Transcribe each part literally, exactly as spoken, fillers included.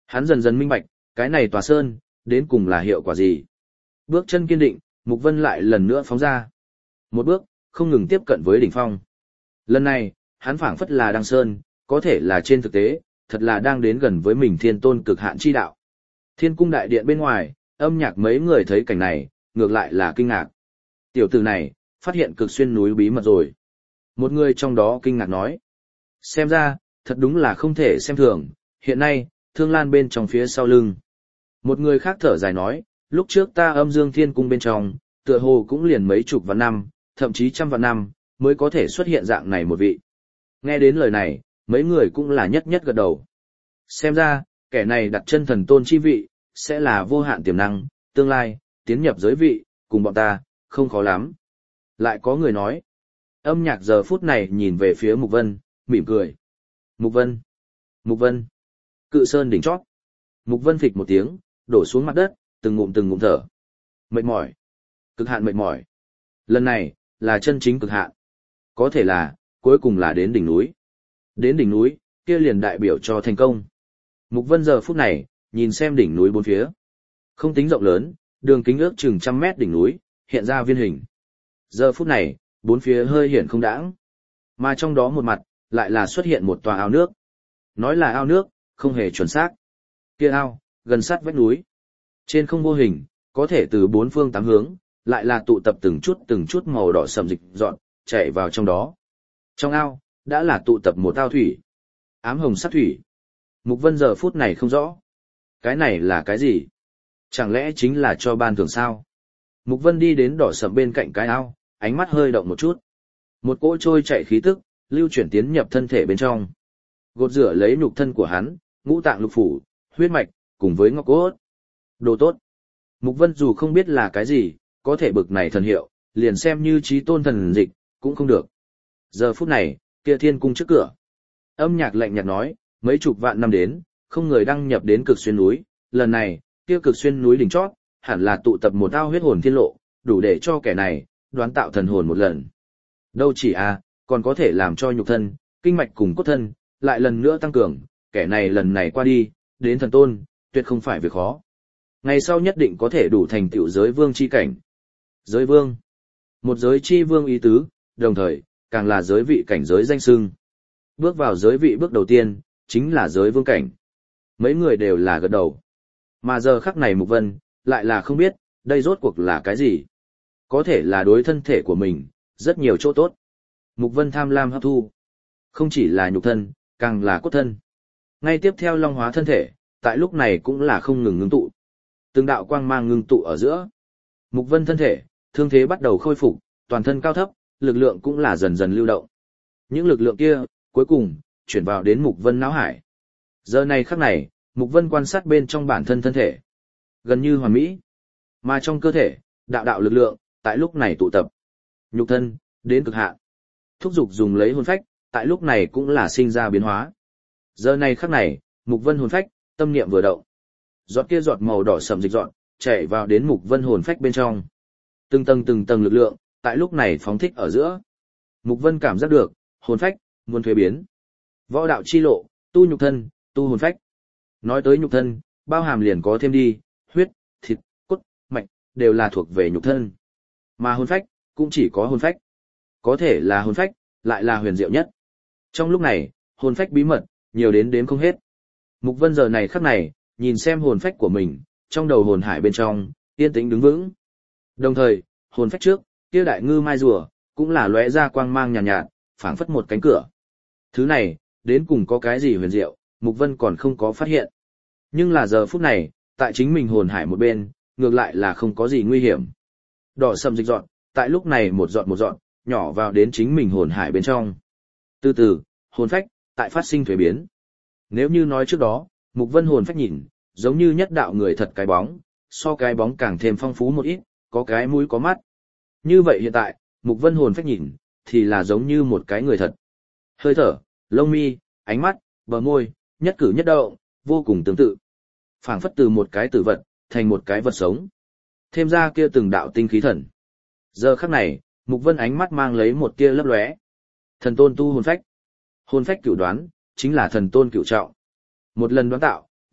Hắn dần dần minh bạch, cái này tòa sơn, đến cùng là hiệu quả gì. Bước chân kiên định, Mục Vân lại lần nữa phóng ra. Một bước, không ngừng tiếp cận với đỉnh phong. Lần này, hắn phảng phất là đăng sơn, có thể là trên thực tế, thật là đang đến gần với mình thiên tôn cực hạn chi đạo. Thiên cung đại điện bên ngoài, âm nhạc mấy người thấy cảnh này, ngược lại là kinh ngạc. Tiểu tử này, phát hiện cực xuyên núi bí mật rồi. Một người trong đó kinh ngạc nói. Xem ra, thật đúng là không thể xem thường, hiện nay, thương lan bên trong phía sau lưng. Một người khác thở dài nói, lúc trước ta âm dương thiên cung bên trong, tựa hồ cũng liền mấy chục vạn năm, thậm chí trăm vạn năm, mới có thể xuất hiện dạng này một vị. Nghe đến lời này, mấy người cũng là nhất nhất gật đầu. Xem ra, kẻ này đặt chân thần tôn chi vị, sẽ là vô hạn tiềm năng, tương lai, tiến nhập giới vị, cùng bọn ta, không khó lắm. Lại có người nói, âm nhạc giờ phút này nhìn về phía Mục Vân, mỉm cười. Mục Vân, Mục Vân, cự sơn đỉnh chót. Mục Vân phịch một tiếng, đổ xuống mặt đất, từng ngụm từng ngụm thở. Mệt mỏi, cực hạn mệt mỏi. Lần này, là chân chính cực hạn. Có thể là, cuối cùng là đến đỉnh núi. Đến đỉnh núi, kia liền đại biểu cho thành công. Mục Vân giờ phút này, nhìn xem đỉnh núi bốn phía. Không tính rộng lớn, đường kính ước chừng trăm mét đỉnh núi, hiện ra viên hình. Giờ phút này, bốn phía hơi hiển không đãng. Mà trong đó một mặt, lại là xuất hiện một tòa ao nước. Nói là ao nước, không hề chuẩn xác. Kia ao, gần sát vách núi. Trên không vô hình, có thể từ bốn phương tám hướng, lại là tụ tập từng chút từng chút màu đỏ sầm dịch dọn, chảy vào trong đó. Trong ao, đã là tụ tập một ao thủy. Ám hồng sắc thủy. Mục Vân giờ phút này không rõ. Cái này là cái gì? Chẳng lẽ chính là cho ban thưởng sao? Mục Vân đi đến đỏ sầm bên cạnh cái ao, ánh mắt hơi động một chút. Một cỗ trôi chạy khí tức, lưu chuyển tiến nhập thân thể bên trong. Gột rửa lấy nhục thân của hắn, ngũ tạng lục phủ, huyết mạch, cùng với ngọc cốt. Đồ tốt. Mục Vân dù không biết là cái gì, có thể bực này thần hiệu, liền xem như chí tôn thần dịch, cũng không được. Giờ phút này, kia thiên cung trước cửa. Âm nhạc lạnh nhạt nói, mấy chục vạn năm đến, không người đăng nhập đến cực xuyên núi, lần này, kia cực xuyên núi đỉnh chót, hẳn là tụ tập một ao huyết hồn thiên lộ, đủ để cho kẻ này, đoán tạo thần hồn một lần. Đâu chỉ à, còn có thể làm cho nhục thân, kinh mạch cùng cốt thân, lại lần nữa tăng cường, kẻ này lần này qua đi, đến thần tôn, tuyệt không phải việc khó. Ngày sau nhất định có thể đủ thành tựu giới vương chi cảnh. Giới vương. Một giới chi vương ý tứ, đồng thời, càng là giới vị cảnh giới danh xưng. Bước vào giới vị bước đầu tiên, chính là giới vương cảnh. Mấy người đều là gật đầu. Mà giờ khắc này Mục Vân, lại là không biết, đây rốt cuộc là cái gì. Có thể là đối thân thể của mình, rất nhiều chỗ tốt. Mục Vân tham lam hấp thu. Không chỉ là nhục thân, càng là cốt thân. Ngay tiếp theo long hóa thân thể, tại lúc này cũng là không ngừng ngưng tụ. Từng đạo quang mang ngưng tụ ở giữa. Mục Vân thân thể, thương thế bắt đầu khôi phục, toàn thân cao thấp, lực lượng cũng là dần dần lưu động. Những lực lượng kia, cuối cùng, chuyển vào đến Mục Vân não hải. Giờ này khắc này, Mục Vân quan sát bên trong bản thân thân thể. Gần như hoàn mỹ. Mà trong cơ thể, đạo đạo lực lượng, tại lúc này tụ tập. Nhục thân, đến cực hạn. Thúc dục dùng lấy hồn phách, tại lúc này cũng là sinh ra biến hóa. Giờ này khắc này, Mục Vân hồn phách, tâm niệm vừa động. Giọt kia giọt màu đỏ sẫm dịch dọn, chảy vào đến Mục Vân hồn phách bên trong. Từng tầng từng tầng lực lượng, tại lúc này phóng thích ở giữa. Mục Vân cảm giác được, hồn phách, muốn thuế biến. Võ đạo chi lộ, tu nhục thân, tu hồn phách. Nói tới nhục thân, bao hàm liền có thêm đi, huyết, thịt, cốt, mạch, đều là thuộc về nhục thân. Mà hồn phách, cũng chỉ có hồn phách. Có thể là hồn phách, lại là huyền diệu nhất. Trong lúc này, hồn phách bí mật, nhiều đến đếm không hết. Mục Vân giờ này khắc này, nhìn xem hồn phách của mình, trong đầu hồn hải bên trong, yên tĩnh đứng vững. Đồng thời, hồn phách trước, kia đại ngư mai rùa, cũng là lóe ra quang mang nhàn nhạt, nhạt, phảng phất một cánh cửa. Thứ này, đến cùng có cái gì huyền diệu, Mục Vân còn không có phát hiện. Nhưng là giờ phút này, tại chính mình hồn hải một bên, ngược lại là không có gì nguy hiểm. Đỏ sầm dịch dọn, tại lúc này một dọn một dọn, nhỏ vào đến chính mình hồn hải bên trong. Từ từ, hồn phách, tại phát sinh thuế biến. Nếu như nói trước đó, Mục Vân hồn phách nhìn, giống như nhất đạo người thật cái bóng, so cái bóng càng thêm phong phú một ít, có cái mũi có mắt. Như vậy hiện tại, Mục Vân hồn phách nhìn, thì là giống như một cái người thật. Hơi thở, lông mi, ánh mắt, bờ môi, nhất cử nhất động, vô cùng tương tự. Phảng phất từ một cái tử vật, thành một cái vật sống. Thêm ra kia từng đạo tinh khí thần. Giờ khắc này, Mục Vân ánh mắt mang lấy một tia lấp lóe. Thần tôn tu hồn phách. Hồn phách cửu đoán, chính là thần tôn cửu trọng. Một lần đoán tạo,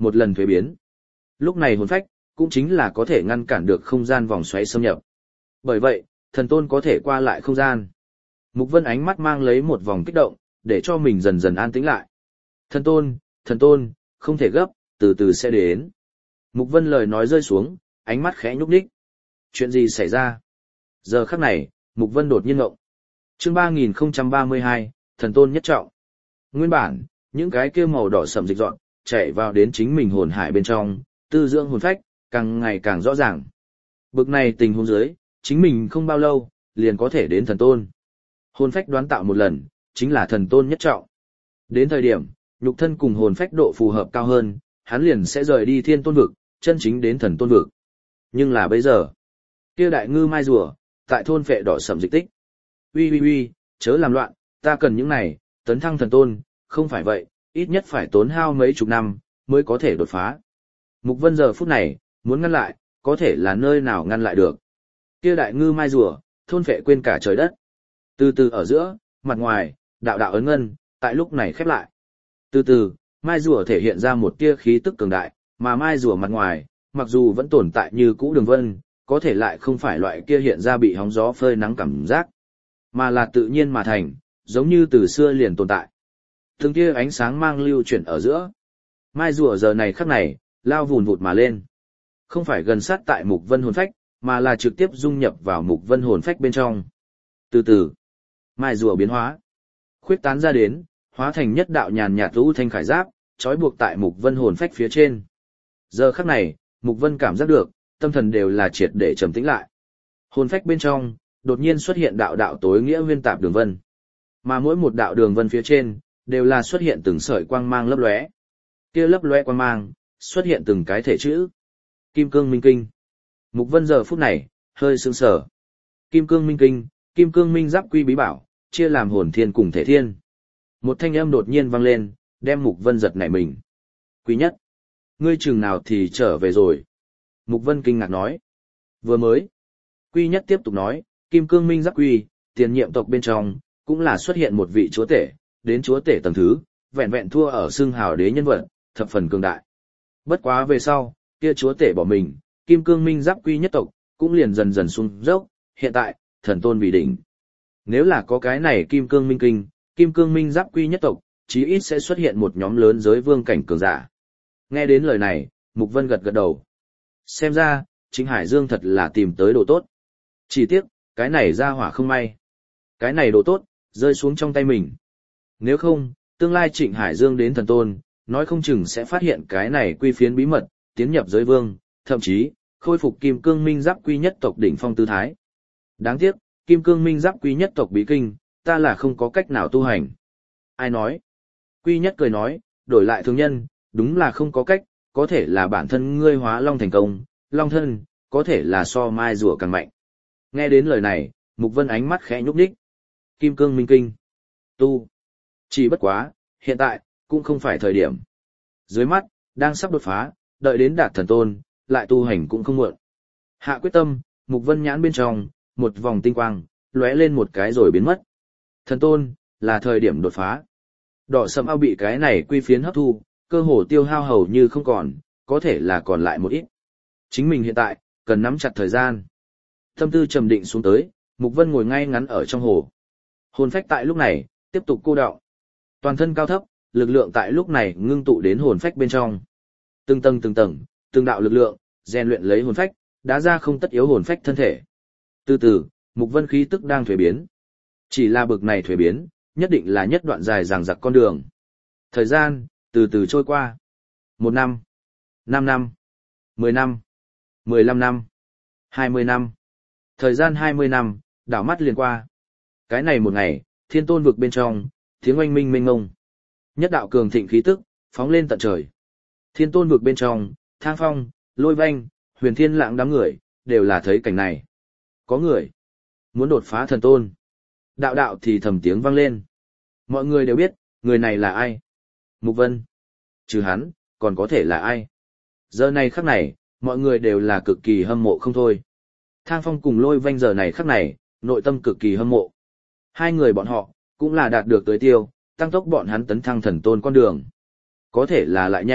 một lần thuế biến. Lúc này hồn phách, cũng chính là có thể ngăn cản được không gian vòng xoáy xâm nhập. Bởi vậy, thần tôn có thể qua lại không gian. Mục Vân ánh mắt mang lấy một vòng kích động, để cho mình dần dần an tĩnh lại. Thần tôn, thần tôn, không thể gấp, từ từ sẽ đến. Mục Vân lời nói rơi xuống, ánh mắt khẽ nhúc nhích. Chuyện gì xảy ra? Giờ khắc này, Mục Vân đột nhiên ngộng. Chương ba nghìn không trăm ba mươi hai, thần tôn nhất trọng. Nguyên bản, những cái kia màu đỏ sẫm dịch dọn, chạy vào đến chính mình hồn hải bên trong, tư dưỡng hồn phách, càng ngày càng rõ ràng. Bực này tình huống dưới, chính mình không bao lâu, liền có thể đến thần tôn. Hồn phách đoán tạo một lần, chính là thần tôn nhất trọng. Đến thời điểm, nhục thân cùng hồn phách độ phù hợp cao hơn, hắn liền sẽ rời đi thiên tôn vực, chân chính đến thần tôn vực. Nhưng là bây giờ, kia đại ngư mai rùa, tại thôn phệ đỏ sẫm dịch tích. Uy uy uy, chớ làm loạn, ta cần những này, tấn thăng thần tôn, không phải vậy, ít nhất phải tốn hao mấy chục năm, mới có thể đột phá. Mục Vân giờ phút này, muốn ngăn lại, có thể là nơi nào ngăn lại được. Kia đại ngư mai rùa, thôn phệ quên cả trời đất. Từ từ ở giữa, mặt ngoài, đạo đạo ấn ngân, tại lúc này khép lại. Từ từ, mai rùa thể hiện ra một tia khí tức cường đại, mà mai rùa mặt ngoài, mặc dù vẫn tồn tại như cũ đường vân, có thể lại không phải loại kia hiện ra bị hóng gió phơi nắng cảm giác, mà là tự nhiên mà thành, giống như từ xưa liền tồn tại. Từng tia ánh sáng mang lưu chuyển ở giữa. Mai rùa giờ này khắc này, lao vùn vụt mà lên. Không phải gần sát tại Mục Vân hồn phách, mà là trực tiếp dung nhập vào Mục Vân hồn phách bên trong. Từ từ, mai rùa biến hóa, khuyết tán ra đến, hóa thành nhất đạo nhàn nhạt u thanh khải giáp, trói buộc tại Mục Vân hồn phách phía trên. Giờ khắc này, Mục Vân cảm giác được, tâm thần đều là triệt để trầm tĩnh lại. Hồn phách bên trong, đột nhiên xuất hiện đạo đạo tối nghĩa nguyên tạp đường vân. Mà mỗi một đạo đường vân phía trên, đều là xuất hiện từng sợi quang mang lấp lóe. Kia lấp lóe quang mang, xuất hiện từng cái thể chữ. Kim cương minh kinh. Mục Vân giờ phút này, hơi sững sờ. Kim cương minh kinh, kim cương minh giáp quy bí bảo, chia làm hồn thiên cùng thể thiên. Một thanh âm đột nhiên vang lên, đem Mục Vân giật nảy mình. Quý nhất, ngươi chừng nào thì trở về rồi? Mục Vân kinh ngạc nói. Vừa mới. Quy nhất tiếp tục nói, kim cương minh giáp quy, tiền nhiệm tộc bên trong, cũng là xuất hiện một vị chúa tể, đến chúa tể tầng thứ, vẹn vẹn thua ở xưng hào đế nhân vật, thập phần cường đại. Bất quá về sau, kia chúa tể bỏ mình, kim cương minh giáp quy nhất tộc, cũng liền dần dần xuống dốc, hiện tại, thần tôn vì đỉnh. Nếu là có cái này kim cương minh kinh, kim cương minh giáp quy nhất tộc, chí ít sẽ xuất hiện một nhóm lớn giới vương cảnh cường giả. Nghe đến lời này, Mục Vân gật gật đầu. Xem ra, Trịnh Hải Dương thật là tìm tới đồ tốt. Chỉ tiếc, cái này ra hỏa không may. Cái này đồ tốt, rơi xuống trong tay mình. Nếu không, tương lai Trịnh Hải Dương đến thần tôn, nói không chừng sẽ phát hiện cái này quy phiến bí mật, tiến nhập giới vương, thậm chí, khôi phục kim cương minh giáp quy nhất tộc đỉnh phong tư thái. Đáng tiếc, kim cương minh giáp quy nhất tộc bí kinh, ta là không có cách nào tu hành. Ai nói? Quy nhất cười nói, đổi lại thương nhân, đúng là không có cách, có thể là bản thân ngươi hóa long thành công, long thân, có thể là so mai rùa càng mạnh. Nghe đến lời này, Mục Vân ánh mắt khẽ nhúc nhích. Kim cương minh kinh. Tu. Chỉ bất quá, hiện tại, cũng không phải thời điểm. Dưới mắt, đang sắp đột phá, đợi đến đạt thần tôn, lại tu hành cũng không muộn. Hạ quyết tâm, Mục Vân nhãn bên trong, một vòng tinh quang, lóe lên một cái rồi biến mất. Thần tôn, là thời điểm đột phá. Đỏ sẫm ao bị cái này quy phiến hấp thu, cơ hồ tiêu hao hầu như không còn, có thể là còn lại một ít. Chính mình hiện tại, cần nắm chặt thời gian. Tâm tư trầm định xuống tới, Mục Vân ngồi ngay ngắn ở trong hồ. Hồn phách tại lúc này, tiếp tục cô đọng. Toàn thân cao thấp, lực lượng tại lúc này ngưng tụ đến hồn phách bên trong. Từng tầng từng tầng, từng đạo lực lượng, rèn luyện lấy hồn phách, đá ra không tất yếu hồn phách thân thể. Từ từ, Mục Vân khí tức đang thuế biến. Chỉ là bực này thuế biến, nhất định là nhất đoạn dài dằng dặc con đường. Thời gian, từ từ trôi qua. Một năm, năm năm, mười năm, mười lăm năm, hai mươi năm. Thời gian hai mươi năm, đảo mắt liền qua. Cái này một ngày, thiên tôn vực bên trong, tiếng oanh minh mênh ngông. Nhất đạo cường thịnh khí tức, phóng lên tận trời. Thiên tôn vực bên trong, Thang Phong, Lôi Vanh, Huyền Thiên Lãng đám người, đều là thấy cảnh này. Có người muốn đột phá thần tôn. Đạo đạo thì thầm tiếng vang lên. Mọi người đều biết, người này là ai. Mục Vân. Trừ hắn, còn có thể là ai. Giờ này khắc này, mọi người đều là cực kỳ hâm mộ không thôi. Thang Phong cùng Lôi Vanh giờ này khắc này, nội tâm cực kỳ hâm mộ. Hai người bọn họ, cũng là đạt được tới tiêu, tăng tốc bọn hắn tấn thăng thần tôn con đường. Có thể là lại nhanh,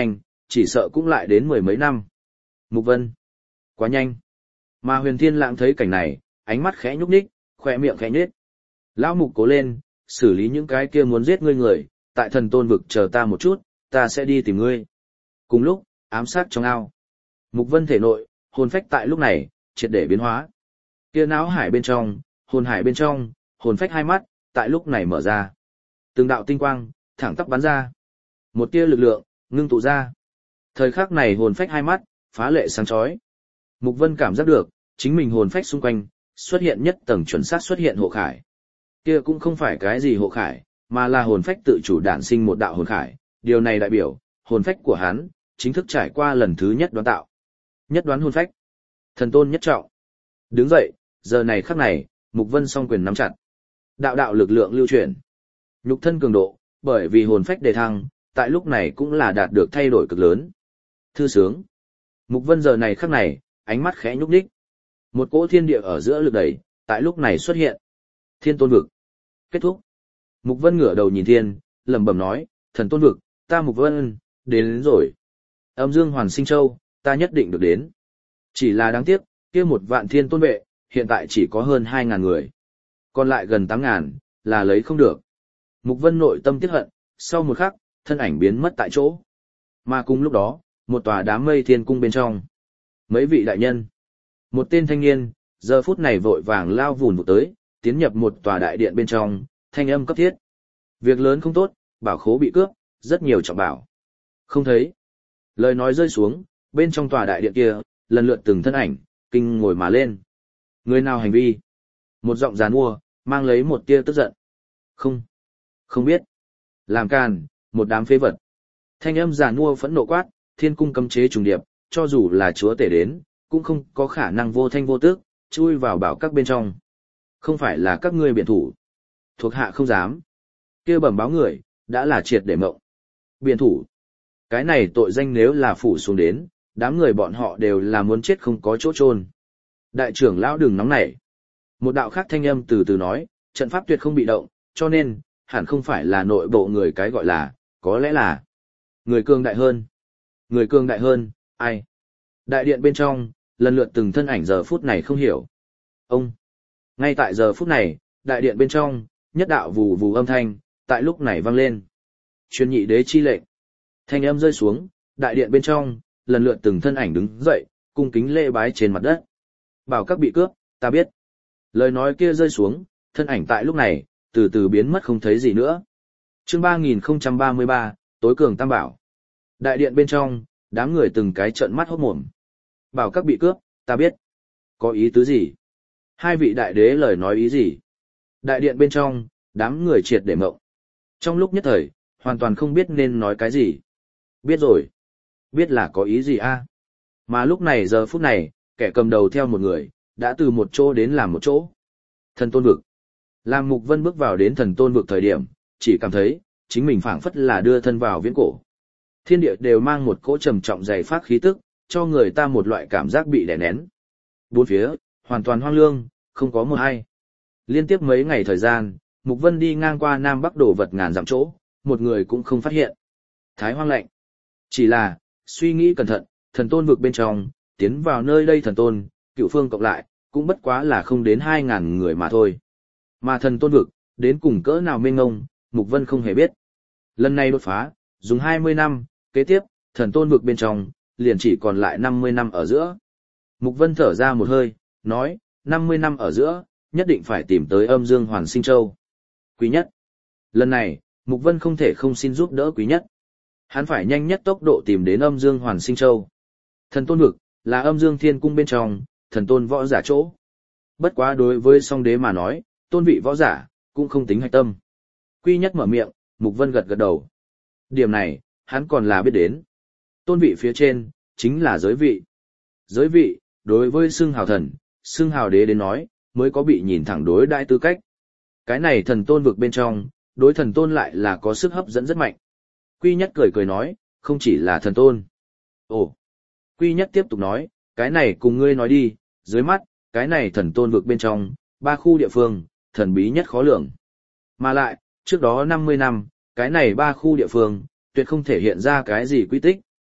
chỉ sợ cũng lại đến mười mấy năm. Mục Vân. Quá nhanh. Mà Huyền Thiên Lãng thấy cảnh này, ánh mắt khẽ nhúc nhích, khỏe miệng khẽ nhếch. Lão Mục cố lên, xử lý những cái kia muốn giết ngươi người, tại thần tôn vực chờ ta một chút, ta sẽ đi tìm ngươi. Cùng lúc, ám sát trong ao. Mục Vân thể nội, hồn phách tại lúc này, triệt để biến hóa. Kia não hải bên trong, hồn hải bên trong, hồn phách hai mắt, tại lúc này mở ra. Từng đạo tinh quang, thẳng tắp bắn ra. Một tia lực lượng, ngưng tụ ra. Thời khắc này hồn phách hai mắt, phá lệ sáng chói. Mục Vân cảm giác được, chính mình hồn phách xung quanh, xuất hiện nhất tầng chuẩn xác xuất hiện hộ khải. Kia cũng không phải cái gì hộ khải, mà là hồn phách tự chủ đản sinh một đạo hồn khải. Điều này đại biểu, hồn phách của hắn, chính thức trải qua lần thứ nhất đoán tạo. Nhất đoán hồn phách. Thần tôn nhất trọng. Đứng dậy, giờ này khắc này, Mục Vân song quyền nắm chặt. Đạo đạo lực lượng lưu chuyển. Nhục thân cường độ, bởi vì hồn phách đề thăng, tại lúc này cũng là đạt được thay đổi cực lớn. Thư sướng. Mục Vân giờ này khắc này, ánh mắt khẽ nhúc nhích. Một cỗ thiên địa ở giữa lực đẩy, tại lúc này xuất hiện. Thiên tôn vực. Kết thúc. Mục Vân ngửa đầu nhìn thiên, lẩm bẩm nói, thần tôn vực, ta Mục Vân, đến, đến rồi. Âm Dương Hoàn Sinh Châu, ta nhất định được đến. Chỉ là đáng tiếc, kia một vạn thiên tôn vệ, hiện tại chỉ có hơn hai ngàn người. Còn lại gần tám ngàn, là lấy không được. Mục Vân nội tâm tiếc hận, sau một khắc, thân ảnh biến mất tại chỗ. Mà cùng lúc đó, một tòa đám mây thiên cung bên trong. Mấy vị đại nhân. Một tên thanh niên, giờ phút này vội vàng lao vùn vụt tới, tiến nhập một tòa đại điện bên trong, thanh âm cấp thiết. Việc lớn không tốt, bảo khố bị cướp, rất nhiều trọng bảo. Không thấy. Lời nói rơi xuống, bên trong tòa đại điện kia, lần lượt từng thân ảnh, kinh ngồi mà lên. Người nào hành vi? Một giọng giàn mua, mang lấy một tia tức giận. Không. Không biết. Làm càn, một đám phế vật. Thanh âm giàn mua phẫn nộ quát, thiên cung cấm chế trùng điệp, cho dù là chúa tể đến, cũng không có khả năng vô thanh vô tước, chui vào bảo các bên trong. Không phải là các ngươi biện thủ. Thuộc hạ không dám. Kia bẩm báo người, đã là triệt để mộng. Biện thủ. Cái này tội danh nếu là phủ xuống đến, đám người bọn họ đều là muốn chết không có chỗ chôn. Đại trưởng lão đừng nóng nảy. Một đạo khác thanh âm từ từ nói, trận pháp tuyệt không bị động, cho nên, hẳn không phải là nội bộ người cái gọi là, có lẽ là người cường đại hơn. Người cường đại hơn, ai? Đại điện bên trong, lần lượt từng thân ảnh giờ phút này không hiểu. Ông. Ngay tại giờ phút này, đại điện bên trong, nhất đạo vù vù âm thanh, tại lúc này vang lên. Truyền nhị đế chi lệnh. Thanh âm rơi xuống, đại điện bên trong, lần lượt từng thân ảnh đứng dậy, cung kính lễ bái trên mặt đất. Bảo các bị cướp, ta biết. Lời nói kia rơi xuống, thân ảnh tại lúc này, từ từ biến mất không thấy gì nữa. Chương ba nghìn không trăm ba mươi ba, tối cường tam bảo. Đại điện bên trong, đám người từng cái trợn mắt hốt mồm. Bảo các bị cướp, ta biết. Có ý tứ gì? Hai vị đại đế lời nói ý gì? Đại điện bên trong, đám người triệt để mộng. Trong lúc nhất thời, hoàn toàn không biết nên nói cái gì. Biết rồi. Biết là có ý gì a? Mà lúc này giờ phút này, kẻ cầm đầu theo một người, đã từ một chỗ đến làm một chỗ. Thần tôn vực. Làm Mục Vân bước vào đến thần tôn vực thời điểm, chỉ cảm thấy, chính mình phảng phất là đưa thân vào viễn cổ. Thiên địa đều mang một cỗ trầm trọng dày phát khí tức, cho người ta một loại cảm giác bị đè nén. Bốn phía, hoàn toàn hoang lương, không có một ai. Liên tiếp mấy ngày thời gian, Mục Vân đi ngang qua Nam Bắc đổ vật ngàn dặm chỗ, một người cũng không phát hiện. Thái hoang lạnh. Chỉ là, suy nghĩ cẩn thận, thần tôn vực bên trong, tiến vào nơi đây thần tôn, cựu phương cộng lại, cũng bất quá là không đến hai ngàn người mà thôi. Mà thần tôn vực, đến cùng cỡ nào mênh ngông, Mục Vân không hề biết. Lần này đột phá, dùng hai mươi năm, kế tiếp, thần tôn vực bên trong, liền chỉ còn lại năm mươi năm ở giữa. Mục Vân thở ra một hơi, nói, năm mươi năm ở giữa, nhất định phải tìm tới âm dương hoàn sinh châu. Quý nhất. Lần này, Mục Vân không thể không xin giúp đỡ quý nhất. Hắn phải nhanh nhất tốc độ tìm đến âm dương hoàn sinh châu. Thần tôn vực, là âm dương thiên cung bên trong, thần tôn võ giả chỗ. Bất quá đối với song đế mà nói, tôn vị võ giả, cũng không tính hạch tâm. Quý nhất mở miệng, Mục Vân gật gật đầu. Điểm này, hắn còn là biết đến. Tôn vị phía trên, chính là giới vị. Giới vị, đối với xưng hào thần, xưng hào đế đến nói, mới có bị nhìn thẳng đối đại tư cách. Cái này thần tôn vực bên trong, đối thần tôn lại là có sức hấp dẫn rất mạnh. Quy nhất cười cười nói, không chỉ là thần tôn. Ồ! Quy nhất tiếp tục nói, cái này cùng ngươi nói đi, dưới mắt, cái này thần tôn vực bên trong, ba khu địa phương, thần bí nhất khó lường. Mà lại, trước đó năm mươi năm, cái này ba khu địa phương, tuyệt không thể hiện ra cái gì quy tích,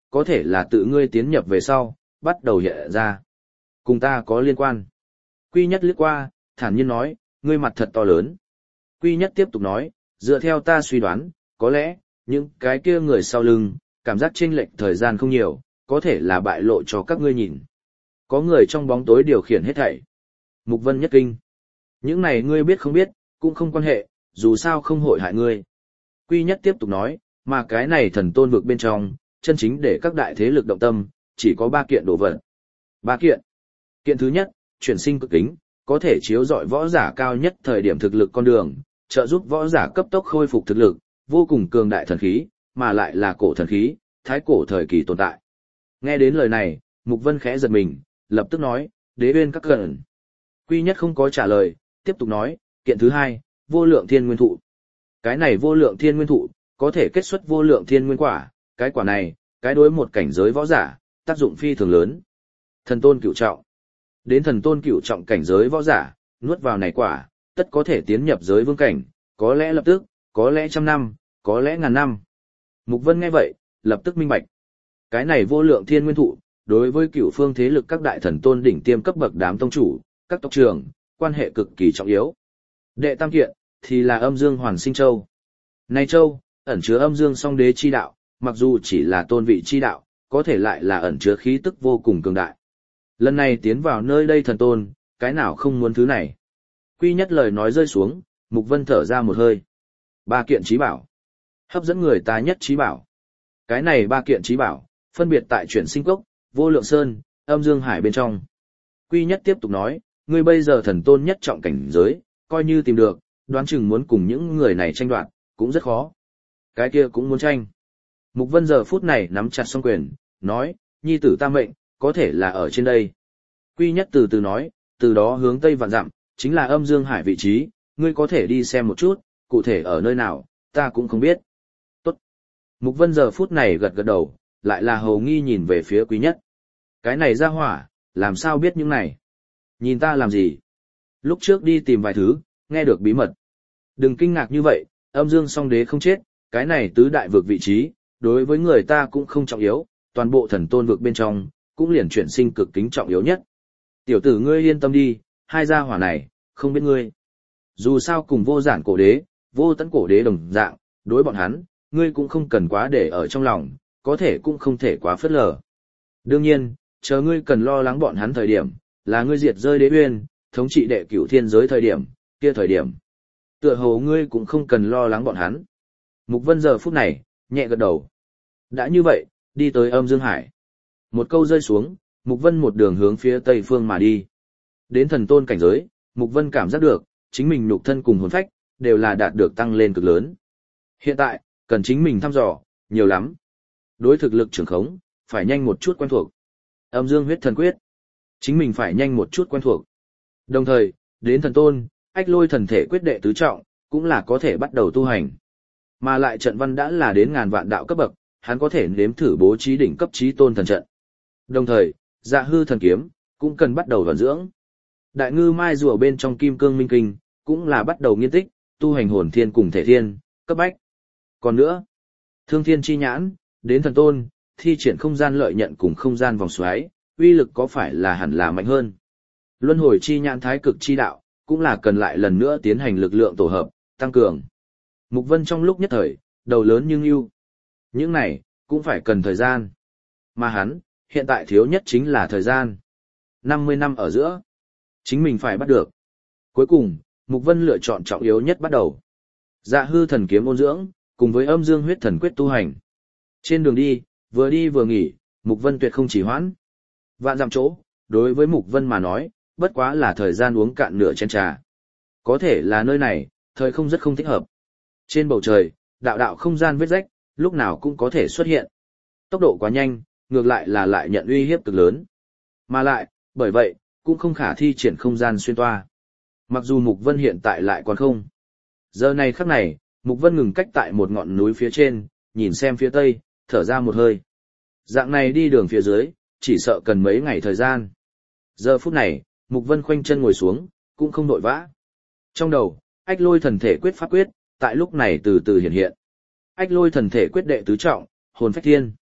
có thể là tự ngươi tiến nhập về sau, bắt đầu hiện ra. Cùng ta có liên quan. Quy Nhất liếc qua, thản nhiên nói, ngươi mặt thật to lớn. Quy Nhất tiếp tục nói, dựa theo ta suy đoán, có lẽ, những cái kia người sau lưng, cảm giác chênh lệch thời gian không nhiều, có thể là bại lộ cho các ngươi nhìn. Có người trong bóng tối điều khiển hết thảy. Mục Vân nhất kinh. Những này ngươi biết không biết, cũng không quan hệ, dù sao không hội hại ngươi. Quy Nhất tiếp tục nói, mà cái này thần tôn vực bên trong, chân chính để các đại thế lực động tâm, chỉ có ba kiện đồ vật. Ba kiện. Kiện thứ nhất, chuyển sinh cực kính, có thể chiếu rọi võ giả cao nhất thời điểm thực lực con đường, trợ giúp võ giả cấp tốc khôi phục thực lực, vô cùng cường đại thần khí, mà lại là cổ thần khí, thái cổ thời kỳ tồn tại. Nghe đến lời này, Mục Vân khẽ giật mình, lập tức nói, đế uyên các cẩn. Quy Nhất không có trả lời, tiếp tục nói, kiện thứ hai, vô lượng thiên nguyên thụ. Cái này vô lượng thiên nguyên thụ, có thể kết xuất vô lượng thiên nguyên quả, cái quả này, cái đối một cảnh giới võ giả, tác dụng phi thường lớn. Thần tôn cửu trọng. Đến thần tôn cửu trọng cảnh giới võ giả, nuốt vào này quả, tất có thể tiến nhập giới vương cảnh, có lẽ lập tức, có lẽ trăm năm, có lẽ ngàn năm. Mục Vân nghe vậy, lập tức minh bạch. Cái này vô lượng thiên nguyên thụ, đối với cửu phương thế lực các đại thần tôn đỉnh tiêm cấp bậc đám tông chủ, các tộc trưởng, quan hệ cực kỳ trọng yếu. Đệ tam kiện, thì là âm dương hoàn sinh châu. Này châu, ẩn chứa âm dương song đế chi đạo, mặc dù chỉ là tôn vị chi đạo, có thể lại là ẩn chứa khí tức vô cùng cường đại. Lần này tiến vào nơi đây thần tôn, cái nào không muốn thứ này. Quy Nhất lời nói rơi xuống, Mục Vân thở ra một hơi. Ba kiện trí bảo. Hấp dẫn người ta nhất trí bảo. Cái này ba kiện trí bảo, phân biệt tại chuyển sinh cốc, vô lượng sơn, âm dương hải bên trong. Quy Nhất tiếp tục nói, ngươi bây giờ thần tôn nhất trọng cảnh giới, coi như tìm được, đoán chừng muốn cùng những người này tranh đoạt, cũng rất khó. Cái kia cũng muốn tranh. Mục Vân giờ phút này nắm chặt song quyền, nói, nhi tử ta mệnh, có thể là ở trên đây. Quy Nhất từ từ nói, từ đó hướng tây vạn dặm, chính là âm dương hải vị trí, ngươi có thể đi xem một chút, cụ thể ở nơi nào, ta cũng không biết. Tốt. Mục Vân giờ phút này gật gật đầu, lại là hầu nghi nhìn về phía Quy Nhất. Cái này ra hỏa, làm sao biết những này? Nhìn ta làm gì? Lúc trước đi tìm vài thứ, nghe được bí mật. Đừng kinh ngạc như vậy, âm dương song đế không chết, cái này tứ đại vực vị trí, đối với người ta cũng không trọng yếu, toàn bộ thần tôn vực bên trong, cũng liền chuyển sinh cực kính trọng yếu nhất. Tiểu tử ngươi yên tâm đi, hai gia hỏa này, không biết ngươi. Dù sao cùng vô giản cổ đế, vô tấn cổ đế đồng dạng, đối bọn hắn, ngươi cũng không cần quá để ở trong lòng, có thể cũng không thể quá phất lờ. Đương nhiên, chờ ngươi cần lo lắng bọn hắn thời điểm, là ngươi diệt rơi đế uyên, thống trị đệ cửu thiên giới thời điểm, kia thời điểm. Tựa hồ ngươi cũng không cần lo lắng bọn hắn. Mục Vân giờ phút này, nhẹ gật đầu. Đã như vậy, đi tới âm dương hải. Một câu rơi xuống, Mục Vân một đường hướng phía tây phương mà đi. Đến thần tôn cảnh giới, Mục Vân cảm giác được, chính mình nhục thân cùng hồn phách, đều là đạt được tăng lên cực lớn. Hiện tại, cần chính mình thăm dò, nhiều lắm. Đối thực lực trưởng khống, phải nhanh một chút quen thuộc. Âm dương huyết thần quyết. Chính mình phải nhanh một chút quen thuộc. Đồng thời, đến thần tôn, ách lôi thần thể quyết đệ tứ trọng, cũng là có thể bắt đầu tu hành. Mà lại trận văn đã là đến ngàn vạn đạo cấp bậc, hắn có thể nếm thử bố trí đỉnh cấp trí tôn thần trận. Đồng thời, dạ hư thần kiếm, cũng cần bắt đầu vận dưỡng. Đại ngư mai rùa bên trong kim cương minh kinh, cũng là bắt đầu nghiên tích, tu hành hồn thiên cùng thể thiên, cấp bách. Còn nữa, thương thiên chi nhãn, đến thần tôn, thi triển không gian lợi nhận cùng không gian vòng xoáy, uy lực có phải là hẳn là mạnh hơn. Luân hồi chi nhãn thái cực chi đạo, cũng là cần lại lần nữa tiến hành lực lượng tổ hợp, tăng cường. Mục Vân trong lúc nhất thời, đầu lớn nhưng ưu. Những này, cũng phải cần thời gian. Mà hắn, hiện tại thiếu nhất chính là thời gian. năm mươi năm ở giữa, chính mình phải bắt được. Cuối cùng, Mục Vân lựa chọn trọng yếu nhất bắt đầu. Dạ hư thần kiếm ôn dưỡng, cùng với âm dương huyết thần quyết tu hành. Trên đường đi, vừa đi vừa nghỉ, Mục Vân tuyệt không chỉ hoãn. Vạn dặm chỗ, đối với Mục Vân mà nói, bất quá là thời gian uống cạn nửa chén trà. Có thể là nơi này, thời không rất không thích hợp. Trên bầu trời, đạo đạo không gian vết rách, lúc nào cũng có thể xuất hiện. Tốc độ quá nhanh, ngược lại là lại nhận uy hiếp cực lớn. Mà lại, bởi vậy, cũng không khả thi triển không gian xuyên toa. Mặc dù Mục Vân hiện tại lại còn không. Giờ này khắc này, Mục Vân ngừng cách tại một ngọn núi phía trên, nhìn xem phía tây, thở ra một hơi. Dạng này đi đường phía dưới, chỉ sợ cần mấy ngày thời gian. Giờ phút này, Mục Vân khoanh chân ngồi xuống, cũng không nội vã. Trong đầu, ách lôi thần thể quyết pháp quyết, tại lúc này từ từ hiện hiện. Ách lôi thần thể quyết đệ tứ trọng, hồn phách thiên.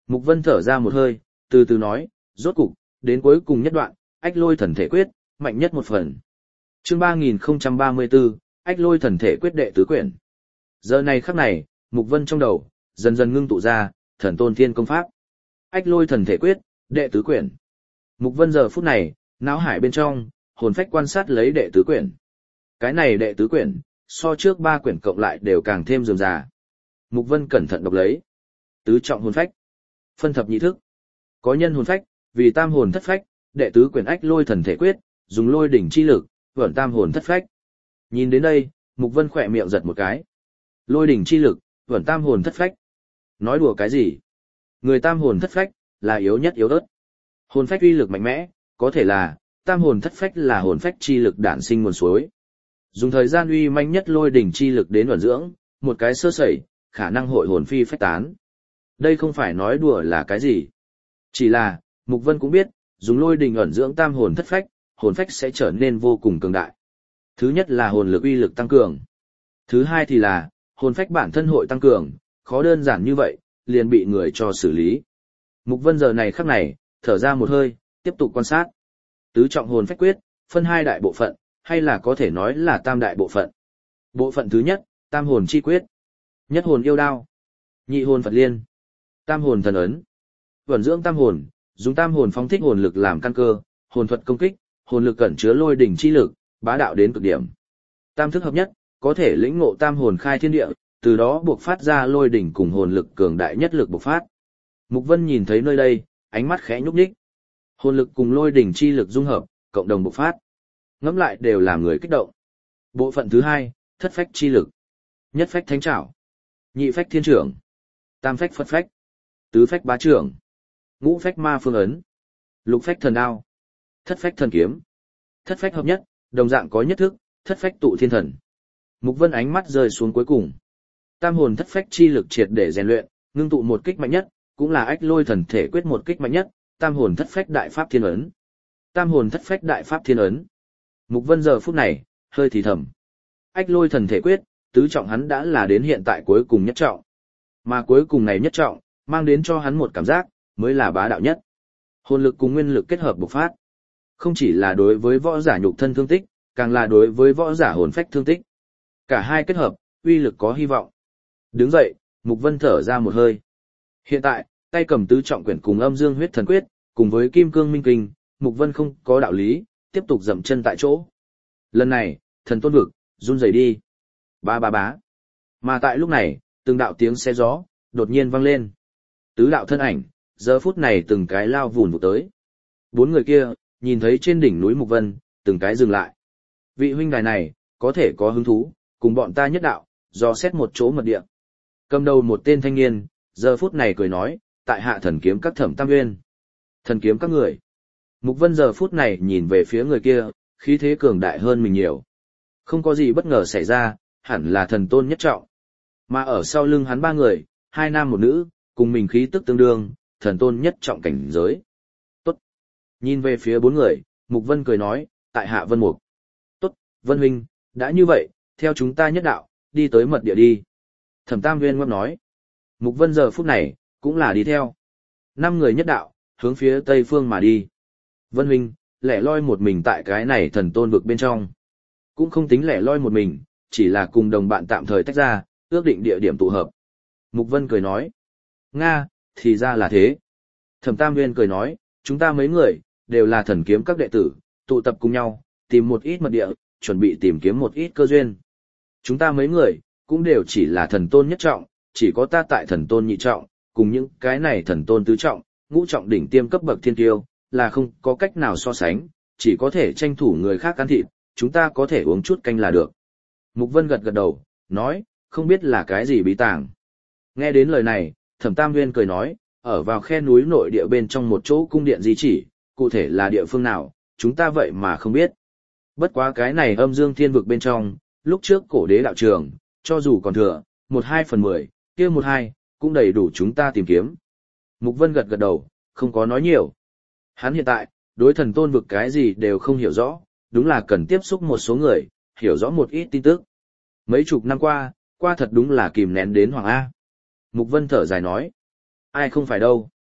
Mục Vân thở ra một hơi, từ từ nói, rốt cục, đến cuối cùng nhất đoạn, ách lôi thần thể quyết, mạnh nhất một phần. Chương ba nghìn không trăm ba mươi tư, ách lôi thần thể quyết đệ tứ quyển. Giờ này khắc này, Mục Vân trong đầu, dần dần ngưng tụ ra, thần tôn thiên công pháp. Ách lôi thần thể quyết, đệ tứ quyển. Mục Vân giờ phút này, não hải bên trong, hồn phách quan sát lấy đệ tứ quyển. Cái này đệ tứ quyển, so trước ba quyển cộng lại đều càng thêm rườm rà. Mục Vân cẩn thận đọc lấy. Tứ trọng hồn phách, phân thập nhị thức. Có nhân hồn phách, vì tam hồn thất phách, đệ tứ quyển ách lôi thần thể quyết, dùng lôi đỉnh chi lực, vẩn tam hồn thất phách. Nhìn đến đây, Mục Vân khỏe miệng giật một cái. Lôi đỉnh chi lực, vẩn tam hồn thất phách. Nói đùa cái gì? Người tam hồn thất phách, là yếu nhất yếu ớt. Hồn phách uy lực mạnh mẽ, có thể là, tam hồn thất phách là hồn phách chi lực đản sinh nguồn suối. Dùng thời gian uy manh nhất lôi đỉnh chi lực đến ẩn dưỡng, một cái sơ sẩy, khả năng hội hồn phi phách tán. Đây không phải nói đùa là cái gì. Chỉ là, Mục Vân cũng biết, dùng lôi đỉnh ẩn dưỡng tam hồn thất phách, hồn phách sẽ trở nên vô cùng cường đại. Thứ nhất là hồn lực uy lực tăng cường. Thứ hai thì là, hồn phách bản thân hội tăng cường, khó đơn giản như vậy, liền bị người cho xử lý. Mục Vân giờ này khắc này, thở ra một hơi, tiếp tục quan sát. Tứ trọng hồn phách quyết, phân hai đại bộ phận, hay là có thể nói là tam đại bộ phận. Bộ phận thứ nhất, tam hồn chi quyết. Nhất hồn yêu đao. Nhị hồn Phật liên. Tam hồn thần ấn. Vận dưỡng tam hồn, dùng tam hồn phóng thích hồn lực làm căn cơ, hồn thuật công kích, hồn lực cẩn chứa lôi đỉnh chi lực, bá đạo đến cực điểm. Tam thức hợp nhất, có thể lĩnh ngộ tam hồn khai thiên địa, từ đó buộc phát ra lôi đỉnh cùng hồn lực cường đại nhất lực bộc phát. Mục Vân nhìn thấy nơi đây, ánh mắt khẽ nhúc nhích. Hồn lực cùng lôi đỉnh chi lực dung hợp, cộng đồng bộc phát. Ngẫm lại đều làm người kích động. Bộ phận thứ hai, thất phách chi lực. Nhất phách thánh trảo. Nhị phách thiên trưởng. Tam phách Phật phách. Tứ phách bá trưởng. Ngũ phách ma phương ấn. Lục phách thần đao. Thất phách thần kiếm. Thất phách hợp nhất, đồng dạng có nhất thức, thất phách tụ thiên thần. Mục Vân ánh mắt rơi xuống cuối cùng. Tam hồn thất phách chi lực triệt để rèn luyện, ngưng tụ một kích mạnh nhất, cũng là ách lôi thần thể quyết một kích mạnh nhất, tam hồn thất phách đại pháp thiên ấn. Tam hồn thất phách đại pháp thiên ấn. Mục Vân giờ phút này, hơi thì thầm. Ách lôi thần thể quyết, tứ trọng hắn đã là đến hiện tại cuối cùng nhất trọng. Mà cuối cùng này nhất trọng, mang đến cho hắn một cảm giác, mới là bá đạo nhất. Hồn lực cùng nguyên lực kết hợp bộc phát. Không chỉ là đối với võ giả nhục thân thương tích, càng là đối với võ giả hồn phách thương tích. Cả hai kết hợp, uy lực có hy vọng. Đứng dậy, Mục Vân thở ra một hơi. Hiện tại, tay cầm tứ trọng quyển cùng âm dương huyết thần quyết, cùng với kim cương minh kinh, Mục Vân không có đạo lý, tiếp tục dậm chân tại chỗ. Lần này, thần tôn vực, run rẩy đi. Ba ba bá. Mà tại lúc này, từng đạo tiếng xe gió, đột nhiên vang lên. Tứ đạo thân ảnh, giờ phút này từng cái lao vùn vụt tới. Bốn người kia, nhìn thấy trên đỉnh núi Mục Vân, từng cái dừng lại. Vị huynh đài này, có thể có hứng thú, cùng bọn ta nhất đạo, dò xét một chỗ mật địa. Cầm đầu một tên thanh niên, giờ phút này cười nói, tại hạ thần kiếm các Thẩm Tam Nguyên. Thần kiếm các người. Mục Vân giờ phút này nhìn về phía người kia, khí thế cường đại hơn mình nhiều. Không có gì bất ngờ xảy ra, hẳn là thần tôn nhất trọng. Mà ở sau lưng hắn ba người, hai nam một nữ, cùng mình khí tức tương đương, thần tôn nhất trọng cảnh giới. Tốt. Nhìn về phía bốn người, Mục Vân cười nói, tại hạ Vân Mục. Tốt, Vân huynh, đã như vậy, theo chúng ta nhất đạo, đi tới mật địa đi. Thẩm Tam Nguyên ngâm nói. Mục Vân giờ phút này, cũng là đi theo. Năm người nhất đạo, hướng phía tây phương mà đi. Vân huynh, lẻ loi một mình tại cái này thần tôn vực bên trong. Cũng không tính lẻ loi một mình, chỉ là cùng đồng bạn tạm thời tách ra, ước định địa điểm tụ hợp. Mục Vân cười nói. Nga, thì ra là thế. Thẩm Tam Nguyên cười nói, chúng ta mấy người, đều là thần kiếm các đệ tử, tụ tập cùng nhau, tìm một ít mật địa, chuẩn bị tìm kiếm một ít cơ duyên. Chúng ta mấy người, cũng đều chỉ là thần tôn nhất trọng, chỉ có ta tại thần tôn nhị trọng, cùng những cái này thần tôn tứ trọng, ngũ trọng đỉnh tiêm cấp bậc thiên tiêu, là không có cách nào so sánh, chỉ có thể tranh thủ người khác ăn thịt, chúng ta có thể uống chút canh là được. Mục Vân gật gật đầu, nói, không biết là cái gì bí tàng. Nghe đến lời này, Thẩm Tam Nguyên cười nói, ở vào khe núi nội địa bên trong một chỗ cung điện di chỉ, cụ thể là địa phương nào, chúng ta vậy mà không biết. Bất quá cái này âm dương thiên vực bên trong, lúc trước cổ đế đạo trường, cho dù còn thừa, một hai phần mười, kia một hai, cũng đầy đủ chúng ta tìm kiếm. Mục Vân gật gật đầu, không có nói nhiều. Hắn hiện tại, đối thần tôn vực cái gì đều không hiểu rõ, đúng là cần tiếp xúc một số người, hiểu rõ một ít tin tức. Mấy chục năm qua, qua thật đúng là kìm nén đến Hoàng A. Mục Vân thở dài nói. Ai không phải đâu,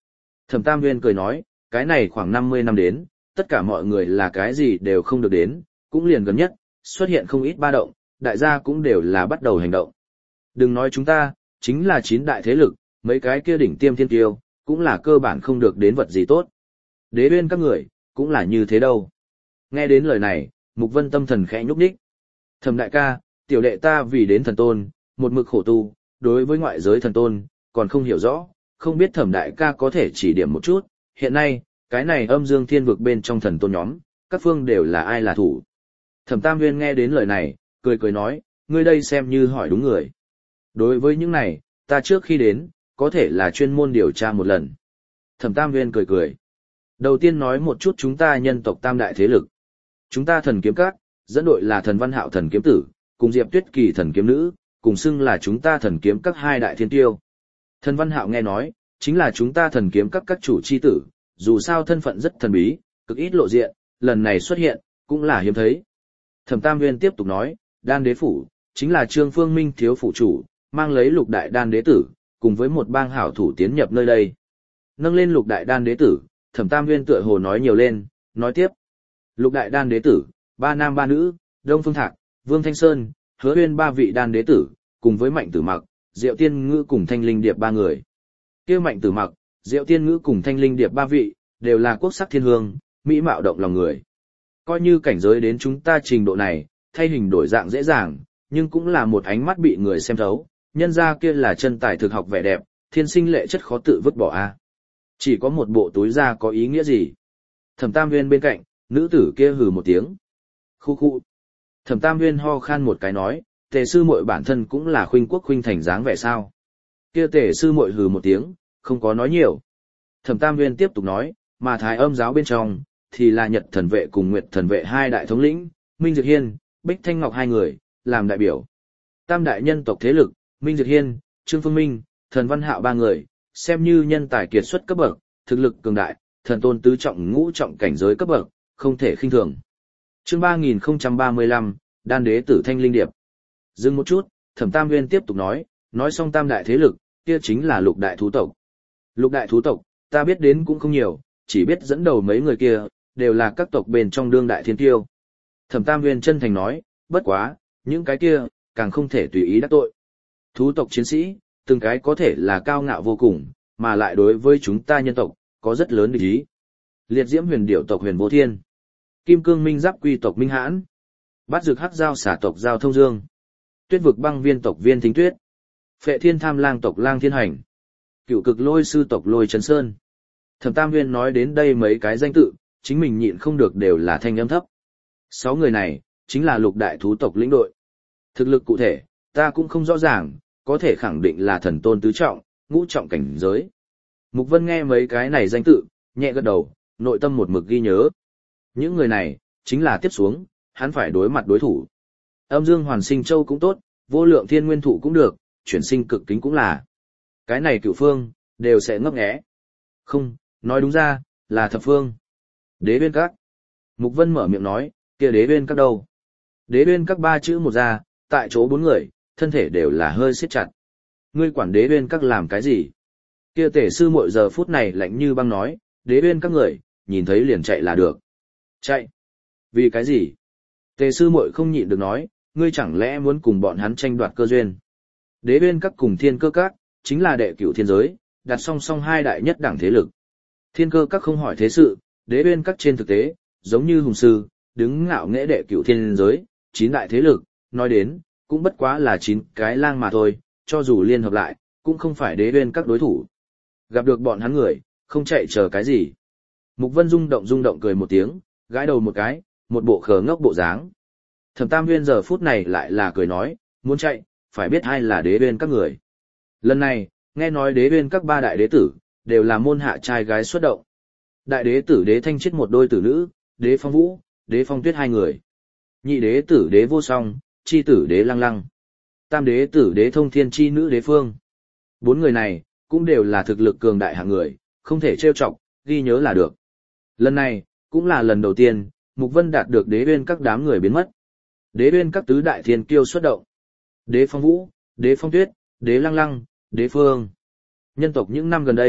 Thẩm Tam Nguyên cười nói, cái này khoảng năm mươi năm đến, tất cả mọi người là cái gì đều không được đến, cũng liền gần nhất, xuất hiện không ít ba động, đại gia cũng đều là bắt đầu hành động. Đừng nói chúng ta, chính là chín đại thế lực, mấy cái kia đỉnh tiêm thiên tiêu, cũng là cơ bản không được đến vật gì tốt. Đế uyên các người, cũng là như thế đâu. Nghe đến lời này, Mục Vân tâm thần khẽ nhúc nhích. Thẩm đại ca, tiểu đệ ta vì đến thần tôn, một mực khổ tu, đối với ngoại giới thần tôn, còn không hiểu rõ, không biết thẩm đại ca có thể chỉ điểm một chút. Hiện nay, cái này âm dương thiên vực bên trong thần tôn nhóm, các phương đều là ai là thủ. Thẩm Tam Nguyên nghe đến lời này, cười cười nói, ngươi đây xem như hỏi đúng người. Đối với những này, ta trước khi đến, có thể là chuyên môn điều tra một lần. Thẩm Tam Nguyên cười cười. Đầu tiên nói một chút chúng ta nhân tộc tam đại thế lực. Chúng ta thần kiếm các, dẫn đội là thần văn hạo thần kiếm tử, cùng Diệp Tuyết Kỳ thần kiếm nữ, cùng xưng là chúng ta thần kiếm các hai đại thiên tiêu. Thần văn hạo nghe nói, chính là chúng ta thần kiếm các các chủ chi tử, dù sao thân phận rất thần bí, cực ít lộ diện, lần này xuất hiện, cũng là hiếm thấy. Thẩm Tam Nguyên tiếp tục nói, đan đế phủ, chính là Trương Phương Minh thiếu phủ chủ, mang lấy lục đại đan đế tử, cùng với một bang hảo thủ tiến nhập nơi đây. Nâng lên lục đại đan đế tử, Thẩm Tam Nguyên tựa hồ nói nhiều lên, nói tiếp. Lục đại đan đế tử, ba nam ba nữ, Đông Phương Thạc, Vương Thanh Sơn, Hứa Uyên ba vị đan đế tử, cùng với Mạnh Tử Mặc, Diệu Tiên Ngữ cùng Thanh Linh Điệp ba người. Kia Mạnh Tử Mặc, Diệu Tiên Ngữ cùng Thanh Linh Điệp ba vị, đều là quốc sắc thiên hương, mỹ mạo động lòng người. Coi như cảnh giới đến chúng ta trình độ này, thay hình đổi dạng dễ dàng, nhưng cũng là một ánh mắt bị người xem thấu, nhân ra kia là chân tài thực học vẻ đẹp, thiên sinh lệ chất khó tự vứt bỏ a. Chỉ có một bộ túi da có ý nghĩa gì? Thẩm Tam Nguyên bên cạnh, nữ tử kia hừ một tiếng. Khu khu. Thẩm Tam Nguyên ho khan một cái nói, Tề sư muội bản thân cũng là khuynh quốc khuynh thành dáng vẻ sao? Kia Tề sư muội hừ một tiếng, không có nói nhiều. Thẩm Tam Nguyên tiếp tục nói, mà Thái Âm giáo bên trong thì là Nhật thần vệ cùng Nguyệt thần vệ hai đại thống lĩnh, Minh Diệt Hiên, Bích Thanh Ngọc hai người làm đại biểu. Tam đại nhân tộc thế lực, Minh Diệt Hiên, Trương Phương Minh, Thần Văn Hạo ba người, xem như nhân tài kiệt xuất cấp bậc, thực lực cường đại, thần tôn tứ trọng ngũ trọng cảnh giới cấp bậc, không thể khinh thường. Chương ba nghìn không trăm ba mươi lăm, Đan đế tử Thanh Linh Điệp. Dừng một chút, Thẩm Tam Nguyên tiếp tục nói, nói xong tam đại thế lực, kia chính là lục đại thú tộc. Lục đại thú tộc, ta biết đến cũng không nhiều, chỉ biết dẫn đầu mấy người kia, đều là các tộc bên trong đương đại thiên tiêu. Thẩm Tam Nguyên chân thành nói, bất quá, những cái kia, càng không thể tùy ý đắc tội. Thú tộc chiến sĩ, từng cái có thể là cao ngạo vô cùng, mà lại đối với chúng ta nhân tộc, có rất lớn địch ý. Liệt diễm huyền điểu tộc Huyền Vô Thiên, Kim Cương Minh Giáp quy tộc Minh Hãn, Bát Dược Hắc Giao xả tộc Giao Thông Dương, Tuyết vực băng viên tộc Viên Thính Tuyết, Phệ Thiên Tham Lang tộc Lang Thiên Hành, Cựu Cực Lôi sư tộc Lôi Trấn Sơn. Thẩm Tam Nguyên nói đến đây mấy cái danh tự, chính mình nhịn không được đều là thanh âm thấp. Sáu người này, chính là lục đại thú tộc lĩnh đội. Thực lực cụ thể, ta cũng không rõ ràng, có thể khẳng định là thần tôn tứ trọng, ngũ trọng cảnh giới. Mục Vân nghe mấy cái này danh tự, nhẹ gật đầu, nội tâm một mực ghi nhớ. Những người này, chính là tiếp xuống, hắn phải đối mặt đối thủ. Âm Dương Hoàn Sinh Châu cũng tốt, Vô Lượng Thiên Nguyên Thụ cũng được, Chuyển Sinh Cực Kính cũng là. Cái này cửu phương, đều sẽ ngấp nghé. Không, nói đúng ra, là thập phương. Đế Uyên Các. Mục Vân mở miệng nói, kia Đế Uyên Các đâu? Đế Uyên Các ba chữ một ra, tại chỗ bốn người, thân thể đều là hơi siết chặt. Ngươi quản Đế Uyên Các làm cái gì? Kia Tể sư muội giờ phút này lạnh như băng nói, Đế Uyên Các người, nhìn thấy liền chạy là được. Chạy? Vì cái gì? Tề sư muội không nhịn được nói, ngươi chẳng lẽ muốn cùng bọn hắn tranh đoạt cơ duyên? Đế Uyên Các cùng Thiên Cơ Các, chính là đệ cửu thiên giới, đặt song song hai đại nhất đẳng thế lực. Thiên Cơ Các không hỏi thế sự, Đế Uyên Các trên thực tế, giống như hùng sư, đứng ngạo nghễ đệ cửu thiên giới, chín đại thế lực, nói đến, cũng bất quá là chín cái lang mà thôi, cho dù liên hợp lại, cũng không phải Đế Uyên Các đối thủ. Gặp được bọn hắn người, không chạy chờ cái gì. Mục Vân rung động rung động cười một tiếng, gãi đầu một cái, một bộ khờ ngốc bộ dáng. Thẩm Tam Nguyên giờ phút này lại là cười nói, muốn chạy, phải biết ai là Đế Uyên Các người. Lần này, nghe nói Đế Uyên Các ba đại đế tử, đều là môn hạ trai gái xuất động. Đại đế tử Đế Thanh chết một đôi tử nữ, Đế Phong Vũ, Đế Phong Tuyết hai người. Nhị đế tử Đế Vô Song, chi tử Đế Lăng Lăng. Tam đế tử Đế Thông Thiên chi nữ Đế Phương. Bốn người này, cũng đều là thực lực cường đại hạng người, không thể trêu chọc, ghi nhớ là được. Lần này, cũng là lần đầu tiên, Mục Vân đạt được Đế Uyên Các đám người biến mất. Đế Uyên Các tứ đại thiên kiêu xuất động. Đế Phong Vũ, Đế Phong Tuyết, Đế Lăng Lăng, Đế Phương. Nhân tộc những năm gần đây,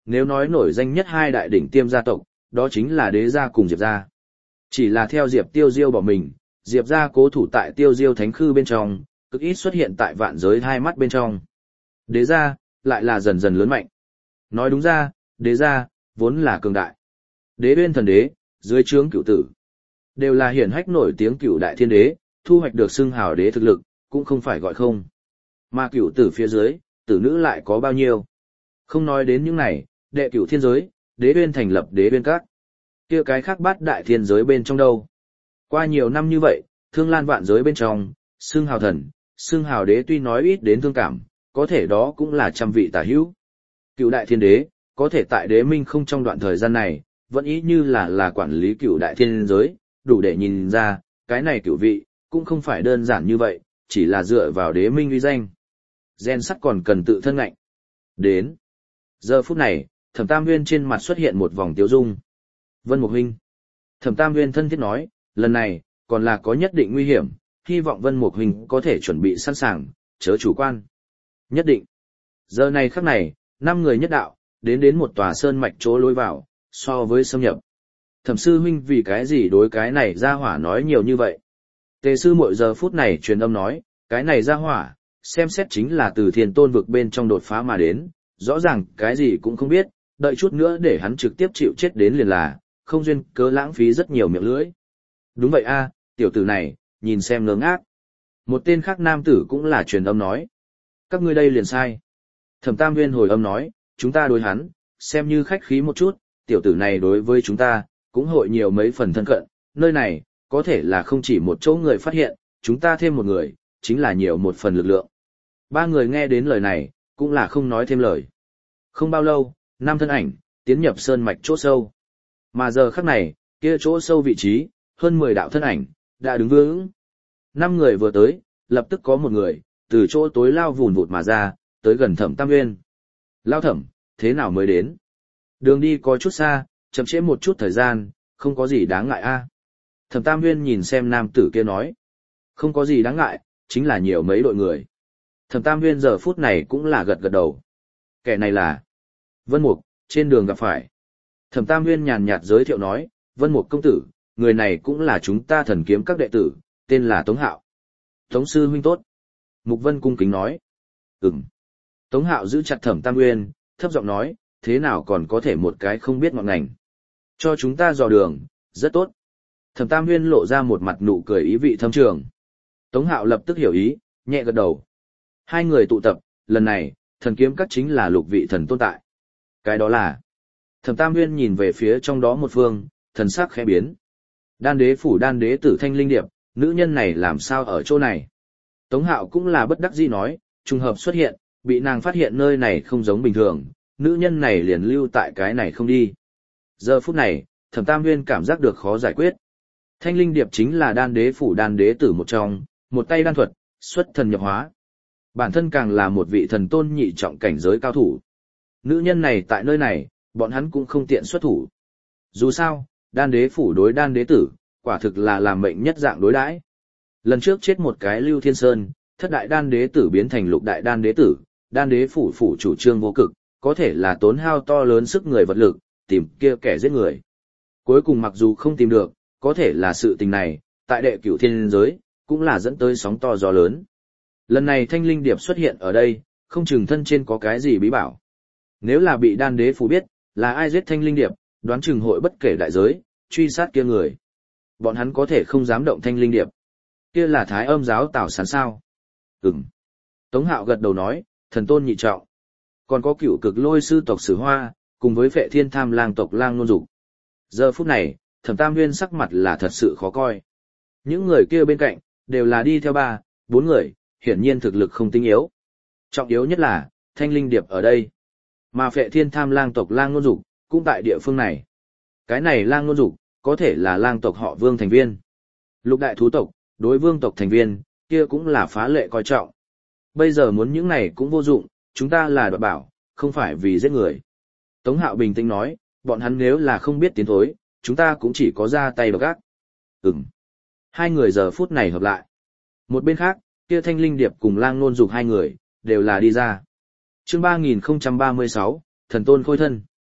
nếu nói nổi danh nhất hai đại đỉnh tiêm gia tộc, đó chính là Đế gia cùng Diệp gia. Chỉ là theo Diệp Tiêu Diêu bỏ mình, Diệp gia cố thủ tại Tiêu Diêu Thánh Khư bên trong, cực ít xuất hiện tại vạn giới hai mắt bên trong. Đế gia lại là dần dần lớn mạnh. Nói đúng ra, Đế gia vốn là cường đại. Đế Uyên Thần Đế, dưới trướng Cửu Tử, đều là hiển hách nổi tiếng Cửu Đại Thiên Đế, thu hoạch được xưng hào đế thực lực, cũng không phải gọi không. Mà Cửu Tử phía dưới, tử nữ lại có bao nhiêu? Không nói đến những này, đệ Cửu Thiên giới, Đế Uyên thành lập Đế Uyên Các. Kia cái khác bát đại thiên giới bên trong đâu? Qua nhiều năm như vậy, thương lan vạn giới bên trong, xưng hào thần, xưng hào đế tuy nói ít đến thương cảm, có thể đó cũng là trăm vị tả hữu. Cựu đại thiên đế, có thể tại đế minh không trong đoạn thời gian này, vẫn ý như là là quản lý cựu đại thiên giới, đủ để nhìn ra, cái này cựu vị, cũng không phải đơn giản như vậy, chỉ là dựa vào đế minh uy danh. Gen sắt còn cần tự thân ngạnh. Đến. Giờ phút này, Thẩm Tam Nguyên trên mặt xuất hiện một vòng tiêu dung. Vân Mục huynh. Thẩm Tam Nguyên thân thiết nói, lần này, còn là có nhất định nguy hiểm, hy vọng Vân Mục huynh có thể chuẩn bị sẵn sàng, chớ chủ quan. Nhất định. Giờ này khắc này, năm người nhất đạo, đến đến một tòa sơn mạch chỗ lối vào, so với xâm nhập. Thẩm sư huynh vì cái gì đối cái này ra hỏa nói nhiều như vậy? Tề sư mỗi giờ phút này truyền âm nói, cái này ra hỏa, xem xét chính là từ thiên tôn vực bên trong đột phá mà đến, rõ ràng cái gì cũng không biết, đợi chút nữa để hắn trực tiếp chịu chết đến liền là, không duyên cớ lãng phí rất nhiều miệng lưỡi. Đúng vậy a, tiểu tử này, nhìn xem ngớ ngác. Một tên khác nam tử cũng là truyền âm nói. Các ngươi đây liền sai. Thẩm Tam Nguyên hồi âm nói, chúng ta đối hắn, xem như khách khí một chút, tiểu tử này đối với chúng ta, cũng hội nhiều mấy phần thân cận, nơi này, có thể là không chỉ một chỗ người phát hiện, chúng ta thêm một người, chính là nhiều một phần lực lượng. Ba người nghe đến lời này, cũng là không nói thêm lời. Không bao lâu, năm thân ảnh, tiến nhập sơn mạch chỗ sâu. Mà giờ khắc này, kia chỗ sâu vị trí, hơn mười đạo thân ảnh, đã đứng vững. Năm người vừa tới, lập tức có một người, từ chỗ tối lao vùn vụt mà ra, tới gần Thẩm Tam Nguyên. Lao Thẩm, thế nào mới đến? Đường đi có chút xa, chậm trễ một chút thời gian, không có gì đáng ngại a. Thẩm Tam Nguyên nhìn xem nam tử kia nói. Không có gì đáng ngại, chính là nhiều mấy đội người. Thẩm Tam Nguyên giờ phút này cũng là gật gật đầu. Kẻ này là Vân Mục, trên đường gặp phải. Thẩm Tam Nguyên nhàn nhạt giới thiệu nói, Vân Mục công tử, người này cũng là chúng ta thần kiếm các đệ tử, tên là Tống Hạo. Tống sư huynh tốt. Mục Vân cung kính nói. Ừm. Tống Hạo giữ chặt Thẩm Tam Nguyên, thấp giọng nói, thế nào còn có thể một cái không biết ngọn ngành. Cho chúng ta dò đường, rất tốt. Thẩm Tam Nguyên lộ ra một mặt nụ cười ý vị thâm trường. Tống Hạo lập tức hiểu ý, nhẹ gật đầu. Hai người tụ tập, lần này, thần kiếm các chính là lục vị thần tồn tại. Cái đó là... Thẩm Tam Nguyên nhìn về phía trong đó một phương, thần sắc khẽ biến. Đan đế phủ đan đế tử Thanh Linh Điệp, nữ nhân này làm sao ở chỗ này? Tống Hạo cũng là bất đắc dĩ nói, trùng hợp xuất hiện, bị nàng phát hiện nơi này không giống bình thường, nữ nhân này liền lưu tại cái này không đi. Giờ phút này, Thẩm Tam Nguyên cảm giác được khó giải quyết. Thanh Linh Điệp chính là đan đế phủ đan đế tử một trong, một tay đan thuật, xuất thần nhập hóa. Bản thân càng là một vị thần tôn nhị trọng cảnh giới cao thủ. Nữ nhân này tại nơi này, bọn hắn cũng không tiện xuất thủ. Dù sao, đan đế phủ đối đan đế tử, quả thực là làm mệnh nhất dạng đối đãi. Lần trước chết một cái Lưu Thiên Sơn, thất đại đan đế tử biến thành lục đại đan đế tử, đan đế phủ phủ chủ trương vô cực, có thể là tốn hao to lớn sức người vật lực, tìm kia kẻ giết người. Cuối cùng mặc dù không tìm được, có thể là sự tình này, tại đệ cửu thiên giới, cũng là dẫn tới sóng to gió lớn. Lần này Thanh Linh Điệp xuất hiện ở đây, không chừng thân trên có cái gì bí bảo. Nếu là bị đan đế phủ biết, là ai giết Thanh Linh Điệp, đoán chừng hội bất kể đại giới, truy sát kia người. Bọn hắn có thể không dám động Thanh Linh Điệp. Kia là Thái Âm giáo Tào Sán sao? Ừm. Tống Hạo gật đầu nói, thần tôn nhị trọng. Còn có cựu cực lôi sư tộc Sử Hoa, cùng với Phệ Thiên Tham lang tộc Lang Nôn Dục. Giờ phút này, Thẩm Tam Nguyên sắc mặt là thật sự khó coi. Những người kia bên cạnh, đều là đi theo ba, bốn người, hiển nhiên thực lực không tinh yếu. Trọng yếu nhất là, Thanh Linh Điệp ở đây. Mà Phệ Thiên Tham lang tộc Lang Nôn Dục, cũng tại địa phương này. Cái này Lang Nôn Dục, có thể là lang tộc họ Vương thành viên. Lục đại thú tộc, đối vương tộc thành viên, kia cũng là phá lệ coi trọng. Bây giờ muốn những này cũng vô dụng, chúng ta là đoạt bảo, không phải vì giết người. Tống Hạo bình tĩnh nói, bọn hắn nếu là không biết tiến thối, chúng ta cũng chỉ có ra tay độc ác. Ừm. Hai người giờ phút này hợp lại. Một bên khác, kia Thanh Linh Điệp cùng Lang Nôn Dục hai người, đều là đi ra. Chương ba nghìn không trăm ba mươi sáu, Thần Tôn Khôi Thân.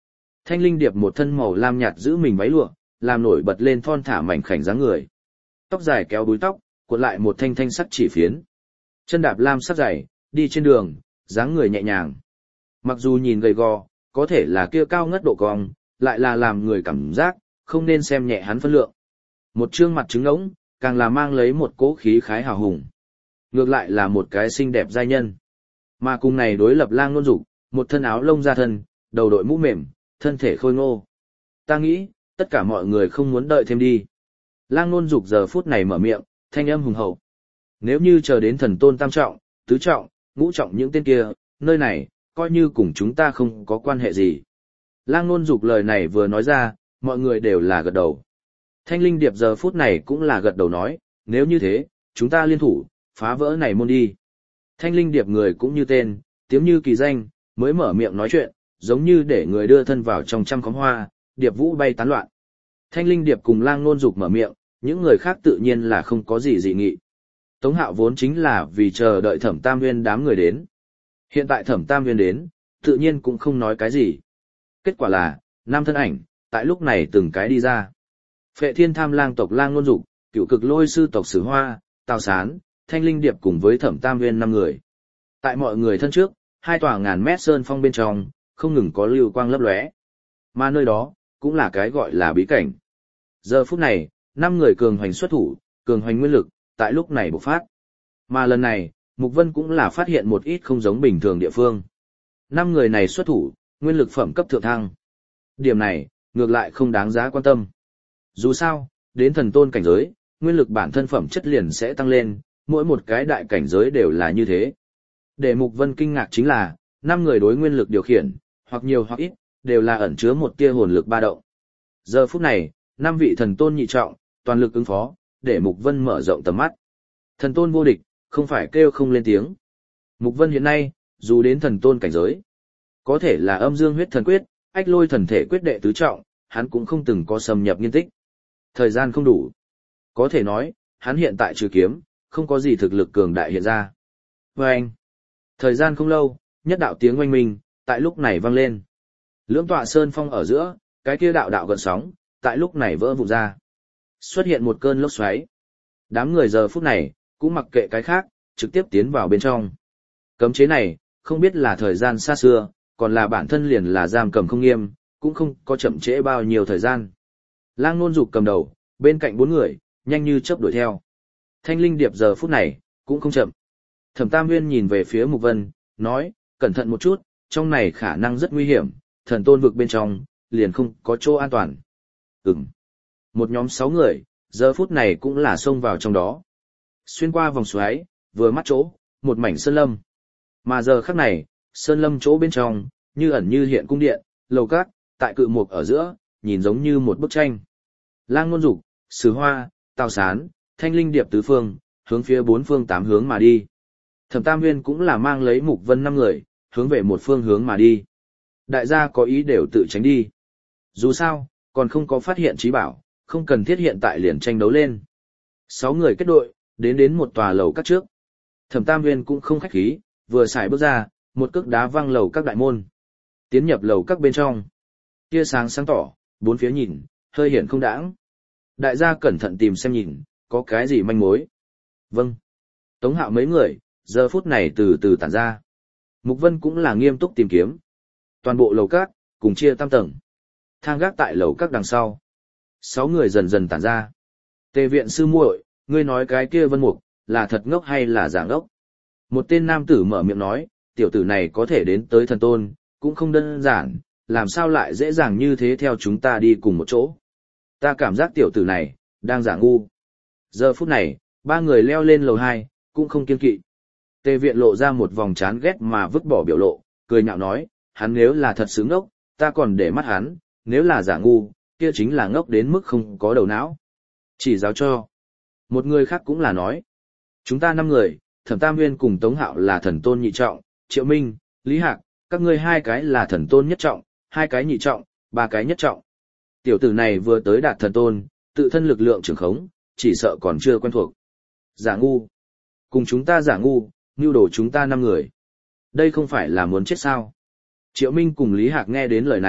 Thanh Linh Điệp một thân màu lam nhạt giữ mình váy lụa, làm nổi bật lên thon thả mảnh khảnh dáng người. Tóc dài kéo búi tóc, cuộn lại một thanh thanh sắc chỉ phiến. Chân đạp lam sắc dày, đi trên đường, dáng người nhẹ nhàng. Mặc dù nhìn gầy gò, có thể là kia cao ngất độ cong, lại là làm người cảm giác, không nên xem nhẹ hắn phân lượng. Một trương mặt trứng ngỗng, càng là mang lấy một cỗ khí khái hào hùng. Ngược lại là một cái xinh đẹp giai nhân. Mà cùng này đối lập Lang Nôn Dục, một thân áo lông da thân, đầu đội mũ mềm, thân thể khôi ngô. Ta nghĩ, tất cả mọi người không muốn đợi thêm đi. Lang Nôn Dục giờ phút này mở miệng, thanh âm hùng hậu. Nếu như chờ đến thần tôn tam trọng, tứ trọng, ngũ trọng những tên kia, nơi này, coi như cùng chúng ta không có quan hệ gì. Lang Nôn Dục lời này vừa nói ra, mọi người đều là gật đầu. Thanh Linh Điệp giờ phút này cũng là gật đầu nói, nếu như thế, chúng ta liên thủ, phá vỡ này môn đi. Thanh Linh Điệp người cũng như tên, tiếng như kỳ danh, mới mở miệng nói chuyện, giống như để người đưa thân vào trong trăm khóm hoa, điệp vũ bay tán loạn. Thanh Linh Điệp cùng Lang Nôn Dục mở miệng, những người khác tự nhiên là không có gì dị nghị. Tống Hạo vốn chính là vì chờ đợi Thẩm Tam Nguyên đám người đến. Hiện tại Thẩm Tam Nguyên đến, tự nhiên cũng không nói cái gì. Kết quả là, năm thân ảnh, tại lúc này từng cái đi ra. Phệ Thiên Tham Lang tộc Lang Nôn Dục, Cựu Cực Lôi sư tộc Sử Hoa, Tào Sán, Thanh Linh Điệp cùng với Thẩm Tam Nguyên năm người. Tại mọi người thân trước, hai tòa ngàn mét sơn phong bên trong, không ngừng có lưu quang lấp lóe. Mà nơi đó, cũng là cái gọi là bí cảnh. Giờ phút này, năm người cường hoành xuất thủ, cường hoành nguyên lực, tại lúc này bộc phát. Mà lần này, Mục Vân cũng là phát hiện một ít không giống bình thường địa phương. Năm người này xuất thủ, nguyên lực phẩm cấp thượng thăng. Điểm này, ngược lại không đáng giá quan tâm. Dù sao, đến thần tôn cảnh giới, nguyên lực bản thân phẩm chất liền sẽ tăng lên, mỗi một cái đại cảnh giới đều là như thế. Để Mục Vân kinh ngạc chính là, năm người đối nguyên lực điều khiển, hoặc nhiều hoặc ít, đều là ẩn chứa một tia hồn lực ba động. Giờ phút này, năm vị thần tôn nhị trọng, toàn lực ứng phó, để Mục Vân mở rộng tầm mắt. Thần tôn vô địch, không phải kêu không lên tiếng. Mục Vân hiện nay, dù đến thần tôn cảnh giới, có thể là âm dương huyết thần quyết, ách lôi thần thể quyết đệ tứ trọng, hắn cũng không từng có xâm nhập nghiên tích. Thời gian không đủ. Có thể nói, hắn hiện tại trừ kiếm, không có gì thực lực cường đại hiện ra. Và anh, thời gian không lâu, nhất đạo tiếng oanh minh, tại lúc này vang lên. Lưỡng tọa sơn phong ở giữa, cái kia đạo đạo gợn sóng, tại lúc này vỡ vụn ra. Xuất hiện một cơn lốc xoáy. Đám người giờ phút này, cũng mặc kệ cái khác, trực tiếp tiến vào bên trong. Cấm chế này, không biết là thời gian xa xưa, còn là bản thân liền là giam cầm không nghiêm, cũng không có chậm trễ bao nhiêu thời gian. Lang Nôn Dục cầm đầu, bên cạnh bốn người, nhanh như chớp đuổi theo. Thanh Linh Điệp giờ phút này, cũng không chậm. Thẩm Tam Nguyên nhìn về phía Mục Vân, nói, cẩn thận một chút, trong này khả năng rất nguy hiểm, thần tôn vực bên trong, liền không có chỗ an toàn. Ừm. Một nhóm sáu người, giờ phút này cũng là xông vào trong đó. Xuyên qua vòng xoáy, vừa mắt chỗ, một mảnh sơn lâm. Mà giờ khắc này, sơn lâm chỗ bên trong, như ẩn như hiện cung điện, lầu cát, tại cự mục ở giữa, nhìn giống như một bức tranh. Lang Nôn Dục, Sử Hoa, Tào Sán, Thanh Linh Điệp tứ phương, hướng phía bốn phương tám hướng mà đi. Thẩm Tam Nguyên cũng là mang lấy Mục Vân năm người, hướng về một phương hướng mà đi. Đại gia có ý đều tự tránh đi. Dù sao, còn không có phát hiện trí bảo, không cần thiết hiện tại liền tranh đấu lên. Sáu người kết đội, đến đến một tòa lầu các trước. Thẩm Tam Nguyên cũng không khách khí, vừa xài bước ra, một cước đá văng lầu các đại môn. Tiến nhập lầu các bên trong. Tia sáng sáng tỏ, bốn phía nhìn, hơi hiện không đãng. Đại gia cẩn thận tìm xem nhìn, có cái gì manh mối. Vâng. Tống Hạo mấy người, giờ phút này từ từ tản ra. Mục Vân cũng là nghiêm túc tìm kiếm. Toàn bộ lầu các, cùng chia tam tầng. Thang gác tại lầu các đằng sau. Sáu người dần dần tản ra. Tề viện sư muội, ngươi nói cái kia Vân Mục, là thật ngốc hay là giả ngốc? Một tên nam tử mở miệng nói, tiểu tử này có thể đến tới thần tôn, cũng không đơn giản, làm sao lại dễ dàng như thế theo chúng ta đi cùng một chỗ. Ta cảm giác tiểu tử này, đang giả ngu. Giờ phút này, ba người leo lên lầu hai, cũng không kiên kỵ. Tề viện lộ ra một vòng chán ghét mà vứt bỏ biểu lộ, cười nhạo nói, hắn nếu là thật sự ngốc, ta còn để mắt hắn, nếu là giả ngu, kia chính là ngốc đến mức không có đầu não. Chỉ giáo cho. Một người khác cũng là nói, chúng ta năm người, Thẩm Tam Nguyên cùng Tống Hạo là thần tôn nhị trọng, Triệu Minh, Lý Hạc, các ngươi hai cái là thần tôn nhất trọng, hai cái nhị trọng, ba cái nhất trọng. Tiểu tử này vừa tới đạt thần tôn, tự thân lực lượng trường khống, chỉ sợ còn chưa quen thuộc. Giả ngu. Cùng chúng ta giả ngu, nưu đồ chúng ta năm người. Đây không phải là muốn chết sao. Triệu Minh cùng Lý Hạc nghe đến lời này,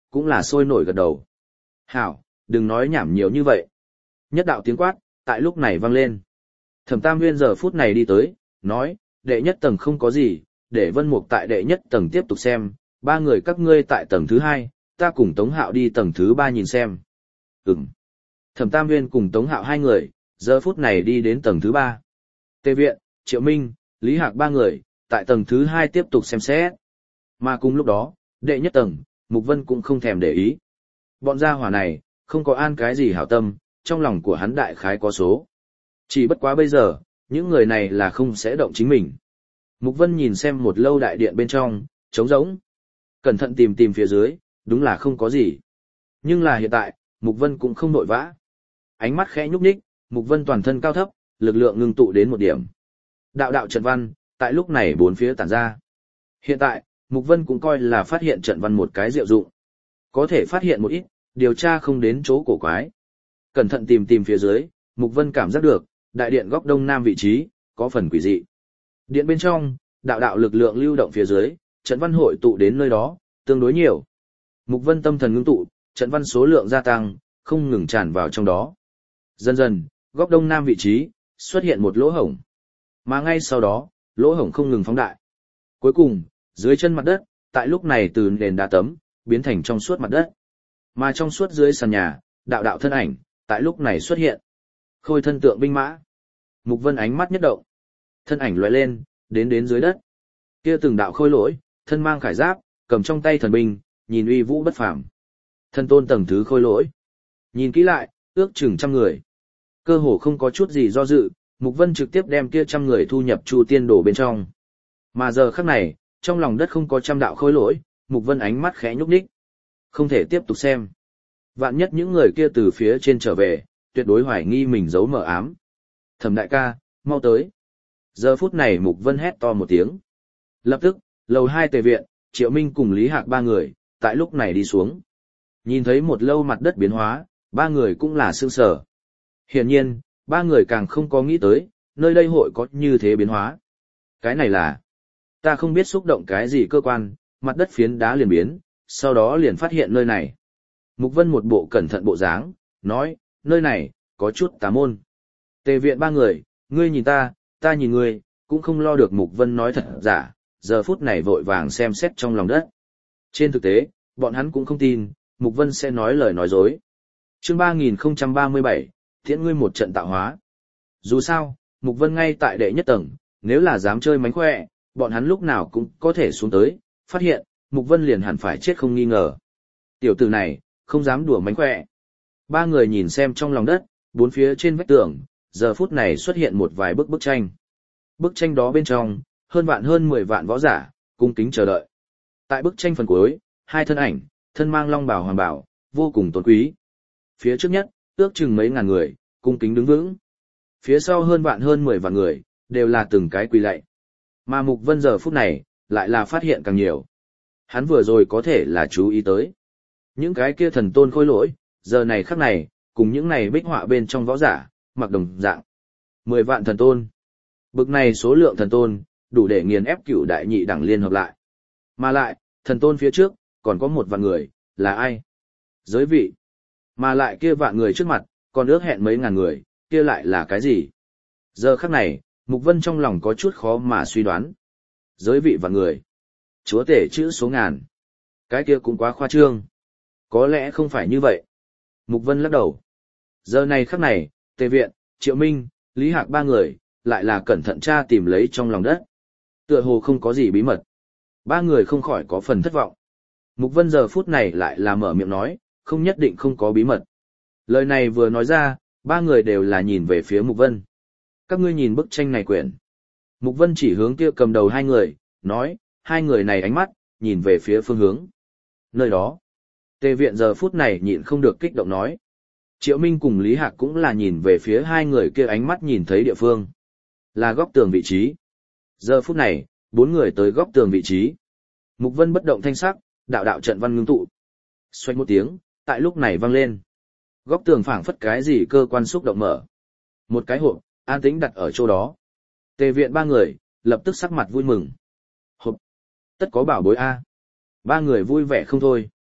cũng là sôi nổi gật đầu. Hảo, đừng nói nhảm nhiều như vậy. Nhất đạo tiếng quát, tại lúc này vang lên. Thẩm Tam Nguyên giờ phút này đi tới, nói, đệ nhất tầng không có gì, để Vân Mục tại đệ nhất tầng tiếp tục xem, ba người các ngươi tại tầng thứ hai, ta cùng Tống Hạo đi tầng thứ ba nhìn xem. Ừm. Thẩm Tam Nguyên cùng Tống Hạo hai người, giờ phút này đi đến tầng thứ ba. Tề Viện, Triệu Minh, Lý Hạc ba người, tại tầng thứ hai tiếp tục xem xét. Mà cùng lúc đó, đệ nhất tầng, Mục Vân cũng không thèm để ý. Bọn gia hỏa này, không có an cái gì hảo tâm, trong lòng của hắn đại khái có số. Chỉ bất quá bây giờ, những người này là không sẽ động chính mình. Mục Vân nhìn xem một lâu đại điện bên trong, trống rỗng. Cẩn thận tìm tìm phía dưới, đúng là không có gì. Nhưng là hiện tại, Mục Vân cũng không nội vã. Ánh mắt khẽ nhúc nhích, Mục Vân toàn thân cao thấp, lực lượng ngưng tụ đến một điểm. Đạo đạo trận văn, tại lúc này bốn phía tản ra. Hiện tại, Mục Vân cũng coi là phát hiện trận văn một cái diệu dụng. Có thể phát hiện một ít, điều tra không đến chỗ cổ quái. Cẩn thận tìm tìm phía dưới, Mục Vân cảm giác được, đại điện góc đông nam vị trí, có phần quỷ dị. Điện bên trong, đạo đạo lực lượng lưu động phía dưới, trận văn hội tụ đến nơi đó, tương đối nhiều. Mục Vân tâm thần ngưng tụ, trận văn số lượng gia tăng, không ngừng tràn vào trong đó. Dần dần, góc đông nam vị trí, xuất hiện một lỗ hổng. Mà ngay sau đó, lỗ hổng không ngừng phóng đại. Cuối cùng, dưới chân mặt đất, tại lúc này từ nền đá tấm, biến thành trong suốt mặt đất. Mà trong suốt dưới sàn nhà, đạo đạo thân ảnh, tại lúc này xuất hiện. Khôi thân tượng binh mã. Mục Vân ánh mắt nhất động. Thân ảnh lóe lên, đến đến dưới đất. Kia từng đạo khôi lỗi, thân mang khải giáp, cầm trong tay thần binh, nhìn uy vũ bất phàm. Thân tôn tầng thứ khôi lỗi. Nhìn kỹ lại, ước chừng trăm người. Cơ hồ không có chút gì do dự, Mục Vân trực tiếp đem kia trăm người thu nhập Chu Tiên Đồ bên trong. Mà giờ khắc này, trong lòng đất không có trăm đạo khôi lỗi, Mục Vân ánh mắt khẽ nhúc nhích. Không thể tiếp tục xem. Vạn nhất những người kia từ phía trên trở về, tuyệt đối hoài nghi mình giấu mờ ám. Thẩm đại ca, mau tới. Giờ phút này Mục Vân hét to một tiếng. Lập tức, lầu hai Tề Viện, Triệu Minh cùng Lý Hạc ba người, tại lúc này đi xuống. Nhìn thấy một lâu mặt đất biến hóa, ba người cũng là sương sở. Hiển nhiên, ba người càng không có nghĩ tới, nơi đây hội có như thế biến hóa. Cái này là, ta không biết xúc động cái gì cơ quan, mặt đất phiến đá liền biến, sau đó liền phát hiện nơi này. Mục Vân một bộ cẩn thận bộ dáng, nói, nơi này, có chút tà môn. Tề Viện ba người, ngươi nhìn ta, ta nhìn ngươi, cũng không lo được Mục Vân nói thật giả, giờ phút này vội vàng xem xét trong lòng đất. Trên thực tế, bọn hắn cũng không tin, Mục Vân sẽ nói lời nói dối. Chương ba nghìn không trăm ba mươi bảy, Thiện ngươi một trận tạo hóa. Dù sao, Mục Vân ngay tại đệ nhất tầng, nếu là dám chơi mánh khỏe, bọn hắn lúc nào cũng có thể xuống tới, phát hiện, Mục Vân liền hẳn phải chết không nghi ngờ. Tiểu tử này, không dám đùa mánh khỏe. Ba người nhìn xem trong lòng đất, bốn phía trên vách tường, giờ phút này xuất hiện một vài bức bức tranh. Bức tranh đó bên trong, hơn vạn hơn mười vạn võ giả, cung kính chờ đợi. Tại bức tranh phần cuối, hai thân ảnh, thân mang long bào hoàng bào, vô cùng tôn quý. Phía trước nhất, ước chừng mấy ngàn người, cung kính đứng vững. Phía sau hơn vạn hơn mười vạn người, đều là từng cái quỳ lạy. Mà Mục Vân giờ phút này, lại là phát hiện càng nhiều. Hắn vừa rồi có thể là chú ý tới. Những cái kia thần tôn khôi lỗi, giờ này khắc này, cùng những này bích họa bên trong võ giả, mặc đồng dạng. Mười vạn thần tôn. Bực này số lượng thần tôn, đủ để nghiền ép cửu đại nhị đẳng liên hợp lại. Mà lại, thần tôn phía trước, còn có một vạn người, là ai? Giới vị. Mà lại kia vạn người trước mặt, còn ước hẹn mấy ngàn người, kia lại là cái gì? Giờ khắc này, Mục Vân trong lòng có chút khó mà suy đoán. Giới vị vạn người. Chúa tể chữ số ngàn. Cái kia cũng quá khoa trương. Có lẽ không phải như vậy. Mục Vân lắc đầu. Giờ này khắc này, Tề Viện, Triệu Minh, Lý Hạc ba người, lại là cẩn thận tra tìm lấy trong lòng đất. Tựa hồ không có gì bí mật. Ba người không khỏi có phần thất vọng. Mục Vân giờ phút này lại là mở miệng nói, không nhất định không có bí mật. Lời này vừa nói ra, ba người đều là nhìn về phía Mục Vân. Các ngươi nhìn bức tranh này quyển. Mục Vân chỉ hướng kia cầm đầu hai người, nói, hai người này ánh mắt, nhìn về phía phương hướng. Nơi đó, Tề Viện giờ phút này nhịn không được kích động nói. Triệu Minh cùng Lý Hạc cũng là nhìn về phía hai người kia ánh mắt nhìn thấy địa phương. Là góc tường vị trí. Giờ phút này, bốn người tới góc tường vị trí. Mục Vân bất động thanh sắc, đạo đạo trận văn ngưng tụ. Xoay một tiếng, tại lúc này vang lên. Góc tường phảng phất cái gì cơ quan xúc động mở. Một cái hộp, an tĩnh đặt ở chỗ đó. Tề Viện ba người, lập tức sắc mặt vui mừng. Hộp. Tất có bảo bối A. Ba người vui vẻ không thôi.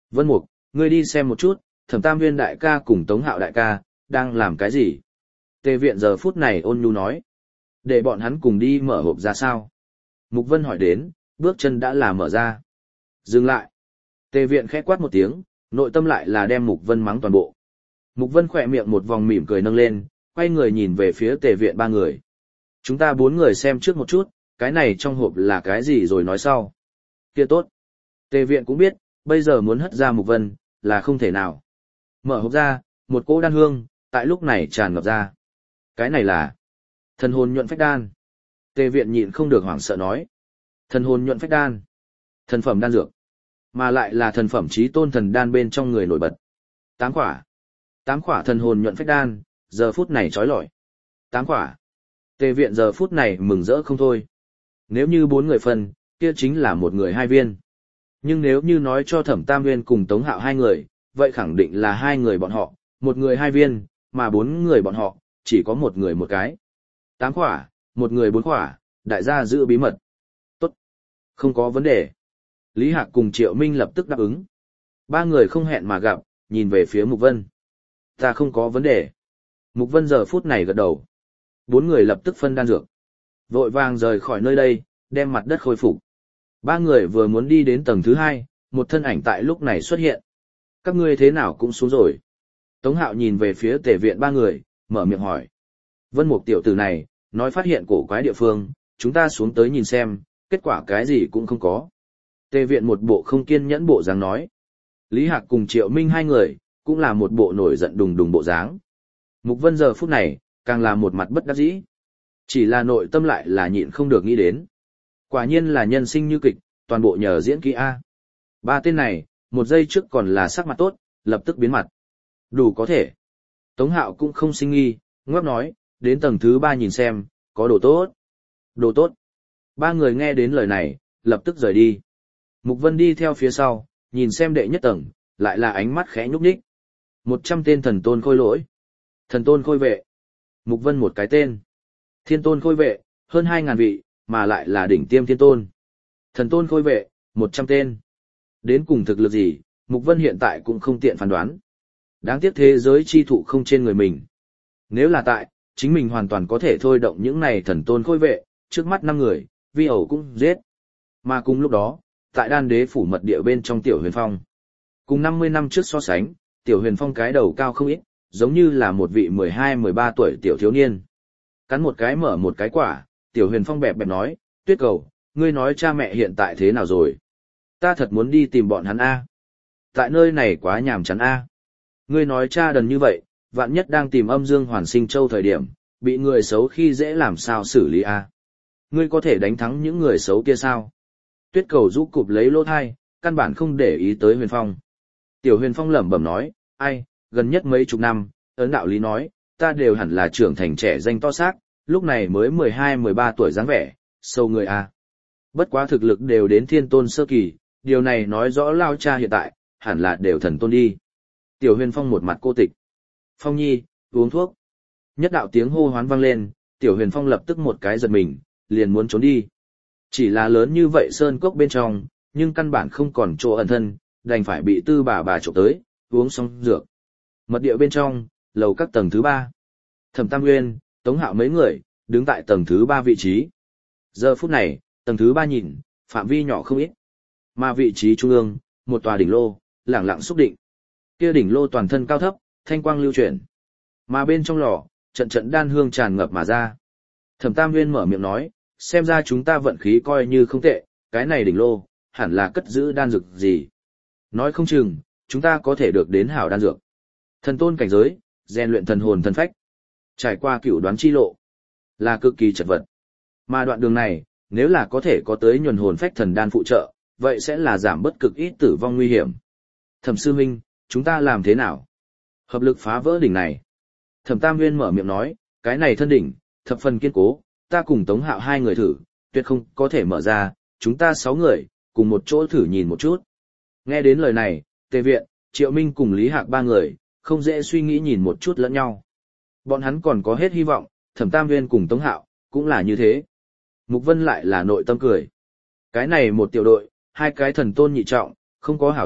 Vân Mục, ngươi đi xem một chút, Thẩm Tam Nguyên đại ca cùng Tống Hạo đại ca, đang làm cái gì? Tề viện giờ phút này ôn nhu nói. Để bọn hắn cùng đi mở hộp ra sao? Mục Vân hỏi đến, bước chân đã là mở ra. Dừng lại. Tề viện khẽ quát một tiếng, nội tâm lại là đem Mục Vân mắng toàn bộ. Mục Vân khỏe miệng một vòng mỉm cười nâng lên, quay người nhìn về phía Tề viện ba người. Chúng ta bốn người xem trước một chút, cái này trong hộp là cái gì rồi nói sau. Kia tốt. Tề viện cũng biết, bây giờ muốn hất ra Mục Vân, là không thể nào. Mở hộp ra, một cỗ đan hương, tại lúc này tràn ngập ra. Cái này là thần hồn nhuận phách đan. Tề viện nhịn không được hoảng sợ nói. Thần hồn nhuận phách đan. Thần phẩm đan dược. Mà lại là thần phẩm chí tôn thần đan bên trong người nổi bật. Tám quả. Tám quả thần hồn nhuận phách đan, giờ phút này trói lọi. Tám quả. Tề viện giờ phút này mừng rỡ không thôi. Nếu như bốn người phân, kia chính là một người hai viên. Nhưng nếu như nói cho Thẩm Tam Nguyên cùng Tống Hạo hai người, vậy khẳng định là hai người bọn họ, một người hai viên, mà bốn người bọn họ, chỉ có một người một cái. Tám quả, một người bốn quả, đại gia giữ bí mật. Tốt. Không có vấn đề. Lý Hạc cùng Triệu Minh lập tức đáp ứng. Ba người không hẹn mà gặp, nhìn về phía Mục Vân. Ta không có vấn đề. Mục Vân giờ phút này gật đầu. Bốn người lập tức phân đan dược. Vội vàng rời khỏi nơi đây, đem mặt đất khôi phục. Ba người vừa muốn đi đến tầng thứ hai, một thân ảnh tại lúc này xuất hiện. Các ngươi thế nào cũng xuống rồi. Tống Hạo nhìn về phía Tề viện ba người, mở miệng hỏi. Vân Mục tiểu tử này, nói phát hiện cổ quái địa phương, chúng ta xuống tới nhìn xem, kết quả cái gì cũng không có. Tề viện một bộ không kiên nhẫn bộ dáng nói. Lý Hạc cùng Triệu Minh hai người, cũng là một bộ nổi giận đùng đùng bộ dáng. Mục Vân giờ phút này, càng là một mặt bất đắc dĩ. Chỉ là nội tâm lại là nhịn không được nghĩ đến. Quả nhiên là nhân sinh như kịch, toàn bộ nhờ diễn kỹ A. Ba tên này, một giây trước còn là sắc mặt tốt, lập tức biến mặt. Đủ có thể. Tống Hạo cũng không sinh nghi, ngóc nói, đến tầng thứ ba nhìn xem, có đồ tốt. Đồ tốt. Ba người nghe đến lời này, lập tức rời đi. Mục Vân đi theo phía sau, nhìn xem đệ nhất tầng, lại là ánh mắt khẽ nhúc nhích. Một trăm tên thần tôn khôi lỗi. Thần tôn khôi vệ. Mục Vân một cái tên. Thiên tôn khôi vệ, hơn hai ngàn vị, mà lại là đỉnh tiêm thiên tôn. Thần tôn khôi vệ, một trăm tên. Đến cùng thực lực gì, Mục Vân hiện tại cũng không tiện phán đoán. Đáng tiếc thế giới chi thụ không trên người mình. Nếu là tại, chính mình hoàn toàn có thể thôi động những này thần tôn khôi vệ, trước mắt năm người, vi ẩu cũng giết. Mà cùng lúc đó, tại đan đế phủ mật địa bên trong Tiểu Huyền Phong. Cùng năm mươi năm trước so sánh, Tiểu Huyền Phong cái đầu cao không ít, giống như là một vị mười hai mười ba tuổi tiểu thiếu niên. Cắn một cái mở một cái quả, Tiểu Huyền Phong bẹp bẹp nói, Tuyết Cầu, ngươi nói cha mẹ hiện tại thế nào rồi? Ta thật muốn đi tìm bọn hắn A. Tại nơi này quá nhàm chán A. Ngươi nói cha đần như vậy, vạn nhất đang tìm âm dương hoàn sinh châu thời điểm, bị người xấu khi dễ làm sao xử lý A. Ngươi có thể đánh thắng những người xấu kia sao? Tuyết Cầu rũ cụp lấy lỗ thai, căn bản không để ý tới Huyền Phong. Tiểu Huyền Phong lẩm bẩm nói, ai, gần nhất mấy chục năm, ấn đạo lý nói, ta đều hẳn là trưởng thành trẻ danh to xác, lúc này mới mười hai mười ba tuổi dáng vẻ, sâu người A. Bất quá thực lực đều đến thiên tôn sơ kỳ, điều này nói rõ lao cha hiện tại, hẳn là đều thần tôn đi. Tiểu Huyền Phong một mặt cô tịch. Phong nhi, uống thuốc. Nhất đạo tiếng hô hoán vang lên, Tiểu Huyền Phong lập tức một cái giật mình, liền muốn trốn đi. Chỉ là lớn như vậy sơn cốc bên trong, nhưng căn bản không còn chỗ ẩn thân, đành phải bị tư bà bà trộm tới, uống xong dược. Mật địa bên trong, lầu các tầng thứ ba. Thẩm Tam Nguyên, Tống Hạo mấy người, đứng tại tầng thứ ba vị trí. Giờ phút này, tầng thứ ba nhìn, phạm vi nhỏ không ít. Mà vị trí trung ương, một tòa đỉnh lô, lẳng lặng xúc định. Kia đỉnh lô toàn thân cao thấp, thanh quang lưu chuyển. Mà bên trong lò, trận trận đan hương tràn ngập mà ra. Thẩm Tam Nguyên mở miệng nói, xem ra chúng ta vận khí coi như không tệ, cái này đỉnh lô, hẳn là cất giữ đan dược gì. Nói không chừng, chúng ta có thể được đến hảo đan dược. Thần tôn cảnh giới, rèn luyện thần hồn thần phách. Trải qua cửu đoán chi lộ, là cực kỳ chật vật. Mà đoạn đường này, nếu là có thể có tới nhuần hồn phách thần đan phụ trợ, vậy sẽ là giảm bất cực ít tử vong nguy hiểm. Thẩm sư huynh, chúng ta làm thế nào? Hợp lực phá vỡ đỉnh này. Thẩm Tam Nguyên mở miệng nói, cái này thân đỉnh, thập phần kiên cố, ta cùng Tống Hạo hai người thử, tuyệt không có thể mở ra, chúng ta sáu người, cùng một chỗ thử nhìn một chút. Nghe đến lời này, Tề Viện, Triệu Minh cùng Lý Hạc ba người, không dễ suy nghĩ nhìn một chút lẫn nhau. Bọn hắn còn có hết hy vọng, Thẩm Tam Nguyên cùng Tống Hạo, cũng là như thế. Mục Vân lại là nội tâm cười. Cái này một tiểu đội, hai cái thần tôn nhị trọng, không có hảo ý,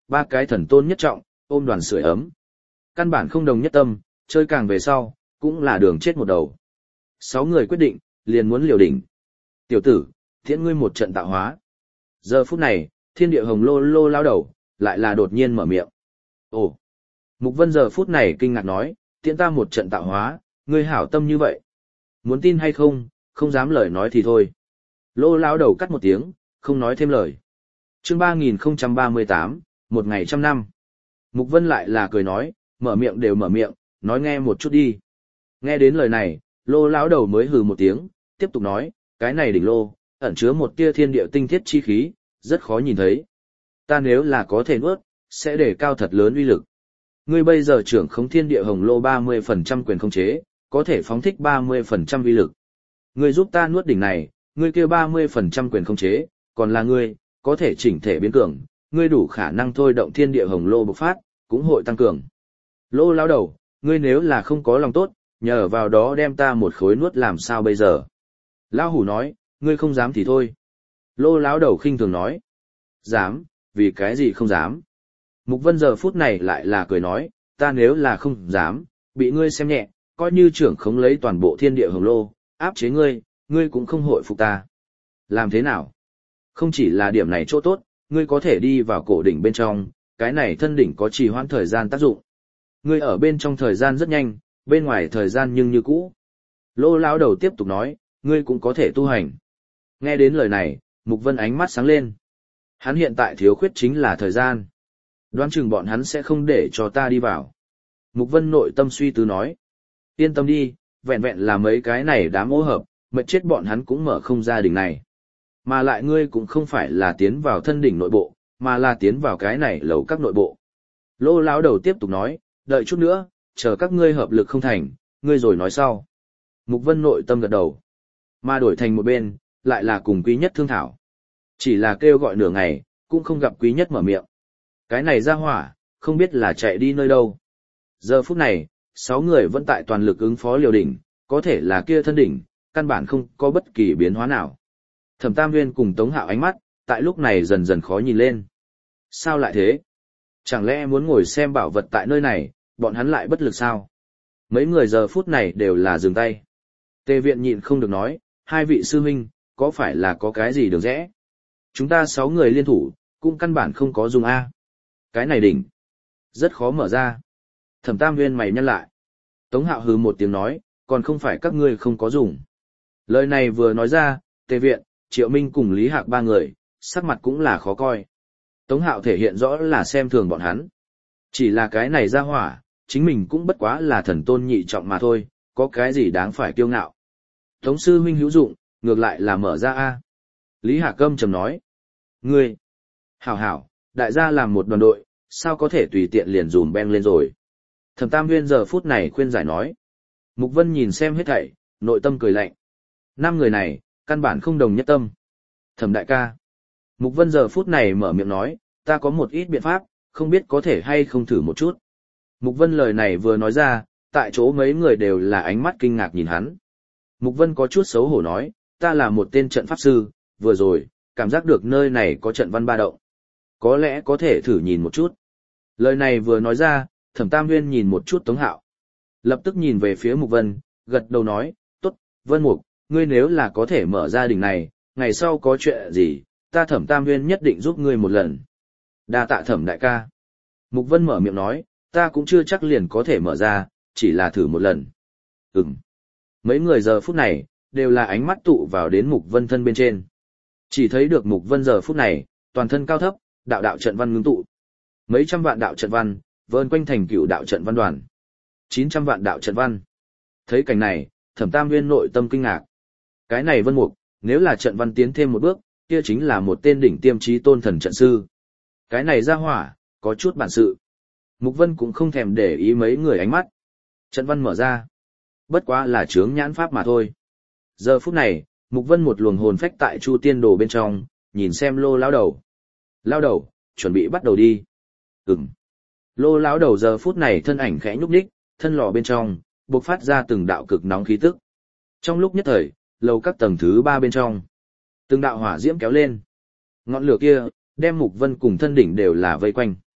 ba cái thần tôn nhất trọng, ôm đoàn sưởi ấm. Căn bản không đồng nhất tâm, chơi càng về sau, cũng là đường chết một đầu. Sáu người quyết định, liền muốn liều đỉnh. Tiểu tử, thiện ngươi một trận tạo hóa. Giờ phút này, thiên địa hồng lô lô lao đầu, lại là đột nhiên mở miệng. Ồ! Mục Vân giờ phút này kinh ngạc nói, tiễn ta một trận tạo hóa, ngươi hảo tâm như vậy. Muốn tin hay không, không dám lời nói thì thôi. Lô lao đầu cắt một tiếng, không nói thêm lời. Chương ba nghìn không trăm ba mươi tám, một ngày trăm năm. Mục Vân lại là cười nói, mở miệng đều mở miệng, nói nghe một chút đi. Nghe đến lời này, lô lão đầu mới hừ một tiếng, tiếp tục nói, cái này đỉnh lô, ẩn chứa một tia thiên địa tinh thiết chi khí, rất khó nhìn thấy. Ta nếu là có thể nuốt, sẽ để cao thật lớn uy lực. Ngươi bây giờ trưởng khống thiên địa hồng lô ba mươi phần trăm quyền khống chế, có thể phóng thích ba mươi phần trăm uy lực. Ngươi giúp ta nuốt đỉnh này, ngươi kêu ba mươi phần trăm quyền khống chế, còn là ngươi, có thể chỉnh thể biến cường, ngươi đủ khả năng thôi động thiên địa hồng lô bộc phát, cũng hội tăng cường. Lô lão đầu, ngươi nếu là không có lòng tốt, nhờ vào đó đem ta một khối nuốt làm sao bây giờ? Lão hủ nói, ngươi không dám thì thôi. Lô lão đầu khinh thường nói, dám, vì cái gì không dám? Mục Vân giờ phút này lại là cười nói, ta nếu là không dám, bị ngươi xem nhẹ, coi như trưởng khống lấy toàn bộ thiên địa hồng lô, áp chế ngươi, ngươi cũng không hội phục ta. Làm thế nào? Không chỉ là điểm này chỗ tốt, ngươi có thể đi vào cổ đỉnh bên trong, cái này thân đỉnh có trì hoãn thời gian tác dụng. Ngươi ở bên trong thời gian rất nhanh, bên ngoài thời gian nhưng như cũ. Lô lão đầu tiếp tục nói, ngươi cũng có thể tu hành. Nghe đến lời này, Mục Vân ánh mắt sáng lên. Hắn hiện tại thiếu khuyết chính là thời gian. Đoán chừng bọn hắn sẽ không để cho ta đi vào. Mục Vân nội tâm suy tư nói. Yên tâm đi, vẹn vẹn là mấy cái này đám ô hợp, mệt chết bọn hắn cũng mở không ra đỉnh này. Mà lại ngươi cũng không phải là tiến vào thân đỉnh nội bộ, mà là tiến vào cái này lầu các nội bộ. Lô lão đầu tiếp tục nói, đợi chút nữa, chờ các ngươi hợp lực không thành, ngươi rồi nói sau. Mục Vân nội tâm gật đầu. Mà đổi thành một bên, lại là cùng quý nhất thương thảo. Chỉ là kêu gọi nửa ngày, cũng không gặp quý nhất mở miệng. Cái này ra hỏa, không biết là chạy đi nơi đâu. Giờ phút này, sáu người vẫn tại toàn lực ứng phó liều đỉnh, có thể là kia thân đỉnh, căn bản không có bất kỳ biến hóa nào. Thẩm Tam Nguyên cùng Tống Hạo ánh mắt, tại lúc này dần dần khó nhìn lên. Sao lại thế? Chẳng lẽ muốn ngồi xem bảo vật tại nơi này, bọn hắn lại bất lực sao? Mấy người giờ phút này đều là dừng tay. Tề Viện nhịn không được nói, hai vị sư huynh, có phải là có cái gì được rẽ? Chúng ta sáu người liên thủ, cũng căn bản không có dùng A. Cái này đỉnh. Rất khó mở ra. Thẩm Tam Nguyên mày nhăn lại. Tống Hạo hừ một tiếng nói, còn không phải các ngươi không có dùng. Lời này vừa nói ra, Tề Viện, Triệu Minh cùng Lý Hạc ba người, sắc mặt cũng là khó coi. Tống Hạo thể hiện rõ là xem thường bọn hắn. Chỉ là cái này ra hỏa, chính mình cũng bất quá là thần tôn nhị trọng mà thôi, có cái gì đáng phải kiêu ngạo. Tống sư huynh hữu dụng, ngược lại là mở ra A. Lý Hạc Câm trầm nói. Ngươi! Hảo hảo, đại gia làm một đoàn đội, sao có thể tùy tiện liền dùm beng lên rồi. Thẩm Tam Nguyên giờ phút này khuyên giải nói. Mục Vân nhìn xem hết thảy, nội tâm cười lạnh. Năm người này, căn bản không đồng nhất tâm. Thẩm đại ca. Mục Vân giờ phút này mở miệng nói, ta có một ít biện pháp, không biết có thể hay không thử một chút. Mục Vân lời này vừa nói ra, tại chỗ mấy người đều là ánh mắt kinh ngạc nhìn hắn. Mục Vân có chút xấu hổ nói, ta là một tên trận pháp sư, vừa rồi, cảm giác được nơi này có trận văn ba động. Có lẽ có thể thử nhìn một chút. Lời này vừa nói ra, Thẩm Tam Nguyên nhìn một chút Tống Hạo. Lập tức nhìn về phía Mục Vân, gật đầu nói, tốt, Vân Mục, ngươi nếu là có thể mở ra đỉnh này, ngày sau có chuyện gì, ta Thẩm Tam Nguyên nhất định giúp ngươi một lần. Đa tạ Thẩm đại ca. Mục Vân mở miệng nói, ta cũng chưa chắc liền có thể mở ra, chỉ là thử một lần. Ừm. Mấy người giờ phút này, đều là ánh mắt tụ vào đến Mục Vân thân bên trên. Chỉ thấy được Mục Vân giờ phút này, toàn thân cao thấp, đạo đạo trận văn ngưng tụ. Mấy trăm vạn đạo trận văn, vờn quanh thành cửu đạo trận văn đoàn. chín trăm vạn đạo trận văn. Thấy cảnh này, Thẩm Tam Nguyên nội tâm kinh ngạc. Cái này Vân Mục, nếu là trận văn tiến thêm một bước, kia chính là một tên đỉnh tiêm chí tôn thần trận sư. Cái này ra hỏa, có chút bản sự. Mục Vân cũng không thèm để ý mấy người ánh mắt. Trận văn mở ra. Bất quá là chướng nhãn pháp mà thôi. Giờ phút này, Mục Vân một luồng hồn phách tại Chu Tiên Đồ bên trong, nhìn xem Lô lão đầu. Lão đầu, chuẩn bị bắt đầu đi. Ừm. Lô lão đầu giờ phút này thân ảnh khẽ nhúc nhích, thân lò bên trong, bộc phát ra từng đạo cực nóng khí tức. Trong lúc nhất thời, lầu các tầng thứ ba bên trong, từng đạo hỏa diễm kéo lên. Ngọn lửa kia, đem Mục Vân cùng thân đỉnh đều là vây quanh.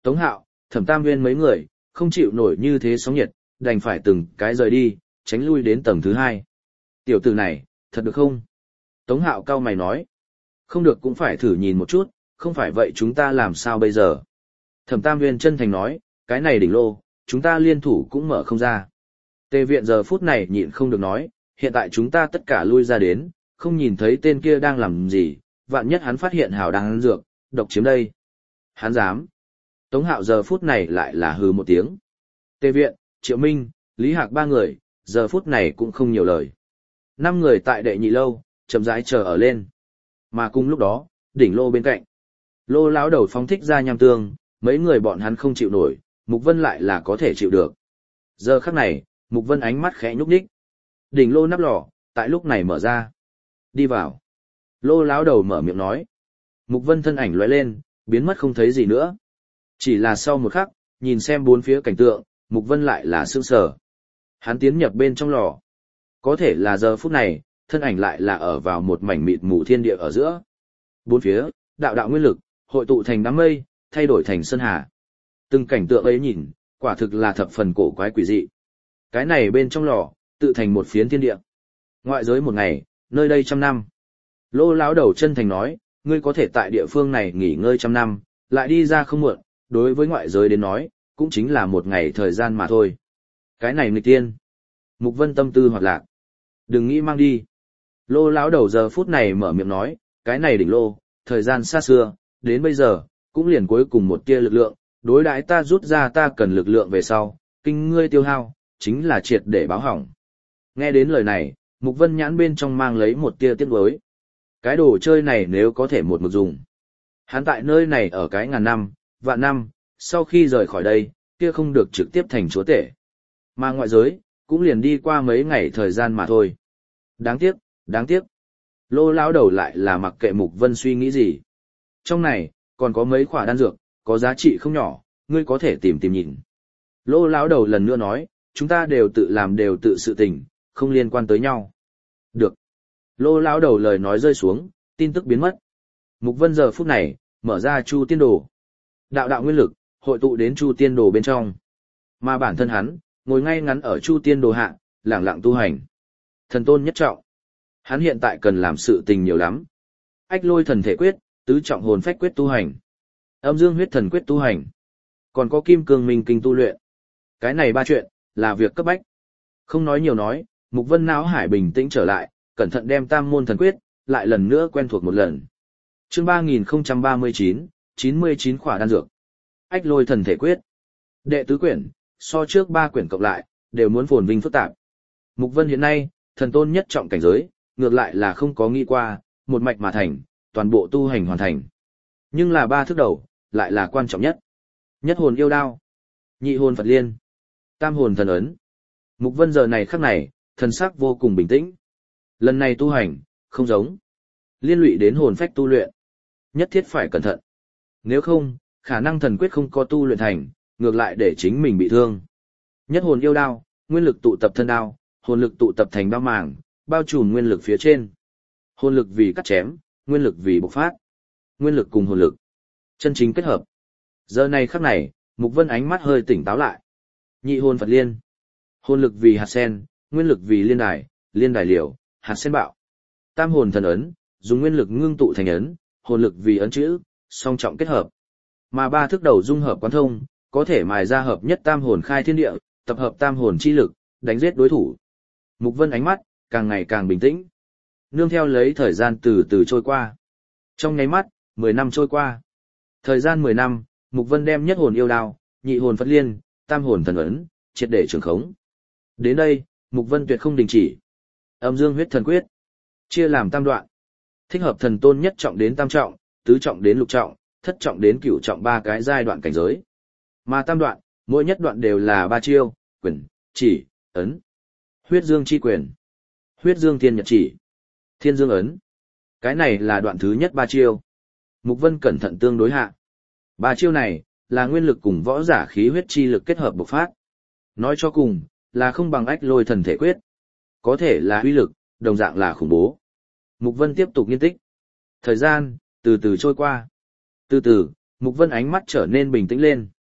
Tống Hạo, Thẩm Tam Nguyên mấy người, không chịu nổi như thế sóng nhiệt, đành phải từng cái rời đi, tránh lui đến tầng thứ hai. Tiểu tử này, thật được không? Tống Hạo cau mày nói. Không được cũng phải thử nhìn một chút, không phải vậy chúng ta làm sao bây giờ? Thẩm Tam Nguyên chân thành nói, cái này đỉnh lô, chúng ta liên thủ cũng mở không ra. Tề viện giờ phút này nhịn không được nói, hiện tại chúng ta tất cả lui ra đến, không nhìn thấy tên kia đang làm gì, vạn nhất hắn phát hiện hào đang ăn dược, độc chiếm đây. Hắn dám. Tống Hạo giờ phút này lại là hừ một tiếng. Tề viện, Triệu Minh, Lý Hạc ba người, giờ phút này cũng không nhiều lời. Năm người tại đệ nhị lâu, chậm rãi chờ ở lên. Mà cùng lúc đó, đỉnh lô bên cạnh. Lô lão đầu phóng thích ra nham tương, mấy người bọn hắn không chịu nổi, Mục Vân lại là có thể chịu được. Giờ khắc này, Mục Vân ánh mắt khẽ nhúc nhích. Đỉnh lô nắp lò, tại lúc này mở ra. Đi vào. Lô lão đầu mở miệng nói. Mục Vân thân ảnh lóe lên, biến mất không thấy gì nữa. Chỉ là sau một khắc, nhìn xem bốn phía cảnh tượng, Mục Vân lại là sững sờ. Hắn tiến nhập bên trong lò. Có thể là giờ phút này, thân ảnh lại là ở vào một mảnh mịt mù thiên địa ở giữa. Bốn phía, đạo đạo nguyên lực, hội tụ thành đám mây, thay đổi thành sơn hà. Từng cảnh tượng ấy nhìn, quả thực là thập phần cổ quái quỷ dị. Cái này bên trong lò, tự thành một phiến thiên địa. Ngoại giới một ngày, nơi đây trăm năm. Lô lão đầu chân thành nói, ngươi có thể tại địa phương này nghỉ ngơi trăm năm, lại đi ra không muộn, đối với ngoại giới đến nói, cũng chính là một ngày thời gian mà thôi. Cái này nghịch tiên. Mục Vân tâm tư hoạt lạc. Đừng nghĩ mang đi. Lô lão đầu giờ phút này mở miệng nói, cái này đỉnh lô, thời gian xa xưa, đến bây giờ, cũng liền cuối cùng một tia lực lượng, đối đãi ta rút ra ta cần lực lượng về sau, kinh ngươi tiêu hao, chính là triệt để báo hỏng. Nghe đến lời này, Mục Vân nhãn bên trong mang lấy một tia tiếc nuối. Cái đồ chơi này nếu có thể một mực dùng. Hắn tại nơi này ở cái ngàn năm, vạn năm, sau khi rời khỏi đây, kia không được trực tiếp thành chúa tể. Mà ngoại giới, cũng liền đi qua mấy ngày thời gian mà thôi. Đáng tiếc, đáng tiếc. Lô lão đầu lại là mặc kệ Mục Vân suy nghĩ gì. Trong này, còn có mấy khỏa đan dược, có giá trị không nhỏ, ngươi có thể tìm tìm nhìn. Lô lão đầu lần nữa nói, chúng ta đều tự làm đều tự sự tình, không liên quan tới nhau. Được. Lô lão đầu lời nói rơi xuống, tin tức biến mất. Mục Vân giờ phút này, mở ra Chu Tiên Đồ. Đạo đạo nguyên lực, hội tụ đến Chu Tiên Đồ bên trong. Mà bản thân hắn, ngồi ngay ngắn ở Chu Tiên Đồ hạ, lẳng lặng tu hành. Thần tôn nhất trọng. Hắn hiện tại cần làm sự tình nhiều lắm. Ách Lôi thần thể quyết, tứ trọng hồn phách quyết tu hành. Âm dương huyết thần quyết tu hành. Còn có Kim Cương Minh kinh tu luyện. Cái này ba chuyện, là việc cấp bách. Không nói nhiều nói, Mục Vân não hải bình tĩnh trở lại, cẩn thận đem tam môn thần quyết, lại lần nữa quen thuộc một lần. Chương ba nghìn không trăm ba mươi chín, chín mươi chín khỏa đan dược. Ách Lôi thần thể quyết. Đệ tứ quyển, so trước ba quyển cộng lại, đều muốn phồn vinh phức tạp. Mục Vân hiện nay, thần tôn nhất trọng cảnh giới, ngược lại là không có nghĩ qua, một mạch mà thành, toàn bộ tu hành hoàn thành. Nhưng là ba thức đầu, lại là quan trọng nhất. Nhất hồn yêu đao, nhị hồn Phật liên, tam hồn thần ấn. Mục Vân giờ này khắc này, thần sắc vô cùng bình tĩnh. Lần này tu hành, không giống. Liên lụy đến hồn phách tu luyện. Nhất thiết phải cẩn thận. Nếu không, khả năng thần quyết không có tu luyện thành, ngược lại để chính mình bị thương. Nhất hồn yêu đao, nguyên lực tụ tập thân đao, hồn lực tụ tập thành đao màng, bao trùm nguyên lực phía trên. Hồn lực vì cắt chém, nguyên lực vì bộc phát. Nguyên lực cùng hồn lực. Chân chính kết hợp. Giờ này khắc này, Mục Vân ánh mắt hơi tỉnh táo lại. Nhị hồn Phật liên. Hồn lực vì hạt sen, nguyên lực vì liên đài, liên đài liều, hạt sen bạo. Tam hồn thần ấn, dùng nguyên lực ngưng tụ thành ấn, hồn lực vì ấn chữ, song trọng kết hợp. Mà ba thức đầu dung hợp quán thông, có thể mài ra hợp nhất tam hồn khai thiên địa, tập hợp tam hồn chi lực, đánh giết đối thủ. Mục Vân ánh mắt càng ngày càng bình tĩnh. Nương theo lấy thời gian từ từ trôi qua. Trong nháy mắt, mười năm trôi qua. Thời gian mười năm, Mục Vân đem nhất hồn yêu đao, nhị hồn Phật liên, tam hồn thần ấn, triệt để trường khống. Đến đây, Mục Vân tuyệt không đình chỉ. Âm dương huyết thần quyết, chia làm tam đoạn. Thích hợp thần tôn nhất trọng đến tam trọng, tứ trọng đến lục trọng, thất trọng đến cửu trọng ba cái giai đoạn cảnh giới. Mà tam đoạn, mỗi nhất đoạn đều là ba chiêu, quyền, chỉ, ấn. Huyết dương chi quyền, huyết dương thiên nhật chỉ, thiên dương ấn. Cái này là đoạn thứ nhất ba chiêu. Mục Vân cẩn thận tương đối hạ. Ba chiêu này, là nguyên lực cùng võ giả khí huyết chi lực kết hợp bộc phát. Nói cho cùng, là không bằng Ách Lôi thần thể quyết. Có thể là uy lực, đồng dạng là khủng bố. Mục Vân tiếp tục nghiên tích. Thời gian, từ từ trôi qua. Từ từ, Mục Vân ánh mắt trở nên bình tĩnh lên.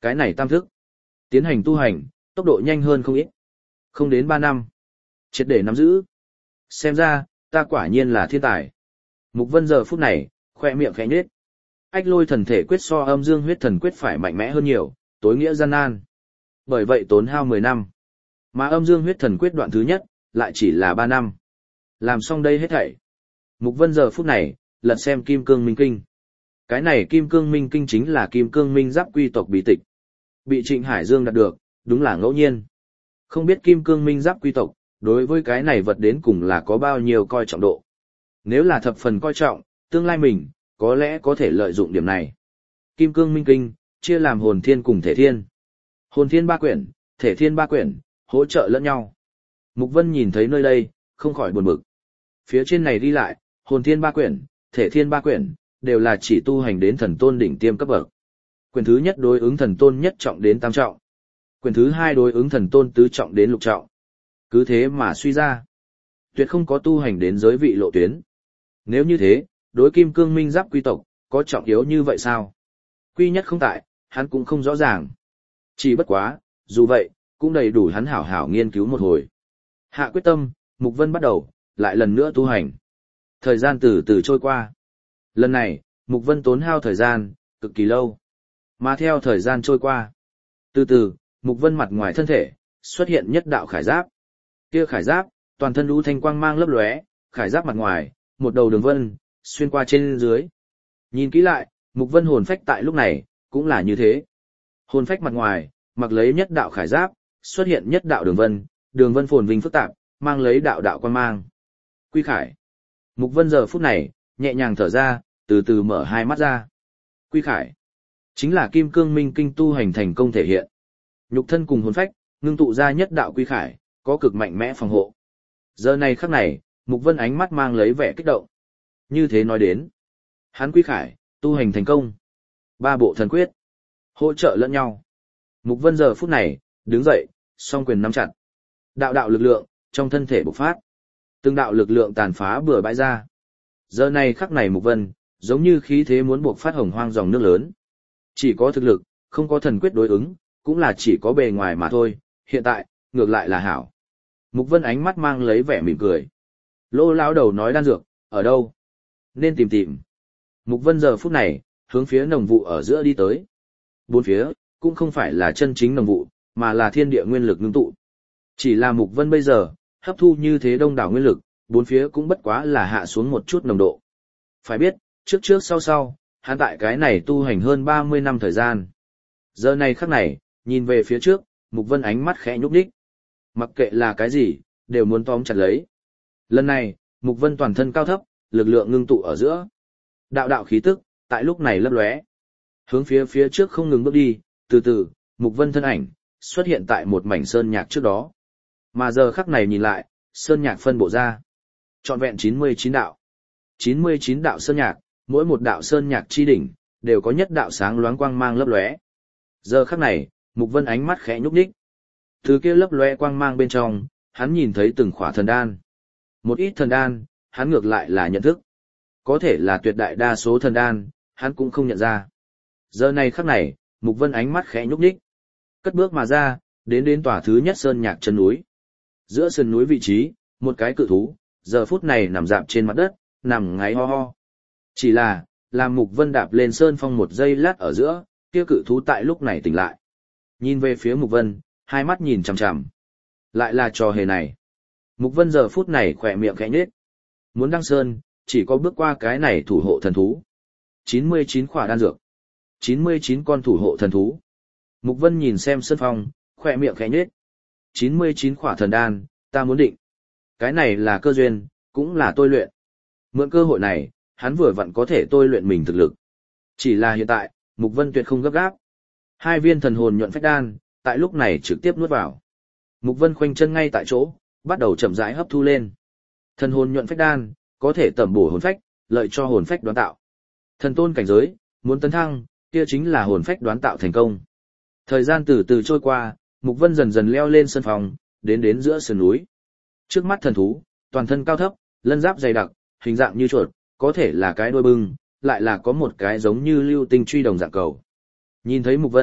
Cái này tam thức. Tiến hành tu hành, tốc độ nhanh hơn không ít. Không đến ba năm. Triệt để nắm giữ. Xem ra, ta quả nhiên là thiên tài. Mục Vân giờ phút này, khoe miệng khẽ nhếch. Ách lôi thần thể quyết so âm dương huyết thần quyết phải mạnh mẽ hơn nhiều, tối nghĩa gian nan. Bởi vậy tốn hao mười năm. Mà âm dương huyết thần quyết đoạn thứ nhất, lại chỉ là ba năm. Làm xong đây hết thảy. Mục Vân giờ phút này, lật xem Kim Cương Minh Kinh. Cái này Kim Cương Minh Kinh chính là Kim Cương Minh Giáp quy tộc bí tịch. Bị Trịnh Hải Dương đạt được, đúng là ngẫu nhiên. Không biết Kim Cương Minh Giáp quy tộc, đối với cái này vật đến cùng là có bao nhiêu coi trọng độ. Nếu là thập phần coi trọng, tương lai mình, có lẽ có thể lợi dụng điểm này. Kim Cương Minh Kinh, chia làm hồn thiên cùng thể thiên. Hồn thiên ba quyển, thể thiên ba quyển, hỗ trợ lẫn nhau. Mục Vân nhìn thấy nơi đây, không khỏi buồn bực. Phía trên này đi lại, hồn thiên ba quyển, thể thiên ba quyển, đều là chỉ tu hành đến thần tôn đỉnh tiêm cấp bậc. Quyển thứ nhất đối ứng thần tôn nhất trọng đến tam trọng. Quyển thứ hai đối ứng thần tôn tứ trọng đến lục trọng. Cứ thế mà suy ra. Tuyệt không có tu hành đến giới vị lộ tuyến. Nếu như thế, đối Kim Cương Minh Giáp quy tộc, có trọng yếu như vậy sao? Quy nhất không tại, hắn cũng không rõ ràng. Chỉ bất quá, dù vậy, cũng đầy đủ hắn hảo hảo nghiên cứu một hồi. Hạ quyết tâm, Mục Vân bắt đầu, lại lần nữa tu hành. Thời gian từ từ trôi qua. Lần này, Mục Vân tốn hao thời gian, cực kỳ lâu. Mà theo thời gian trôi qua, từ từ, Mục Vân mặt ngoài thân thể, xuất hiện nhất đạo khải giáp. Kia khải giáp, toàn thân lũ thanh quang mang lấp lóe, khải giáp mặt ngoài, một đầu đường vân, xuyên qua trên dưới. Nhìn kỹ lại, Mục Vân hồn phách tại lúc này, cũng là như thế. Hồn phách mặt ngoài, mặc lấy nhất đạo khải giáp, xuất hiện nhất đạo đường vân, đường vân phồn vinh phức tạp, mang lấy đạo đạo quan mang. Quy khải. Mục Vân giờ phút này, nhẹ nhàng thở ra, từ từ mở hai mắt ra. Quy khải. Chính là Kim Cương Minh Kinh tu hành thành công thể hiện. Nhục thân cùng hồn phách, ngưng tụ ra nhất đạo quy khải, có cực mạnh mẽ phòng hộ. Giờ này khắc này, Mục Vân ánh mắt mang lấy vẻ kích động. Như thế nói đến, hắn quy khải, tu hành thành công. Ba bộ thần quyết, hỗ trợ lẫn nhau. Mục Vân giờ phút này, đứng dậy, song quyền nắm chặt. Đạo đạo lực lượng, trong thân thể bộc phát. Từng đạo lực lượng tàn phá bừa bãi ra. Giờ này khắc này Mục Vân, giống như khí thế muốn bộc phát hồng hoang dòng nước lớn. Chỉ có thực lực, không có thần quyết đối ứng, cũng là chỉ có bề ngoài mà thôi, hiện tại, ngược lại là hảo. Mục Vân ánh mắt mang lấy vẻ mỉm cười. Lô lão đầu nói đan dược, ở đâu? Nên tìm tìm. Mục Vân giờ phút này, hướng phía nồng vụ ở giữa đi tới. Bốn phía, cũng không phải là chân chính nồng vụ, mà là thiên địa nguyên lực ngưng tụ. Chỉ là Mục Vân bây giờ, hấp thu như thế đông đảo nguyên lực, bốn phía cũng bất quá là hạ xuống một chút nồng độ. Phải biết, trước trước sau sau, hắn tại cái này tu hành hơn ba mươi năm thời gian. Giờ này khắc này, nhìn về phía trước, Mục Vân ánh mắt khẽ nhúc nhích. Mặc kệ là cái gì, đều muốn tóm chặt lấy. Lần này, Mục Vân toàn thân cao thấp, lực lượng ngưng tụ ở giữa. Đạo đạo khí tức, tại lúc này lấp lóe. Hướng phía phía trước không ngừng bước đi, từ từ, Mục Vân thân ảnh, xuất hiện tại một mảnh sơn nhạc trước đó. Mà giờ khắc này nhìn lại, sơn nhạc phân bộ ra. Trọn vẹn chín mươi chín đạo. chín mươi chín đạo sơn nhạc, mỗi một đạo sơn nhạc chi đỉnh, đều có nhất đạo sáng loáng quang mang lấp lóe. Giờ khắc này, Mục Vân ánh mắt khẽ nhúc nhích. Từ kia lấp lóe quang mang bên trong, hắn nhìn thấy từng khỏa thần đan. Một ít thần đan, hắn ngược lại là nhận thức. Có thể là tuyệt đại đa số thần đan, hắn cũng không nhận ra. Giờ này khắc này, Mục Vân ánh mắt khẽ nhúc nhích. Cất bước mà ra, đến đến tòa thứ nhất sơn nhạc chân núi. Giữa sườn núi vị trí, một cái cự thú, giờ phút này nằm dạp trên mặt đất, nằm ngáy ho ho. Chỉ là, làm Mục Vân đạp lên sơn phong một giây lát ở giữa, kia cự thú tại lúc này tỉnh lại. Nhìn về phía Mục Vân, hai mắt nhìn chằm chằm. Lại là trò hề này. Mục Vân giờ phút này khỏe miệng khẽ nhếch. Muốn đăng sơn, chỉ có bước qua cái này thủ hộ thần thú. chín mươi chín khỏa đan dược. chín mươi chín con thủ hộ thần thú. Mục Vân nhìn xem sân phong, khỏe miệng khẽ nhếch. chín mươi chín khỏa thần đan, ta muốn định. Cái này là cơ duyên, cũng là tôi luyện. Mượn cơ hội này, hắn vừa vặn có thể tôi luyện mình thực lực. Chỉ là hiện tại, Mục Vân tuyệt không gấp gáp. Hai viên thần hồn nhuận phách đan, tại lúc này trực tiếp nuốt vào. Mục Vân khoanh chân ngay tại chỗ, bắt đầu chậm rãi hấp thu lên. Thần hồn nhuận phách đan, có thể tẩm bổ hồn phách, lợi cho hồn phách đoán tạo. Thần tôn cảnh giới, muốn tấn thăng, kia chính là hồn phách đoán tạo thành công. Thời gian từ từ trôi qua, Mục Vân dần dần leo lên sân phòng, đến đến giữa sườn núi. Trước mắt thần thú, toàn thân cao thấp, lân giáp dày đặc, hình dạng như chuột, có thể là cái đuôi bưng, lại là có một cái giống như lưu tinh truy đồng dạng cầu. Nhìn thấy Mục Vân,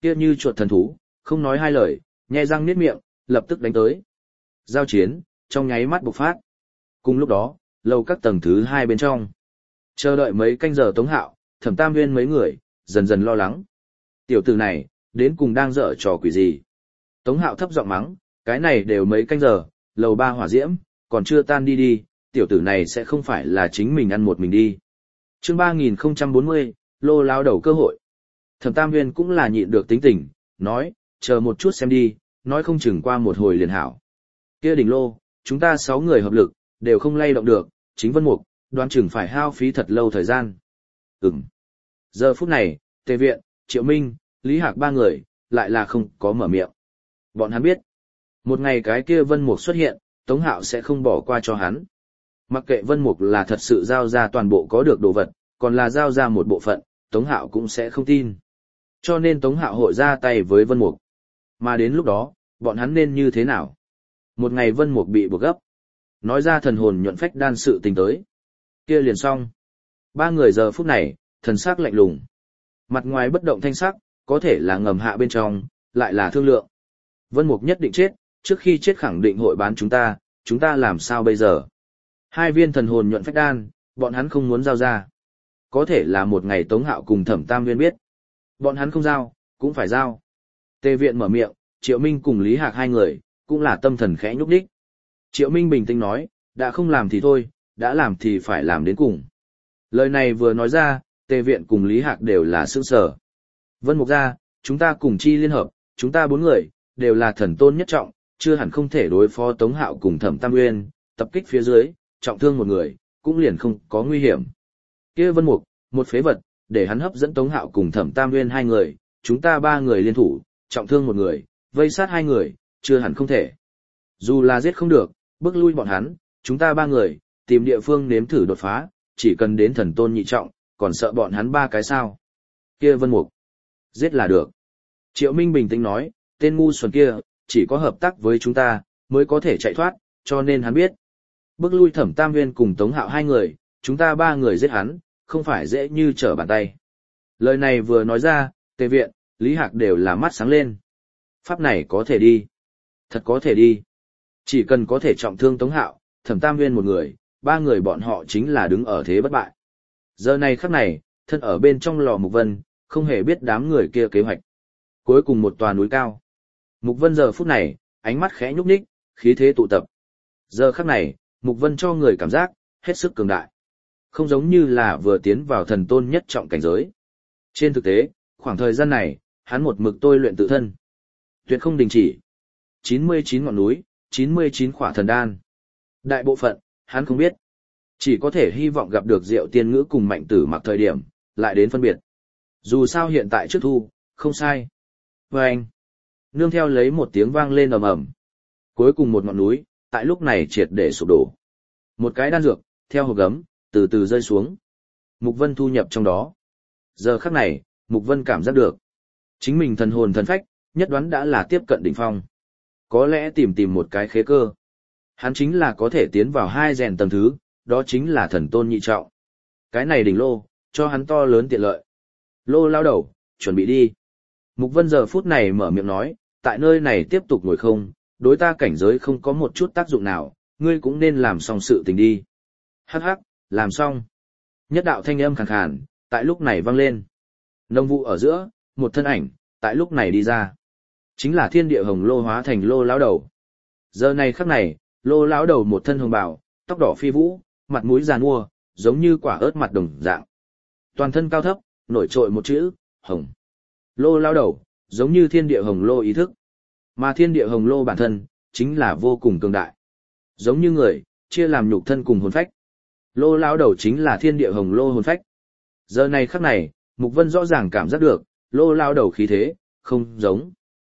Kia như chuột thần thú, không nói hai lời, nhe răng niết miệng, lập tức đánh tới. Giao chiến, trong nháy mắt bộc phát. Cùng lúc đó, lầu các tầng thứ hai bên trong. Chờ đợi mấy canh giờ Tống Hạo, Thẩm Tam Nguyên mấy người, dần dần lo lắng. Tiểu tử này, đến cùng đang dở trò quỷ gì? Tống Hạo thấp giọng mắng, cái này đều mấy canh giờ, lầu ba hỏa diễm, còn chưa tan đi đi, tiểu tử này sẽ không phải là chính mình ăn một mình đi. Chương ba nghìn không trăm bốn mươi, lô lao đầu cơ hội. Thẩm Tam Nguyên cũng là nhịn được tính tình, nói, chờ một chút xem đi, nói không chừng qua một hồi liền hảo. Kia đỉnh lô, chúng ta sáu người hợp lực, đều không lay động được, chính Vân Mục, đoán chừng phải hao phí thật lâu thời gian. Ừm. Giờ phút này, Tề Viện, Triệu Minh, Lý Hạc ba người, lại là không có mở miệng. Bọn hắn biết, một ngày cái kia Vân Mục xuất hiện, Tống Hạo sẽ không bỏ qua cho hắn. Mặc kệ Vân Mục là thật sự giao ra toàn bộ có được đồ vật, còn là giao ra một bộ phận, Tống Hạo cũng sẽ không tin. Cho nên Tống Hạo hội ra tay với Vân Mục. Mà đến lúc đó, bọn hắn nên như thế nào? Một ngày Vân Mục bị buộc gấp. Nói ra thần hồn nhuận phách đan sự tình tới. Kia liền xong. Ba người giờ phút này, thần sắc lạnh lùng. Mặt ngoài bất động thanh sắc, có thể là ngầm hạ bên trong, lại là thương lượng. Vân Mục nhất định chết, trước khi chết khẳng định hội bán chúng ta, chúng ta làm sao bây giờ? Hai viên thần hồn nhuận phách đan, bọn hắn không muốn giao ra. Có thể là một ngày Tống Hạo cùng Thẩm Tam Nguyên biết. Bọn hắn không giao, cũng phải giao. Tề Viện mở miệng, Triệu Minh cùng Lý Hạc hai người, cũng là tâm thần khẽ nhúc đích. Triệu Minh bình tĩnh nói, đã không làm thì thôi, đã làm thì phải làm đến cùng. Lời này vừa nói ra, Tề Viện cùng Lý Hạc đều là sững sờ. Vân Mục ra, chúng ta cùng chi liên hợp, chúng ta bốn người, đều là thần tôn nhất trọng, chưa hẳn không thể đối phó Tống Hạo cùng Thẩm Tam Nguyên, tập kích phía dưới, trọng thương một người, cũng liền không có nguy hiểm. Kia Vân Mục, một phế vật, để hắn hấp dẫn Tống Hạo cùng Thẩm Tam Nguyên hai người, chúng ta ba người liên thủ, trọng thương một người, vây sát hai người, chưa hẳn không thể. Dù là giết không được, bước lui bọn hắn, chúng ta ba người, tìm địa phương nếm thử đột phá, chỉ cần đến thần tôn nhị trọng, còn sợ bọn hắn ba cái sao. Kia Vân Mục, giết là được. Triệu Minh bình tĩnh nói, tên ngu xuẩn kia, chỉ có hợp tác với chúng ta, mới có thể chạy thoát, cho nên hắn biết. Bước lui Thẩm Tam Nguyên cùng Tống Hạo hai người, chúng ta ba người giết hắn, không phải dễ như trở bàn tay. Lời này vừa nói ra, Tề Viện, Lý Hạc đều là mắt sáng lên. Pháp này có thể đi. Thật có thể đi. Chỉ cần có thể trọng thương Tống Hạo, Thẩm Tam Nguyên một người, ba người bọn họ chính là đứng ở thế bất bại. Giờ này khắc này, thân ở bên trong lò Mục Vân, không hề biết đám người kia kế hoạch. Cuối cùng một tòa núi cao. Mục Vân giờ phút này, ánh mắt khẽ nhúc nhích, khí thế tụ tập. Giờ khắc này, Mục Vân cho người cảm giác, hết sức cường đại. Không giống như là vừa tiến vào thần tôn nhất trọng cảnh giới. Trên thực tế, khoảng thời gian này, hắn một mực tôi luyện tự thân. Tuyệt không đình chỉ. chín mươi chín ngọn núi, chín mươi chín khỏa thần đan. Đại bộ phận, hắn không biết. Chỉ có thể hy vọng gặp được Diệu Tiên Ngữ cùng Mạnh Tử Mặc thời điểm, lại đến phân biệt. Dù sao hiện tại trước thu, không sai. Và anh, nương theo lấy một tiếng vang lên ầm ầm. Cuối cùng một ngọn núi, tại lúc này triệt để sụp đổ. Một cái đan dược, theo hộp gấm, từ từ rơi xuống. Mục Vân thu nhập trong đó. Giờ khắc này, Mục Vân cảm giác được. Chính mình thần hồn thần phách, nhất đoán đã là tiếp cận đỉnh phong. Có lẽ tìm tìm một cái khế cơ. Hắn chính là có thể tiến vào hai rèn tầng thứ, đó chính là thần tôn nhị trọng. Cái này đỉnh lô, cho hắn to lớn tiện lợi. Lô lao đầu, chuẩn bị đi. Mục Vân giờ phút này mở miệng nói, tại nơi này tiếp tục ngồi không, đối ta cảnh giới không có một chút tác dụng nào, ngươi cũng nên làm xong sự tình đi. Hắc hắc, làm xong. Nhất đạo thanh âm khàn khàn, tại lúc này vang lên. Nông vụ ở giữa, một thân ảnh, tại lúc này đi ra. Chính là thiên địa hồng lô hóa thành lô lão đầu. Giờ này khắc này, lô lão đầu một thân hồng bào, tóc đỏ phi vũ, mặt mũi giàn mua, giống như quả ớt mặt đồng dạng. Toàn thân cao thấp, nổi trội một chữ, hồng. Lô lão đầu, giống như thiên địa hồng lô ý thức. Mà thiên địa hồng lô bản thân, chính là vô cùng cường đại. Giống như người, chia làm nhục thân cùng hồn phách. Lô lão đầu chính là thiên địa hồng lô hồn phách. Giờ này khắc này, Mục Vân rõ ràng cảm giác được, lô lão đầu khí thế, không giống.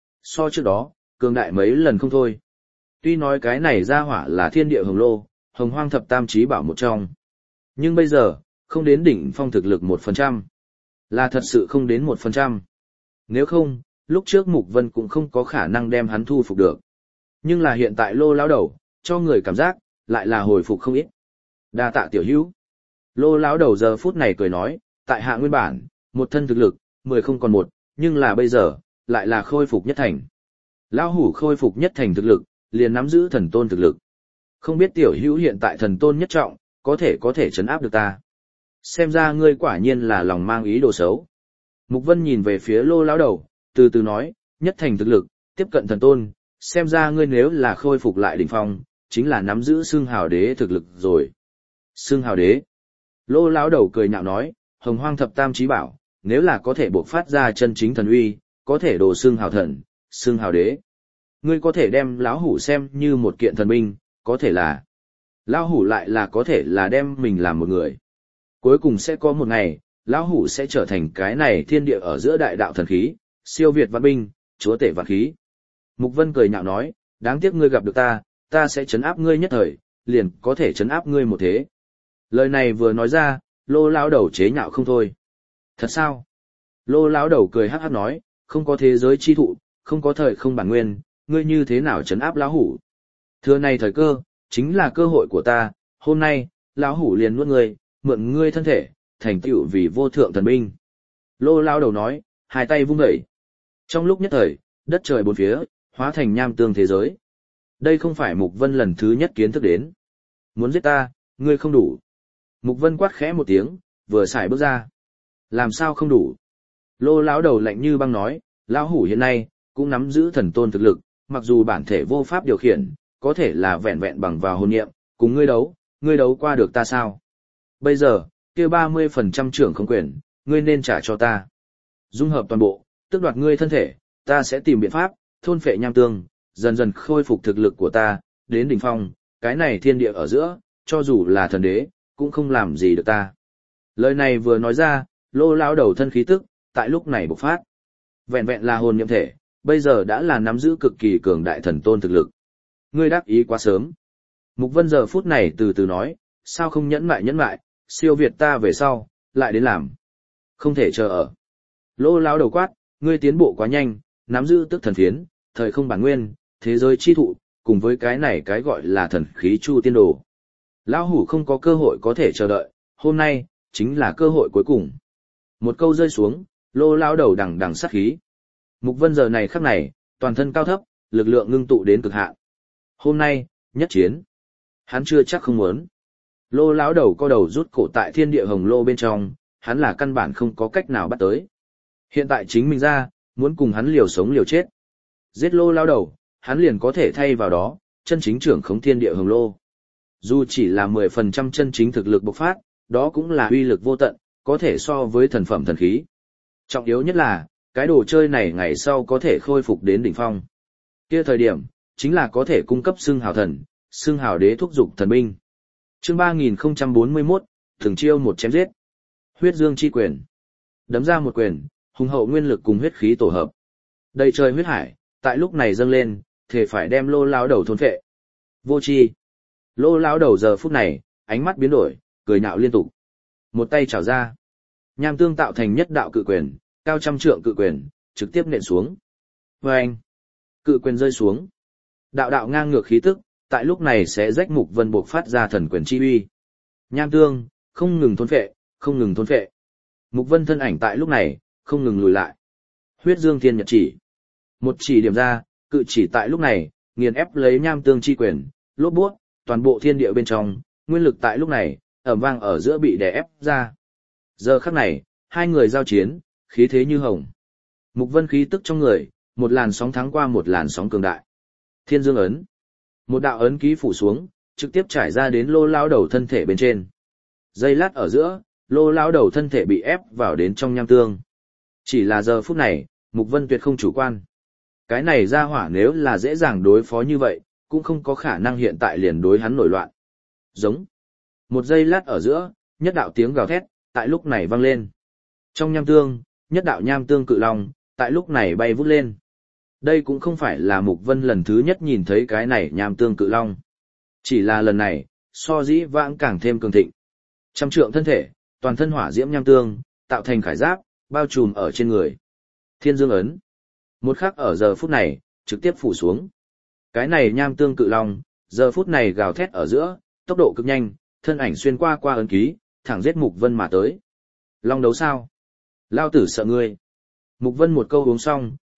So trước đó, cường đại mấy lần không thôi. Tuy nói cái này ra hỏa là thiên địa hồng lô, hồng hoang thập tam chí bảo một trong. Nhưng bây giờ, không đến đỉnh phong thực lực một phần trăm. Là thật sự không đến một phần trăm. Nếu không, lúc trước Mục Vân cũng không có khả năng đem hắn thu phục được. Nhưng là hiện tại lô lão đầu, cho người cảm giác, lại là hồi phục không ít. Đa tạ tiểu hữu. Lô lão đầu giờ phút này cười nói, tại hạ nguyên bản, một thân thực lực, mười không còn một, nhưng là bây giờ, lại là khôi phục nhất thành. Lão hủ khôi phục nhất thành thực lực, liền nắm giữ thần tôn thực lực. Không biết tiểu hữu hiện tại thần tôn nhất trọng, có thể có thể chấn áp được ta. Xem ra ngươi quả nhiên là lòng mang ý đồ xấu. Mục Vân nhìn về phía Lô lão đầu, từ từ nói, nhất thành thực lực, tiếp cận thần tôn, xem ra ngươi nếu là khôi phục lại đỉnh phong, chính là nắm giữ xương hào đế thực lực rồi. Xương hào đế. Lô lão đầu cười nhạo nói, hồng hoang thập tam chí bảo, nếu là có thể buộc phát ra chân chính thần uy, có thể đồ xương hào thần, xương hào đế. Ngươi có thể đem lão hủ xem như một kiện thần binh, có thể là lão hủ lại là có thể là đem mình làm một người. Cuối cùng sẽ có một ngày, lão hủ sẽ trở thành cái này thiên địa ở giữa đại đạo thần khí, siêu việt văn binh, chúa tể vạn khí. Mục Vân cười nhạo nói, đáng tiếc ngươi gặp được ta, ta sẽ trấn áp ngươi nhất thời, liền có thể trấn áp ngươi một thế. Lời này vừa nói ra, Lô lão đầu chế nhạo không thôi. Thật sao? Lô lão đầu cười hắc hắc nói, không có thế giới chi thụ, không có thời không bản nguyên, ngươi như thế nào trấn áp lão hủ? Thưa này thời cơ, chính là cơ hội của ta, hôm nay, lão hủ liền nuốt ngươi, mượn ngươi thân thể, thành tựu vì vô thượng thần binh. Lô lão đầu nói, hai tay vung dậy. Trong lúc nhất thời, đất trời bốn phía, hóa thành nham tương thế giới. Đây không phải Mục Vân lần thứ nhất kiến thức đến. Muốn giết ta, ngươi không đủ. Mục Vân quát khẽ một tiếng, vừa xài bước ra. Làm sao không đủ? Lô lão đầu lạnh như băng nói, lão hủ hiện nay cũng nắm giữ thần tôn thực lực, mặc dù bản thể vô pháp điều khiển, có thể là vẹn vẹn bằng vào hồn niệm, cùng ngươi đấu, ngươi đấu qua được ta sao? Bây giờ, kia ba mươi phần trăm trưởng không quyền, ngươi nên trả cho ta. Dung hợp toàn bộ, tước đoạt ngươi thân thể, ta sẽ tìm biện pháp, thôn phệ nham tương, dần dần khôi phục thực lực của ta, đến đỉnh phong, cái này thiên địa ở giữa, cho dù là thần đế, cũng không làm gì được ta. Lời này vừa nói ra, Lô lão đầu thân khí tức, tại lúc này bộc phát. Vẹn vẹn là hồn niệm thể, bây giờ đã là nắm giữ cực kỳ cường đại thần tôn thực lực. Ngươi đắc ý quá sớm. Mục Vân giờ phút này từ từ nói, sao không nhẫn mại nhẫn mại, siêu việt ta về sau, lại đến làm. Không thể chờ ở. Lô lão đầu quát, ngươi tiến bộ quá nhanh, nắm giữ tức thần phiến, thời không bản nguyên, thế giới chi thụ, cùng với cái này cái gọi là thần khí chu tiên đồ. Lão hủ không có cơ hội có thể chờ đợi, hôm nay, chính là cơ hội cuối cùng. Một câu rơi xuống, Lô lão đầu đằng đằng sát khí. Mục Vân giờ này khắc này, toàn thân cao thấp, lực lượng ngưng tụ đến cực hạn. Hôm nay, nhất chiến. Hắn chưa chắc không muốn. Lô lão đầu co đầu rút cổ tại thiên địa hồng lô bên trong, hắn là căn bản không có cách nào bắt tới. Hiện tại chính mình ra, muốn cùng hắn liều sống liều chết. Giết Lô lão đầu, hắn liền có thể thay vào đó, chân chính trưởng khống thiên địa hồng lô. Dù chỉ là mười phần trăm chân chính thực lực bộc phát, đó cũng là uy lực vô tận, có thể so với thần phẩm thần khí. Trọng yếu nhất là, cái đồ chơi này ngày sau có thể khôi phục đến đỉnh phong. Kia thời điểm, chính là có thể cung cấp xưng hào thần, xưng hào đế thúc dục thần binh. Chương ba nghìn không trăm bốn mươi mốt, thường chiêu một chém giết. Huyết dương chi quyền. Đấm ra một quyền, hùng hậu nguyên lực cùng huyết khí tổ hợp. Đầy trời huyết hải, tại lúc này dâng lên, thể phải đem Lô lão đầu thôn phệ. Vô chi. Lô lão đầu giờ phút này, ánh mắt biến đổi, cười nhạo liên tục. Một tay chảo ra. Nham tương tạo thành nhất đạo cự quyền, cao trăm trượng cự quyền, trực tiếp nện xuống. Vâng! Cự quyền rơi xuống. Đạo đạo ngang ngược khí tức, tại lúc này sẽ rách Mục Vân buộc phát ra thần quyền chi uy. Nham tương, không ngừng thôn phệ, không ngừng thôn phệ. Mục Vân thân ảnh tại lúc này, không ngừng lùi lại. Huyết dương thiên nhật chỉ. Một chỉ điểm ra, cự chỉ tại lúc này, nghiền ép lấy nham tương chi quyền, lốp buốt, toàn bộ thiên địa bên trong, nguyên lực tại lúc này, ầm vang ở giữa bị đè ép ra. Giờ khắc này, hai người giao chiến, khí thế như hồng. Mục Vân khí tức trong người, một làn sóng thắng qua một làn sóng cường đại. Thiên dương ấn. Một đạo ấn ký phủ xuống, trực tiếp trải ra đến Lô lão đầu thân thể bên trên. Giây lát ở giữa, Lô lão đầu thân thể bị ép vào đến trong nham tương. Chỉ là giờ phút này, Mục Vân tuyệt không chủ quan. Cái này ra hỏa nếu là dễ dàng đối phó như vậy, cũng không có khả năng hiện tại liền đối hắn nổi loạn. Giống. Một giây lát ở giữa, nhất đạo tiếng gào thét, tại lúc này vang lên. Trong nham tương, nhất đạo nham tương cự long, tại lúc này bay vút lên. Đây cũng không phải là Mục Vân lần thứ nhất nhìn thấy cái này nham tương cự long. Chỉ là lần này, so dĩ vãng càng thêm cường thịnh. Trăm trượng thân thể, toàn thân hỏa diễm nham tương, tạo thành khải giáp, bao trùm ở trên người. Thiên dương ấn. Một khắc ở giờ phút này, trực tiếp phủ xuống. Cái này nham tương cự long, giờ phút này gào thét ở giữa, tốc độ cực nhanh, thân ảnh xuyên qua qua ấn ký, thẳng giết Mục Vân mà tới. Long đấu sao? Lao tử sợ ngươi. Mục Vân một câu uống xong,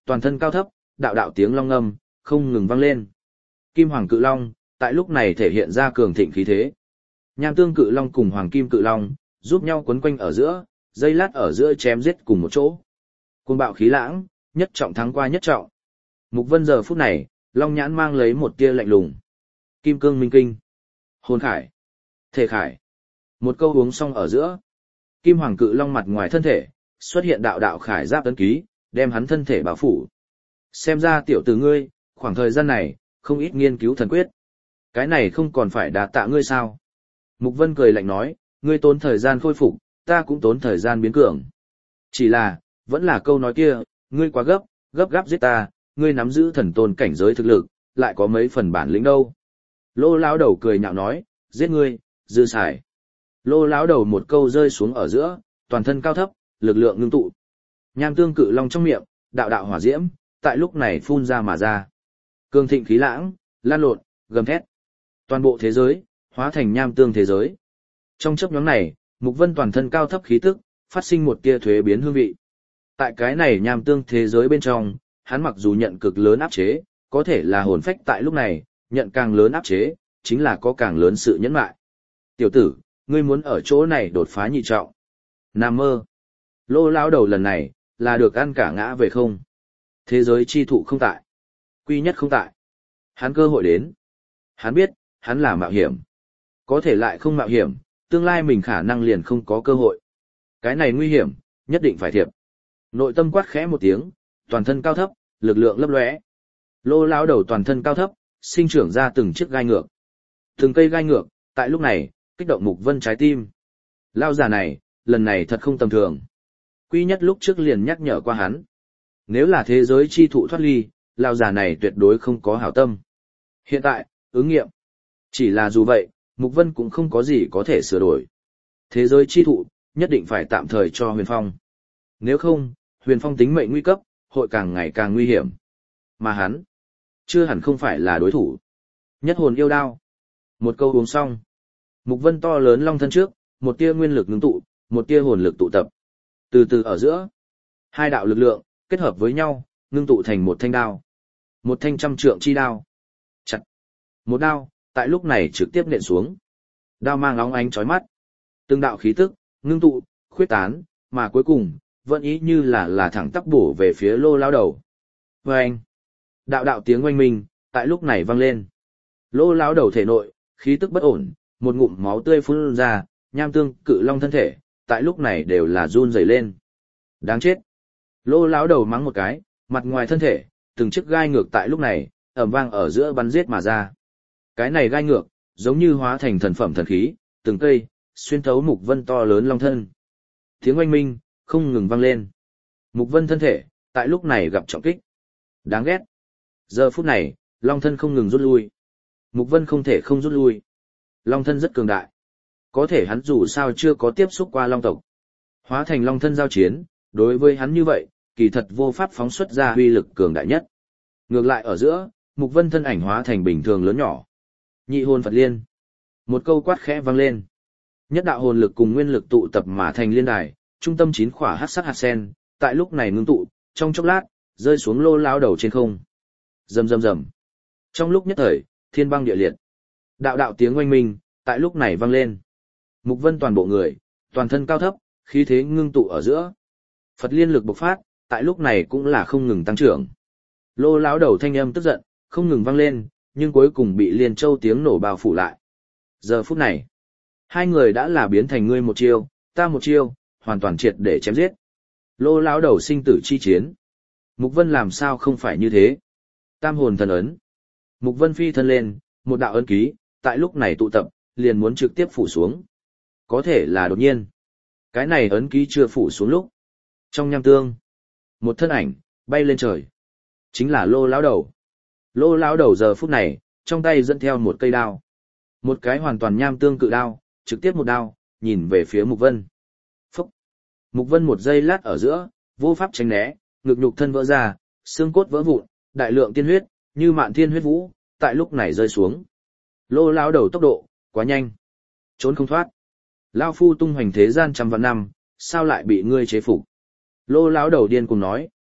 toàn thân cao thấp, đạo đạo tiếng long ngâm, không ngừng vang lên. Kim Hoàng Cự Long, tại lúc này thể hiện ra cường thịnh khí thế. Nham Tương Cự Long cùng Hoàng Kim Cự Long, giúp nhau quấn quanh ở giữa, dây lát ở giữa chém giết cùng một chỗ. Cuồng bạo khí lãng, nhất trọng thắng qua nhất trọng. Mục Vân giờ phút này, Long nhãn mang lấy một tia lạnh lùng. Kim cương minh kinh. Hồn khải. Thể khải. Một câu uống xong ở giữa. Kim Hoàng Cự Long mặt ngoài thân thể, xuất hiện đạo đạo khải giáp ấn ký, đem hắn thân thể bao phủ. Xem ra tiểu tử ngươi, khoảng thời gian này, không ít nghiên cứu thần quyết. Cái này không còn phải đả tạ ngươi sao? Mục Vân cười lạnh nói, ngươi tốn thời gian khôi phục, ta cũng tốn thời gian biến cường. Chỉ là, vẫn là câu nói kia, ngươi quá gấp, gấp gáp giết ta, ngươi nắm giữ thần tôn cảnh giới thực lực, lại có mấy phần bản lĩnh đâu. Lô lão đầu cười nhạo nói, giết ngươi, dư xài. Lô lão đầu một câu rơi xuống ở giữa, toàn thân cao thấp, lực lượng ngưng tụ. Nham Tương Cự Long trong miệng, đạo đạo hỏa diễm, tại lúc này phun ra mà ra. Cương thịnh khí lãng, lan lộn, gầm thét. Toàn bộ thế giới, hóa thành nham tương thế giới. Trong chớp nhoáng này, Mục Vân toàn thân cao thấp khí tức, phát sinh một tia thuế biến hương vị. Tại cái này nham tương thế giới bên trong, hắn mặc dù nhận cực lớn áp chế, có thể là hồn phách tại lúc này, nhận càng lớn áp chế, chính là có càng lớn sự nhẫn mại. Tiểu tử, ngươi muốn ở chỗ này đột phá nhị trọng. Nam mơ. Lô lão đầu lần này, là được ăn cả ngã về không. Thế giới chi thụ không tại. Quy nhất không tại. Hắn cơ hội đến. Hắn biết, hắn là mạo hiểm. Có thể lại không mạo hiểm, tương lai mình khả năng liền không có cơ hội. Cái này nguy hiểm, nhất định phải thiệp. Nội tâm quát khẽ một tiếng, toàn thân cao thấp, lực lượng lấp lóe. Lô lão đầu toàn thân cao thấp, sinh trưởng ra từng chiếc gai ngược. Từng cây gai ngược, tại lúc này, kích động Mục Vân trái tim. Lao già này, lần này thật không tầm thường. Quy nhất lúc trước liền nhắc nhở qua hắn. Nếu là thế giới chi thụ thoát ly, lao già này tuyệt đối không có hảo tâm. Hiện tại, ứng nghiệm. Chỉ là dù vậy, Mục Vân cũng không có gì có thể sửa đổi. Thế giới chi thụ, nhất định phải tạm thời cho Huyền Phong. Nếu không, Huyền Phong tính mệnh nguy cấp, hội càng ngày càng nguy hiểm. Mà hắn, chưa hẳn không phải là đối thủ. Nhất hồn yêu đao. Một câu uống xong. Mục Vân to lớn long thân trước, một tia nguyên lực ngưng tụ, một tia hồn lực tụ tập. Từ từ ở giữa, hai đạo lực lượng, kết hợp với nhau, ngưng tụ thành một thanh đao. Một thanh trăm trượng chi đao. Chặt. Một đao, tại lúc này trực tiếp nện xuống. Đao mang óng ánh chói mắt. Từng đạo khí tức, ngưng tụ, khuyết tán, mà cuối cùng, vẫn ý như là là thẳng tắp bổ về phía Lô lão đầu. Và anh, đạo đạo tiếng oanh minh, tại lúc này vang lên. Lô lão đầu thể nội, khí tức bất ổn, một ngụm máu tươi phun ra, Nham Tương Cự Long thân thể, tại lúc này đều là run rẩy lên. Đáng chết. Lô lão đầu mắng một cái, mặt ngoài thân thể, từng chiếc gai ngược tại lúc này, ầm vang ở giữa bắn giết mà ra. Cái này gai ngược, giống như hóa thành thần phẩm thần khí, từng cây, xuyên thấu Mục Vân to lớn long thân. Tiếng oanh minh, không ngừng vang lên. Mục Vân thân thể, tại lúc này gặp trọng kích. Đáng ghét. Giờ phút này, long thân không ngừng rút lui. Mục Vân không thể không rút lui. Long thân rất cường đại. Có thể hắn dù sao chưa có tiếp xúc qua long tộc. Hóa thành long thân giao chiến, đối với hắn như vậy, kỳ thật vô pháp phóng xuất ra uy lực cường đại nhất. Ngược lại ở giữa, Mục Vân thân ảnh hóa thành bình thường lớn nhỏ. Nhị hồn Phật liên. Một câu quát khẽ vang lên. Nhất đạo hồn lực cùng nguyên lực tụ tập mà thành liên đài, trung tâm chín khỏa hắc sắc hạt sen, tại lúc này ngưng tụ, trong chốc lát, rơi xuống Lô lão đầu trên không. Rầm rầm rầm. Trong lúc nhất thời, thiên băng địa liệt. Đạo đạo tiếng oanh minh, tại lúc này vang lên. Mục Vân toàn bộ người, toàn thân cao thấp, khí thế ngưng tụ ở giữa. Phật liên lực bộc phát, tại lúc này cũng là không ngừng tăng trưởng. Lô lão đầu thanh âm tức giận, không ngừng vang lên, nhưng cuối cùng bị Liên Châu tiếng nổ bao phủ lại. Giờ phút này, hai người đã là biến thành ngươi một chiêu, ta một chiêu, hoàn toàn triệt để chém giết. Lô lão đầu sinh tử chi chiến. Mục Vân làm sao không phải như thế? Tam hồn thần ấn. Mục Vân phi thân lên, một đạo ấn ký, tại lúc này tụ tập, liền muốn trực tiếp phủ xuống. Có thể là đột nhiên. Cái này ấn ký chưa phủ xuống lúc. Trong nham tương, một thân ảnh, bay lên trời. Chính là Lô lão đầu. Lô lão đầu giờ phút này, trong tay dẫn theo một cây đao. Một cái hoàn toàn nham tương cự đao, trực tiếp một đao, nhìn về phía Mục Vân. Phúc! Mục Vân một giây lát ở giữa, vô pháp tránh né, ngực nhục thân vỡ ra, xương cốt vỡ vụn, đại lượng tiên huyết, như mạn thiên huyết vũ, tại lúc này rơi xuống. Lô lão đầu tốc độ, quá nhanh. Trốn không thoát. Lao phu tung hoành thế gian trăm vạn năm, sao lại bị ngươi chế phục? Lô lão đầu điên cùng nói,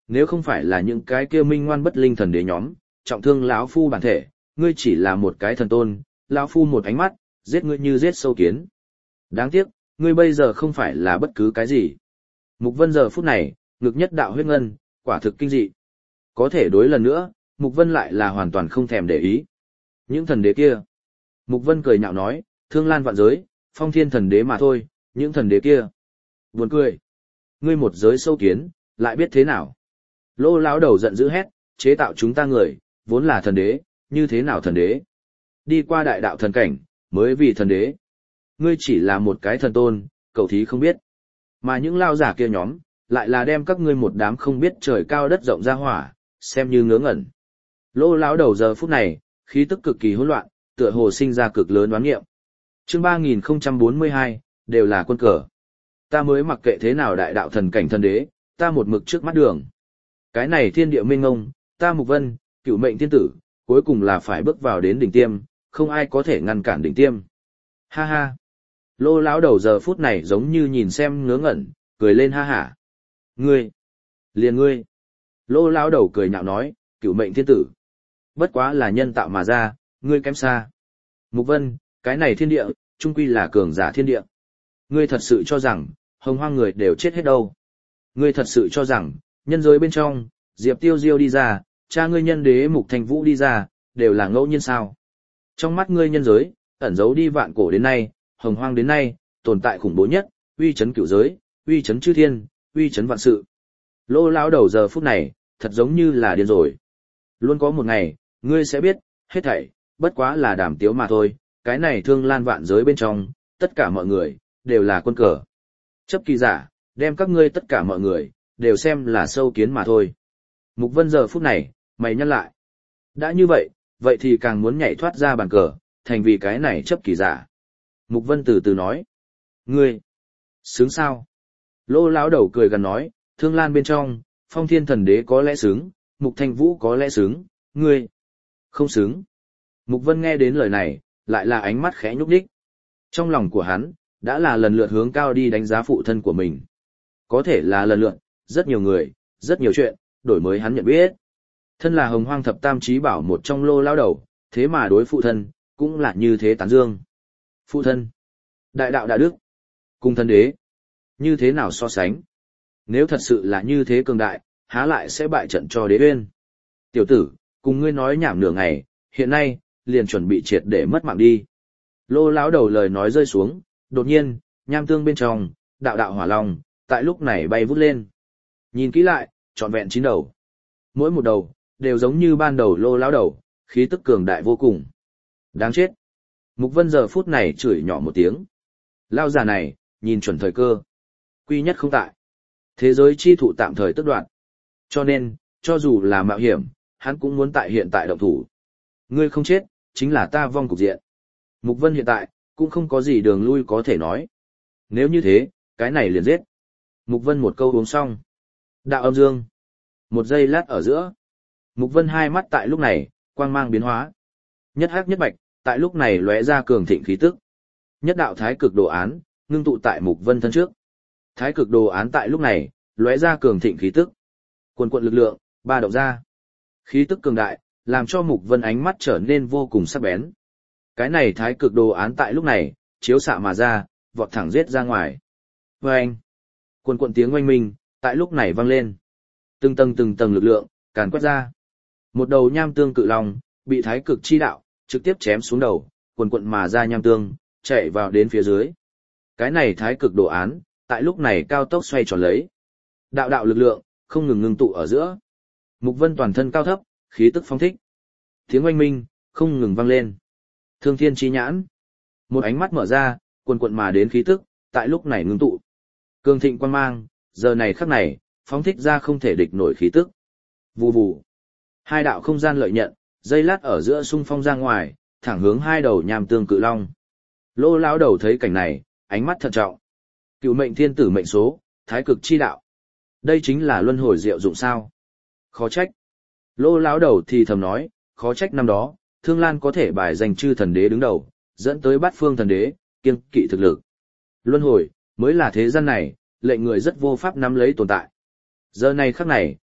nếu không phải là những cái kia minh ngoan bất linh thần đế nhóm, trọng thương lão phu bản thể, ngươi chỉ là một cái thần tôn, lão phu một ánh mắt, giết ngươi như giết sâu kiến. Đáng tiếc, ngươi bây giờ không phải là bất cứ cái gì. Mục Vân giờ phút này, ngực nhất đạo huyết ngân, quả thực kinh dị. Có thể đối lần nữa, Mục Vân lại là hoàn toàn không thèm để ý. Những thần đế kia. Mục Vân cười nhạo nói, thương lan vạn giới, phong thiên thần đế mà thôi, những thần đế kia. Buồn cười. Ngươi một giới sâu kiến, lại biết thế nào? Lô lão đầu giận dữ hét, chế tạo chúng ta người, vốn là thần đế, như thế nào thần đế? Đi qua đại đạo thần cảnh, mới vì thần đế. Ngươi chỉ là một cái thần tôn, cậu thí không biết. Mà những lao giả kia nhóm, lại là đem các ngươi một đám không biết trời cao đất rộng ra hỏa, xem như ngớ ngẩn. Lô lão đầu giờ phút này, khí tức cực kỳ hỗn loạn, tựa hồ sinh ra cực lớn đoán nghiệm. Chương ba nghìn không trăm bốn mươi hai, đều là quân cờ. Ta mới mặc kệ thế nào đại đạo thần cảnh thần đế, ta một mực trước mắt đường. Cái này thiên địa minh ngông, ta Mục Vân, cựu mệnh thiên tử, cuối cùng là phải bước vào đến đỉnh tiêm, không ai có thể ngăn cản đỉnh tiêm. Ha ha. Lô lão đầu giờ phút này giống như nhìn xem ngớ ngẩn, cười lên ha hả. Ngươi, liền ngươi. Lô lão đầu cười nhạo nói, cựu mệnh thiên tử. Bất quá là nhân tạo mà ra, ngươi kém xa. Mục Vân, cái này thiên địa, trung quy là cường giả thiên địa. Ngươi thật sự cho rằng, hồng hoang người đều chết hết đâu. Ngươi thật sự cho rằng, nhân giới bên trong, Diệp Tiêu Diêu đi ra, cha ngươi nhân đế Mục Thanh Vũ đi ra, đều là ngẫu nhiên sao. Trong mắt ngươi nhân giới, ẩn giấu đi vạn cổ đến nay, hồng hoang đến nay, tồn tại khủng bố nhất, uy chấn cửu giới, uy chấn chư thiên, uy chấn vạn sự. Lô lão đầu giờ phút này, thật giống như là điên rồi. Luôn có một ngày, ngươi sẽ biết, hết thảy, bất quá là đàm tiếu mà thôi, cái này thương lan vạn giới bên trong, tất cả mọi người, đều là quân cờ. Chấp kỳ giả, đem các ngươi tất cả mọi người, đều xem là sâu kiến mà thôi. Mục Vân giờ phút này, mày nhăn lại. Đã như vậy, vậy thì càng muốn nhảy thoát ra bàn cờ, thành vì cái này chấp kỳ giả. Mục Vân từ từ nói. Ngươi, sướng sao? Lô lão đầu cười gần nói, thương lan bên trong, phong thiên thần đế có lẽ sướng, Mục Thanh Vũ có lẽ sướng, ngươi, không sướng. Mục Vân nghe đến lời này, lại là ánh mắt khẽ nhúc nhích. Trong lòng của hắn, đã là lần lượt hướng cao đi đánh giá phụ thân của mình. Có thể là lần lượt, rất nhiều người, rất nhiều chuyện, đổi mới hắn nhận biết. Thân là hồng hoang thập tam chí bảo một trong Lô lão đầu, thế mà đối phụ thân, cũng là như thế tán dương. Phụ thân, đại đạo đại đức, cùng thân đế, như thế nào so sánh? Nếu thật sự là như thế cường đại, há lại sẽ bại trận cho đế uyên. Tiểu tử, cùng ngươi nói nhảm nửa ngày, hiện nay, liền chuẩn bị triệt để mất mạng đi. Lô lão đầu lời nói rơi xuống, đột nhiên, nham tương bên trong, đạo đạo hỏa long, tại lúc này bay vút lên. Nhìn kỹ lại, trọn vẹn chín đầu. Mỗi một đầu, đều giống như ban đầu Lô lão đầu, khí tức cường đại vô cùng. Đáng chết. Mục Vân giờ phút này chửi nhỏ một tiếng. Lao già này, nhìn chuẩn thời cơ. Quy nhất không tại. Thế giới chi thụ tạm thời tức đoạn. Cho nên, cho dù là mạo hiểm, hắn cũng muốn tại hiện tại động thủ. Ngươi không chết, chính là ta vong cục diện. Mục Vân hiện tại, cũng không có gì đường lui có thể nói. Nếu như thế, cái này liền giết. Mục Vân một câu uống xong. Đạo âm dương. Một giây lát ở giữa. Mục Vân hai mắt tại lúc này, quang mang biến hóa. Nhất hắc nhất bạch, tại lúc này lóe ra cường thịnh khí tức. Nhất đạo thái cực đồ án, ngưng tụ tại Mục Vân thân trước. Thái cực đồ án tại lúc này, lóe ra cường thịnh khí tức. Quần quận lực lượng, ba động ra. Khí tức cường đại, làm cho Mục Vân ánh mắt trở nên vô cùng sắc bén. Cái này thái cực đồ án tại lúc này, chiếu xạ mà ra, vọt thẳng giết ra ngoài. Vâng! Quần quận tiếng oanh minh, tại lúc này vang lên. Từng tầng từng tầng lực lượng, càn quét ra. Một đầu nham tương cự long, bị thái cực chi đạo, trực tiếp chém xuống đầu, quần quận mà ra nham tương, chạy vào đến phía dưới. Cái này thái cực đồ án, tại lúc này cao tốc xoay tròn lấy. Đạo đạo lực lượng, không ngừng ngưng tụ ở giữa. Mục Vân toàn thân cao thấp, khí tức phong thích. Tiếng oanh minh, không ngừng vang lên. Thương thiên chi nhãn. Một ánh mắt mở ra, quần quận mà đến khí tức, tại lúc này ngưng tụ. Cường thịnh quan mang, giờ này khắc này, phóng thích ra không thể địch nổi khí tức. Vù vù. Hai đạo không gian lợi nhận, dây lát ở giữa xung phong ra ngoài, thẳng hướng hai đầu nham tương cự long. Lô lão đầu thấy cảnh này, ánh mắt thận trọng. Cựu mệnh thiên tử mệnh số, thái cực chi đạo. Đây chính là luân hồi diệu dụng sao? Khó trách. Lô lão đầu thì thầm nói, khó trách năm đó, Thương Lan có thể bài danh chư thần đế đứng đầu, dẫn tới bát phương thần đế, kiêng kỵ thực lực. Luân hồi, mới là thế gian này, lệnh người rất vô pháp nắm lấy tồn tại. Giờ này khắc này,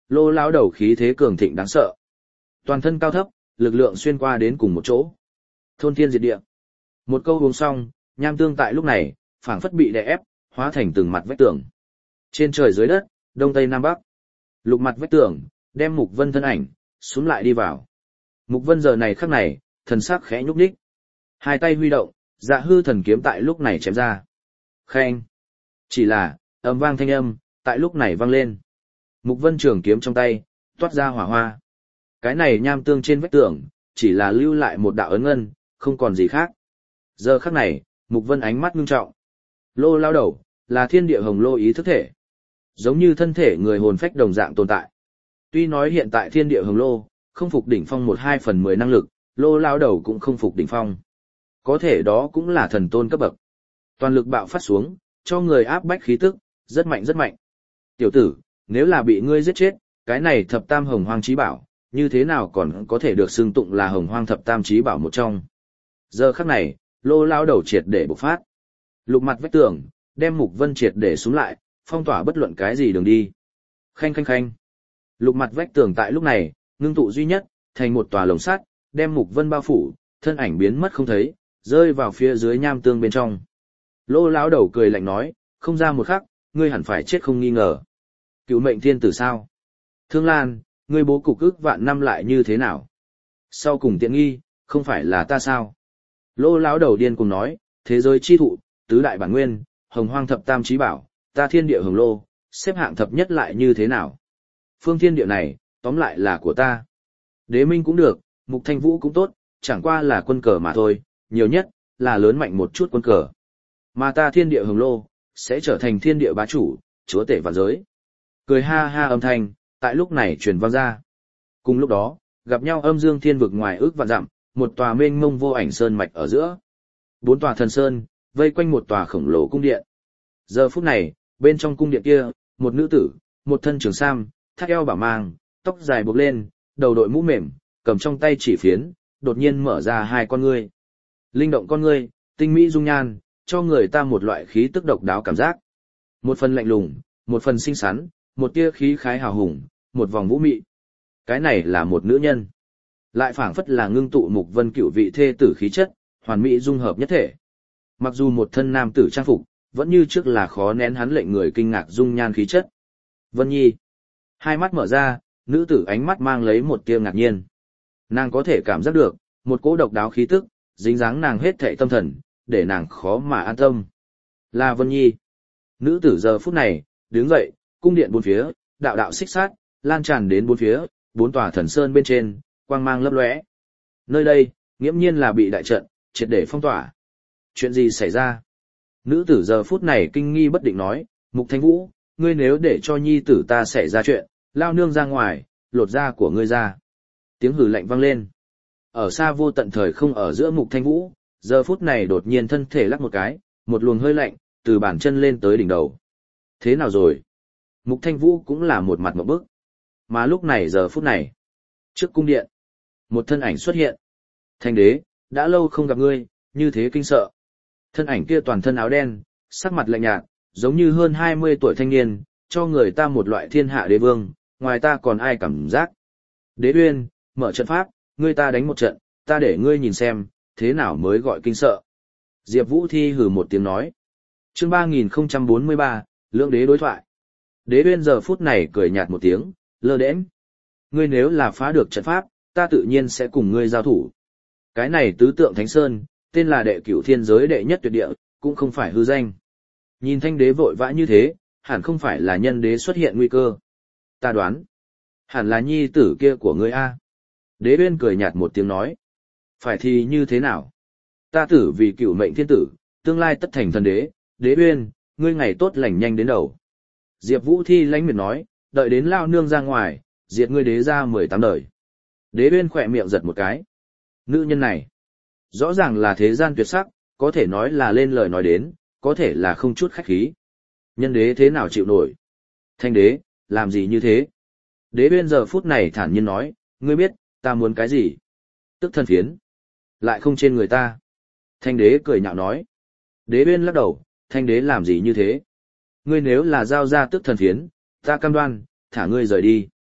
Lô lão đầu khí thế cường thịnh đáng sợ. Toàn thân cao thấp, lực lượng xuyên qua đến cùng một chỗ. Thôn thiên diệt địa. Một câu uống xong, nham tương tại lúc này, phảng phất bị đè ép, hóa thành từng mặt vách tường. Trên trời dưới đất, đông tây nam bắc. Lục mặt vách tường, đem Mục Vân thân ảnh, xuống lại đi vào. Mục Vân giờ này khắc này, thần sắc khẽ nhúc nhích. Hai tay huy động, dạ hư thần kiếm tại lúc này chém ra. Khen. Chỉ là, ầm vang thanh âm, tại lúc này vang lên. Mục Vân trường kiếm trong tay, toát ra hỏa hoa. Cái này nham tương trên vách tường, chỉ là lưu lại một đạo ấn ngân, không còn gì khác. Giờ khắc này, Mục Vân ánh mắt ngưng trọng. Lô lao đầu, là thiên địa hồng lô ý thức thể. Giống như thân thể người hồn phách đồng dạng tồn tại. Tuy nói hiện tại thiên địa hồng lô, không phục đỉnh phong một hai phần mười năng lực, lô lao đầu cũng không phục đỉnh phong. Có thể đó cũng là thần tôn cấp bậc. Toàn lực bạo phát xuống, cho người áp bách khí tức, rất mạnh rất mạnh. Tiểu tử, nếu là bị ngươi giết chết, cái này thập tam hồng hoang chí bảo, như thế nào còn có thể được xưng tụng là hồng hoang thập tam chí bảo một trong. Giờ khắc này, lô lao đầu triệt để bộc phát. Lục mặt vách tường, đem Mục Vân triệt để xuống lại, phong tỏa bất luận cái gì đường đi. Khanh khanh khanh. Lục mặt vách tường tại lúc này, ngưng tụ duy nhất, thành một tòa lồng sắt, đem Mục Vân bao phủ, thân ảnh biến mất không thấy, rơi vào phía dưới nham tương bên trong. Lô lão đầu cười lạnh nói, không ra một khắc, ngươi hẳn phải chết không nghi ngờ. Cựu mệnh thiên tử sao? Thương Lan, ngươi bố cục ức vạn năm lại như thế nào? Sau cùng tiện nghi, không phải là ta sao? Lô lão đầu điên cùng nói, thế giới chi thụ, tứ đại bản nguyên, hồng hoang thập tam chí bảo, ta thiên địa hồng lô, xếp hạng thập nhất lại như thế nào? Phương thiên địa này, tóm lại là của ta. Đế minh cũng được, Mục Thanh Vũ cũng tốt, chẳng qua là quân cờ mà thôi, nhiều nhất, là lớn mạnh một chút quân cờ. Mà ta thiên địa hồng lô, sẽ trở thành thiên địa bá chủ, chúa tể vạn giới. Cười ha ha âm thanh, tại lúc này truyền vang ra. Cùng lúc đó, gặp nhau âm dương thiên vực ngoài ước vạn dặm, một tòa mênh mông vô ảnh sơn mạch ở giữa. Bốn tòa thần sơn, vây quanh một tòa khổng lồ cung điện. Giờ phút này, bên trong cung điện kia, một nữ tử, một thân trường sam, thắt eo bảo mang, tóc dài buộc lên, đầu đội mũ mềm, cầm trong tay chỉ phiến, đột nhiên mở ra hai con ngươi. Linh động con ngươi, tinh mỹ dung nhan, cho người ta một loại khí tức độc đáo cảm giác. Một phần lạnh lùng, một phần xinh xắn, một tia khí khái hào hùng, một vòng vũ mị. Cái này là một nữ nhân. Lại phảng phất là ngưng tụ Mục Vân cửu vị thê tử khí chất, hoàn mỹ dung hợp nhất thể. Mặc dù một thân nam tử trang phục, vẫn như trước là khó nén hắn lệnh người kinh ngạc dung nhan khí chất. Vân Nhi. Hai mắt mở ra, nữ tử ánh mắt mang lấy một tia ngạc nhiên. Nàng có thể cảm giác được, một cỗ độc đáo khí tức, dính dáng nàng hết thảy tâm thần, để nàng khó mà an tâm. Là Vân Nhi. Nữ tử giờ phút này, đứng dậy, cung điện bốn phía, đạo đạo xích sát, lan tràn đến bốn phía, bốn tòa thần sơn bên trên, quang mang lấp lóe. Nơi đây, nghiễm nhiên là bị đại trận, triệt để phong tỏa. Chuyện gì xảy ra? Nữ tử giờ phút này kinh nghi bất định nói, Mục Thanh Vũ, ngươi nếu để cho nhi tử ta xảy ra chuyện, lao nương ra ngoài, lột da của ngươi ra. Tiếng hừ lạnh vang lên. Ở xa vô tận thời không ở giữa Mục Thanh Vũ, giờ phút này đột nhiên thân thể lắc một cái, một luồng hơi lạnh, từ bàn chân lên tới đỉnh đầu. Thế nào rồi? Mục Thanh Vũ cũng là một mặt ngộp bức. Mà lúc này giờ phút này, trước cung điện, một thân ảnh xuất hiện. Thanh đế, đã lâu không gặp ngươi, như thế kinh sợ. Thân ảnh kia toàn thân áo đen, sắc mặt lạnh nhạt, giống như hơn hai mươi tuổi thanh niên, cho người ta một loại thiên hạ đế vương, ngoài ta còn ai cảm giác. Đế Uyên, mở trận pháp, ngươi ta đánh một trận, ta để ngươi nhìn xem, thế nào mới gọi kinh sợ. Diệp Vũ Thi hừ một tiếng nói. Chương ba nghìn không trăm bốn mươi ba, Lưỡng đế đối thoại. Đế Uyên giờ phút này cười nhạt một tiếng, lơ đễnh. Ngươi nếu là phá được trận pháp, ta tự nhiên sẽ cùng ngươi giao thủ. Cái này tứ tượng Thánh Sơn, tên là đệ cửu thiên giới đệ nhất tuyệt địa, cũng không phải hư danh. Nhìn thanh đế vội vã như thế, hẳn không phải là nhân đế xuất hiện nguy cơ. Ta đoán, hẳn là nhi tử kia của ngươi a. Đế Uyên cười nhạt một tiếng nói. Phải thì như thế nào? Ta tử vì cửu mệnh thiên tử, tương lai tất thành thần đế, Đế Uyên, ngươi ngày tốt lành nhanh đến đầu. Diệp Vũ Thi lãnh miệt nói, đợi đến lao nương ra ngoài, diệt ngươi đế ra mười tám đời. Đế Uyên khỏe miệng giật một cái. Nữ nhân này, rõ ràng là thế gian tuyệt sắc, có thể nói là lên lời nói đến, có thể là không chút khách khí. Nhân đế thế nào chịu nổi? Thanh đế, làm gì như thế? Đế Uyên giờ phút này thản nhiên nói, ngươi biết, ta muốn cái gì? Tức thân phiến. Lại không trên người ta. Thanh đế cười nhạo nói. Đế Uyên lắc đầu, thanh đế làm gì như thế? Ngươi nếu là giao ra tức thần phiến, ta cam đoan, thả ngươi rời đi.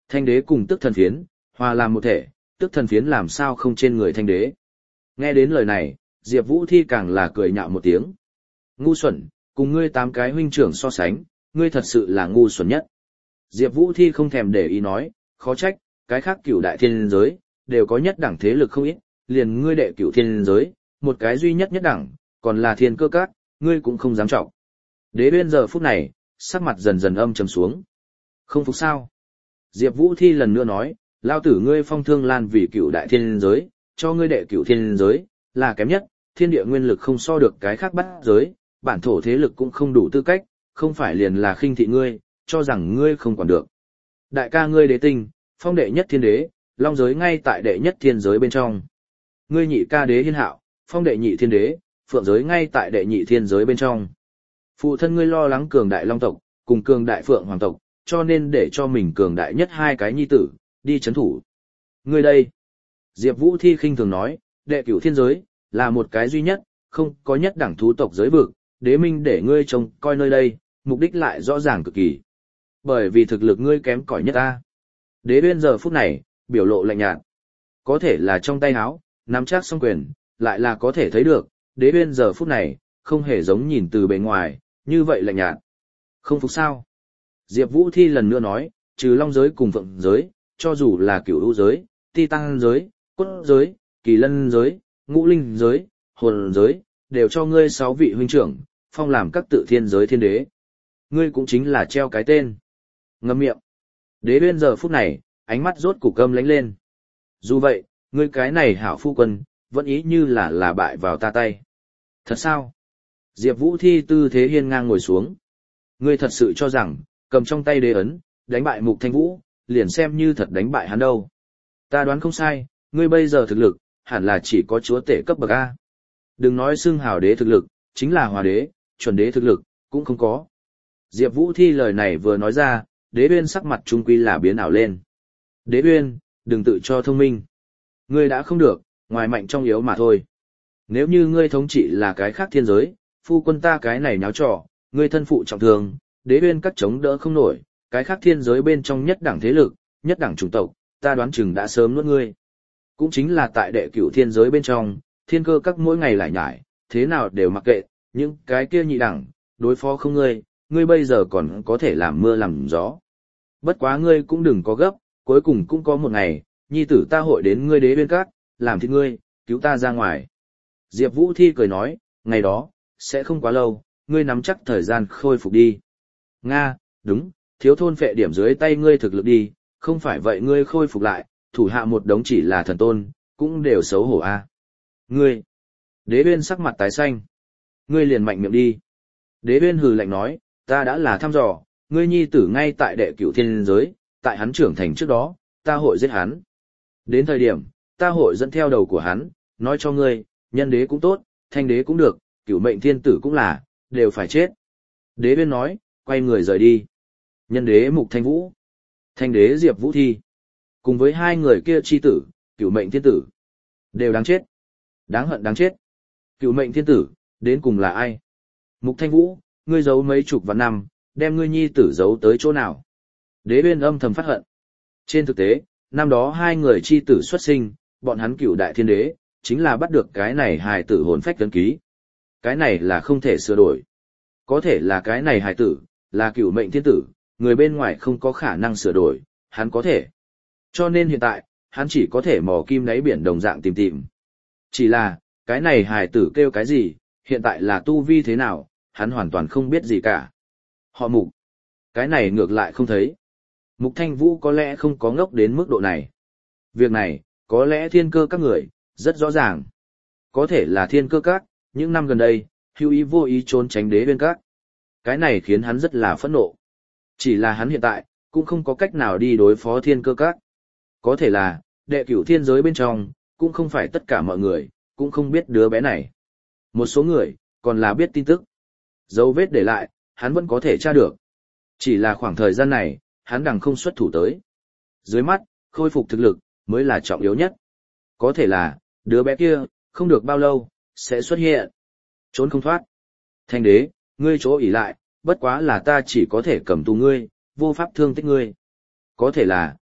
Thanh đế cùng tức thần phiến, hòa làm một thể, tức thần phiến làm sao không trên người thanh đế. Nghe đến lời này, Diệp Vũ Thi càng là cười nhạo một tiếng. Ngu xuẩn, cùng ngươi tám cái huynh trưởng so sánh, ngươi thật sự là ngu xuẩn nhất. Diệp Vũ Thi không thèm để ý nói, khó trách, cái khác cửu đại thiên giới, đều có nhất đẳng thế lực không ít, liền ngươi đệ cửu thiên giới, một cái duy nhất nhất đẳng, còn là thiên cơ các, ngươi cũng không dám trọng. Đế Uyên giờ phút này, sắc mặt dần dần âm trầm xuống. Không phục sao? Diệp Vũ Thi lần nữa nói, lao tử ngươi phong thương lan vì cửu đại thiên giới, cho ngươi đệ cửu thiên giới, là kém nhất, thiên địa nguyên lực không so được cái khác bắt giới, bản thổ thế lực cũng không đủ tư cách, không phải liền là khinh thị ngươi, cho rằng ngươi không quản được. Đại ca ngươi đế tinh, phong đệ nhất thiên đế, long giới ngay tại đệ nhất thiên giới bên trong. Ngươi nhị ca đế hiên hạo, phong đệ nhị thiên đế, phượng giới ngay tại đệ nhị thiên giới bên trong. Phụ thân ngươi lo lắng cường đại long tộc, cùng cường đại phượng hoàng tộc, cho nên để cho mình cường đại nhất hai cái nhi tử, đi chấn thủ. Ngươi đây. Diệp Vũ Thi khinh thường nói, đệ cửu thiên giới, là một cái duy nhất, không có nhất đẳng thú tộc giới vực, đế minh để ngươi trông coi nơi đây, mục đích lại rõ ràng cực kỳ. Bởi vì thực lực ngươi kém cỏi nhất ta. Đế Uyên giờ phút này, biểu lộ lạnh nhạt. Có thể là trong tay háo, nắm chắc song quyền, lại là có thể thấy được, Đế Uyên giờ phút này, không hề giống nhìn từ bề ngoài, như vậy lạnh nhạt. Không phục sao? Diệp Vũ Thi lần nữa nói, trừ long giới cùng phượng giới, cho dù là cửu u giới, ti tăng giới, cốt giới, kỳ lân giới, ngũ linh giới, hồn giới, đều cho ngươi sáu vị huynh trưởng, phong làm các tự thiên giới thiên đế. Ngươi cũng chính là treo cái tên. Ngậm miệng. Đế Uyên giờ phút này, ánh mắt rốt cục câm lánh lên. Dù vậy, ngươi cái này hảo phu quân, vẫn ý như là là bại vào ta tay. Thật sao? Diệp Vũ Thi tư thế hiên ngang ngồi xuống. Ngươi thật sự cho rằng, cầm trong tay đế ấn, đánh bại Mục Thanh Vũ, liền xem như thật đánh bại hắn đâu. Ta đoán không sai, ngươi bây giờ thực lực, hẳn là chỉ có chúa tể cấp bậc A. Đừng nói xưng hào đế thực lực, chính là hòa đế, chuẩn đế thực lực, cũng không có. Diệp Vũ Thi lời này vừa nói ra, Đế Uyên sắc mặt trung quy là biến ảo lên. Đế Uyên, đừng tự cho thông minh. Ngươi đã không được, ngoài mạnh trong yếu mà thôi. Nếu như ngươi thống trị là cái khác thiên giới, phu quân ta cái này nháo trò, ngươi thân phụ trọng thương, Đế Uyên các chống đỡ không nổi, cái khác thiên giới bên trong nhất đẳng thế lực, nhất đẳng chủng tộc, ta đoán chừng đã sớm nuốt ngươi. Cũng chính là tại đệ cửu thiên giới bên trong, thiên cơ các mỗi ngày lại nhải, thế nào đều mặc kệ, những cái kia nhị đẳng, đối phó không ngươi, ngươi bây giờ còn có thể làm mưa làm gió. Bất quá ngươi cũng đừng có gấp, cuối cùng cũng có một ngày, nhi tử ta hội đến ngươi Đế Uyên các, làm thịt ngươi, cứu ta ra ngoài. Diệp Vũ Thi cười nói, ngày đó, sẽ không quá lâu, ngươi nắm chắc thời gian khôi phục đi. Nga, đúng, thiếu thôn phệ điểm dưới tay ngươi thực lực đi, không phải vậy ngươi khôi phục lại, thủ hạ một đống chỉ là thần tôn, cũng đều xấu hổ a. À. Ngươi, Đế Uyên sắc mặt tái xanh. Ngươi liền mạnh miệng đi. Đế Uyên hừ lạnh nói, ta đã là thăm dò, ngươi nhi tử ngay tại đệ cửu thiên giới, tại hắn trưởng thành trước đó, ta hội giết hắn. Đến thời điểm, ta hội dẫn theo đầu của hắn, nói cho ngươi, nhân đế cũng tốt, thanh đế cũng được, cửu mệnh thiên tử cũng là, đều phải chết. Đế Uyên nói, quay người rời đi. Nhân đế Mục Thanh Vũ, thanh đế Diệp Vũ Thi, cùng với hai người kia chi tử, cửu mệnh thiên tử, đều đáng chết. Đáng hận đáng chết. Cửu mệnh thiên tử, đến cùng là ai? Mục Thanh Vũ, ngươi giấu mấy chục vạn năm, đem ngươi nhi tử giấu tới chỗ nào? Đế Uyên âm thầm phát hận. Trên thực tế, năm đó hai người chi tử xuất sinh, bọn hắn cửu đại thiên đế, chính là bắt được cái này hài tử hồn phách tấn ký. Cái này là không thể sửa đổi. Có thể là cái này hài tử, là cửu mệnh thiên tử, người bên ngoài không có khả năng sửa đổi, hắn có thể. Cho nên hiện tại, hắn chỉ có thể mò kim đáy biển đồng dạng tìm tìm. Chỉ là, cái này hài tử kêu cái gì, hiện tại là tu vi thế nào, hắn hoàn toàn không biết gì cả. Họ Mục. Cái này ngược lại không thấy. Mục Thanh Vũ có lẽ không có ngốc đến mức độ này. Việc này, có lẽ thiên cơ các người, rất rõ ràng. Có thể là thiên cơ các, những năm gần đây, hữu ý vô ý trốn tránh Đế Uyên các. Cái này khiến hắn rất là phẫn nộ. Chỉ là hắn hiện tại, cũng không có cách nào đi đối phó thiên cơ các. Có thể là, đệ cửu thiên giới bên trong, cũng không phải tất cả mọi người, cũng không biết đứa bé này. Một số người, còn là biết tin tức. Dấu vết để lại, hắn vẫn có thể tra được. Chỉ là khoảng thời gian này, hắn đằng không xuất thủ tới. Dưới mắt, khôi phục thực lực, mới là trọng yếu nhất. Có thể là, đứa bé kia, không được bao lâu, sẽ xuất hiện. Trốn không thoát. Thanh đế, ngươi chỗ ỉ lại, bất quá là ta chỉ có thể cầm tù ngươi, vô pháp thương tích ngươi. Có thể là,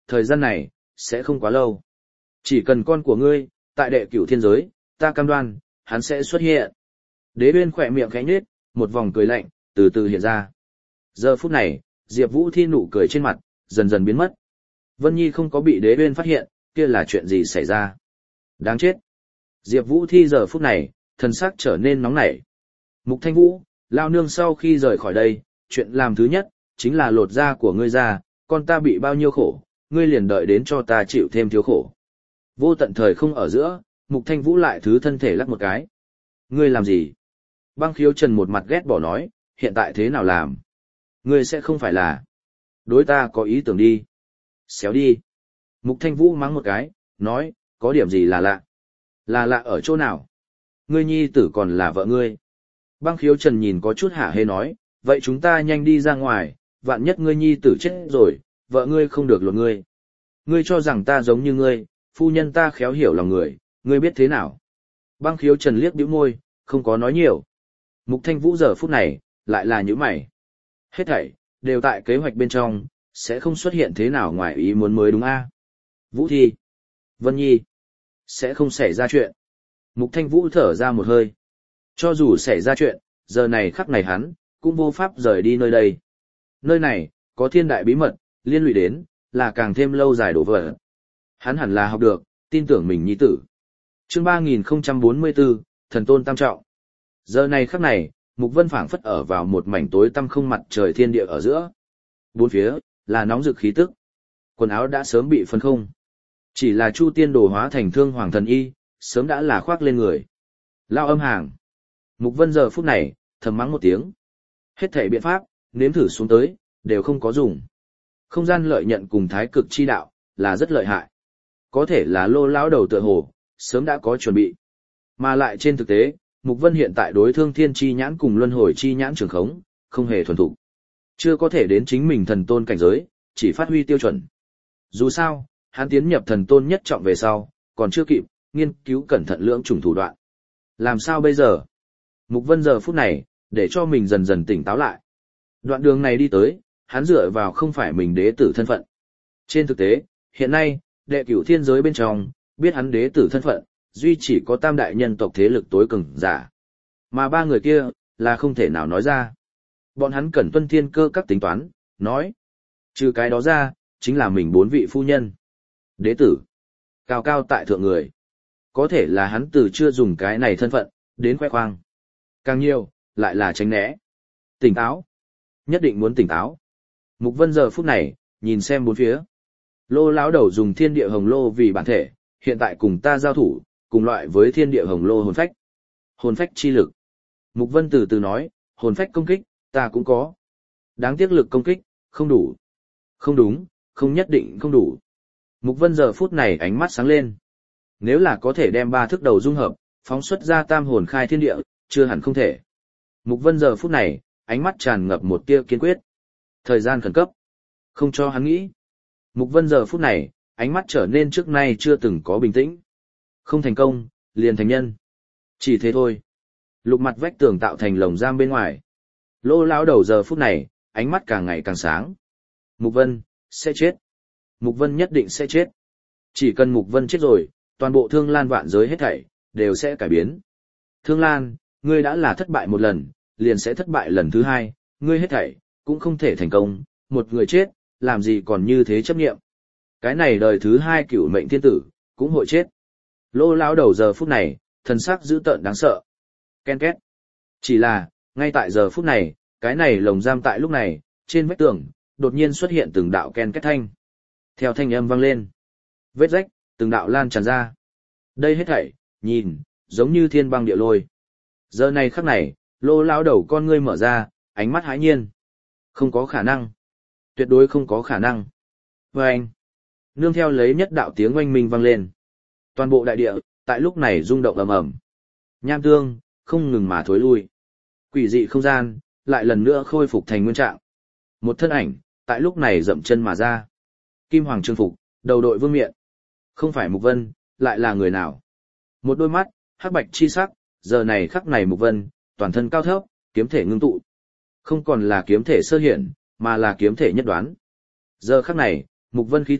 thời gian này, sẽ không quá lâu. Chỉ cần con của ngươi, tại đệ cửu thiên giới, ta cam đoan, hắn sẽ xuất hiện. Đế Uyên khỏe miệng khẽ nhếch, một vòng cười lạnh, từ từ hiện ra. Giờ phút này, Diệp Vũ Thi nụ cười trên mặt, dần dần biến mất. Vân Nhi không có bị Đế Uyên phát hiện, kia là chuyện gì xảy ra? Đáng chết. Diệp Vũ Thi giờ phút này, thần sắc trở nên nóng nảy. Mục Thanh Vũ, lao nương sau khi rời khỏi đây, chuyện làm thứ nhất, chính là lột da của ngươi ra, con ta bị bao nhiêu khổ, ngươi liền đợi đến cho ta chịu thêm thiếu khổ. Vô tận thời không ở giữa, Mục Thanh Vũ lại thứ thân thể lắc một cái. Ngươi làm gì? Băng Khiếu Trần một mặt ghét bỏ nói, hiện tại thế nào làm? Ngươi sẽ không phải là... Đối ta có ý tưởng đi. Xéo đi. Mục Thanh Vũ mắng một cái, nói, có điểm gì là lạ? Là lạ ở chỗ nào? Ngươi nhi tử còn là vợ ngươi. Băng Khiếu Trần nhìn có chút hả hê nói, vậy chúng ta nhanh đi ra ngoài, vạn nhất ngươi nhi tử chết rồi, vợ ngươi không được lột ngươi. Ngươi cho rằng ta giống như ngươi, phu nhân ta khéo hiểu lòng người, ngươi biết thế nào? Băng Khiếu Trần liếc bĩu môi, không có nói nhiều. Mục Thanh Vũ giờ phút này, lại là những mày. Hết thảy, đều tại kế hoạch bên trong, sẽ không xuất hiện thế nào ngoài ý muốn mới đúng a. Vũ Thi, Vân Nhi, sẽ không xảy ra chuyện. Mục Thanh Vũ thở ra một hơi. Cho dù xảy ra chuyện, giờ này khắc này hắn, cũng vô pháp rời đi nơi đây. Nơi này, có thiên đại bí mật, liên lụy đến, là càng thêm lâu dài đổ vỡ. Hắn hẳn là học được, tin tưởng mình nhi tử. Chương ba nghìn không trăm bốn mươi tư, Thần Tôn Tam Trọng. Giờ này khắc này, Mục Vân phảng phất ở vào một mảnh tối tăm không mặt trời thiên địa ở giữa. Bốn phía, là nóng rực khí tức. Quần áo đã sớm bị phân không. Chỉ là Chu Tiên đồ hóa thành Thương Hoàng Thần Y, sớm đã là khoác lên người. Lao âm hàng. Mục Vân giờ phút này, thầm mắng một tiếng. Hết thảy biện pháp, nếm thử xuống tới, đều không có dùng. Không gian lợi nhận cùng thái cực chi đạo, là rất lợi hại. Có thể là Lô lão đầu tựa hồ, sớm đã có chuẩn bị. Mà lại trên thực tế, Mục Vân hiện tại đối Thương Thiên chi nhãn cùng Luân Hồi chi nhãn trường khống, không hề thuần thục. Chưa có thể đến chính mình thần tôn cảnh giới, chỉ phát huy tiêu chuẩn. Dù sao, hắn tiến nhập thần tôn nhất trọng về sau, còn chưa kịp nghiên cứu cẩn thận lưỡng chủng thủ đoạn. Làm sao bây giờ? Mục Vân giờ phút này, để cho mình dần dần tỉnh táo lại. Đoạn đường này đi tới, hắn dựa vào không phải mình đế tử thân phận. Trên thực tế, hiện nay, đệ cửu thiên giới bên trong, biết hắn đế tử thân phận, duy chỉ có tam đại nhân tộc thế lực tối cường giả. Mà ba người kia, là không thể nào nói ra. Bọn hắn cần tuân thiên cơ các tính toán, nói. Trừ cái đó ra, chính là mình bốn vị phu nhân. Đế tử. Cao cao tại thượng người. Có thể là hắn từ chưa dùng cái này thân phận, đến khoe khoang. Càng nhiều, lại là tránh né. Tỉnh táo. Nhất định muốn tỉnh táo. Mục Vân giờ phút này, nhìn xem bốn phía. Lô lão đầu dùng thiên địa hồng lô vì bản thể, hiện tại cùng ta giao thủ, cùng loại với thiên địa hồng lô hồn phách. Hồn phách chi lực. Mục Vân từ từ nói, hồn phách công kích, ta cũng có. Đáng tiếc lực công kích, không đủ. Không đúng, không nhất định không đủ. Mục Vân giờ phút này ánh mắt sáng lên. Nếu là có thể đem ba thức đầu dung hợp, phóng xuất ra tam hồn khai thiên địa, chưa hẳn không thể. Mục Vân giờ phút này, ánh mắt tràn ngập một tia kiên quyết. Thời gian khẩn cấp. Không cho hắn nghĩ. Mục Vân giờ phút này, ánh mắt trở nên trước nay chưa từng có bình tĩnh. Không thành công, liền thành nhân. Chỉ thế thôi. Lục mặt vách tường tạo thành lồng giam bên ngoài. Lô lão đầu giờ phút này, ánh mắt càng ngày càng sáng. Mục Vân, sẽ chết. Mục Vân nhất định sẽ chết. Chỉ cần Mục Vân chết rồi, toàn bộ Thương Lan vạn giới hết thảy, đều sẽ cải biến. Thương Lan, ngươi đã là thất bại một lần, liền sẽ thất bại lần thứ hai, ngươi hết thảy, cũng không thể thành công, một người chết, làm gì còn như thế chấp nghiệm. Cái này đời thứ hai cửu mệnh thiên tử, cũng hội chết. Lô lão đầu giờ phút này, thần sắc dữ tợn đáng sợ. Ken két. Chỉ là, ngay tại giờ phút này, cái này lồng giam tại lúc này, trên vách tường, đột nhiên xuất hiện từng đạo ken két thanh. Theo thanh âm vang lên, vết rách, từng đạo lan tràn ra. Đây hết thảy, nhìn, giống như thiên băng địa lôi. Giờ này khắc này, Lô lão đầu con ngươi mở ra, ánh mắt hãi nhiên. Không có khả năng. Tuyệt đối không có khả năng. Và anh, nương theo lấy nhất đạo tiếng oanh minh vang lên. Toàn bộ đại địa, tại lúc này rung động ầm ầm. Nham tương, không ngừng mà thối lui. Quỷ dị không gian, lại lần nữa khôi phục thành nguyên trạng. Một thân ảnh, tại lúc này dậm chân mà ra. Kim Hoàng trương phục, đầu đội vương miện. Không phải Mục Vân, lại là người nào? Một đôi mắt, hắc bạch chi sắc, giờ này khắc này Mục Vân, toàn thân cao thấp, kiếm thể ngưng tụ. Không còn là kiếm thể sơ hiển, mà là kiếm thể nhất đoán. Giờ khắc này, Mục Vân khí tức,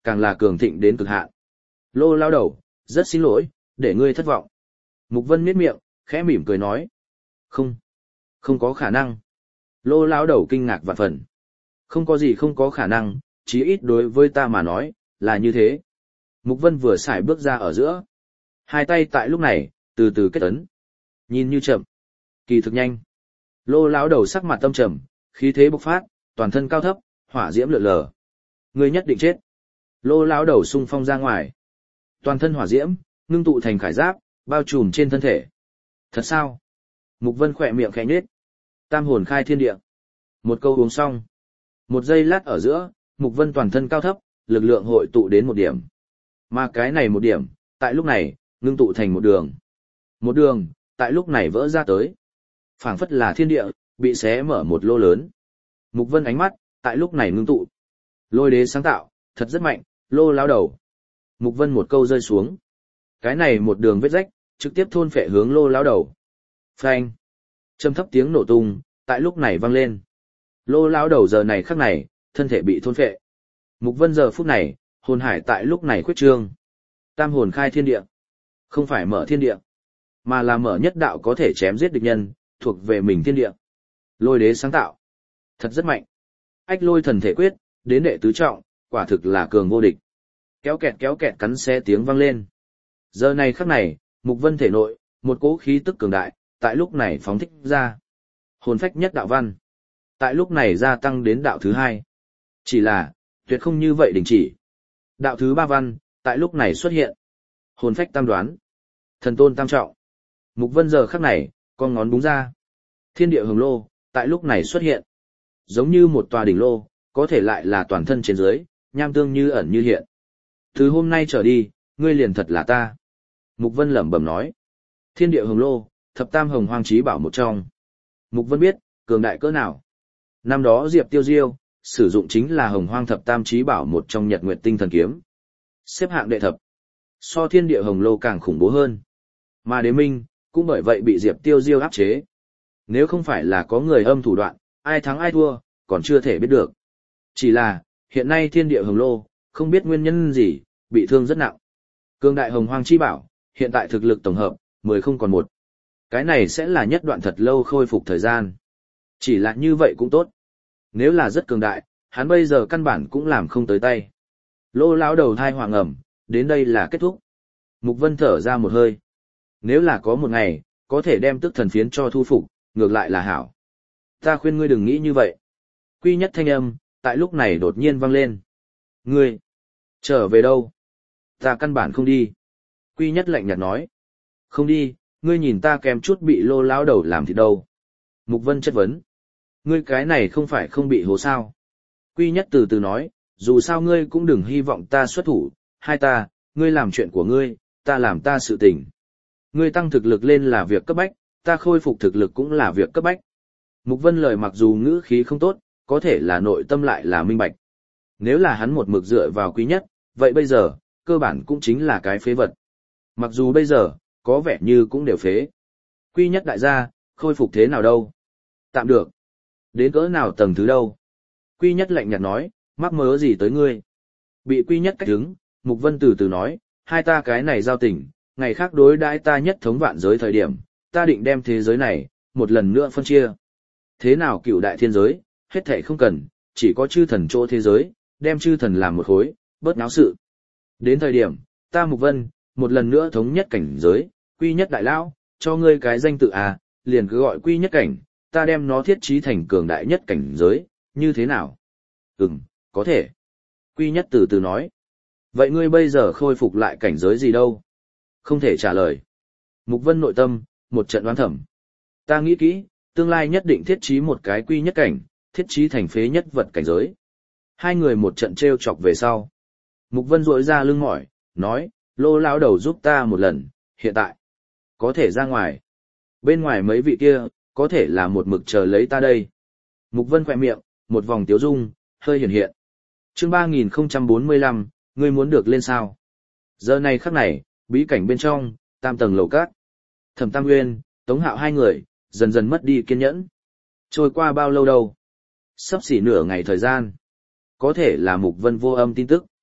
càng là cường thịnh đến cực hạn. Lô lao đầu, rất xin lỗi, để ngươi thất vọng. Mục Vân miết miệng, khẽ mỉm cười nói. Không, không có khả năng. Lô lao đầu kinh ngạc vạn phần. Không có gì không có khả năng, chí ít đối với ta mà nói, là như thế. Mục Vân vừa xài bước ra ở giữa. Hai tay tại lúc này, từ từ kết ấn. Nhìn như chậm, kỳ thực nhanh. Lô lão đầu sắc mặt tâm trầm, khí thế bộc phát, toàn thân cao thấp, hỏa diễm lượn lờ. Ngươi nhất định chết. Lô lão đầu xung phong ra ngoài. Toàn thân hỏa diễm, ngưng tụ thành khải giáp, bao trùm trên thân thể. Thật sao? Mục Vân khỏe miệng khẽ nhếch. Tam hồn khai thiên địa. Một câu uống xong. Một giây lát ở giữa, Mục Vân toàn thân cao thấp, lực lượng hội tụ đến một điểm. Mà cái này một điểm, tại lúc này, ngưng tụ thành một đường. Một đường, tại lúc này vỡ ra tới. Phảng phất là thiên địa, bị xé mở một lô lớn. Mục Vân ánh mắt, tại lúc này ngưng tụ. Lôi đế sáng tạo, thật rất mạnh, lô lao đầu. Mục Vân một câu rơi xuống. Cái này một đường vết rách, trực tiếp thôn phệ hướng lô lao đầu. Phanh. Trầm thấp tiếng nổ tung, tại lúc này vang lên. Lô lao đầu giờ này khắc này, thân thể bị thôn phệ. Mục Vân giờ phút này, hồn hải tại lúc này khuyết trương. Tam hồn khai thiên địa. Không phải mở thiên địa, mà là mở nhất đạo có thể chém giết địch nhân, thuộc về mình thiên địa. Lôi đế sáng tạo. Thật rất mạnh. Ách lôi thần thể quyết, đến đệ tứ trọng, quả thực là cường vô địch. Kéo kẹt kéo kẹt cắn xé tiếng vang lên. Giờ này khắc này, Mục Vân thể nội, một cỗ khí tức cường đại, tại lúc này phóng thích ra. Hồn phách nhất đạo văn. Tại lúc này gia tăng đến đạo thứ hai. Chỉ là, tuyệt không như vậy đình chỉ. Đạo thứ ba văn, tại lúc này xuất hiện. Hồn phách tam đoán. Thần tôn tam trọng. Mục Vân giờ khắc này, con ngón búng ra. Thiên địa hồng lô, tại lúc này xuất hiện. Giống như một tòa đỉnh lô, có thể lại là toàn thân trên dưới, nham tương như ẩn như hiện. Từ hôm nay trở đi, ngươi liền thật là ta. Mục Vân lẩm bẩm nói. Thiên địa hồng lô, thập tam hồng hoang chí bảo một trong. Mục Vân biết, cường đại cỡ nào. Năm đó Diệp Tiêu Diêu, sử dụng chính là hồng hoang thập tam chí bảo một trong Nhật Nguyệt Tinh Thần Kiếm. Xếp hạng đệ thập. So thiên địa hồng lô càng khủng bố hơn. Mà Đế Minh, cũng bởi vậy bị Diệp Tiêu Diêu áp chế. Nếu không phải là có người âm thủ đoạn, ai thắng ai thua, còn chưa thể biết được. Chỉ là, hiện nay thiên địa hồng lô, không biết nguyên nhân gì, bị thương rất nặng. Cương đại hồng hoang chi bảo, hiện tại thực lực tổng hợp, mười không còn một. Cái này sẽ là nhất đoạn thật lâu khôi phục thời gian. Chỉ là như vậy cũng tốt. Nếu là rất cường đại, hắn bây giờ căn bản cũng làm không tới tay. Lô lão đầu thai hoàng ẩm, đến đây là kết thúc. Mục Vân thở ra một hơi. Nếu là có một ngày, có thể đem tức thần phiến cho thu phục, ngược lại là hảo. Ta khuyên ngươi đừng nghĩ như vậy. Quy nhất thanh âm, tại lúc này đột nhiên vang lên. Ngươi, trở về đâu? Ta căn bản không đi. Quy nhất lạnh nhạt nói. Không đi, ngươi nhìn ta kèm chút bị lô lão đầu làm thì đâu. Mục Vân chất vấn. Ngươi cái này không phải không bị hố sao. Quy nhất từ từ nói, dù sao ngươi cũng đừng hy vọng ta xuất thủ, hai ta, ngươi làm chuyện của ngươi, ta làm ta sự tình. Ngươi tăng thực lực lên là việc cấp bách, ta khôi phục thực lực cũng là việc cấp bách. Mục Vân lời mặc dù ngữ khí không tốt, có thể là nội tâm lại là minh bạch. Nếu là hắn một mực dựa vào Quy nhất, vậy bây giờ, cơ bản cũng chính là cái phế vật. Mặc dù bây giờ, có vẻ như cũng đều phế. Quy nhất đại gia, khôi phục thế nào đâu? Tạm được. Đến cỡ nào tầng thứ đâu? Quy nhất lạnh nhạt nói, mắc mớ gì tới ngươi? Bị Quy nhất cách hứng, Mục Vân từ từ nói, hai ta cái này giao tình, ngày khác đối đãi ta nhất thống vạn giới thời điểm, ta định đem thế giới này, một lần nữa phân chia. Thế nào cựu đại thiên giới, hết thảy không cần, chỉ có chư thần chỗ thế giới, đem chư thần làm một khối, bớt náo sự. Đến thời điểm, ta Mục Vân, một lần nữa thống nhất cảnh giới, Quy nhất đại lão, cho ngươi cái danh tự à, liền cứ gọi Quy nhất cảnh, ta đem nó thiết trí thành cường đại nhất cảnh giới, như thế nào? Ừm, có thể. Quy nhất từ từ nói. Vậy ngươi bây giờ khôi phục lại cảnh giới gì đâu? Không thể trả lời. Mục Vân nội tâm, một trận đoán thẩm. Ta nghĩ kỹ, tương lai nhất định thiết trí một cái quy nhất cảnh, thiết trí thành phế nhất vật cảnh giới. Hai người một trận treo chọc về sau. Mục Vân duỗi ra lưng mỏi, nói, lô lão đầu giúp ta một lần, hiện tại. Có thể ra ngoài. Bên ngoài mấy vị kia, có thể là một mực chờ lấy ta đây. Mục Vân khỏe miệng, một vòng tiếu dung, hơi hiện hiện. Chương ba nghìn không trăm bốn mươi lăm, ngươi muốn được lên sao? Giờ này khắc này, bí cảnh bên trong, tam tầng lầu cát. Thẩm Tam Nguyên, Tống Hạo hai người, dần dần mất đi kiên nhẫn. Trôi qua bao lâu đâu? Sắp xỉ nửa ngày thời gian. Có thể là Mục Vân vô âm tin tức.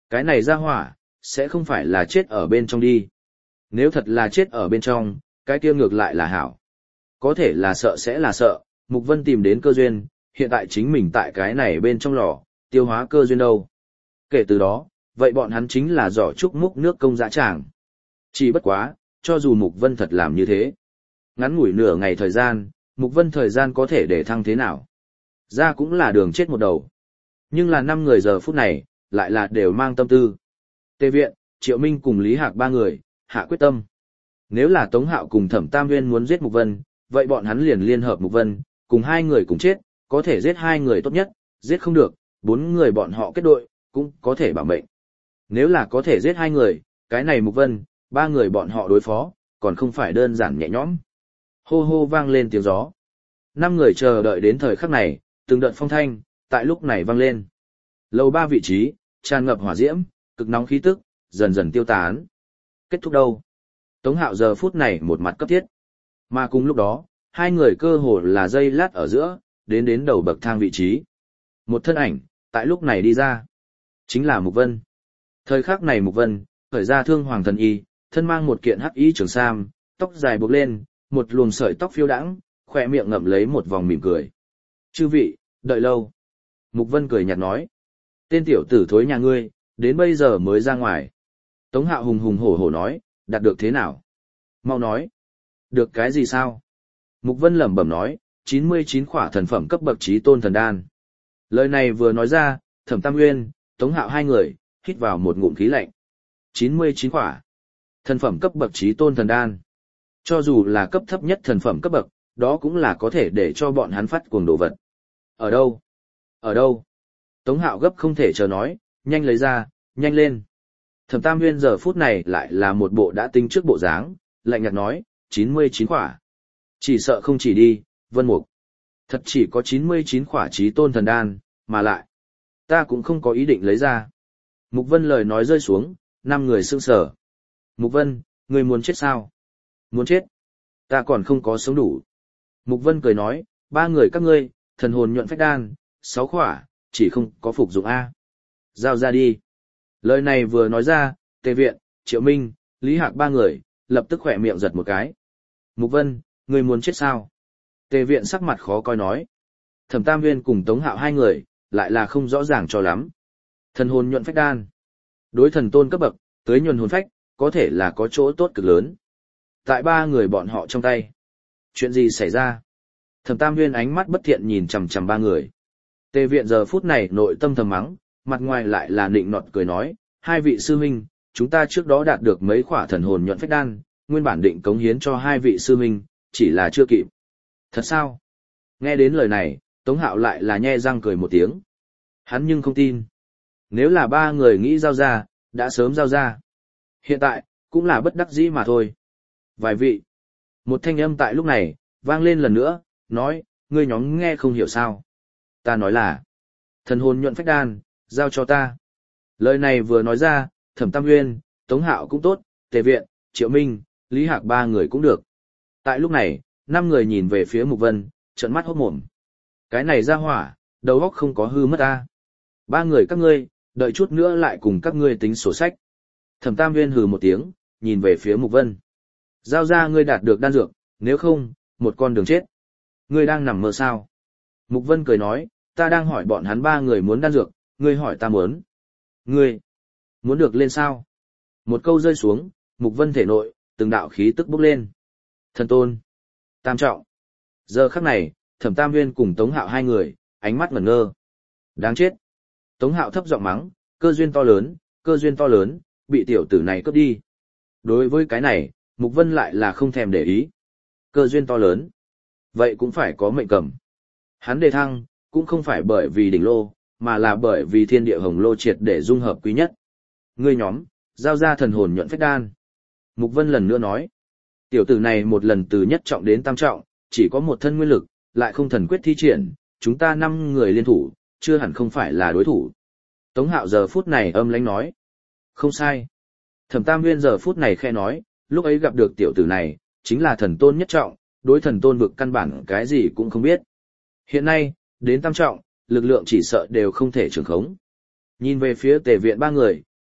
Cái này ra hỏa, sẽ không phải là chết ở bên trong đi. Nếu thật là chết ở bên trong, cái kia ngược lại là hảo. Có thể là sợ sẽ là sợ, Mục Vân tìm đến cơ duyên, hiện tại chính mình tại cái này bên trong lò, tiêu hóa cơ duyên đâu. Kể từ đó, vậy bọn hắn chính là giỏ trúc múc nước công dã tràng. Chỉ bất quá, cho dù Mục Vân thật làm như thế. Ngắn ngủi nửa ngày thời gian, Mục Vân thời gian có thể để thăng thế nào. Ra cũng là đường chết một đầu. Nhưng là năm người giờ phút này, lại là đều mang tâm tư. Tề Viện, Triệu Minh cùng Lý Hạc ba người, hạ quyết tâm. Nếu là Tống Hạo cùng Thẩm Tam Nguyên muốn giết Mục Vân, vậy bọn hắn liền liên hợp Mục Vân, cùng hai người cùng chết, có thể giết hai người tốt nhất, giết không được, bốn người bọn họ kết đội, cũng có thể bảo mệnh. Nếu là có thể giết hai người, cái này Mục Vân, ba người bọn họ đối phó, còn không phải đơn giản nhẹ nhõm. Hô hô vang lên tiếng gió. Năm người chờ đợi đến thời khắc này, từng đợt phong thanh, tại lúc này vang lên. Lầu ba vị trí, tràn ngập hỏa diễm, cực nóng khí tức, dần dần tiêu tán. Kết thúc đâu? Tống Hạo giờ phút này một mặt cấp thiết. Mà cùng lúc đó, hai người cơ hồ là dây lát ở giữa, đến đến đầu bậc thang vị trí. Một thân ảnh, tại lúc này đi ra. Chính là Mục Vân. Thời khắc này Mục Vân, khởi ra thương hoàng thần y, thân mang một kiện hắc y trường sam, tóc dài buộc lên, một luồng sợi tóc phiêu đãng, khỏe miệng ngậm lấy một vòng mỉm cười. Chư vị, đợi lâu. Mục Vân cười nhạt nói. Tên tiểu tử thối nhà ngươi, đến bây giờ mới ra ngoài. Tống Hạo hùng hùng hổ hổ nói, đạt được thế nào? Mau nói. Được cái gì sao? Mục Vân lẩm bẩm nói, chín mươi chín khỏa thần phẩm cấp bậc chí tôn thần đan. Lời này vừa nói ra, Thẩm Tam Nguyên, Tống Hạo hai người, hít vào một ngụm khí lạnh. chín mươi chín khỏa. Thần phẩm cấp bậc chí tôn thần đan. Cho dù là cấp thấp nhất thần phẩm cấp bậc, đó cũng là có thể để cho bọn hắn phát cuồng đồ vật. Ở đâu? Ở đâu? Tống Hạo gấp không thể chờ nói, nhanh lấy ra, nhanh lên. Thẩm Tam Nguyên giờ phút này lại là một bộ đã tính trước bộ dáng, lạnh nhạt nói, chín mươi chín khỏa. Chỉ sợ không chỉ đi, Vân Mục. Thật chỉ có chín mươi chín khỏa chí tôn thần đan, mà lại. Ta cũng không có ý định lấy ra. Mục Vân lời nói rơi xuống, năm người sững sờ. Mục Vân, ngươi muốn chết sao? Muốn chết? Ta còn không có sống đủ. Mục Vân cười nói, ba người các ngươi, thần hồn nhuận phách đan, sáu khỏa, chỉ không có phục dụng A. Giao ra đi. Lời này vừa nói ra, Tề Viện, Triệu Minh, Lý Hạc ba người, lập tức khỏe miệng giật một cái. Mục Vân, ngươi muốn chết sao? Tề Viện sắc mặt khó coi nói. Thẩm Tam Nguyên cùng Tống Hạo hai người, lại là không rõ ràng cho lắm. Thần hồn nhuận phách đan. Đối thần tôn cấp bậc, tới nhuần hồn phách, có thể là có chỗ tốt cực lớn. Tại ba người bọn họ trong tay. Chuyện gì xảy ra? Thẩm Tam Nguyên ánh mắt bất thiện nhìn chằm chằm ba người. Tề Viện giờ phút này nội tâm thầm mắng, mặt ngoài lại là nịnh nọt cười nói, hai vị sư huynh, chúng ta trước đó đạt được mấy khỏa thần hồn nhuận phách đan, nguyên bản định cống hiến cho hai vị sư huynh, chỉ là chưa kịp. Thật sao? Nghe đến lời này, Tống Hạo lại là nhe răng cười một tiếng. Hắn nhưng không tin. Nếu là ba người nghĩ giao ra, đã sớm giao ra. Hiện tại, cũng là bất đắc dĩ mà thôi. Vài vị. Một thanh âm tại lúc này, vang lên lần nữa, nói, ngươi nhóm nghe không hiểu sao. Ta nói là, thần hồn nhuận phách đan, giao cho ta. Lời này vừa nói ra, Thẩm Tam Nguyên, Tống Hạo cũng tốt, Tề Viện, Triệu Minh, Lý Hạc ba người cũng được. Tại lúc này, năm người nhìn về phía Mục Vân, trợn mắt hốt mồm. Cái này ra hỏa, đầu óc không có hư mất ta. Ba người các ngươi, đợi chút nữa lại cùng các ngươi tính sổ sách. Thẩm Tam Nguyên hừ một tiếng, nhìn về phía Mục Vân. Giao ra ngươi đạt được đan dược, nếu không, một con đường chết. Ngươi đang nằm mơ sao? Mục Vân cười nói, ta đang hỏi bọn hắn ba người muốn đan dược, ngươi hỏi ta muốn. Ngươi, muốn được lên sao? Một câu rơi xuống, Mục Vân thể nội, từng đạo khí tức bốc lên. Thần tôn, tam trọng. Giờ khắc này, Thẩm Tam Nguyên cùng Tống Hạo hai người, ánh mắt ngẩn ngơ. Đáng chết. Tống Hạo thấp giọng mắng, cơ duyên to lớn, cơ duyên to lớn, bị tiểu tử này cướp đi. Đối với cái này, Mục Vân lại là không thèm để ý. Cơ duyên to lớn. Vậy cũng phải có mệnh cầm. Hắn đề thăng, cũng không phải bởi vì đỉnh lô, mà là bởi vì thiên địa hồng lô triệt để dung hợp quý nhất. Ngươi nhóm, giao ra thần hồn nhuận phách đan. Mục Vân lần nữa nói. Tiểu tử này một lần từ nhất trọng đến tam trọng, chỉ có một thân nguyên lực, lại không thần quyết thi triển, chúng ta năm người liên thủ, chưa hẳn không phải là đối thủ. Tống Hạo giờ phút này âm lãnh nói. Không sai. Thẩm Tam Nguyên giờ phút này khẽ nói, lúc ấy gặp được tiểu tử này, chính là thần tôn nhất trọng, đối thần tôn vực căn bản cái gì cũng không biết. Hiện nay, đến tam trọng, lực lượng chỉ sợ đều không thể trường khống. Nhìn về phía Tề Viện ba người,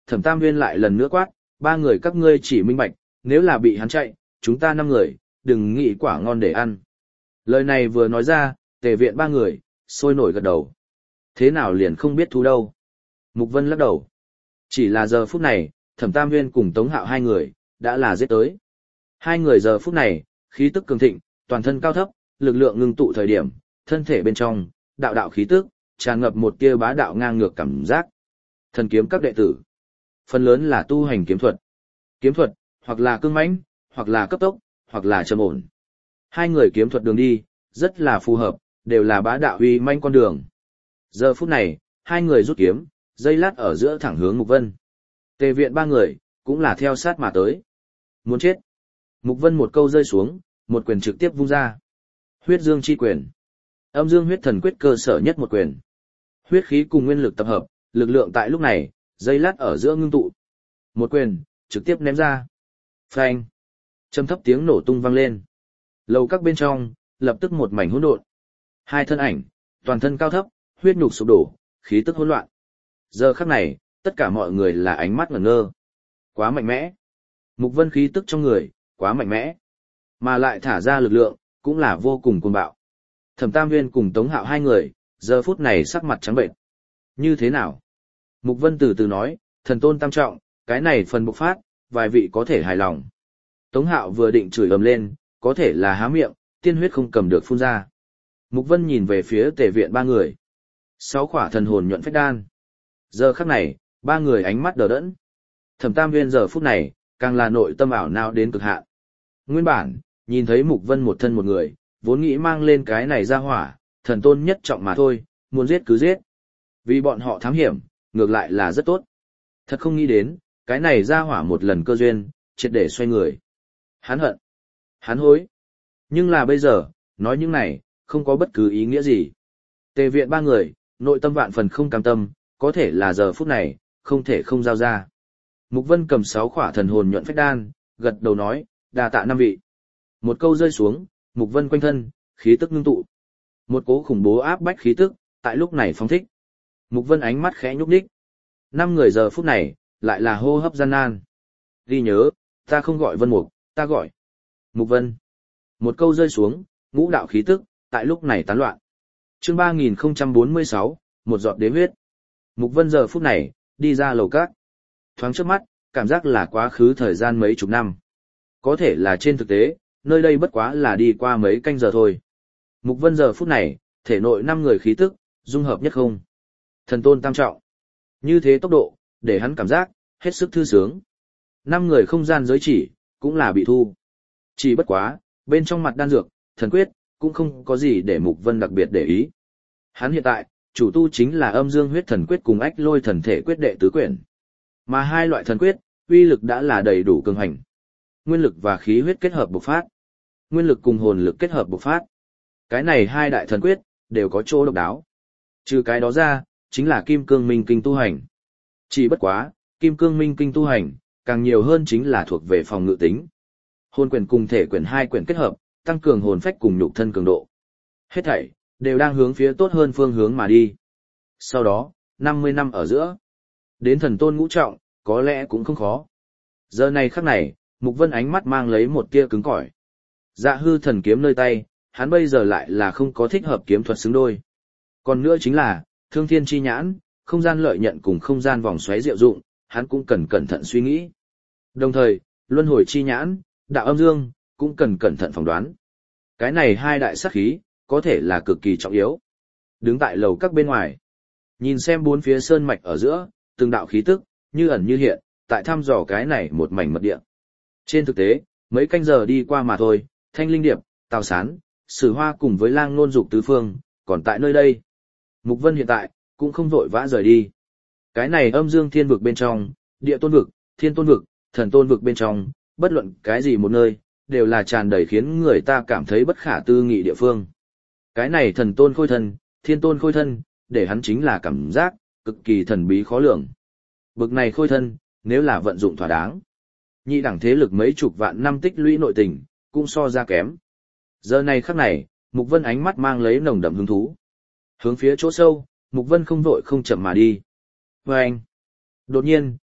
Thẩm Tam Nguyên lại lần nữa quát, ba người các ngươi chỉ minh bạch, nếu là bị hắn chạy, chúng ta năm người, đừng nghĩ quả ngon để ăn. Lời này vừa nói ra, tề viện ba người, sôi nổi gật đầu. Thế nào liền không biết thú đâu. Mục Vân lắc đầu. Chỉ là giờ phút này, Thẩm Tam Nguyên cùng Tống Hạo hai người, đã là giết tới. Hai người giờ phút này, khí tức cường thịnh, toàn thân cao thấp, lực lượng ngưng tụ thời điểm, thân thể bên trong, đạo đạo khí tức, tràn ngập một tia bá đạo ngang ngược cảm giác. Thần kiếm các đệ tử, phần lớn là tu hành kiếm thuật. Kiếm thuật, hoặc là cương mãnh, hoặc là cấp tốc, hoặc là trầm ổn. Hai người kiếm thuật đường đi, rất là phù hợp, đều là bá đạo uy manh con đường. Giờ phút này, hai người rút kiếm, dây lát ở giữa thẳng hướng Mục Vân. Tề viện ba người, cũng là theo sát mà tới. Muốn chết. Mục Vân một câu rơi xuống, một quyền trực tiếp vung ra. Huyết dương chi quyền. Âm dương huyết thần quyết cơ sở nhất một quyền. Huyết khí cùng nguyên lực tập hợp, lực lượng tại lúc này, dây lát ở giữa ngưng tụ. Một quyền, trực tiếp ném ra. Phanh. Trầm thấp tiếng nổ tung vang lên. Lầu các bên trong, lập tức một mảnh hỗn độn. Hai thân ảnh, toàn thân cao thấp, huyết nhục sụp đổ, khí tức hỗn loạn. Giờ khắc này, tất cả mọi người là ánh mắt ngẩn ngơ. Quá mạnh mẽ. Mục Vân khí tức trong người, quá mạnh mẽ. Mà lại thả ra lực lượng, cũng là vô cùng cuồng bạo. Thẩm Tam Nguyên cùng Tống Hạo hai người, giờ phút này sắc mặt trắng bệnh. Như thế nào? Mục Vân từ từ nói, thần tôn tam trọng, cái này phần bộc phát, vài vị có thể hài lòng. Tống Hạo vừa định chửi ầm lên, có thể là há miệng, tiên huyết không cầm được phun ra. Mục Vân nhìn về phía tề viện ba người. Sáu khỏa thần hồn nhuận phách đan. Giờ khắc này, ba người ánh mắt đờ đẫn. Thẩm Tam Nguyên giờ phút này, càng là nội tâm ảo não đến cực hạn. Nguyên bản, nhìn thấy Mục Vân một thân một người, vốn nghĩ mang lên cái này ra hỏa, thần tôn nhất trọng mà thôi, muốn giết cứ giết. Vì bọn họ thám hiểm, ngược lại là rất tốt. Thật không nghĩ đến, cái này ra hỏa một lần cơ duyên, triệt để xoay người. Hắn hận. Hắn hối. Nhưng là bây giờ, nói những này, không có bất cứ ý nghĩa gì. Tề viện ba người, nội tâm vạn phần không cam tâm, có thể là giờ phút này, không thể không giao ra. Mục Vân cầm sáu khỏa thần hồn nhuận phách đan, gật đầu nói, đa tạ năm vị. Một câu rơi xuống, Mục Vân quanh thân, khí tức ngưng tụ. Một cố khủng bố áp bách khí tức, tại lúc này phóng thích. Mục Vân ánh mắt khẽ nhúc nhích. Năm người giờ phút này, lại là hô hấp gian nan. Ghi nhớ, ta không gọi Vân Mục, ta gọi Mục Vân. Một câu rơi xuống, ngũ đạo khí tức, tại lúc này tán loạn. Chương ba nghìn không trăm bốn mươi sáu, một giọt đế huyết. Mục Vân giờ phút này, đi ra lầu các. Thoáng trước mắt, cảm giác là quá khứ thời gian mấy chục năm. Có thể là trên thực tế, nơi đây bất quá là đi qua mấy canh giờ thôi. Mục Vân giờ phút này, thể nội năm người khí tức, dung hợp nhất không. Thần tôn tam trọng. Như thế tốc độ, để hắn cảm giác, hết sức thư sướng. Năm người không gian giới chỉ, cũng là bị thu. Chỉ bất quá, bên trong mặt đan dược, thần quyết, cũng không có gì để Mục Vân đặc biệt để ý. Hắn hiện tại, chủ tu chính là âm dương huyết thần quyết cùng ách lôi thần thể quyết đệ tứ quyển. Mà hai loại thần quyết, uy lực đã là đầy đủ cường hành. Nguyên lực và khí huyết kết hợp bộc phát. Nguyên lực cùng hồn lực kết hợp bộc phát. Cái này hai đại thần quyết, đều có chỗ độc đáo. Trừ cái đó ra, chính là kim cương minh kinh tu hành. Chỉ bất quá, kim cương minh kinh tu hành, càng nhiều hơn chính là thuộc về phòng ngự tính. Hồn quyển cùng thể quyển hai quyển kết hợp, tăng cường hồn phách cùng nhục thân cường độ. Hết thảy, đều đang hướng phía tốt hơn phương hướng mà đi. Sau đó, năm mươi năm ở giữa, đến thần tôn ngũ trọng, có lẽ cũng không khó. Giờ này khắc này, Mục Vân ánh mắt mang lấy một tia cứng cỏi. Dạ hư thần kiếm nơi tay, hắn bây giờ lại là không có thích hợp kiếm thuật xứng đôi. Còn nữa chính là, thương thiên chi nhãn, không gian lợi nhận cùng không gian vòng xoáy diệu dụng, hắn cũng cần cẩn thận suy nghĩ. Đồng thời, luân hồi chi nhãn, đạo âm dương, cũng cần cẩn thận phỏng đoán. Cái này hai đại sát khí, có thể là cực kỳ trọng yếu. Đứng tại lầu các bên ngoài, nhìn xem bốn phía sơn mạch ở giữa, từng đạo khí tức, như ẩn như hiện, tại thăm dò cái này một mảnh mật địa. Trên thực tế, mấy canh giờ đi qua mà thôi, Thanh Linh Điệp, Tào Sán, Sử Hoa cùng với Lang Nôn Dục tứ phương, còn tại nơi đây. Mục Vân hiện tại, cũng không vội vã rời đi. Cái này âm dương thiên vực bên trong, địa tôn vực, thiên tôn vực, thần tôn vực bên trong, bất luận cái gì một nơi, đều là tràn đầy khiến người ta cảm thấy bất khả tư nghị địa phương. Cái này thần tôn khôi thân, thiên tôn khôi thân, để hắn chính là cảm giác, cực kỳ thần bí khó lường. Bực này khôi thân, nếu là vận dụng thỏa đáng, nhị đẳng thế lực mấy chục vạn năm tích lũy nội tình, cũng so ra kém. Giờ này khắc này, Mục Vân ánh mắt mang lấy nồng đậm hứng thú. Hướng phía chỗ sâu, Mục Vân không vội không chậm mà đi. Và anh, đột nhiên,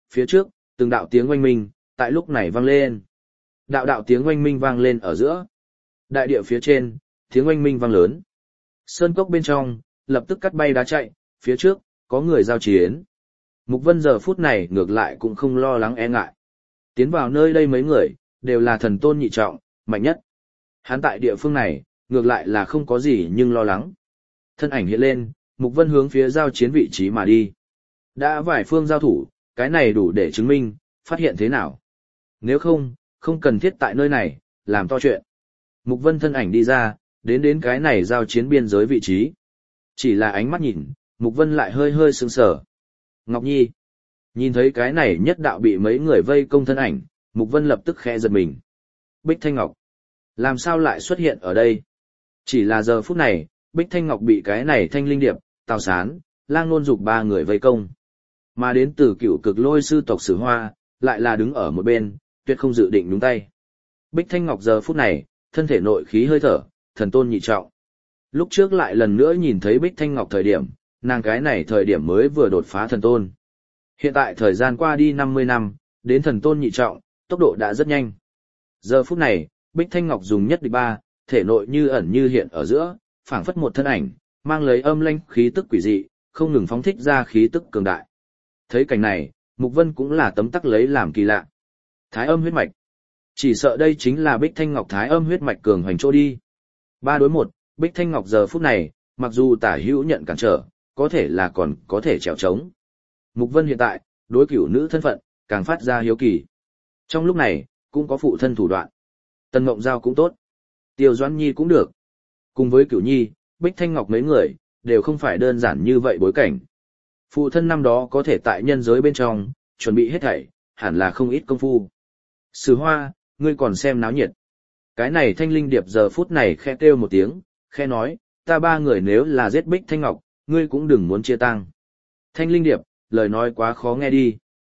phía trước, từng đạo tiếng oanh minh, tại lúc này vang lên. Đạo đạo tiếng oanh minh vang lên ở giữa. Đại địa phía trên, tiếng oanh minh vang lớn. Sơn cốc bên trong, lập tức cắt bay đá chạy, phía trước, có người giao chiến. Mục Vân giờ phút này ngược lại cũng không lo lắng e ngại. Tiến vào nơi đây mấy người, đều là thần tôn nhị trọng, mạnh nhất. Hắn tại địa phương này, ngược lại là không có gì nhưng lo lắng. Thân ảnh hiện lên, Mục Vân hướng phía giao chiến vị trí mà đi. Đã vài phương giao thủ, cái này đủ để chứng minh, phát hiện thế nào. Nếu không, không cần thiết tại nơi này, làm to chuyện. Mục Vân thân ảnh đi ra, đến đến cái này giao chiến biên giới vị trí. Chỉ là ánh mắt nhìn, Mục Vân lại hơi hơi sững sờ. Ngọc Nhi. Nhìn thấy cái này nhất đạo bị mấy người vây công thân ảnh, Mục Vân lập tức khẽ giật mình. Bích Thanh Ngọc. Làm sao lại xuất hiện ở đây? Chỉ là giờ phút này, Bích Thanh Ngọc bị cái này Thanh Linh Điệp, Tào Sán, Lang Nôn Dục ba người vây công. Mà đến từ cựu cực lôi sư tộc Sử Hoa, lại là đứng ở một bên, tuyệt không dự định nhúng tay. Bích Thanh Ngọc giờ phút này, thân thể nội khí hơi thở, thần tôn nhị trọng. Lúc trước lại lần nữa nhìn thấy Bích Thanh Ngọc thời điểm, nàng cái này thời điểm mới vừa đột phá thần tôn. Hiện tại thời gian qua đi năm mươi năm, đến thần tôn nhị trọng, tốc độ đã rất nhanh. Giờ phút này, Bích Thanh Ngọc dùng nhất địch ba, thể nội như ẩn như hiện ở giữa, phảng phất một thân ảnh, mang lấy âm lãnh khí tức quỷ dị, không ngừng phóng thích ra khí tức cường đại. Thấy cảnh này, Mục Vân cũng là tấm tắc lấy làm kỳ lạ. Thái âm huyết mạch. Chỉ sợ đây chính là Bích Thanh Ngọc thái âm huyết mạch cường hoành chỗ đi. Ba đối một, Bích Thanh Ngọc giờ phút này, mặc dù tả hữu nhận cản trở, có thể là còn có thể trèo trống. Mục Vân hiện tại, đối cửu nữ thân phận, càng phát ra hiếu kỳ. Trong lúc này, cũng có phụ thân thủ đoạn. Tân Ngộng Giao cũng tốt. Tiêu Doãn Nhi cũng được. Cùng với Cửu Nhi, Bích Thanh Ngọc mấy người, đều không phải đơn giản như vậy bối cảnh. Phụ thân năm đó có thể tại nhân giới bên trong, chuẩn bị hết thảy, hẳn là không ít công phu. Sử Hoa, ngươi còn xem náo nhiệt. Cái này Thanh Linh Điệp giờ phút này khẽ kêu một tiếng, khẽ nói, ta ba người nếu là giết Bích Thanh Ngọc, ngươi cũng đừng muốn chia tang. Thanh Linh Điệp, lời nói quá khó nghe đi.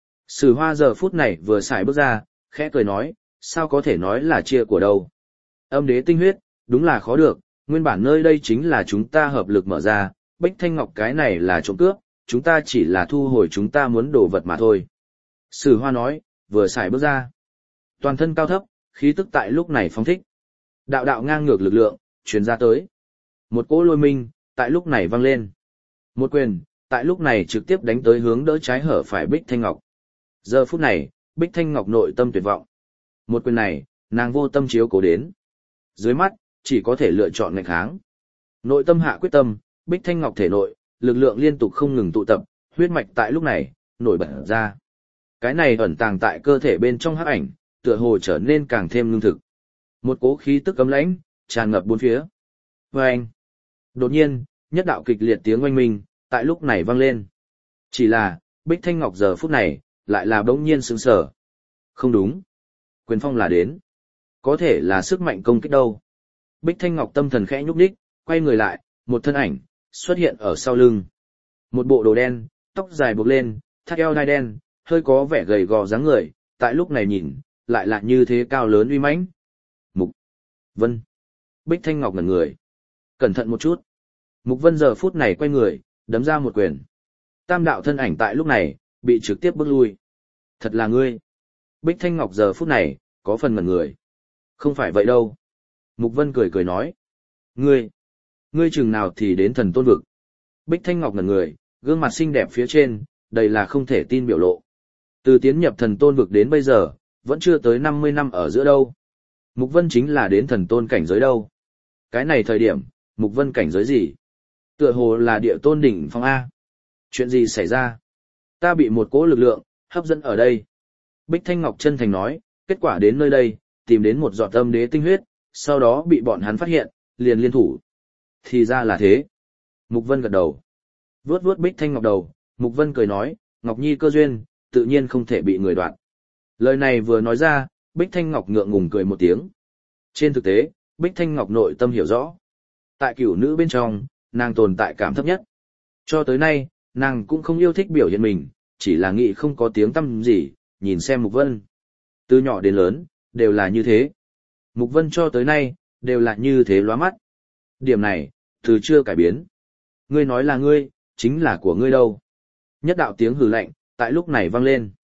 Sử Hoa giờ phút này vừa xài bước ra, khẽ cười nói, sao có thể nói là chia của đâu. Âm đế tinh huyết, đúng là khó được, nguyên bản nơi đây chính là chúng ta hợp lực mở ra, Bích Thanh Ngọc cái này là trộm cướp, chúng ta chỉ là thu hồi chúng ta muốn đổ vật mà thôi. Sử Hoa nói, vừa xài bước ra. Toàn thân cao thấp, khí tức tại lúc này phóng thích. Đạo đạo ngang ngược lực lượng, truyền ra tới. Một cỗ lôi minh, tại lúc này vang lên. Một quyền, tại lúc này trực tiếp đánh tới hướng đỡ trái hở phải Bích Thanh Ngọc. Giờ phút này, Bích Thanh Ngọc nội tâm tuyệt vọng. Một quyền này, nàng vô tâm chiếu cố đến. Dưới mắt, chỉ có thể lựa chọn nghịch kháng. Nội tâm hạ quyết tâm, Bích Thanh Ngọc thể nội, lực lượng liên tục không ngừng tụ tập, huyết mạch tại lúc này, nổi bật ra. Cái này ẩn tàng tại cơ thể bên trong hắc ảnh, tựa hồ trở nên càng thêm ngưng thực. Một cỗ khí tức cấm lãnh, tràn ngập bốn phía. Oanh! Đột nhiên, nhất đạo kịch liệt tiếng oanh minh, tại lúc này vang lên. Chỉ là, Bích Thanh Ngọc giờ phút này, lại là bỗng nhiên sững sờ. Không đúng. Quyền phong là đến. Có thể là sức mạnh công kích đâu. Bích Thanh Ngọc tâm thần khẽ nhúc nhích, quay người lại, một thân ảnh, xuất hiện ở sau lưng. Một bộ đồ đen, tóc dài buộc lên, thắt eo đai đen, hơi có vẻ gầy gò dáng người, tại lúc này nhìn, lại là như thế cao lớn uy mãnh. Mục Vân. Bích Thanh Ngọc ngẩn người. Cẩn thận một chút. Mục Vân giờ phút này quay người, đấm ra một quyền. Tam đạo thân ảnh tại lúc này, bị trực tiếp bước lui. Thật là ngươi. Bích Thanh Ngọc giờ phút này, có phần ngẩn người. Không phải vậy đâu. Mục Vân cười cười nói. Ngươi. Ngươi chừng nào thì đến thần tôn vực. Bích Thanh Ngọc ngẩn người, gương mặt xinh đẹp phía trên, đầy là không thể tin biểu lộ. Từ tiến nhập thần tôn vực đến bây giờ, vẫn chưa tới năm mươi năm ở giữa đâu. Mục Vân chính là đến thần tôn cảnh giới đâu. Cái này thời điểm, Mục Vân cảnh giới gì? Tựa hồ là địa tôn đỉnh phong A. Chuyện gì xảy ra? Ta bị một cỗ lực lượng, hấp dẫn ở đây. Bích Thanh Ngọc chân thành nói, kết quả đến nơi đây, tìm đến một giọt âm đế tinh huyết, sau đó bị bọn hắn phát hiện, liền liên thủ. Thì ra là thế. Mục Vân gật đầu. Vuốt vuốt Bích Thanh Ngọc đầu, Mục Vân cười nói, Ngọc Nhi cơ duyên, tự nhiên không thể bị người đoạt. Lời này vừa nói ra, Bích Thanh Ngọc ngượng ngùng cười một tiếng. Trên thực tế, Bích Thanh Ngọc nội tâm hiểu rõ. Tại cửu nữ bên trong, nàng tồn tại cảm thấp nhất. Cho tới nay, nàng cũng không yêu thích biểu hiện mình, chỉ là nghĩ không có tiếng tăm gì, nhìn xem Mục Vân. Từ nhỏ đến lớn, đều là như thế. Mục Vân cho tới nay, đều là như thế lóa mắt. Điểm này, từ chưa cải biến. Ngươi nói là ngươi, chính là của ngươi đâu. Nhất đạo tiếng hừ lạnh, tại lúc này vang lên.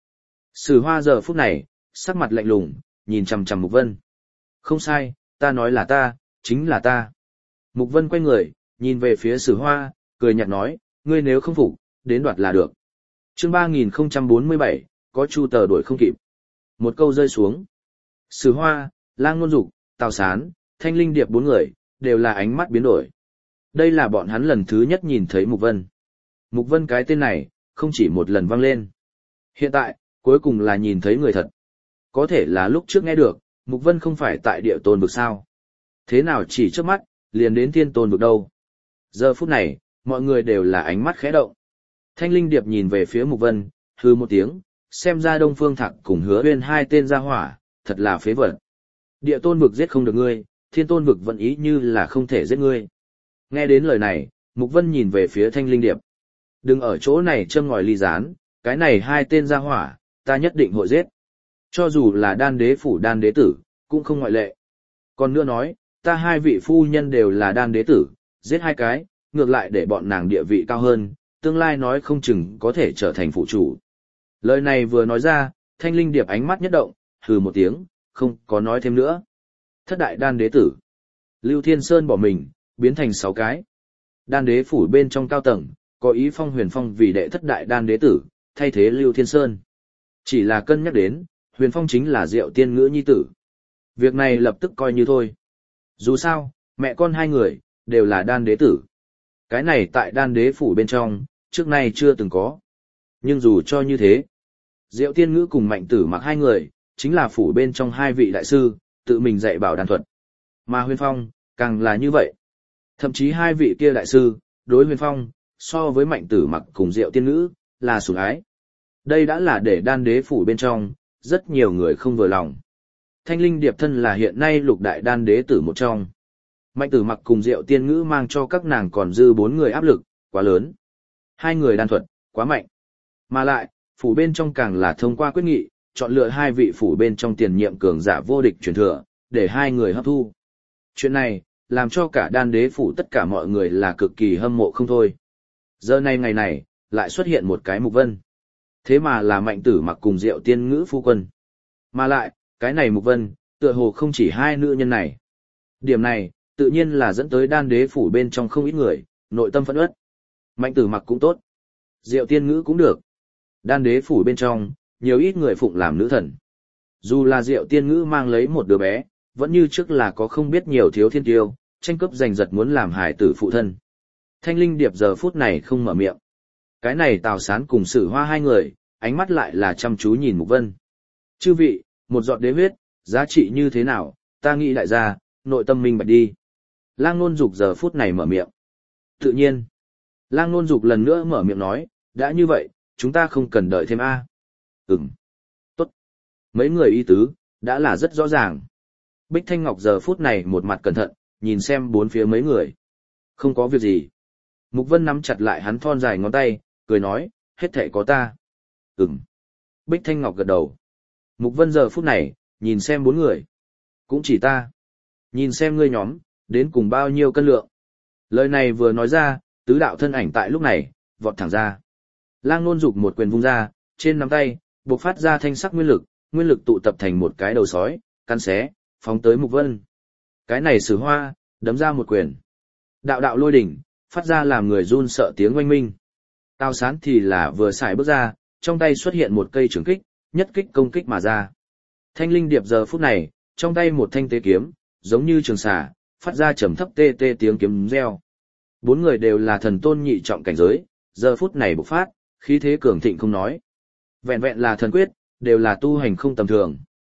Sử Hoa giờ phút này, sắc mặt lạnh lùng, nhìn chằm chằm Mục Vân. Không sai, ta nói là ta, chính là ta. Mục Vân quay người, nhìn về phía Sử Hoa, cười nhạt nói, ngươi nếu không phục, đến đoạt là được. Chương ba nghìn không trăm bốn mươi bảy, có chu tờ đuổi không kịp. Một câu rơi xuống. Sử Hoa, Lang Ngôn Dục, Tào Sán, Thanh Linh Điệp bốn người, đều là ánh mắt biến đổi. Đây là bọn hắn lần thứ nhất nhìn thấy Mục Vân. Mục Vân cái tên này, không chỉ một lần vang lên. Hiện tại, cuối cùng là nhìn thấy người thật. Có thể là lúc trước nghe được, Mục Vân không phải tại địa tôn vực sao. Thế nào chỉ trước mắt, liền đến thiên tôn vực đâu. Giờ phút này, mọi người đều là ánh mắt khẽ động. Thanh Linh Điệp nhìn về phía Mục Vân, hư một tiếng, xem ra Đông Phương Thạc cùng Hứa Uyên hai tên gia hỏa, thật là phế vật. Địa tôn vực giết không được ngươi, thiên tôn vực vẫn ý như là không thể giết ngươi. Nghe đến lời này, Mục Vân nhìn về phía Thanh Linh Điệp. Đừng ở chỗ này châm ngòi ly gián, cái này hai tên gia hỏa, ta nhất định hội giết. Cho dù là đan đế phủ đan đế tử, cũng không ngoại lệ. Còn nữa nói, ta hai vị phu nhân đều là đan đế tử, giết hai cái, ngược lại để bọn nàng địa vị cao hơn, tương lai nói không chừng có thể trở thành phụ chủ. Lời này vừa nói ra, Thanh Linh Điệp ánh mắt nhất động, hừ một tiếng, không có nói thêm nữa. Thất đại đan đế tử. Lưu Thiên Sơn bỏ mình, biến thành sáu cái. Đan đế phủ bên trong cao tầng, có ý phong Huyền Phong vì đệ thất đại đan đế tử, thay thế Lưu Thiên Sơn. Chỉ là cân nhắc đến, Huyền Phong chính là Diệu Tiên Ngữ nhi tử. Việc này lập tức coi như thôi. Dù sao, mẹ con hai người, đều là đan đế tử. Cái này tại đan đế phủ bên trong, trước nay chưa từng có. Nhưng dù cho như thế, Diệu Tiên Ngữ cùng Mạnh Tử Mặc hai người, chính là phủ bên trong hai vị đại sư, tự mình dạy bảo đan thuật. Mà Huyền Phong, càng là như vậy. Thậm chí hai vị kia đại sư, đối Huyền Phong, so với Mạnh Tử Mặc cùng Diệu Tiên Ngữ, là sủng ái. Đây đã là để đan đế phủ bên trong, rất nhiều người không vừa lòng. Thanh Linh Điệp thân là hiện nay lục đại đan đế tử một trong. Mạnh Tử Mặc cùng Diệu Tiên Ngữ mang cho các nàng còn dư bốn người áp lực, quá lớn. Hai người đan thuật, quá mạnh. Mà lại, phủ bên trong càng là thông qua quyết nghị, chọn lựa hai vị phủ bên trong tiền nhiệm cường giả vô địch truyền thừa, để hai người hấp thu. Chuyện này, làm cho cả đan đế phủ tất cả mọi người là cực kỳ hâm mộ không thôi. Giờ này ngày này, lại xuất hiện một cái Mục Vân. Thế mà là Mạnh Tử Mặc cùng Diệu Tiên Ngữ phu quân. Mà lại, cái này Mục Vân, tựa hồ không chỉ hai nữ nhân này. Điểm này, tự nhiên là dẫn tới đan đế phủ bên trong không ít người, nội tâm phẫn uất. Mạnh Tử Mặc cũng tốt, Diệu Tiên Ngữ cũng được. Đan đế phủ bên trong, nhiều ít người phụng làm nữ thần. Dù là Diệu Tiên Ngữ mang lấy một đứa bé, vẫn như trước là có không biết nhiều thiếu thiên tiêu, tranh cướp giành giật muốn làm hài tử phụ thân. Thanh Linh Điệp giờ phút này không mở miệng. Cái này Tào Sán cùng Sử Hoa hai người, ánh mắt lại là chăm chú nhìn Mục Vân. Chư vị, một giọt đế huyết, giá trị như thế nào, ta nghĩ đại gia, nội tâm minh bạch đi. Lang Nôn Dục giờ phút này mở miệng. Tự nhiên. Lang Nôn Dục lần nữa mở miệng nói, đã như vậy, chúng ta không cần đợi thêm A. Ừm. Tốt. Mấy người y tứ, đã là rất rõ ràng. Bích Thanh Ngọc giờ phút này một mặt cẩn thận, nhìn xem bốn phía mấy người. Không có việc gì. Mục Vân nắm chặt lại hắn thon dài ngón tay, cười nói, hết thảy có ta. Ừm. Bích Thanh Ngọc gật đầu. Mục Vân giờ phút này, nhìn xem bốn người. Cũng chỉ ta. Nhìn xem ngươi nhóm, đến cùng bao nhiêu cân lượng. Lời này vừa nói ra, tứ đạo thân ảnh tại lúc này, vọt thẳng ra. Lang Nôn Dục một quyền vung ra, trên nắm tay, bộc phát ra thanh sắc nguyên lực, nguyên lực tụ tập thành một cái đầu sói, cắn xé, phóng tới Mục Vân. Cái này Sử Hoa, đấm ra một quyền. Đạo đạo lôi đỉnh, phát ra làm người run sợ tiếng oanh minh. Tào Sán thì là vừa xài bước ra, trong tay xuất hiện một cây trường kích, nhất kích công kích mà ra. Thanh Linh Điệp giờ phút này, trong tay một thanh tế kiếm, giống như trường xà, phát ra trầm thấp tê tê tiếng kiếm reo. Bốn người đều là thần tôn nhị trọng cảnh giới, giờ phút này bộc phát, khí thế cường thịnh không nói. Vẹn vẹn là thần quyết, đều là tu hành không tầm thường.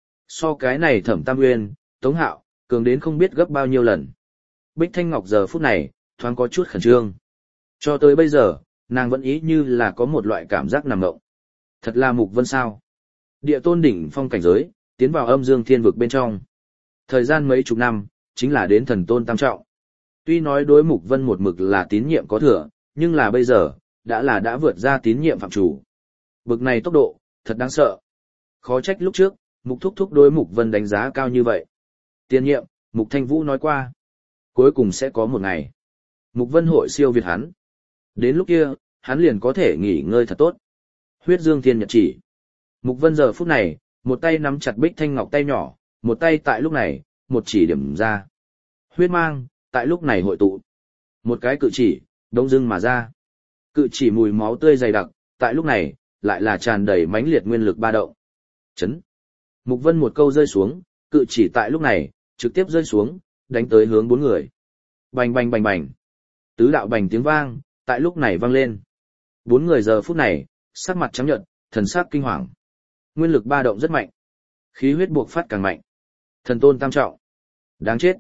So cái này Thẩm Tam Nguyên, Tống Hạo, cường đến không biết gấp bao nhiêu lần. Bích Thanh Ngọc giờ phút này, thoáng có chút khẩn trương. Cho tới bây giờ, nàng vẫn ý như là có một loại cảm giác nằm ngộng. Thật là Mục Vân sao? Địa tôn đỉnh phong cảnh giới, tiến vào âm dương thiên vực bên trong. Thời gian mấy chục năm, chính là đến thần tôn tam trọng. Tuy nói đối Mục Vân một mực là tín nhiệm có thừa, nhưng là bây giờ, đã là đã vượt ra tín nhiệm phạm chủ. Bực này tốc độ, thật đáng sợ. Khó trách lúc trước, Mục Thúc Thúc đối Mục Vân đánh giá cao như vậy. Tiên nhiệm, Mục Thanh Vũ nói qua. Cuối cùng sẽ có một ngày. Mục Vân hội siêu việt hắn. Đến lúc kia, hắn liền có thể nghỉ ngơi thật tốt. Huyết Dương Thiên Nhật chỉ. Mục Vân giờ phút này, một tay nắm chặt Bích Thanh Ngọc tay nhỏ, một tay tại lúc này, một chỉ điểm ra. Huyết mang, tại lúc này hội tụ. Một cái cự chỉ, đông dưng mà ra. Cự chỉ mùi máu tươi dày đặc, tại lúc này, lại là tràn đầy mãnh liệt nguyên lực ba động. Chấn. Mục Vân một câu rơi xuống, cự chỉ tại lúc này, trực tiếp rơi xuống, đánh tới hướng bốn người. Bành bành bành bành. Tứ đạo bành tiếng vang, tại lúc này vang lên. Bốn người giờ phút này, sắc mặt trắng nhợt, thần sắc kinh hoàng. Nguyên lực ba động rất mạnh. Khí huyết buộc phát càng mạnh. Thần tôn tam trọng. Đáng chết.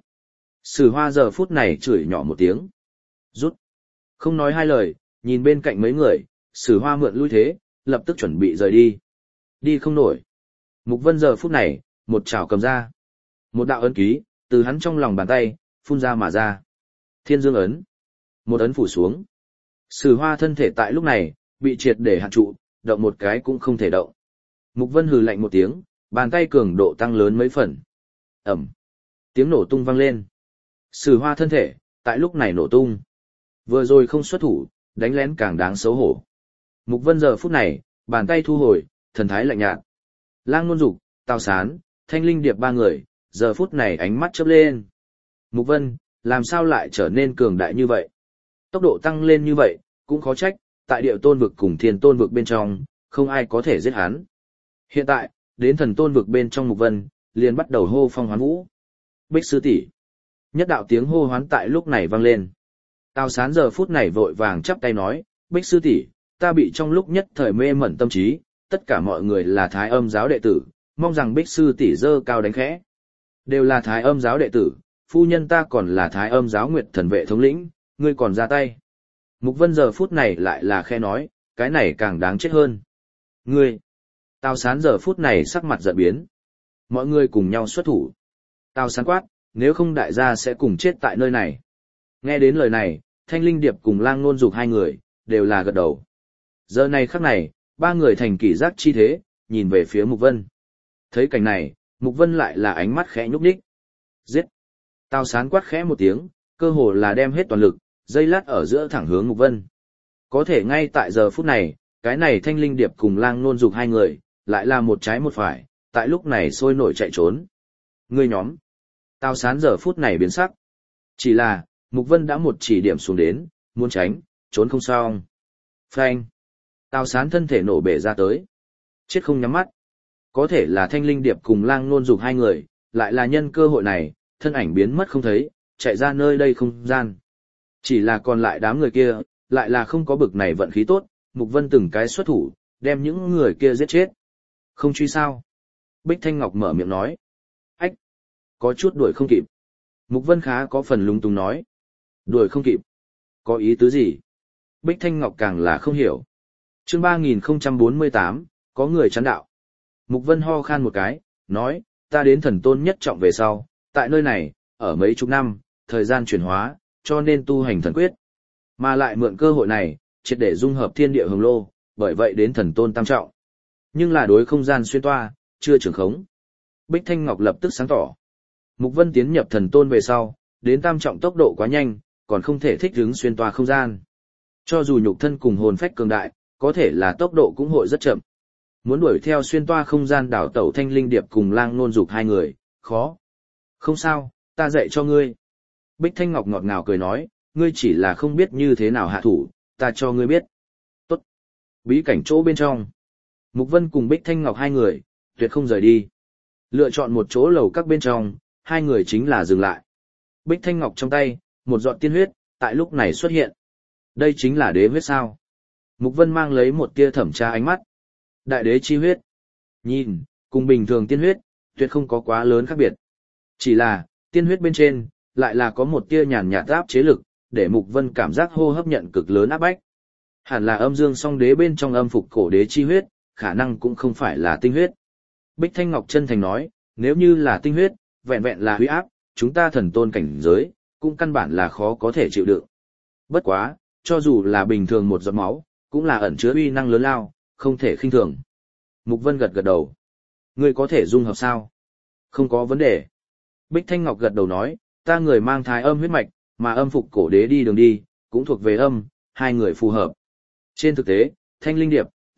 Sử Hoa giờ phút này chửi nhỏ một tiếng. Rút. Không nói hai lời, nhìn bên cạnh mấy người, Sử Hoa mượn lui thế, lập tức chuẩn bị rời đi. Đi không nổi. Mục Vân giờ phút này, một chảo cầm ra. Một đạo ấn ký, từ hắn trong lòng bàn tay, phun ra mà ra. Thiên Dương ấn. Một ấn phủ xuống. Sử Hoa thân thể tại lúc này, bị triệt để hạn trụ, động một cái cũng không thể động. Mục Vân hừ lạnh một tiếng, bàn tay cường độ tăng lớn mấy phần. Ẩm. Tiếng nổ tung vang lên. Sử Hoa thân thể, tại lúc này nổ tung. Vừa rồi không xuất thủ, đánh lén càng đáng xấu hổ. Mục Vân giờ phút này, bàn tay thu hồi, thần thái lạnh nhạt. Lang Nôn Dục, Tào Sán, Thanh Linh Điệp ba người, giờ phút này ánh mắt chớp lên. Mục Vân, làm sao lại trở nên cường đại như vậy? Tốc độ tăng lên như vậy, cũng khó trách, tại Điệu Tôn vực cùng Thiên Tôn vực bên trong, không ai có thể giết hắn. Hiện tại, đến Thần Tôn vực bên trong Mục Vân, liền bắt đầu hô phong hoán vũ. Bích sư tỷ. Nhất đạo tiếng hô hoán tại lúc này vang lên. Tào Sán giờ phút này vội vàng chắp tay nói, Bích sư tỷ, ta bị trong lúc nhất thời mê mẩn tâm trí, tất cả mọi người là Thái Âm giáo đệ tử, mong rằng Bích sư tỷ dơ cao đánh khẽ. Đều là Thái Âm giáo đệ tử, phu nhân ta còn là Thái Âm giáo Nguyệt thần vệ thống lĩnh, ngươi còn ra tay. Mục Vân giờ phút này lại là khe nói, cái này càng đáng chết hơn. Ngươi. Tào Sán giờ phút này sắc mặt giận biến. Mọi người cùng nhau xuất thủ. Tào Sán quát, nếu không đại gia sẽ cùng chết tại nơi này. Nghe đến lời này, Thanh Linh Điệp cùng Lang Nôn Dục hai người, đều là gật đầu. Giờ này khắc này, ba người thành kỷ giác chi thế, nhìn về phía Mục Vân. Thấy cảnh này, Mục Vân lại là ánh mắt khẽ nhúc nhích. Giết! Tào Sán quát khẽ một tiếng, cơ hồ là đem hết toàn lực, dây lát ở giữa thẳng hướng Mục Vân. Có thể ngay tại giờ phút này, cái này Thanh Linh Điệp cùng Lang Nôn Dục hai người, lại là một trái một phải, tại lúc này sôi nổi chạy trốn. Ngươi nhóm! Tào Sán giờ phút này biến sắc. Chỉ là, Mục Vân đã một chỉ điểm xuống đến, muốn tránh, trốn không xong. Phanh! Tào Sán thân thể nổ bể ra tới. Chết không nhắm mắt. Có thể là Thanh Linh Điệp cùng Lang Nôn Dục hai người, lại là nhân cơ hội này, thân ảnh biến mất không thấy, chạy ra nơi đây không gian. Chỉ là còn lại đám người kia, lại là không có bực này vận khí tốt, Mục Vân từng cái xuất thủ, đem những người kia giết chết. Không truy sao? Bích Thanh Ngọc mở miệng nói. Ách! Có chút đuổi không kịp. Mục Vân khá có phần lung tung nói. Đuổi không kịp? Có ý tứ gì? Bích Thanh Ngọc càng là không hiểu. Chương ba nghìn không trăm bốn mươi tám, có người chắn đạo. Mục Vân ho khan một cái, nói, ta đến thần tôn nhất trọng về sau, tại nơi này, ở mấy chục năm, thời gian chuyển hóa, cho nên tu hành thần quyết. Mà lại mượn cơ hội này, triệt để dung hợp thiên địa hồng lô, bởi vậy đến thần tôn tam trọng. Nhưng là đối không gian xuyên toa, chưa trưởng khống. Bích Thanh Ngọc lập tức sáng tỏ. Mục Vân tiến nhập thần tôn về sau, đến tam trọng tốc độ quá nhanh, còn không thể thích ứng xuyên toa không gian. Cho dù nhục thân cùng hồn phách cường đại, có thể là tốc độ cũng hội rất chậm. Muốn đuổi theo xuyên toa không gian đảo tẩu Thanh Linh Điệp cùng Lang Nôn Dục hai người, khó. Không sao, ta dạy cho ngươi. Bích Thanh Ngọc ngọt ngào cười nói, ngươi chỉ là không biết như thế nào hạ thủ, ta cho ngươi biết. Tốt. Bí cảnh chỗ bên trong. Mục Vân cùng Bích Thanh Ngọc hai người, tuyệt không rời đi. Lựa chọn một chỗ lầu các bên trong, hai người chính là dừng lại. Bích Thanh Ngọc trong tay, một giọt tiên huyết, tại lúc này xuất hiện. Đây chính là đế huyết sao. Mục Vân mang lấy một tia thẩm tra ánh mắt. Đại đế chi huyết. Nhìn, cùng bình thường tiên huyết, tuyệt không có quá lớn khác biệt. Chỉ là, tiên huyết bên trên, lại là có một tia nhàn nhạt áp chế lực, để Mục Vân cảm giác hô hấp nhận cực lớn áp bách. Hẳn là âm dương song đế bên trong âm phục cổ đế chi huyết, khả năng cũng không phải là tinh huyết. Bích Thanh Ngọc chân thành nói, nếu như là tinh huyết, vẹn vẹn là huy áp, chúng ta thần tôn cảnh giới, cũng căn bản là khó có thể chịu đựng. Bất quá, cho dù là bình thường một giọt máu, cũng là ẩn chứa uy năng lớn lao, không thể khinh thường. Mục Vân gật gật đầu. Ngươi có thể dung hợp sao? Không có vấn đề. Bích Thanh Ngọc gật đầu nói, ta người mang thái âm huyết mạch, mà âm phục cổ đế đi đường đi, cũng thuộc về âm, hai người phù hợp. Trên thực tế, Thanh Linh Điệp,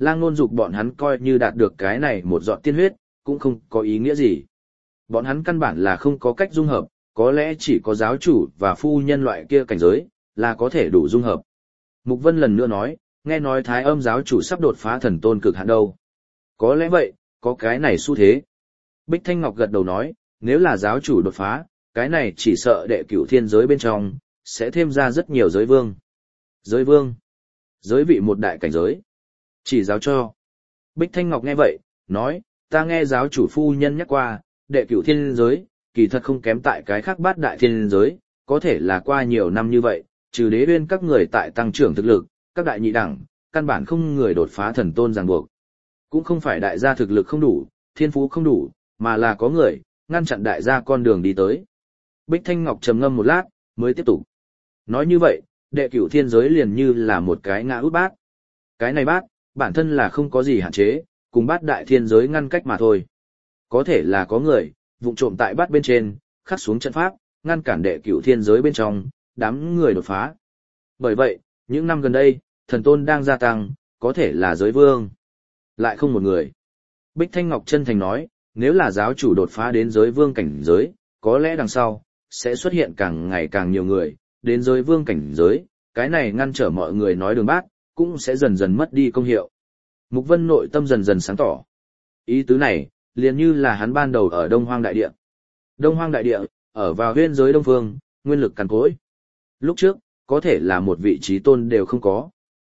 Lang Nôn dục bọn hắn coi như đạt được cái này một giọt tiên huyết, cũng không có ý nghĩa gì. Bọn hắn căn bản là không có cách dung hợp, có lẽ chỉ có giáo chủ và phu nhân loại kia cảnh giới, là có thể đủ dung hợp. Mục Vân lần nữa nói, nghe nói Thái Âm giáo chủ sắp đột phá thần tôn cực hạn đâu. Có lẽ vậy, có cái này xu thế. Bích Thanh Ngọc gật đầu nói, nếu là giáo chủ đột phá, cái này chỉ sợ đệ cửu thiên giới bên trong, sẽ thêm ra rất nhiều giới vương. Giới vương. Giới vị một đại cảnh giới. Chỉ giáo cho. Bích Thanh Ngọc nghe vậy, nói, ta nghe giáo chủ phu nhân nhắc qua, đệ cửu thiên giới, kỳ thật không kém tại cái khác bát đại thiên giới, có thể là qua nhiều năm như vậy, trừ đế uyên các người tại tăng trưởng thực lực, các đại nhị đẳng, căn bản không người đột phá thần tôn ràng buộc. Cũng không phải đại gia thực lực không đủ, thiên phú không đủ, mà là có người, ngăn chặn đại gia con đường đi tới. Bích Thanh Ngọc trầm ngâm một lát, mới tiếp tục. Nói như vậy, đệ cửu thiên giới liền như là một cái ngã út bát. Cái này bát, bản thân là không có gì hạn chế, cùng bát đại thiên giới ngăn cách mà thôi. Có thể là có người, vụng trộm tại bát bên trên, khắc xuống trận pháp, ngăn cản đệ cửu thiên giới bên trong, đám người đột phá. Bởi vậy, những năm gần đây, thần tôn đang gia tăng, có thể là giới vương. Lại không một người. Bích Thanh Ngọc chân thành nói, nếu là giáo chủ đột phá đến giới vương cảnh giới, có lẽ đằng sau, sẽ xuất hiện càng ngày càng nhiều người, đến giới vương cảnh giới, cái này ngăn trở mọi người nói đường bát, cũng sẽ dần dần mất đi công hiệu. Mục Vân nội tâm dần dần sáng tỏ. Ý tứ này, liền như là hắn ban đầu ở Đông Hoang Đại Địa. Đông Hoang Đại Địa, ở vào huyên giới Đông Phương, nguyên lực cằn cỗi. Lúc trước, có thể là một vị trí tôn đều không có.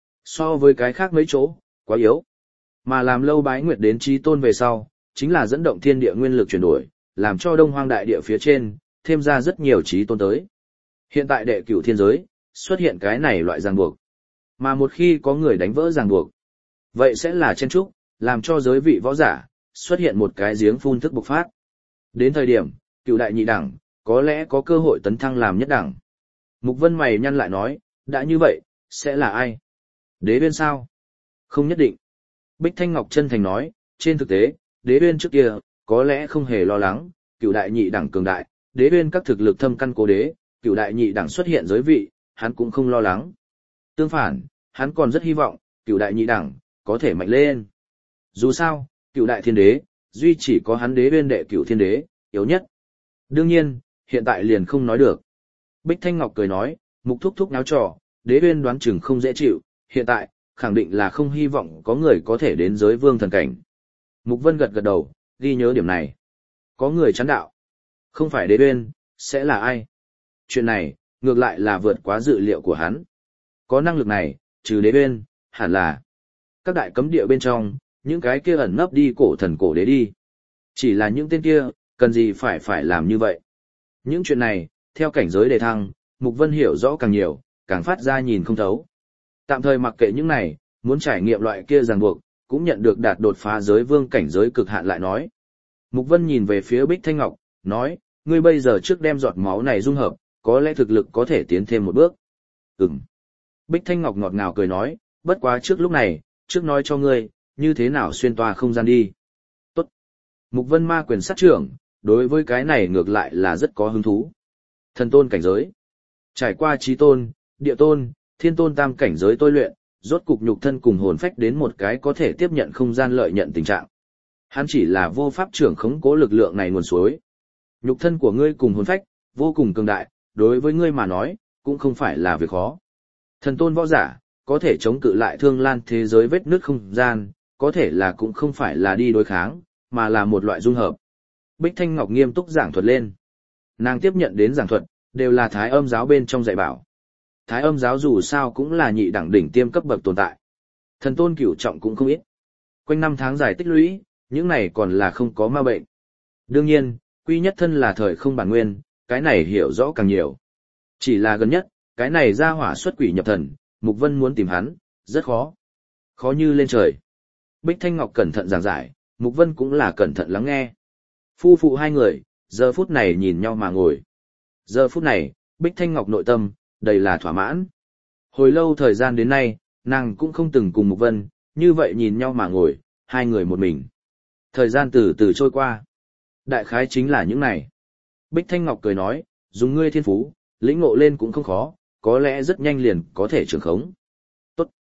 So với cái khác mấy chỗ, quá yếu. Mà làm lâu bái nguyệt đến trí tôn về sau, chính là dẫn động thiên địa nguyên lực chuyển đổi, làm cho Đông Hoang Đại Địa phía trên, thêm ra rất nhiều trí tôn tới. Hiện tại đệ cửu thiên giới, xuất hiện cái này loại ràng buộc. Mà một khi có người đánh vỡ ràng buộc, vậy sẽ là chen trúc, làm cho giới vị võ giả, xuất hiện một cái giếng phun thức bộc phát. Đến thời điểm, cửu đại nhị đẳng, có lẽ có cơ hội tấn thăng làm nhất đẳng. Mục Vân mày nhăn lại nói, đã như vậy, sẽ là ai? Đế Uyên sao? Không nhất định. Bích Thanh Ngọc chân thành nói, trên thực tế, Đế Uyên trước kia, có lẽ không hề lo lắng, cửu đại nhị đẳng cường đại, Đế Uyên các thực lực thâm căn cố đế, cửu đại nhị đẳng xuất hiện giới vị, hắn cũng không lo lắng. Tương phản, hắn còn rất hy vọng, cửu đại nhị đẳng, có thể mạnh lên. Dù sao, cửu đại thiên đế, duy chỉ có hắn Đế Uyên đệ cửu thiên đế, yếu nhất. Đương nhiên, hiện tại liền không nói được. Bích Thanh Ngọc cười nói, Mục thúc thúc náo trò, Đế Uyên đoán chừng không dễ chịu, hiện tại, khẳng định là không hy vọng có người có thể đến giới vương thần cảnh. Mục Vân gật gật đầu, ghi nhớ điểm này. Có người chán đạo. Không phải Đế Uyên, sẽ là ai? Chuyện này, ngược lại là vượt quá dự liệu của hắn. Có năng lực này, trừ Đế Uyên, hẳn là các đại cấm địa bên trong, những cái kia ẩn nấp đi cổ thần cổ đế đi. Chỉ là những tên kia, cần gì phải phải làm như vậy. Những chuyện này, theo cảnh giới đề thăng, Mục Vân hiểu rõ càng nhiều, càng phát ra nhìn không thấu. Tạm thời mặc kệ những này, muốn trải nghiệm loại kia ràng buộc, cũng nhận được đạt đột phá giới vương cảnh giới cực hạn lại nói. Mục Vân nhìn về phía Bích Thanh Ngọc, nói, ngươi bây giờ trước đem giọt máu này dung hợp, có lẽ thực lực có thể tiến thêm một bước. Ừm. Bích Thanh Ngọc ngọt ngào cười nói, bất quá trước lúc này, trước nói cho ngươi, như thế nào xuyên toa không gian đi. Tốt. Mục Vân ma quyền sát trưởng, đối với cái này ngược lại là rất có hứng thú. Thần tôn cảnh giới. Trải qua trí tôn, địa tôn, thiên tôn tam cảnh giới tôi luyện, rốt cục nhục thân cùng hồn phách đến một cái có thể tiếp nhận không gian lợi nhận tình trạng. Hắn chỉ là vô pháp trưởng khống cố lực lượng này nguồn suối. Nhục thân của ngươi cùng hồn phách, vô cùng cường đại, đối với ngươi mà nói, cũng không phải là việc khó. Thần tôn võ giả, có thể chống cự lại thương lan thế giới vết nứt không gian, có thể là cũng không phải là đi đối kháng, mà là một loại dung hợp. Bích Thanh Ngọc nghiêm túc giảng thuật lên. Nàng tiếp nhận đến giảng thuật, đều là Thái Âm giáo bên trong dạy bảo. Thái Âm giáo dù sao cũng là nhị đẳng đỉnh tiêm cấp bậc tồn tại. Thần tôn cửu trọng cũng không ít. Quanh năm tháng dài tích lũy, những này còn là không có ma bệnh. Đương nhiên, quy nhất thân là thời không bản nguyên, cái này hiểu rõ càng nhiều. Chỉ là gần nhất, cái này ra hỏa xuất quỷ nhập thần, Mục Vân muốn tìm hắn, rất khó. Khó như lên trời. Bích Thanh Ngọc cẩn thận giảng giải, Mục Vân cũng là cẩn thận lắng nghe. Phu phụ hai người, giờ phút này nhìn nhau mà ngồi. Giờ phút này, Bích Thanh Ngọc nội tâm, đầy là thỏa mãn. Hồi lâu thời gian đến nay, nàng cũng không từng cùng Mục Vân, như vậy nhìn nhau mà ngồi, hai người một mình. Thời gian từ từ trôi qua. Đại khái chính là những này. Bích Thanh Ngọc cười nói, dùng ngươi thiên phú, lĩnh ngộ lên cũng không khó, có lẽ rất nhanh liền có thể trưởng khống. Tốt.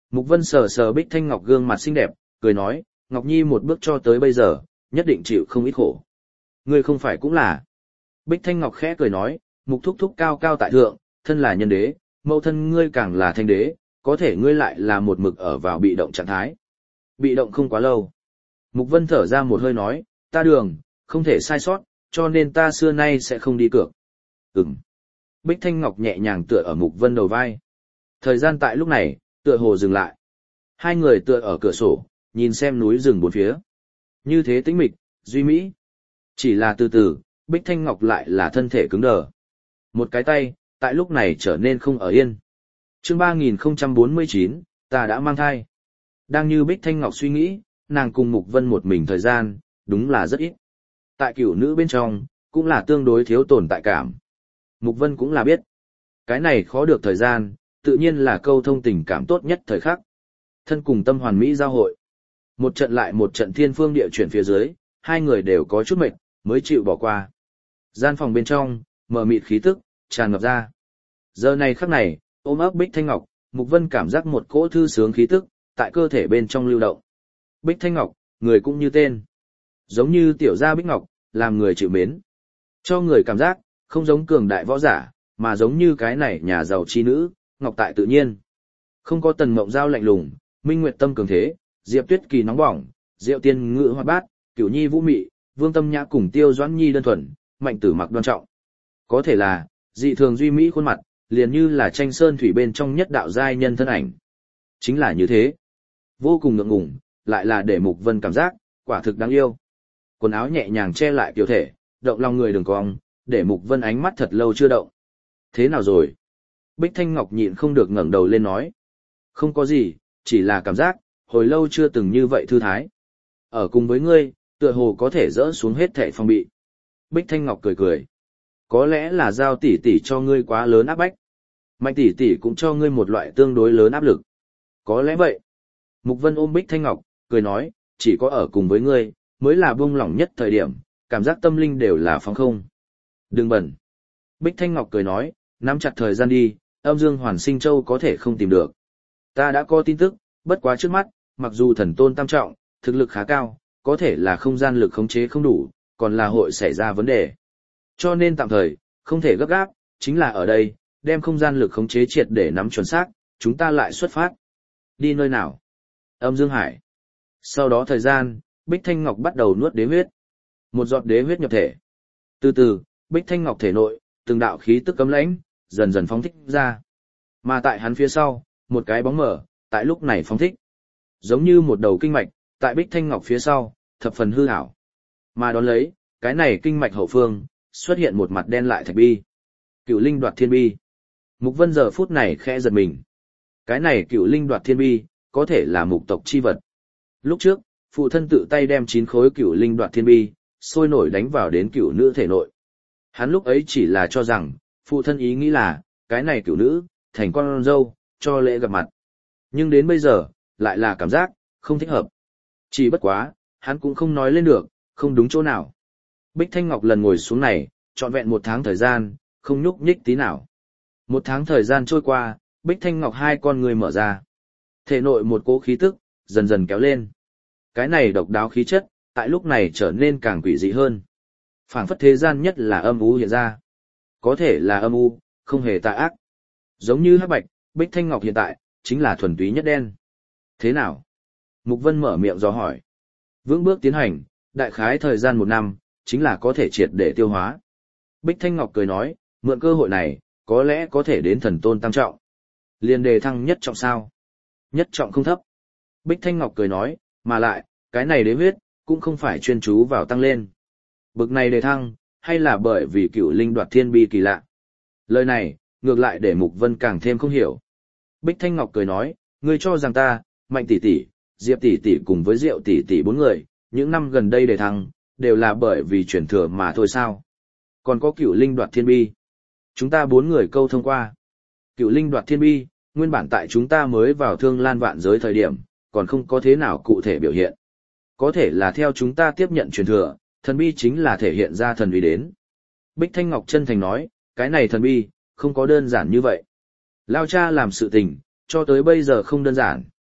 Mục Vân sờ sờ Bích Thanh Ngọc gương mặt xinh đẹp, cười nói, Ngọc Nhi một bước cho tới bây giờ, nhất định chịu không ít khổ. Ngươi không phải cũng là. Bích Thanh Ngọc khẽ cười nói, Mục thúc thúc cao cao tại thượng, thân là nhân đế, mẫu thân ngươi càng là thanh đế, có thể ngươi lại là một mực ở vào bị động trạng thái. Bị động không quá lâu. Mục Vân thở ra một hơi nói, ta đường, không thể sai sót, cho nên ta xưa nay sẽ không đi cược. Ừm. Bích Thanh Ngọc nhẹ nhàng tựa ở Mục Vân đầu vai. Thời gian tại lúc này, tựa hồ dừng lại. Hai người tựa ở cửa sổ, nhìn xem núi rừng bốn phía. Như thế tĩnh mịch, duy mỹ. Chỉ là từ từ, Bích Thanh Ngọc lại là thân thể cứng đờ. Một cái tay, tại lúc này trở nên không ở yên. Chương ba nghìn không trăm bốn mươi chín, ta đã mang thai. Đang như Bích Thanh Ngọc suy nghĩ, nàng cùng Mục Vân một mình thời gian, đúng là rất ít. Tại cửu nữ bên trong, cũng là tương đối thiếu tồn tại cảm. Mục Vân cũng là biết. Cái này khó được thời gian, tự nhiên là câu thông tình cảm tốt nhất thời khắc. Thân cùng tâm hoàn mỹ giao hội. Một trận lại một trận thiên phương địa chuyển phía dưới, hai người đều có chút mệt, mới chịu bỏ qua. Gian phòng bên trong, mờ mịt khí tức, tràn ngập ra. Giờ này khắc này, ôm ấp Bích Thanh Ngọc, Mục Vân cảm giác một cỗ thư sướng khí tức, tại cơ thể bên trong lưu động. Bích Thanh Ngọc, người cũng như tên. Giống như tiểu gia Bích Ngọc, làm người chịu mến. Cho người cảm giác, không giống cường đại võ giả, mà giống như cái này nhà giàu chi nữ, Ngọc tại tự nhiên. Không có Tần Mộng Giao lạnh lùng, Minh Nguyệt Tâm cường thế, Diệp Tuyết Kỳ nóng bỏng, Diệu Tiên Ngự hoạt bát, Cửu Nhi vũ mị, Vương Tâm Nhã cùng Tiêu Doãn Nhi đơn thuần, Mạnh Tử Mặc đoan trọng. Có thể là, dị thường duy mỹ khuôn mặt, liền như là tranh sơn thủy bên trong nhất đạo giai nhân thân ảnh. Chính là như thế. Vô cùng ngượng ngùng, lại là để Mục Vân cảm giác, quả thực đáng yêu. Quần áo nhẹ nhàng che lại kiểu thể, động lòng người đường cong, để Mục Vân ánh mắt thật lâu chưa động. Thế nào rồi? Bích Thanh Ngọc nhịn không được ngẩng đầu lên nói. Không có gì, chỉ là cảm giác, hồi lâu chưa từng như vậy thư thái. Ở cùng với ngươi, tựa hồ có thể dỡ xuống hết thảy phong bị. Bích Thanh Ngọc cười cười. Có lẽ là Giao tỷ tỷ cho ngươi quá lớn áp bách. Mạnh tỷ tỷ cũng cho ngươi một loại tương đối lớn áp lực. Có lẽ vậy. Mục Vân ôm Bích Thanh Ngọc, cười nói, chỉ có ở cùng với ngươi, mới là buông lỏng nhất thời điểm, cảm giác tâm linh đều là phóng không. Đừng bẩn. Bích Thanh Ngọc cười nói, nắm chặt thời gian đi, âm dương hoàn sinh châu có thể không tìm được. Ta đã có tin tức, bất quá trước mắt, mặc dù thần tôn tam trọng, thực lực khá cao, có thể là không gian lực khống chế không đủ, còn là hội xảy ra vấn đề. Cho nên tạm thời, không thể gấp gáp, chính là ở đây, đem không gian lực khống chế triệt để nắm chuẩn xác, chúng ta lại xuất phát. Đi nơi nào? Âm Dương Hải. Sau đó thời gian, Bích Thanh Ngọc bắt đầu nuốt đế huyết. Một giọt đế huyết nhập thể. Từ từ, Bích Thanh Ngọc thể nội, từng đạo khí tức cấm lãnh, dần dần phóng thích ra. Mà tại hắn phía sau, một cái bóng mở, tại lúc này phóng thích. Giống như một đầu kinh mạch, tại Bích Thanh Ngọc phía sau, thập phần hư ảo. Mà đón lấy, cái này kinh mạch hậu phương, xuất hiện một mặt đen lại thạch bi. Cựu linh đoạt thiên bi. Mục Vân giờ phút này khẽ giật mình. Cái này cựu linh đoạt thiên bi, có thể là mục tộc chi vật. Lúc trước, phụ thân tự tay đem chín khối cựu linh đoạt thiên bi, sôi nổi đánh vào đến cựu nữ thể nội. Hắn lúc ấy chỉ là cho rằng, phụ thân ý nghĩ là, cái này cựu nữ, thành con dâu, cho lễ gặp mặt. Nhưng đến bây giờ, lại là cảm giác, không thích hợp. Chỉ bất quá, hắn cũng không nói lên được, không đúng chỗ nào. Bích Thanh Ngọc lần ngồi xuống này, trọn vẹn một tháng thời gian, không nhúc nhích tí nào. Một tháng thời gian trôi qua, Bích Thanh Ngọc hai con người mở ra. Thể nội một cỗ khí tức, dần dần kéo lên. Cái này độc đáo khí chất, tại lúc này trở nên càng quỷ dị hơn. Phảng phất thế gian nhất là âm u hiện ra. Có thể là âm u, không hề tà ác. Giống như hắc bạch, Bích Thanh Ngọc hiện tại, chính là thuần túy nhất đen. Thế nào? Mục Vân mở miệng dò hỏi. Vững bước tiến hành, đại khái thời gian một năm, chính là có thể triệt để tiêu hóa. Bích Thanh Ngọc cười nói, mượn cơ hội này, có lẽ có thể đến thần tôn tam trọng. Liên đề thăng nhất trọng sao? Nhất trọng không thấp. Bích Thanh Ngọc cười nói, mà lại, cái này đế huyết, cũng không phải chuyên chú vào tăng lên. Bực này đề thăng, hay là bởi vì cựu linh đoạt thiên bi kỳ lạ. Lời này, ngược lại để Mục Vân càng thêm không hiểu. Bích Thanh Ngọc cười nói, ngươi cho rằng ta, Mạnh tỷ tỷ, Diệp tỷ tỷ cùng với Diệu tỷ tỷ bốn người, những năm gần đây đề thăng, đều là bởi vì chuyển thừa mà thôi sao? Còn có cựu linh đoạt thiên bi. Chúng ta bốn người câu thông qua. Cựu linh đoạt thiên bi, nguyên bản tại chúng ta mới vào thương lan vạn giới thời điểm, còn không có thế nào cụ thể biểu hiện. Có thể là theo chúng ta tiếp nhận truyền thừa, thần bi chính là thể hiện ra thần uy đến. Bích Thanh Ngọc chân thành nói, cái này thần bi, không có đơn giản như vậy. Lao cha làm sự tình, cho tới bây giờ không đơn giản.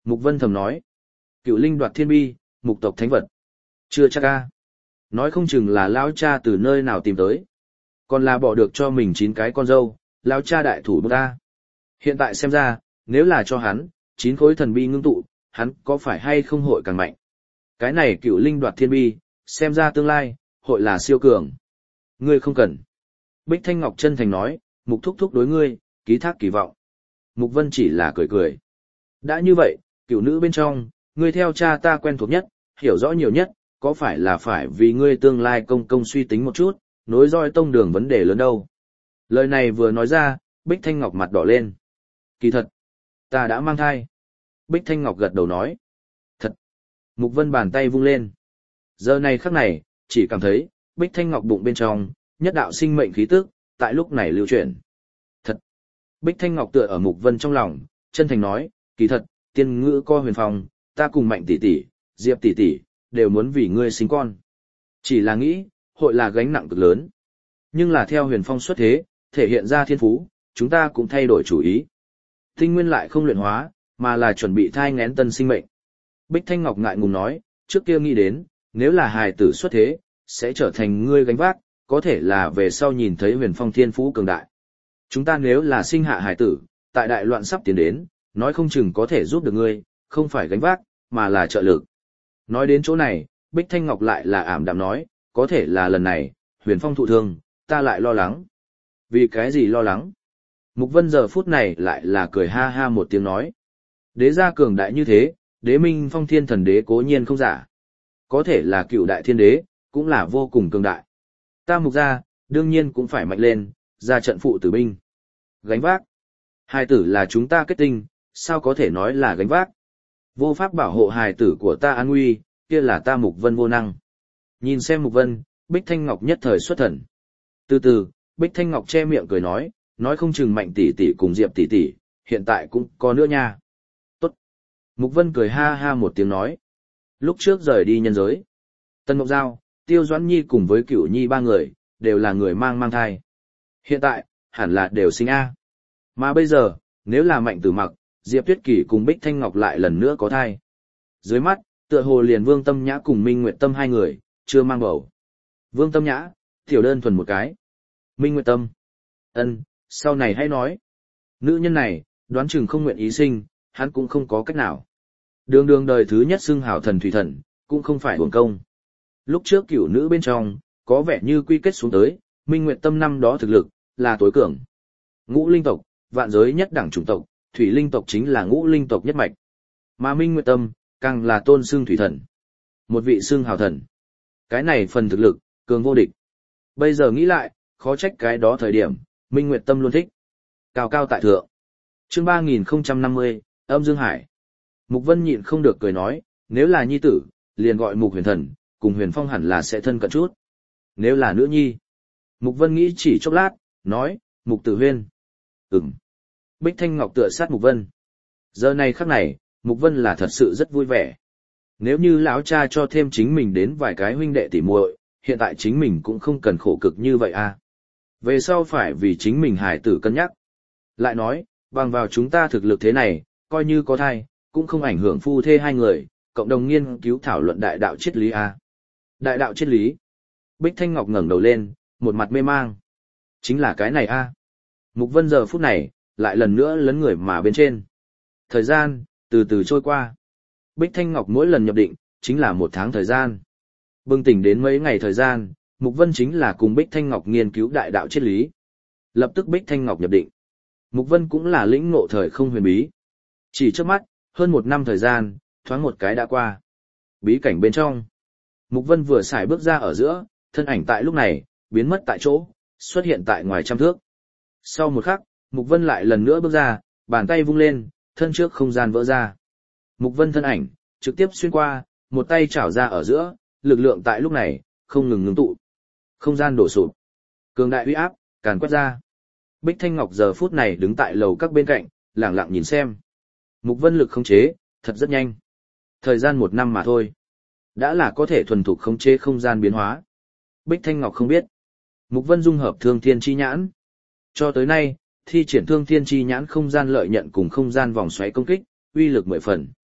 Mục Vân thầm nói. Cựu linh đoạt thiên bi, mục tộc thánh vật. Chưa chắc a. Nói không chừng là lão cha từ nơi nào tìm tới. Còn là bỏ được cho mình chín cái con dâu, lão cha đại thủ ta. Hiện tại xem ra, nếu là cho hắn, chín khối thần bi ngưng tụ, hắn có phải hay không hội càng mạnh. Cái này cựu linh đoạt thiên bi, xem ra tương lai, hội là siêu cường. Ngươi không cần. Bích Thanh Ngọc chân thành nói, mục thúc thúc đối ngươi, ký thác kỳ vọng. Mục Vân chỉ là cười cười. Đã như vậy, cựu nữ bên trong, ngươi theo cha ta quen thuộc nhất, hiểu rõ nhiều nhất, có phải là phải vì ngươi tương lai công công suy tính một chút, nối roi tông đường vấn đề lớn đâu. Lời này vừa nói ra, Bích Thanh Ngọc mặt đỏ lên. Kỳ thật, ta đã mang thai. Bích Thanh Ngọc gật đầu nói. Thật. Mục Vân bàn tay vung lên. Giờ này khắc này, chỉ cảm thấy, Bích Thanh Ngọc bụng bên trong, nhất đạo sinh mệnh khí tức, tại lúc này lưu chuyển. Thật. Bích Thanh Ngọc tựa ở Mục Vân trong lòng, chân thành nói, kỳ thật, tiên ngữ co huyền phong, ta cùng Mạnh tỷ tỷ, Diệp tỷ tỷ, đều muốn vì ngươi sinh con. Chỉ là nghĩ, hội là gánh nặng cực lớn. Nhưng là theo huyền phong xuất thế, thể hiện ra thiên phú, chúng ta cũng thay đổi chủ ý. Tinh nguyên lại không luyện hóa, mà là chuẩn bị thai ngén tân sinh mệnh. Bích Thanh Ngọc ngại ngùng nói, trước kia nghĩ đến, nếu là hài tử xuất thế, sẽ trở thành ngươi gánh vác, có thể là về sau nhìn thấy huyền phong thiên phú cường đại. Chúng ta nếu là sinh hạ hài tử, tại đại loạn sắp tiến đến, nói không chừng có thể giúp được ngươi, không phải gánh vác, mà là trợ lực. Nói đến chỗ này, Bích Thanh Ngọc lại là ảm đạm nói, có thể là lần này, huyền phong thụ thương, ta lại lo lắng. Vì cái gì lo lắng? Mục Vân giờ phút này lại là cười ha ha một tiếng nói. Đế gia cường đại như thế, đế minh phong thiên thần đế cố nhiên không giả. Có thể là cựu đại thiên đế, cũng là vô cùng cường đại. Ta mục gia, đương nhiên cũng phải mạnh lên, ra trận phụ tử binh. Gánh vác. Hài tử là chúng ta kết tinh, sao có thể nói là gánh vác. Vô pháp bảo hộ hài tử của ta an nguy, kia là ta Mục Vân vô năng. Nhìn xem Mục Vân, Bích Thanh Ngọc nhất thời xuất thần. Từ từ, Bích Thanh Ngọc che miệng cười nói, nói không chừng Mạnh tỷ tỷ cùng Diệp tỷ tỷ, hiện tại cũng có nữa nha. Tốt. Mục Vân cười ha ha một tiếng nói. Lúc trước rời đi nhân giới, Tân Ngọc Giao, Tiêu Doãn Nhi cùng với Cửu Nhi ba người, đều là người mang mang thai. Hiện tại, hẳn là đều sinh A. Mà bây giờ, nếu là Mạnh Tử Mặc, Diệp Tuyết Kỳ cùng Bích Thanh Ngọc lại lần nữa có thai. Dưới mắt, tựa hồ liền Vương Tâm Nhã cùng Minh Nguyệt Tâm hai người, chưa mang bầu. Vương Tâm Nhã, tiểu đơn thuần một cái. Minh Nguyệt Tâm. Ân, sau này hãy nói. Nữ nhân này, đoán chừng không nguyện ý sinh, hắn cũng không có cách nào. Đường đường đời thứ nhất xưng hào thần thủy thần, cũng không phải uổng công. Lúc trước cửu nữ bên trong, có vẻ như quy kết xuống tới, Minh Nguyệt Tâm năm đó thực lực, là tối cường. Ngũ linh tộc, vạn giới nhất đẳng chủng tộc, thủy linh tộc chính là ngũ linh tộc nhất mạch. Mà Minh Nguyệt Tâm, càng là tôn xưng thủy thần. Một vị xưng hào thần. Cái này phần thực lực, cường vô địch. Bây giờ nghĩ lại, khó trách cái đó thời điểm, Minh Nguyệt Tâm luôn thích. Cao cao tại thượng. Chương ba nghìn không trăm năm mươi, Âm Dương Hải. Mục Vân nhịn không được cười nói, nếu là nhi tử, liền gọi Mục Huyền Thần, cùng Huyền Phong hẳn là sẽ thân cận chút. Nếu là nữ nhi. Mục Vân nghĩ chỉ chốc lát, nói, Mục Tử Huyên. Ừm. Bích Thanh Ngọc tựa sát Mục Vân. Giờ này khắc này, Mục Vân là thật sự rất vui vẻ. Nếu như lão cha cho thêm chính mình đến vài cái huynh đệ tỉ muội, hiện tại chính mình cũng không cần khổ cực như vậy à. Về sau phải vì chính mình hải tử cân nhắc. Lại nói, bằng vào chúng ta thực lực thế này, coi như có thai, cũng không ảnh hưởng phu thê hai người, cộng đồng nghiên cứu thảo luận đại đạo triết lý à. Đại đạo triết lý. Bích Thanh Ngọc ngẩng đầu lên, một mặt mê mang. Chính là cái này à. Mục Vân giờ phút này, lại lần nữa lấn người mà bên trên. Thời gian, từ từ trôi qua. Bích Thanh Ngọc mỗi lần nhập định, chính là một tháng thời gian. Bừng tỉnh đến mấy ngày thời gian, Mục Vân chính là cùng Bích Thanh Ngọc nghiên cứu đại đạo triết lý. Lập tức Bích Thanh Ngọc nhập định. Mục Vân cũng là lĩnh ngộ thời không huyền bí. Chỉ trước mắt, hơn một năm thời gian, thoáng một cái đã qua. Bí cảnh bên trong. Mục Vân vừa xài bước ra ở giữa, thân ảnh tại lúc này, biến mất tại chỗ, xuất hiện tại ngoài trăm thước. Sau một khắc, Mục Vân lại lần nữa bước ra, bàn tay vung lên, thân trước không gian vỡ ra. Mục Vân thân ảnh, trực tiếp xuyên qua, một tay chảo ra ở giữa, lực lượng tại lúc này, không ngừng ngưng tụ. Không gian đổ sụp. Cường đại uy áp, càn quét ra. Bích Thanh Ngọc giờ phút này đứng tại lầu các bên cạnh, lẳng lặng nhìn xem. Mục Vân lực khống chế, thật rất nhanh. Thời gian một năm mà thôi. Đã là có thể thuần thục khống chế không gian biến hóa. Bích Thanh Ngọc không biết. Mục Vân dung hợp thương thiên chi nhãn. Cho tới nay, thi triển thương thiên chi nhãn không gian lợi nhận cùng không gian vòng xoáy công kích, uy lực mười phần.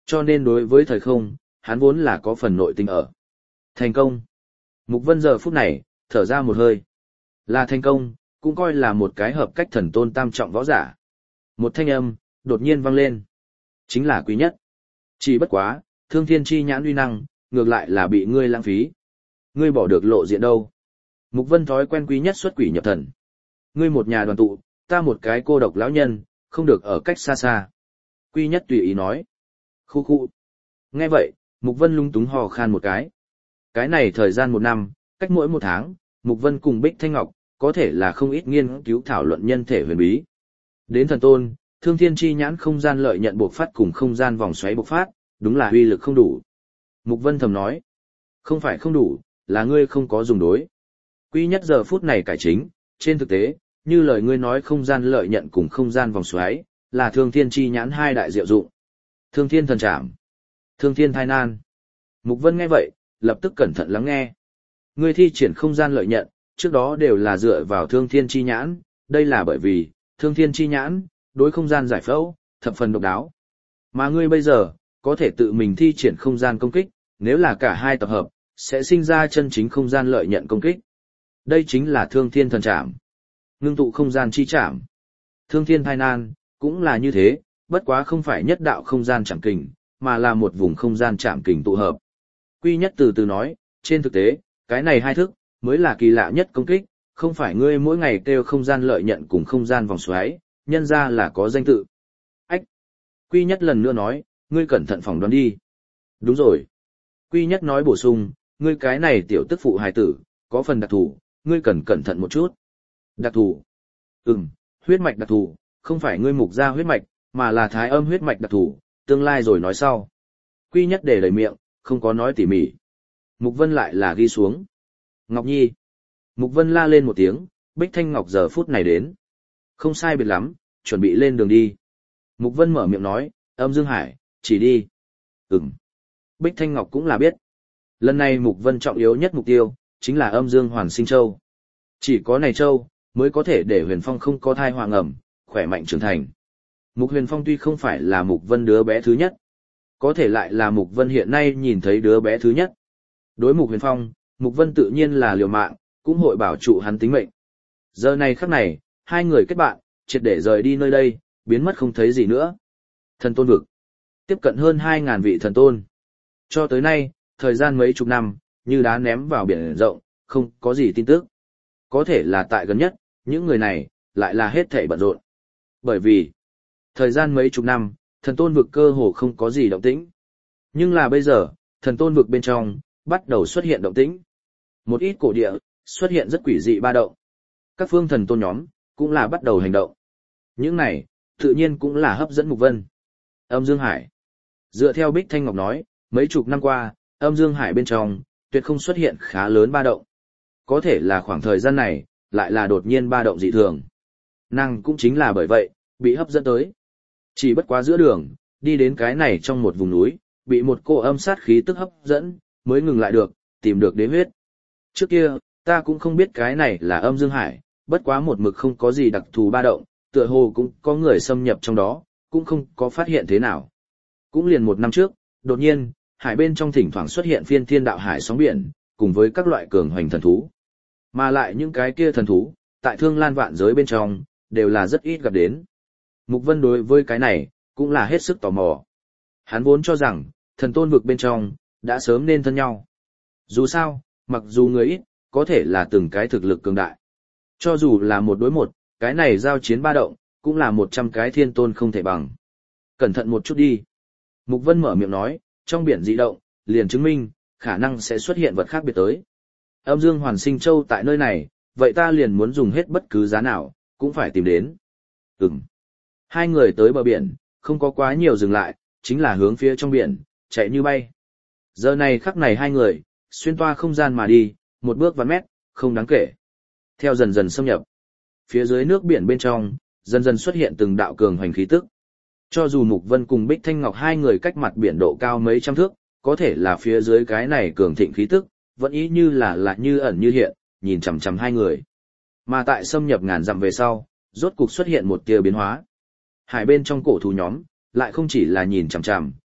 Cho nên đối với thời không, hắn vốn là có phần nội tình ở. Thành công. Mục Vân giờ phút này, thở ra một hơi. Là thành công, cũng coi là một cái hợp cách thần tôn tam trọng võ giả. Một thanh âm, đột nhiên vang lên. Chính là Quý Nhất. Chỉ bất quá, thương thiên chi nhãn uy năng, ngược lại là bị ngươi lãng phí. Ngươi bỏ được lộ diện đâu. Mục Vân thói quen Quý Nhất xuất quỷ nhập thần. Ngươi một nhà đoàn tụ, ta một cái cô độc lão nhân, không được ở cách xa xa. Quý Nhất tùy ý nói. Khu khu. Nghe vậy, Mục Vân lung túng hò khan một cái. Cái này thời gian một năm, cách mỗi một tháng, Mục Vân cùng Bích Thanh Ngọc, có thể là không ít nghiên cứu thảo luận nhân thể huyền bí. Đến thần tôn, thương thiên chi nhãn không gian lợi nhận bộc phát cùng không gian vòng xoáy bộc phát, đúng là uy lực không đủ. Mục Vân thầm nói, không phải không đủ, là ngươi không có dùng đối. Quý Nhất giờ phút này cải chính, trên thực tế, như lời ngươi nói không gian lợi nhận cùng không gian vòng xoáy, là thương thiên chi nhãn hai đại diệu dụng. Thương thiên thần trảm, thương thiên thai nan. Mục Vân nghe vậy, lập tức cẩn thận lắng nghe. Ngươi thi triển không gian lợi nhận, trước đó đều là dựa vào thương thiên chi nhãn, đây là bởi vì, thương thiên chi nhãn, đối không gian giải phẫu, thập phần độc đáo. Mà ngươi bây giờ, có thể tự mình thi triển không gian công kích, nếu là cả hai tập hợp, sẽ sinh ra chân chính không gian lợi nhận công kích. Đây chính là thương thiên thần trảm. Ngưng tụ không gian chi trảm. Thương thiên thai nan, cũng là như thế, bất quá không phải nhất đạo không gian trảm kình, mà là một vùng không gian trảm kình tụ hợp. Quý Nhất từ từ nói, trên thực tế, cái này hai thức, mới là kỳ lạ nhất công kích, không phải ngươi mỗi ngày kêu không gian lợi nhận cùng không gian vòng xoáy, nhân ra là có danh tự. Ách! Quý Nhất lần nữa nói, ngươi cẩn thận phỏng đoán đi. Đúng rồi. Quý Nhất nói bổ sung, ngươi cái này tiểu tức phụ hài tử, có phần đặc thù, ngươi cần cẩn thận một chút. Đặc thù? Ừm, huyết mạch đặc thù, không phải ngươi mục ra huyết mạch, mà là thái âm huyết mạch đặc thù, tương lai rồi nói sau. Quý Nhất để lời miệng, không có nói tỉ mỉ. Mục Vân lại là ghi xuống. Ngọc Nhi. Mục Vân la lên một tiếng, Bích Thanh Ngọc giờ phút này đến. Không sai biệt lắm, chuẩn bị lên đường đi. Mục Vân mở miệng nói, Âm Dương Hải, chỉ đi. Ừm. Bích Thanh Ngọc cũng là biết. Lần này Mục Vân trọng yếu nhất mục tiêu, chính là Âm Dương Hoàn Sinh Châu. Chỉ có này Châu, mới có thể để Huyền Phong không có thai hoàng ẩm, khỏe mạnh trưởng thành. Mục Huyền Phong tuy không phải là Mục Vân đứa bé thứ nhất, có thể lại là Mục Vân hiện nay nhìn thấy đứa bé thứ nhất. Đối Mục Huyền Phong, Mục Vân tự nhiên là liều mạng, cũng hội bảo trụ hắn tính mệnh. Giờ này khắc này, hai người kết bạn, triệt để rời đi nơi đây, biến mất không thấy gì nữa. Thần tôn vực. Tiếp cận hơn hai ngàn vị thần tôn. Cho tới nay, thời gian mấy chục năm, như đá ném vào biển rộng, không có gì tin tức. Có thể là tại gần nhất, những người này, lại là hết thảy bận rộn. Bởi vì, thời gian mấy chục năm, thần tôn vực cơ hồ không có gì động tĩnh. Nhưng là bây giờ, thần tôn vực bên trong, bắt đầu xuất hiện động tĩnh. Một ít cổ địa, xuất hiện rất quỷ dị ba động. Các phương thần tôn nhóm, cũng là bắt đầu hành động. Những này, tự nhiên cũng là hấp dẫn Mục Vân. Âm Dương Hải. Dựa theo Bích Thanh Ngọc nói, mấy chục năm qua, Âm Dương Hải bên trong, tuyệt không xuất hiện khá lớn ba động. Có thể là khoảng thời gian này, lại là đột nhiên ba động dị thường. Nàng cũng chính là bởi vậy, bị hấp dẫn tới. Chỉ bất quá giữa đường, đi đến cái này trong một vùng núi, bị một cô âm sát khí tức hấp dẫn, mới ngừng lại được, tìm được đế huyết. Trước kia, ta cũng không biết cái này là Âm Dương Hải, bất quá một mực không có gì đặc thù ba động, tựa hồ cũng có người xâm nhập trong đó, cũng không có phát hiện thế nào. Cũng liền một năm trước, đột nhiên, hải bên trong thỉnh thoảng xuất hiện phiên thiên đạo hải sóng biển, cùng với các loại cường hoành thần thú. Mà lại những cái kia thần thú, tại thương lan vạn giới bên trong, đều là rất ít gặp đến. Mục Vân đối với cái này, cũng là hết sức tò mò. Hắn vốn cho rằng, thần tôn vực bên trong, đã sớm nên thân nhau. Dù sao, mặc dù người ít, có thể là từng cái thực lực cường đại. Cho dù là một đối một, cái này giao chiến ba động, cũng là một trăm cái thiên tôn không thể bằng. Cẩn thận một chút đi. Mục Vân mở miệng nói, trong biển dị động, liền chứng minh, khả năng sẽ xuất hiện vật khác biệt tới. Âm Dương Hoàn Sinh Châu tại nơi này, vậy ta liền muốn dùng hết bất cứ giá nào, cũng phải tìm đến. Ừm. Hai người tới bờ biển, không có quá nhiều dừng lại, chính là hướng phía trong biển, chạy như bay. Giờ này khắc này hai người, xuyên toa không gian mà đi, một bước vạn mét, không đáng kể. Theo dần dần xâm nhập, phía dưới nước biển bên trong, dần dần xuất hiện từng đạo cường hoành khí tức. Cho dù Mục Vân cùng Bích Thanh Ngọc hai người cách mặt biển độ cao mấy trăm thước, có thể là phía dưới cái này cường thịnh khí tức, vẫn ý như là là như ẩn như hiện, nhìn chằm chằm hai người. Mà tại xâm nhập ngàn dặm về sau, rốt cục xuất hiện một tia biến hóa. Hải bên trong cổ thú nhóm, lại không chỉ là nhìn chằm chằm,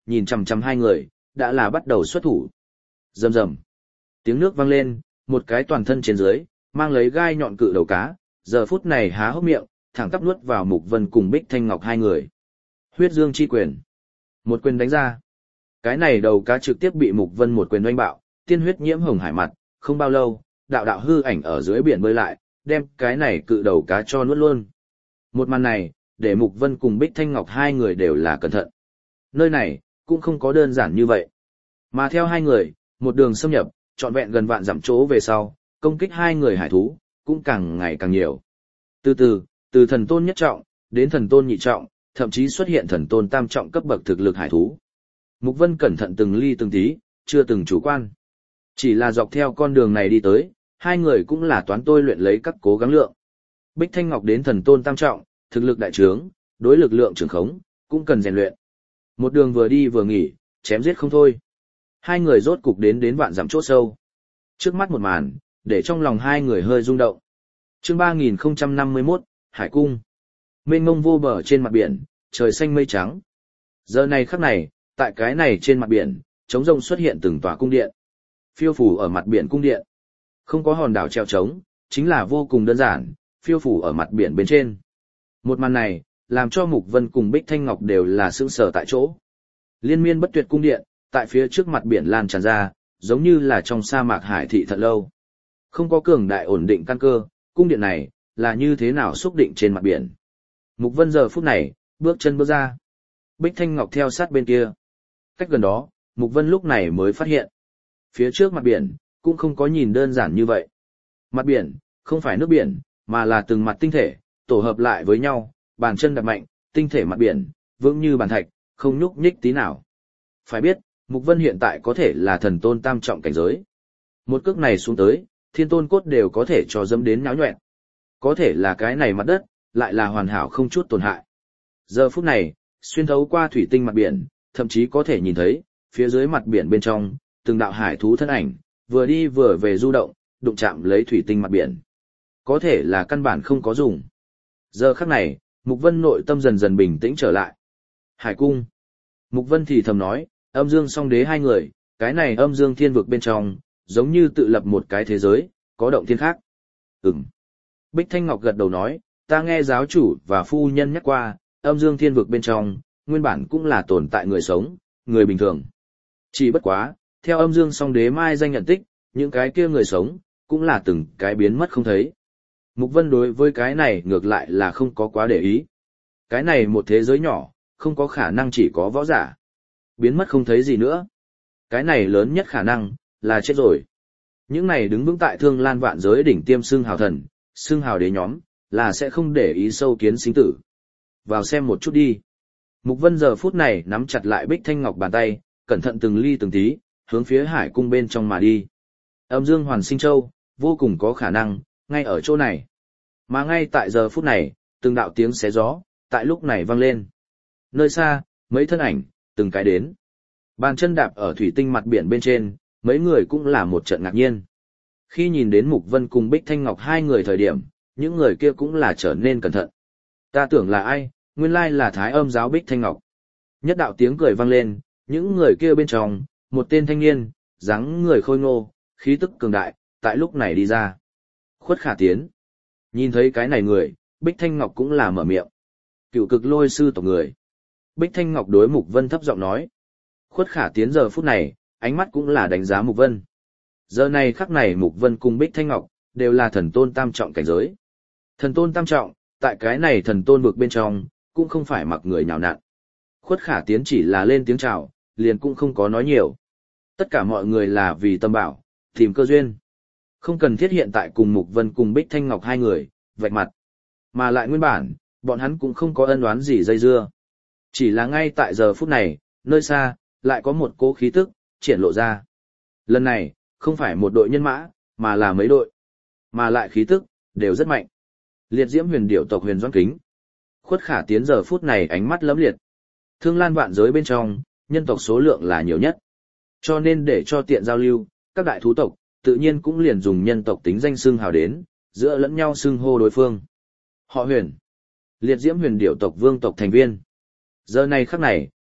nhìn chằm chằm hai người, đã là bắt đầu xuất thủ. Rầm rầm. Tiếng nước vang lên, một cái toàn thân trên dưới, mang lấy gai nhọn cự đầu cá, giờ phút này há hốc miệng, thẳng tắp nuốt vào Mục Vân cùng Bích Thanh Ngọc hai người. Huyết Dương chi quyền. Một quyền đánh ra. Cái này đầu cá trực tiếp bị Mục Vân một quyền oanh bạo, tiên huyết nhiễm hồng hải mặt, không bao lâu, đạo đạo hư ảnh ở dưới biển bơi lại, đem cái này cự đầu cá cho nuốt luôn. Một màn này, để Mục Vân cùng Bích Thanh Ngọc hai người đều là cẩn thận. Nơi này, cũng không có đơn giản như vậy. Mà theo hai người, một đường xâm nhập, trọn vẹn gần vạn dặm chỗ về sau, công kích hai người hải thú, cũng càng ngày càng nhiều. Từ từ, từ thần tôn nhất trọng, đến thần tôn nhị trọng, thậm chí xuất hiện thần tôn tam trọng cấp bậc thực lực hải thú. Mục Vân cẩn thận từng ly từng tí, chưa từng chủ quan. Chỉ là dọc theo con đường này đi tới, hai người cũng là toán tôi luyện lấy các cố gắng lượng. Bích Thanh Ngọc đến thần tôn tam trọng, thực lực đại trướng, đối lực lượng trưởng khống, cũng cần rèn luyện. Một đường vừa đi vừa nghỉ, chém giết không thôi. Hai người rốt cục đến đến vạn dặm chỗ sâu. Trước mắt một màn, để trong lòng hai người hơi rung động. Chương ba nghìn không trăm năm mươi mốt, Hải Cung. Mênh mông vô bờ trên mặt biển, trời xanh mây trắng. Giờ này khắc này, tại cái này trên mặt biển, trống rông xuất hiện từng tòa cung điện. Phiêu phù ở mặt biển cung điện. Không có hòn đảo treo trống, chính là vô cùng đơn giản, phiêu phù ở mặt biển bên trên. Một màn này, làm cho Mục Vân cùng Bích Thanh Ngọc đều là sững sờ tại chỗ. Liên miên bất tuyệt cung điện, tại phía trước mặt biển lan tràn ra, giống như là trong sa mạc hải thị thật lâu. Không có cường đại ổn định căn cơ, cung điện này, là như thế nào xúc định trên mặt biển. Mục Vân giờ phút này, bước chân bước ra. Bích Thanh Ngọc theo sát bên kia. Cách gần đó, Mục Vân lúc này mới phát hiện. Phía trước mặt biển, cũng không có nhìn đơn giản như vậy. Mặt biển, không phải nước biển, mà là từng mặt tinh thể, tổ hợp lại với nhau, bàn chân đạp mạnh, tinh thể mặt biển, vững như bàn thạch, không nhúc nhích tí nào. Phải biết, Mục Vân hiện tại có thể là thần tôn tam trọng cảnh giới. Một cước này xuống tới, thiên tôn cốt đều có thể cho dẫm đến nháo nhoẹn. Có thể là cái này mặt đất, lại là hoàn hảo không chút tổn hại. Giờ phút này, xuyên thấu qua thủy tinh mặt biển, thậm chí có thể nhìn thấy, phía dưới mặt biển bên trong, từng đạo hải thú thân ảnh, vừa đi vừa về du động, đụng chạm lấy thủy tinh mặt biển. Có thể là căn bản không có dùng. Giờ khắc này, Mục Vân nội tâm dần dần bình tĩnh trở lại. Hải cung. Mục Vân thì thầm nói, âm dương song đế hai người, cái này âm dương thiên vực bên trong, giống như tự lập một cái thế giới, có động thiên khác. Ừm. Bích Thanh Ngọc gật đầu nói, ta nghe giáo chủ và phu nhân nhắc qua, âm dương thiên vực bên trong, nguyên bản cũng là tồn tại người sống, người bình thường. Chỉ bất quá, theo âm dương song đế mai danh nhận tích, những cái kia người sống, cũng là từng cái biến mất không thấy. Mục Vân đối với cái này ngược lại là không có quá để ý. Cái này một thế giới nhỏ, không có khả năng chỉ có võ giả. Biến mất không thấy gì nữa. Cái này lớn nhất khả năng, là chết rồi. Những này đứng vững tại thương lan vạn giới đỉnh tiêm xưng hào thần, xưng hào đế nhóm, là sẽ không để ý sâu kiến sinh tử. Vào xem một chút đi. Mục Vân giờ phút này nắm chặt lại Bích Thanh Ngọc bàn tay, cẩn thận từng ly từng tí, hướng phía hải cung bên trong mà đi. Âm dương hoàn sinh châu, vô cùng có khả năng, ngay ở chỗ này. Mà ngay tại giờ phút này, từng đạo tiếng xé gió, tại lúc này vang lên. Nơi xa, mấy thân ảnh, từng cái đến. Bàn chân đạp ở thủy tinh mặt biển bên trên, mấy người cũng là một trận ngạc nhiên. Khi nhìn đến Mục Vân cùng Bích Thanh Ngọc hai người thời điểm, những người kia cũng là trở nên cẩn thận. Ta tưởng là ai, nguyên lai là Thái Âm giáo Bích Thanh Ngọc. Nhất đạo tiếng cười vang lên, những người kia bên trong, một tên thanh niên, dáng người khôi ngô, khí tức cường đại, tại lúc này đi ra. Khuất Khả Tiến. Nhìn thấy cái này người, Bích Thanh Ngọc cũng là mở miệng. Cựu cực lôi sư tộc người. Bích Thanh Ngọc đối Mục Vân thấp giọng nói. Khuất Khả Tiến giờ phút này, ánh mắt cũng là đánh giá Mục Vân. Giờ này khắc này Mục Vân cùng Bích Thanh Ngọc, đều là thần tôn tam trọng cảnh giới. Thần tôn tam trọng, tại cái này thần tôn vực bên trong, cũng không phải mặc người nhào nặn. Khuất Khả Tiến chỉ là lên tiếng chào, liền cũng không có nói nhiều. Tất cả mọi người là vì tâm bảo, tìm cơ duyên. Không cần thiết hiện tại cùng Mục Vân cùng Bích Thanh Ngọc hai người, vạch mặt. Mà lại nguyên bản, bọn hắn cũng không có ân oán gì dây dưa. Chỉ là ngay tại giờ phút này, nơi xa, lại có một cỗ khí tức, triển lộ ra. Lần này, không phải một đội nhân mã, mà là mấy đội. Mà lại khí tức, đều rất mạnh. Liệt diễm huyền điểu tộc Huyền Doãn Kính. Khuất Khả Tiến giờ phút này ánh mắt lấm liệt. Thương lan vạn giới bên trong, nhân tộc số lượng là nhiều nhất. Cho nên để cho tiện giao lưu, các đại thú tộc, tự nhiên cũng liền dùng nhân tộc tính danh xưng hào đến, giữa lẫn nhau xưng hô đối phương. Họ Huyền. Liệt diễm huyền điểu tộc vương tộc thành viên. Giờ này khắc này,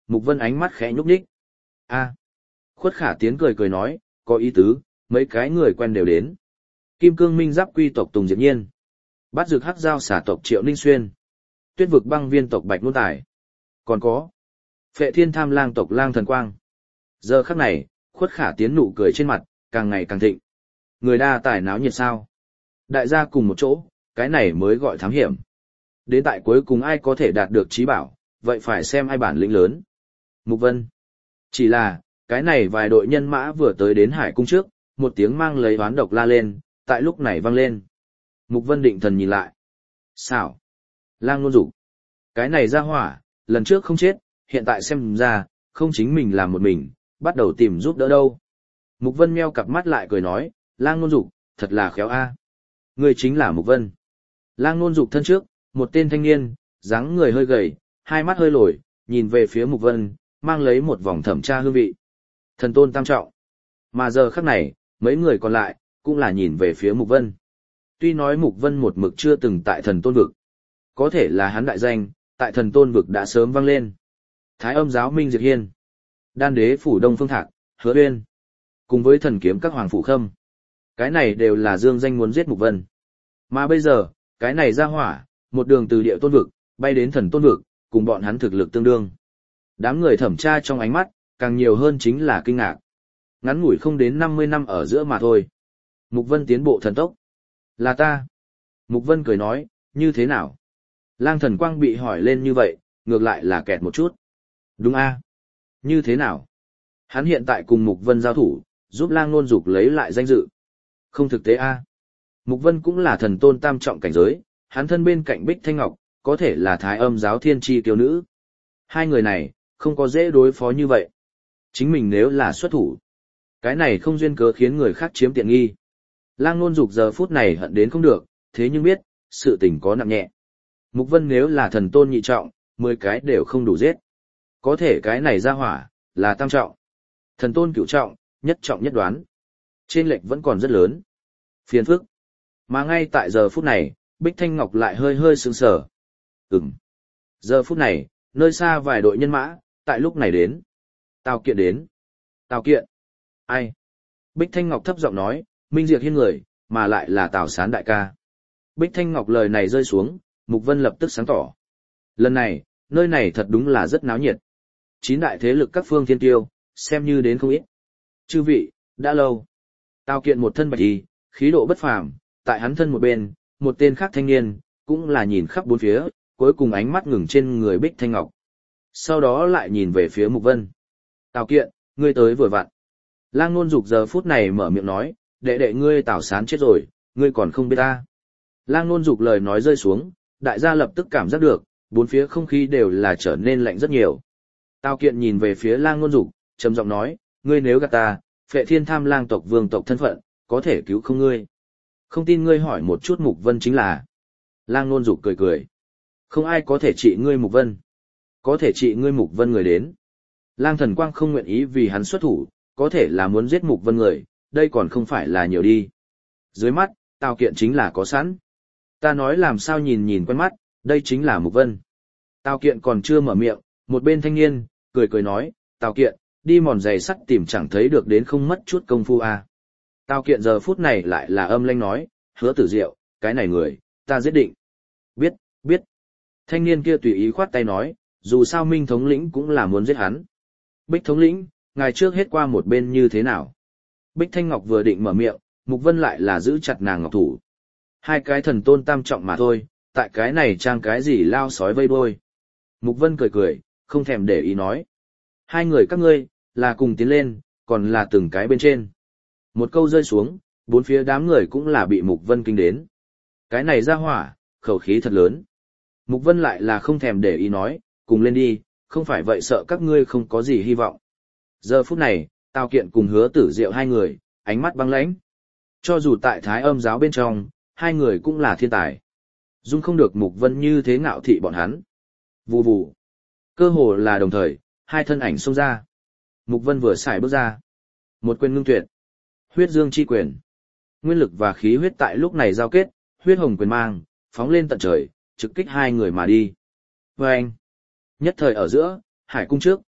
Mục Vân ánh mắt khẽ nhúc nhích. A. Khuất Khả Tiến cười cười nói, có ý tứ, mấy cái người quen đều đến. Kim Cương Minh Giáp quy tộc Tùng Diệp Nhiên. Bát Dược Hắc Giao xả tộc Triệu Ninh Xuyên. Tuyết vực băng viên tộc Bạch Nôn Tài. Còn có Phệ Thiên Tham Lang tộc Lang Thần Quang. Giờ khắc này, Khuất Khả Tiến nụ cười trên mặt, càng ngày càng thịnh. Người đa tài náo nhiệt sao? Đại gia cùng một chỗ, cái này mới gọi thám hiểm. Đến tại cuối cùng ai có thể đạt được trí bảo, vậy phải xem ai bản lĩnh lớn. Mục Vân. Chỉ là, cái này vài đội nhân mã vừa tới đến Hải Cung trước, một tiếng mang lấy oán độc la lên, tại lúc này vang lên. Mục Vân định thần nhìn lại. Xảo. Lang Nôn Dục. Cái này ra hỏa, lần trước không chết, hiện tại xem ra, không chính mình làm một mình, bắt đầu tìm giúp đỡ đâu. Mục Vân meo cặp mắt lại cười nói, Lang Nôn Dục, thật là khéo a. Người chính là Mục Vân. Lang Nôn Dục thân trước, một tên thanh niên, dáng người hơi gầy, hai mắt hơi lồi, nhìn về phía Mục Vân, mang lấy một vòng thẩm tra hương vị. Thần tôn tam trọng. Mà giờ khắc này, mấy người còn lại, cũng là nhìn về phía Mục Vân. Tuy nói Mục Vân một mực chưa từng tại thần tôn vực, có thể là hắn đại danh, tại thần tôn vực đã sớm vang lên. Thái Âm giáo Minh Diệt Hiên, Đan Đế phủ Đông Phương Thạc, Hứa Uyên, cùng với thần kiếm các hoàng phủ khâm. Cái này đều là dương danh muốn giết Mục Vân. Mà bây giờ, cái này ra hỏa, một đường từ địa tôn vực, bay đến thần tôn vực, cùng bọn hắn thực lực tương đương. Đám người thẩm tra trong ánh mắt, càng nhiều hơn chính là kinh ngạc. Ngắn ngủi không đến năm mươi năm ở giữa mà thôi. Mục Vân tiến bộ thần tốc. Là ta. Mục Vân cười nói, như thế nào? Lang Thần Quang bị hỏi lên như vậy, ngược lại là kẹt một chút. Đúng a? Như thế nào? Hắn hiện tại cùng Mục Vân giao thủ, giúp Lang Nôn Dục lấy lại danh dự. Không thực tế a? Mục Vân cũng là thần tôn tam trọng cảnh giới, hắn thân bên cạnh Bích Thanh Ngọc, có thể là Thái Âm giáo thiên tri tiêu nữ. Hai người này, không có dễ đối phó như vậy. Chính mình nếu là xuất thủ, cái này không duyên cớ khiến người khác chiếm tiện nghi. Lang Nôn Dục giờ phút này hận đến không được, thế nhưng biết, sự tình có nặng nhẹ. Mục Vân nếu là thần tôn nhị trọng, mười cái đều không đủ giết. Có thể cái này ra hỏa, là tam trọng. Thần tôn cửu trọng, nhất trọng nhất đoán. Trên lệch vẫn còn rất lớn. Phiền phức. Mà ngay tại giờ phút này, Bích Thanh Ngọc lại hơi hơi sững sờ. Ừm. Giờ phút này, nơi xa vài đội nhân mã, tại lúc này đến. Tào Kiện đến. Tào Kiện. Ai? Bích Thanh Ngọc thấp giọng nói, Minh Diệt Hiên người, mà lại là Tào Sán đại ca. Bích Thanh Ngọc lời này rơi xuống, Mục Vân lập tức sáng tỏ. Lần này, nơi này thật đúng là rất náo nhiệt. Chín đại thế lực các phương thiên tiêu, xem như đến không ít. Chư vị, đã lâu. Tào Kiện một thân bạch y, khí độ bất phàm, tại hắn thân một bên, một tên khác thanh niên, cũng là nhìn khắp bốn phía, cuối cùng ánh mắt ngừng trên người Bích Thanh Ngọc. Sau đó lại nhìn về phía Mục Vân. Tào Kiện, ngươi tới vừa vặn. Lang Nôn Dục giờ phút này mở miệng nói, đệ đệ ngươi Tào Sán chết rồi, ngươi còn không biết ta. Lang Nôn Dục lời nói rơi xuống, đại gia lập tức cảm giác được, bốn phía không khí đều là trở nên lạnh rất nhiều. Tào Kiện nhìn về phía Lang Nôn Dục, trầm giọng nói, ngươi nếu gạt ta, Phệ Thiên Tham Lang tộc vương tộc thân phận, có thể cứu không ngươi. Không tin ngươi hỏi một chút Mục Vân chính là. Lang Nôn Dục cười cười. Không ai có thể trị ngươi Mục Vân. Có thể trị ngươi Mục Vân người đến. Lang Thần Quang không nguyện ý vì hắn xuất thủ, có thể là muốn giết Mục Vân người, đây còn không phải là nhiều đi. Dưới mắt, Tào Kiện chính là có sẵn. Ta nói làm sao nhìn nhìn quen mắt, đây chính là Mục Vân. Tào Kiện còn chưa mở miệng, một bên thanh niên, cười cười nói, Tào Kiện, đi mòn giày sắt tìm chẳng thấy được đến không mất chút công phu à. Tào Kiện giờ phút này lại là âm lanh nói, Hứa Tử Diệu, cái này người, ta giết định. Biết, biết. Thanh niên kia tùy ý khoát tay nói, dù sao Minh thống lĩnh cũng là muốn giết hắn. Bích thống lĩnh, ngày trước hết qua một bên như thế nào? Bích Thanh Ngọc vừa định mở miệng, Mục Vân lại là giữ chặt nàng ngọc thủ. Hai cái thần tôn tam trọng mà thôi, tại cái này trang cái gì lao sói vây đôi. Mục Vân cười cười, không thèm để ý nói. Hai người các ngươi, là cùng tiến lên, còn là từng cái bên trên. Một câu rơi xuống, bốn phía đám người cũng là bị Mục Vân kinh đến. Cái này ra hỏa, khẩu khí thật lớn. Mục Vân lại là không thèm để ý nói, cùng lên đi, không phải vậy sợ các ngươi không có gì hy vọng. Giờ phút này, Tào Kiện cùng Hứa Tử Diệu hai người, ánh mắt băng lãnh. Cho dù tại Thái Âm giáo bên trong, hai người cũng là thiên tài. Dung không được Mục Vân như thế ngạo thị bọn hắn. Vù vù. Cơ hồ là đồng thời, hai thân ảnh xông ra. Mục Vân vừa xài bước ra. Một quyền ngưng tuyệt. Huyết dương chi quyền. Nguyên lực và khí huyết tại lúc này giao kết, huyết hồng quyền mang, phóng lên tận trời, trực kích hai người mà đi. Và anh. Nhất thời ở giữa, Hải cung trước,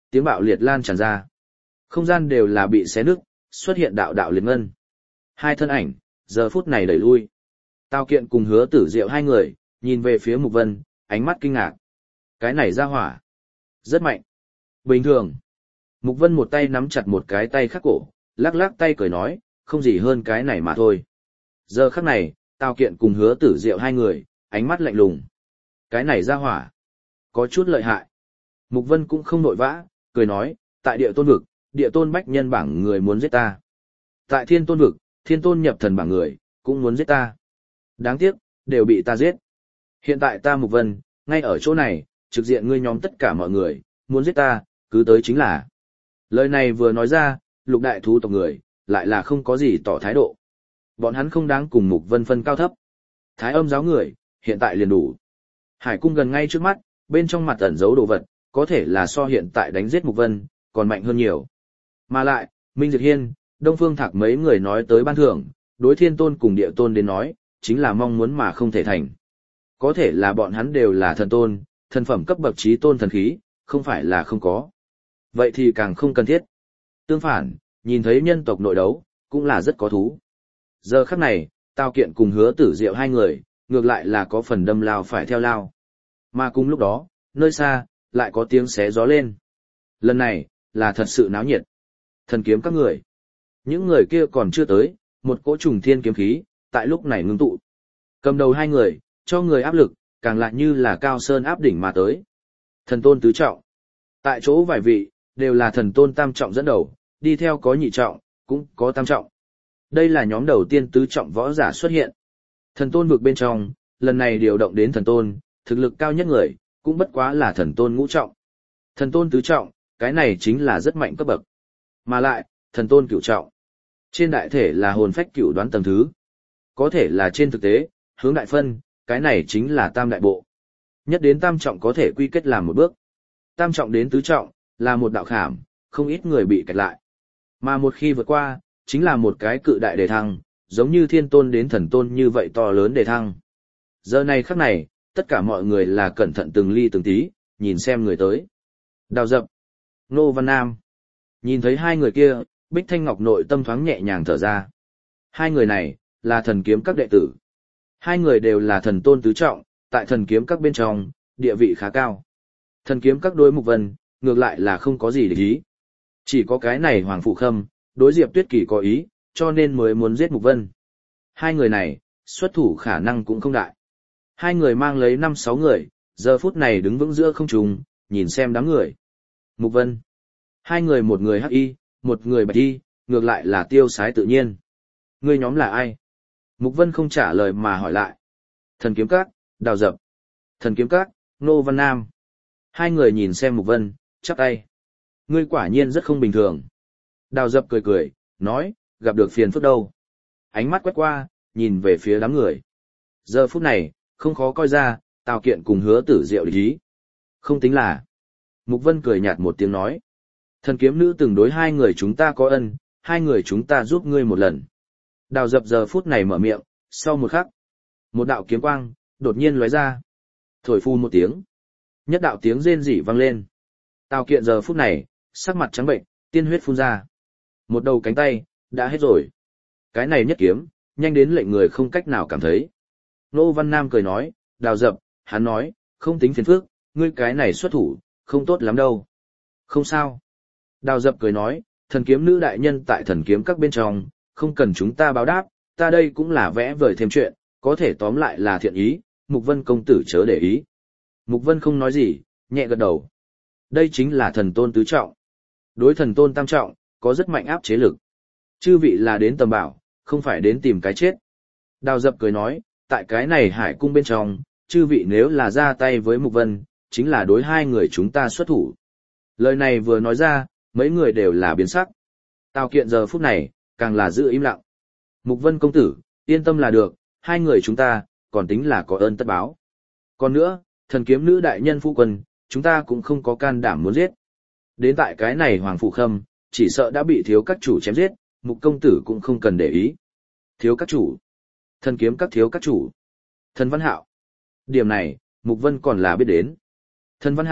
tiếng bạo liệt lan tràn ra. Không gian đều là bị xé nứt, xuất hiện đạo đạo liệt ngân. Hai thân ảnh, giờ phút này đẩy lui. Tào Kiện cùng Hứa Tử Diệu hai người, nhìn về phía Mục Vân, ánh mắt kinh ngạc. Cái này ra hỏa. Rất mạnh. Bình thường. Mục Vân một tay nắm chặt một cái tay khác cổ, lắc lắc tay cười nói, không gì hơn cái này mà thôi. Giờ khắc này, Tào Kiện cùng Hứa Tử Diệu hai người, ánh mắt lạnh lùng. Cái này ra hỏa. Có chút lợi hại. Mục Vân cũng không nội vã, cười nói, tại địa tôn vực, địa tôn bách nhân bảng người muốn giết ta. Tại thiên tôn vực, thiên tôn nhập thần bảng người, cũng muốn giết ta. Đáng tiếc, đều bị ta giết. Hiện tại ta Mục Vân, ngay ở chỗ này, trực diện ngươi nhóm tất cả mọi người, muốn giết ta, cứ tới chính là. Lời này vừa nói ra, lục đại thú tộc người, lại là không có gì tỏ thái độ. Bọn hắn không đáng cùng Mục Vân phân cao thấp. Thái âm giáo người, hiện tại liền đủ. Hải cung gần ngay trước mắt, bên trong mặt ẩn giấu đồ vật, có thể là so hiện tại đánh giết Mục Vân, còn mạnh hơn nhiều. Mà lại, Minh Diệt Hiên, Đông Phương Thạc mấy người nói tới ban thưởng, đối thiên tôn cùng địa tôn đến nói, chính là mong muốn mà không thể thành. Có thể là bọn hắn đều là thần tôn, thần phẩm cấp bậc trí tôn thần khí, không phải là không có. Vậy thì càng không cần thiết. Tương phản, nhìn thấy nhân tộc nội đấu, cũng là rất có thú. Giờ khắc này, Tào Kiện cùng Hứa Tử Diệu hai người, ngược lại là có phần đâm lao phải theo lao. Mà cùng lúc đó, nơi xa, lại có tiếng xé gió lên. Lần này, là thật sự náo nhiệt. Thần kiếm các người. Những người kia còn chưa tới, một cỗ trùng thiên kiếm khí, tại lúc này ngưng tụ. Cầm đầu hai người, cho người áp lực, càng lại như là cao sơn áp đỉnh mà tới. Thần tôn tứ trọng. Tại chỗ vài vị, đều là thần tôn tam trọng dẫn đầu, đi theo có nhị trọng, cũng có tam trọng. Đây là nhóm đầu tiên tứ trọng võ giả xuất hiện. Thần tôn vực bên trong, lần này điều động đến thần tôn, thực lực cao nhất người, cũng bất quá là thần tôn ngũ trọng. Thần tôn tứ trọng, cái này chính là rất mạnh cấp bậc. Mà lại, thần tôn cửu trọng. Trên đại thể là hồn phách cửu đoán tầng thứ. Có thể là trên thực tế, hướng đại phân, cái này chính là tam đại bộ. Nhất đến tam trọng có thể quy kết làm một bước. Tam trọng đến tứ trọng, là một đạo khảm, không ít người bị kẹt lại. Mà một khi vượt qua, chính là một cái cự đại đề thăng, giống như thiên tôn đến thần tôn như vậy to lớn đề thăng. Giờ này khắc này, tất cả mọi người là cẩn thận từng ly từng tí, nhìn xem người tới. Đào Dập, Nô Văn Nam. Nhìn thấy hai người kia, Bích Thanh Ngọc nội tâm thoáng nhẹ nhàng thở ra. Hai người này, là thần kiếm các đệ tử. Hai người đều là thần tôn tứ trọng, tại thần kiếm các bên trong, địa vị khá cao. Thần kiếm các đối Mục Vân, ngược lại là không có gì để ý. Chỉ có cái này Hoàng Phụ Khâm, đối Diệp Tuyết Kỳ có ý, cho nên mới muốn giết Mục Vân. Hai người này, xuất thủ khả năng cũng không đại. Hai người mang lấy năm sáu người, giờ phút này đứng vững giữa không trung, nhìn xem đám người. Mục Vân. Hai người một người hắc y, một người bạch y, ngược lại là tiêu sái tự nhiên. Ngươi nhóm là ai? Mục Vân không trả lời mà hỏi lại. Thần kiếm các, Đào Dập. Thần kiếm các, Nô Văn Nam. Hai người nhìn xem Mục Vân, chắp tay. Ngươi quả nhiên rất không bình thường. Đào Dập cười cười, nói, gặp được phiền phức đâu. Ánh mắt quét qua, nhìn về phía đám người. Giờ phút này, không khó coi ra, Tào Kiện cùng Hứa Tử Diệu địch ý. Không tính là. Mục Vân cười nhạt một tiếng nói. Thần kiếm nữ từng đối hai người chúng ta có ân, hai người chúng ta giúp ngươi một lần. Đào Dập giờ phút này mở miệng, sau một khắc. Một đạo kiếm quang, đột nhiên lóe ra. Thổi phu một tiếng. Nhất đạo tiếng rên rỉ vang lên. Tào Kiện giờ phút này, sắc mặt trắng bệnh, tiên huyết phun ra. Một đầu cánh tay, đã hết rồi. Cái này nhất kiếm, nhanh đến lệnh người không cách nào cảm thấy. Nô Văn Nam cười nói, Đào Dập, hắn nói, không tính phiền phức, ngươi cái này xuất thủ, không tốt lắm đâu. Không sao. Đào Dập cười nói, thần kiếm nữ đại nhân tại thần kiếm các bên trong, không cần chúng ta báo đáp, ta đây cũng là vẽ vời thêm chuyện, có thể tóm lại là thiện ý, Mục Vân công tử chớ để ý. Mục Vân không nói gì, nhẹ gật đầu. Đây chính là thần tôn tứ trọng. Đối thần tôn tam trọng, có rất mạnh áp chế lực. Chư vị là đến tầm bảo, không phải đến tìm cái chết. Đào Dập cười nói, tại cái này hải cung bên trong, chư vị nếu là ra tay với Mục Vân, chính là đối hai người chúng ta xuất thủ. Lời này vừa nói ra, mấy người đều là biến sắc. Tào Kiện giờ phút này, càng là giữ im lặng. Mục Vân công tử, yên tâm là được, hai người chúng ta, còn tính là có ơn tất báo. Còn nữa, thần kiếm nữ đại nhân phu quân, chúng ta cũng không có can đảm muốn giết. Đến tại cái này Hoàng Phụ Khâm, chỉ sợ đã bị thiếu các chủ chém giết, Mục công tử cũng không cần để ý. Thiếu các chủ. Thần kiếm các thiếu các chủ. Thần Văn Hạo. Điểm này, Mục Vân còn là biết đến. Thần Văn Hạo,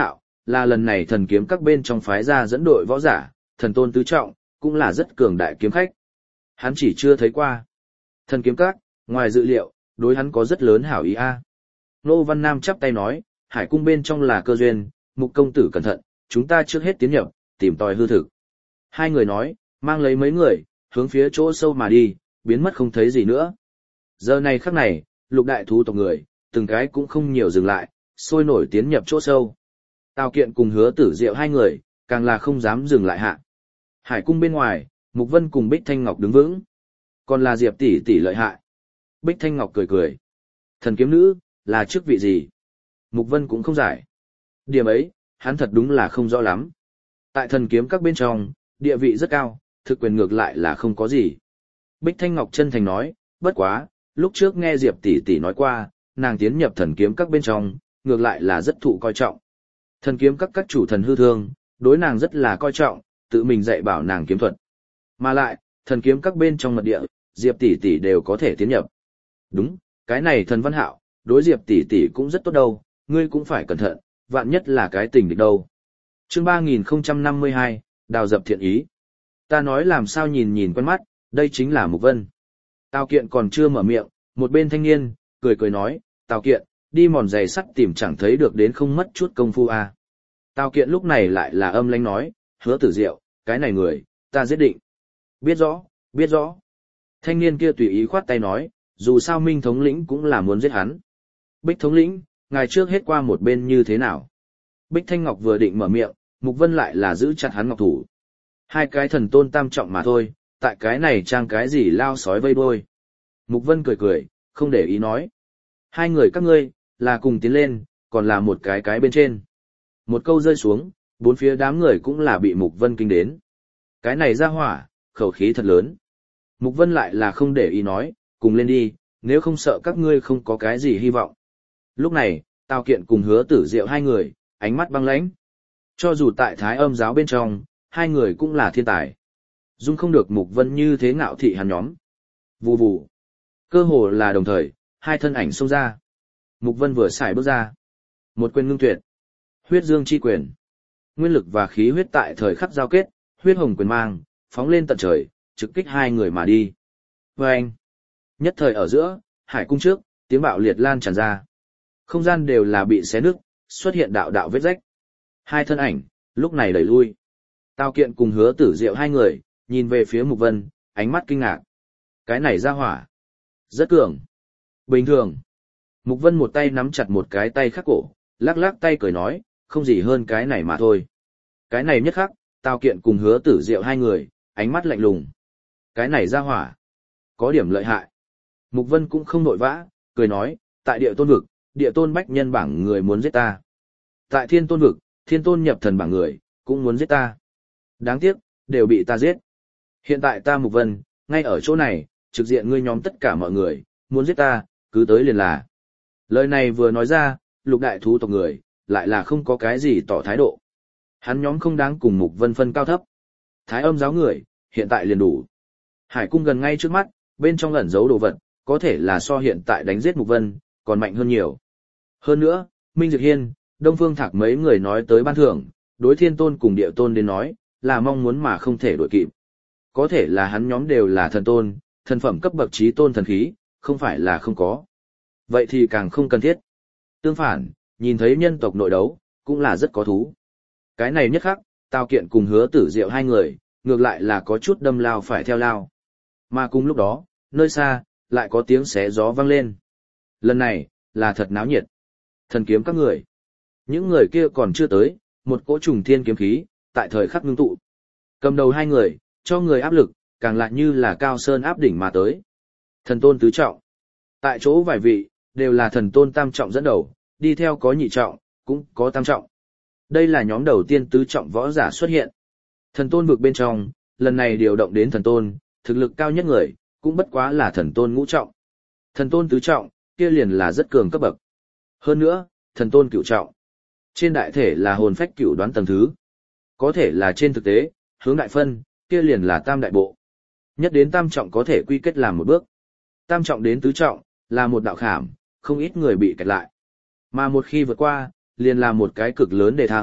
là lần này thần kiếm các bên trong phái ra dẫn đội võ giả, thần tôn tứ trọng, cũng là rất cường đại kiếm khách. Hắn chỉ chưa thấy qua. Thần kiếm các, ngoài dự liệu, đối hắn có rất lớn hảo ý a. Nô Văn Nam chắp tay nói, hải cung bên trong là cơ duyên, Mục công tử cẩn thận, chúng ta trước hết tiến nhập, tìm tòi hư thực. Hai người nói, mang lấy mấy người, hướng phía chỗ sâu mà đi, biến mất không thấy gì nữa. Giờ này khắc này, lục đại thú tộc người, từng cái cũng không nhiều dừng lại, sôi nổi tiến nhập chỗ sâu. Tào Kiện cùng Hứa Tử Diệu hai người, càng là không dám dừng lại hạ. Hải cung bên ngoài, Mục Vân cùng Bích Thanh Ngọc đứng vững. Còn là Diệp tỷ tỷ lợi hại. Bích Thanh Ngọc cười cười. Thần kiếm nữ, là chức vị gì? Mục Vân cũng không giải. Điểm ấy, hắn thật đúng là không rõ lắm. Tại thần kiếm các bên trong, địa vị rất cao, thực quyền ngược lại là không có gì. Bích Thanh Ngọc chân thành nói, bất quá, lúc trước nghe Diệp tỷ tỷ nói qua, nàng tiến nhập thần kiếm các bên trong, ngược lại là rất thụ coi trọng. Thần kiếm các các chủ thần hư thương, đối nàng rất là coi trọng, tự mình dạy bảo nàng kiếm thuật. Mà lại, thần kiếm các bên trong mật địa, Diệp tỷ tỷ đều có thể tiến nhập. Đúng, cái này thần Văn Hạo, đối Diệp tỷ tỷ cũng rất tốt đâu, ngươi cũng phải cẩn thận, vạn nhất là cái tình địch đâu. Chương ba nghìn không trăm năm mươi hai, đào dập thiện ý. Ta nói làm sao nhìn nhìn quen mắt, đây chính là Mục Vân. Tào Kiện còn chưa mở miệng, một bên thanh niên, cười cười nói, Tào Kiện, đi mòn giày sắt tìm chẳng thấy được đến không mất chút công phu à. Tào Kiện lúc này lại là âm lãnh nói, Hứa Tử Diệu, cái này người, ta giết định. Biết rõ, biết rõ. Thanh niên kia tùy ý khoát tay nói, dù sao Minh thống lĩnh cũng là muốn giết hắn. Bích thống lĩnh, ngày trước hết qua một bên như thế nào? Bích Thanh Ngọc vừa định mở miệng, Mục Vân lại là giữ chặt hắn ngọc thủ. Hai cái thần tôn tam trọng mà thôi, tại cái này trang cái gì lao sói vây đôi. Mục Vân cười cười, không để ý nói. Hai người các ngươi, là cùng tiến lên, còn là một cái cái bên trên. Một câu rơi xuống, bốn phía đám người cũng là bị Mục Vân kinh đến. Cái này ra hỏa, khẩu khí thật lớn. Mục Vân lại là không để ý nói, cùng lên đi, nếu không sợ các ngươi không có cái gì hy vọng. Lúc này, Tào Kiện cùng Hứa Tử Diệu hai người, ánh mắt băng lãnh. Cho dù tại Thái Âm giáo bên trong, hai người cũng là thiên tài. Dung không được Mục Vân như thế ngạo thị hắn nhóm. Vù vù. Cơ hồ là đồng thời, hai thân ảnh xông ra. Mục Vân vừa xài bước ra. Một quyền ngưng tuyệt. Huyết dương chi quyền. Nguyên lực và khí huyết tại thời khắc giao kết, huyết hồng quyền mang, phóng lên tận trời, trực kích hai người mà đi. Và anh. Nhất thời ở giữa, hải cung trước, tiếng bạo liệt lan tràn ra. Không gian đều là bị xé nứt, xuất hiện đạo đạo vết rách. Hai thân ảnh, lúc này đẩy lui. Tào Kiện cùng Hứa Tử Diệu hai người, nhìn về phía Mục Vân, ánh mắt kinh ngạc. Cái này ra hỏa. Rất cường. Bình thường. Mục Vân một tay nắm chặt một cái tay khắc cổ, lắc lắc tay cười nói, không gì hơn cái này mà thôi. Cái này nhất khắc, Tào Kiện cùng Hứa Tử Diệu hai người, ánh mắt lạnh lùng. Cái này ra hỏa. Có điểm lợi hại. Mục Vân cũng không nội vã, cười nói, tại địa tôn vực, địa tôn bách nhân bảng người muốn giết ta. Tại thiên tôn vực, thiên tôn nhập thần bảng người, cũng muốn giết ta. Đáng tiếc, đều bị ta giết. Hiện tại ta Mục Vân, ngay ở chỗ này, trực diện ngươi nhóm tất cả mọi người, muốn giết ta, cứ tới liền là. Lời này vừa nói ra, lục đại thú tộc người, lại là không có cái gì tỏ thái độ. Hắn nhóm không đáng cùng Mục Vân phân cao thấp. Thái Âm giáo người, hiện tại liền đủ. Hải cung gần ngay trước mắt, bên trong ẩn giấu đồ vật, có thể là so hiện tại đánh giết Mục Vân, còn mạnh hơn nhiều. Hơn nữa, Minh Dược Hiên, Đông Phương Thạc mấy người nói tới ban thưởng, đối thiên tôn cùng địa tôn đến nói, là mong muốn mà không thể đổi kịp. Có thể là hắn nhóm đều là thần tôn, thần phẩm cấp bậc trí tôn thần khí, không phải là không có. Vậy thì càng không cần thiết. Tương phản, nhìn thấy nhân tộc nội đấu, cũng là rất có thú. Cái này nhất khắc, Tào Kiện cùng Hứa Tử Diệu hai người, ngược lại là có chút đâm lao phải theo lao. Mà cùng lúc đó, nơi xa, lại có tiếng xé gió vang lên. Lần này, là thật náo nhiệt. Thần kiếm các người. Những người kia còn chưa tới, một cỗ trùng thiên kiếm khí, tại thời khắc ngưng tụ. Cầm đầu hai người, cho người áp lực, càng lại như là cao sơn áp đỉnh mà tới. Thần tôn tứ trọng. Tại chỗ vài vị, đều là thần tôn tam trọng dẫn đầu, đi theo có nhị trọng, cũng có tam trọng. Đây là nhóm đầu tiên tứ trọng võ giả xuất hiện. Thần tôn vực bên trong, lần này điều động đến thần tôn, thực lực cao nhất người, cũng bất quá là thần tôn ngũ trọng. Thần tôn tứ trọng, kia liền là rất cường cấp bậc. Hơn nữa, thần tôn cửu trọng. Trên đại thể là hồn phách cửu đoán tầng thứ. Có thể là trên thực tế, hướng đại phân, kia liền là tam đại bộ. Nhất đến tam trọng có thể quy kết làm một bước. Tam trọng đến tứ trọng, là một đạo khảm, không ít người bị kẹt lại. Mà một khi vượt qua, liền là một cái cực lớn đề thăng,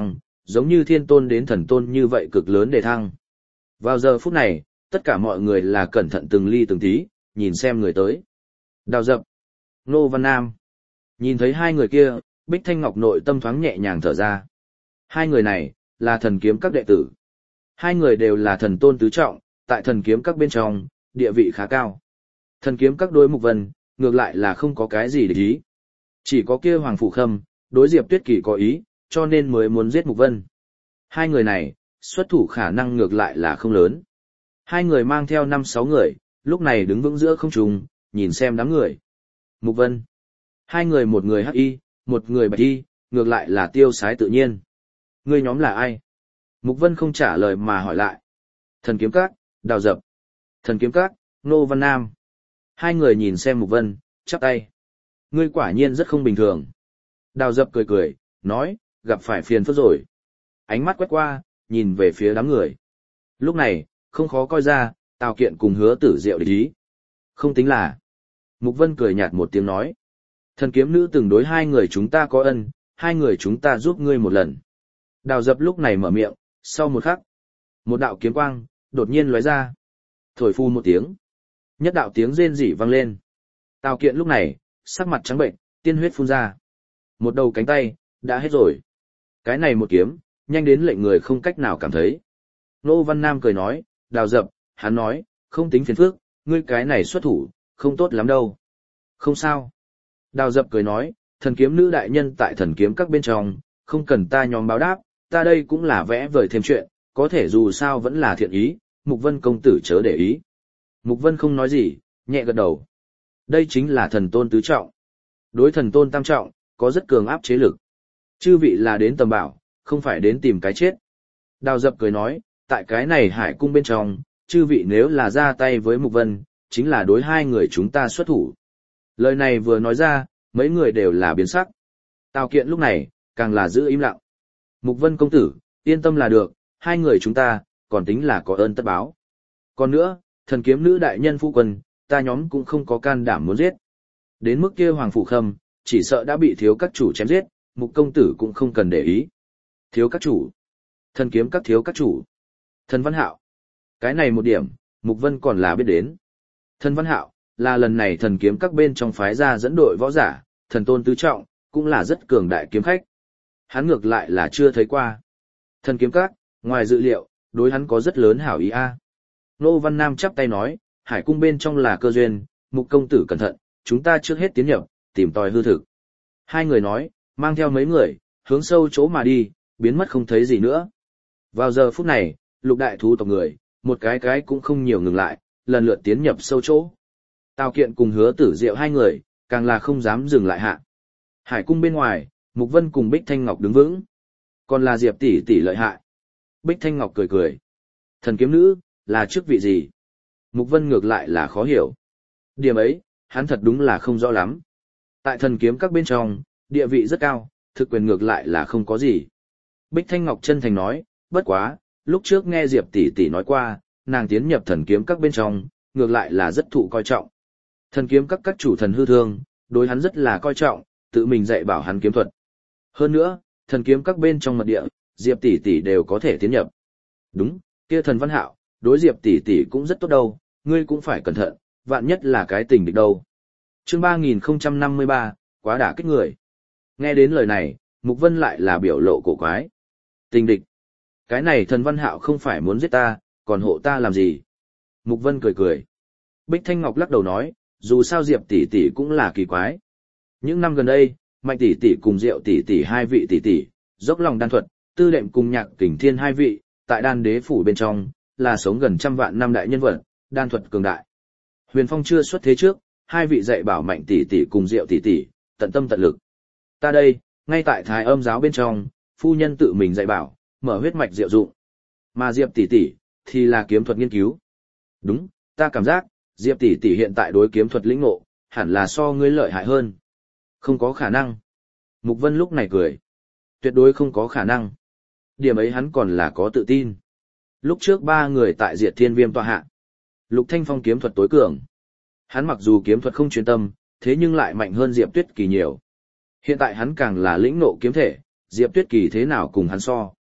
giống như thiên tôn đến thần tôn như vậy cực lớn để thăng. Vào giờ phút này, tất cả mọi người là cẩn thận từng ly từng tí, nhìn xem người tới. Đào Dập, Ngô Văn Nam. Nhìn thấy hai người kia, Bích Thanh Ngọc nội tâm thoáng nhẹ nhàng thở ra. Hai người này, là thần kiếm các đệ tử. Hai người đều là thần tôn tứ trọng, tại thần kiếm các bên trong, địa vị khá cao. Thần kiếm các đối Mục Vân, ngược lại là không có cái gì để ý. Chỉ có kia Hoàng Phủ Khâm, đối Diệp Tuyết Kỳ có ý, cho nên mới muốn giết Mục Vân. Hai người này, xuất thủ khả năng ngược lại là không lớn. Hai người mang theo năm sáu người, lúc này đứng vững giữa không trung, nhìn xem đám người. Mục Vân. Hai người một người hắc y, một người bạch y, ngược lại là tiêu sái tự nhiên. Ngươi nhóm là ai? Mục Vân không trả lời mà hỏi lại. Thần kiếm các, Đào Dập. Thần kiếm các, Ngô Văn Nam. Hai người nhìn xem Mục Vân, chắp tay. Ngươi quả nhiên rất không bình thường. Đào Dập cười cười, nói, gặp phải phiền phức rồi. Ánh mắt quét qua, nhìn về phía đám người. Lúc này, không khó coi ra, Tào Kiện cùng Hứa Tử Diệu để ý. Không tính là. Mục Vân cười nhạt một tiếng nói. Thần kiếm nữ từng đối hai người chúng ta có ân, hai người chúng ta giúp ngươi một lần. Đào Dập lúc này mở miệng, sau một khắc. Một đạo kiếm quang, đột nhiên lóe ra. Thổi phu một tiếng. Nhất đạo tiếng rên rỉ vang lên. Tào Kiện lúc này, sắc mặt trắng bệnh, tiên huyết phun ra. Một đầu cánh tay, đã hết rồi. Cái này một kiếm, nhanh đến lệnh người không cách nào cảm thấy. Ngô Văn Nam cười nói, Đào Dập, hắn nói, không tính phiền phức, ngươi cái này xuất thủ, không tốt lắm đâu. Không sao. Đào Dập cười nói, thần kiếm nữ đại nhân tại thần kiếm các bên trong, không cần ta nhóm báo đáp, ta đây cũng là vẽ vời thêm chuyện, có thể dù sao vẫn là thiện ý, Mục Vân công tử chớ để ý. Mục Vân không nói gì, nhẹ gật đầu. Đây chính là thần tôn tứ trọng. Đối thần tôn tam trọng, có rất cường áp chế lực. Chư vị là đến tầm bảo, không phải đến tìm cái chết. Đào Dập cười nói, tại cái này hải cung bên trong, chư vị nếu là ra tay với Mục Vân, chính là đối hai người chúng ta xuất thủ. Lời này vừa nói ra, mấy người đều là biến sắc. Tào Kiện lúc này, càng là giữ im lặng. Mục Vân công tử, yên tâm là được, hai người chúng ta, còn tính là có ơn tất báo. Còn nữa, thần kiếm nữ đại nhân phu quân, ta nhóm cũng không có can đảm muốn giết. Đến mức kia Hoàng Phủ Khâm, chỉ sợ đã bị thiếu các chủ chém giết, Mục công tử cũng không cần để ý. Thiếu các chủ. Thần kiếm các thiếu các chủ. Thần Văn Hạo. Cái này một điểm, Mục Vân còn là biết đến. Thần Văn Hạo, là lần này thần kiếm các bên trong phái ra dẫn đội võ giả, thần tôn tứ trọng, cũng là rất cường đại kiếm khách. Hắn ngược lại là chưa thấy qua. Thần kiếm các, ngoài dự liệu, đối hắn có rất lớn hảo ý a. Ngô Văn Nam chắp tay nói, hải cung bên trong là cơ duyên, Mục công tử cẩn thận, chúng ta trước hết tiến nhập, tìm tòi hư thực. Hai người nói, mang theo mấy người, hướng sâu chỗ mà đi, biến mất không thấy gì nữa. Vào giờ phút này, lục đại thú tộc người, một cái cái cũng không nhiều ngừng lại, lần lượt tiến nhập sâu chỗ. Tào Kiện cùng Hứa Tử Diệu hai người, càng là không dám dừng lại hạ. Hải cung bên ngoài, Mục Vân cùng Bích Thanh Ngọc đứng vững. Còn là Diệp tỷ tỷ lợi hại. Bích Thanh Ngọc cười cười. Thần kiếm nữ, là chức vị gì? Mục Vân ngược lại là khó hiểu. Điểm ấy, hắn thật đúng là không rõ lắm. Tại thần kiếm các bên trong, địa vị rất cao, thực quyền ngược lại là không có gì. Bích Thanh Ngọc chân thành nói, bất quá, lúc trước nghe Diệp tỷ tỷ nói qua, nàng tiến nhập thần kiếm các bên trong, ngược lại là rất thụ coi trọng. Thần kiếm các các chủ thần hư thương, đối hắn rất là coi trọng, tự mình dạy bảo hắn kiếm thuật. Hơn nữa, thần kiếm các bên trong mật địa, Diệp tỷ tỷ đều có thể tiến nhập. Đúng, kia thần Văn Hạo, đối Diệp tỷ tỷ cũng rất tốt đâu, ngươi cũng phải cẩn thận, vạn nhất là cái tình địch đâu. Chương ba nghìn không trăm năm mươi ba, quá đả kích người. Nghe đến lời này, Mục Vân lại là biểu lộ cổ quái. Tình địch. Cái này thần Văn Hạo không phải muốn giết ta, còn hộ ta làm gì? Mục Vân cười cười. Bích Thanh Ngọc lắc đầu nói, dù sao Diệp tỷ tỷ cũng là kỳ quái. Những năm gần đây, Mạnh tỷ tỷ cùng Diệu tỷ tỷ hai vị tỷ tỷ, dốc lòng đan thuật, Tư Đệm cùng Nhạc Kình Thiên hai vị, tại đan đế phủ bên trong, là sống gần trăm vạn năm đại nhân vật, đan thuật cường đại. Huyền Phong chưa xuất thế trước, hai vị dạy bảo Mạnh tỷ tỷ cùng Diệu tỷ tỷ, tận tâm tận lực. Ta đây, ngay tại Thái Âm giáo bên trong, phu nhân tự mình dạy bảo, mở huyết mạch diệu dụng. Mà Diệp tỷ tỷ thì là kiếm thuật nghiên cứu. Đúng, ta cảm giác, Diệp tỷ tỷ hiện tại đối kiếm thuật lĩnh ngộ, hẳn là so ngươi lợi hại hơn. Không có khả năng. Mục Vân lúc này cười. Tuyệt đối không có khả năng. Điểm ấy hắn còn là có tự tin. Lúc trước ba người tại Diệt Thiên Viêm tọa hạ. Lục Thanh Phong kiếm thuật tối cường. Hắn mặc dù kiếm thuật không chuyên tâm, thế nhưng lại mạnh hơn Diệp Tuyết Kỳ nhiều. Hiện tại hắn càng là lĩnh ngộ kiếm thể, Diệp Tuyết Kỳ thế nào cùng hắn so.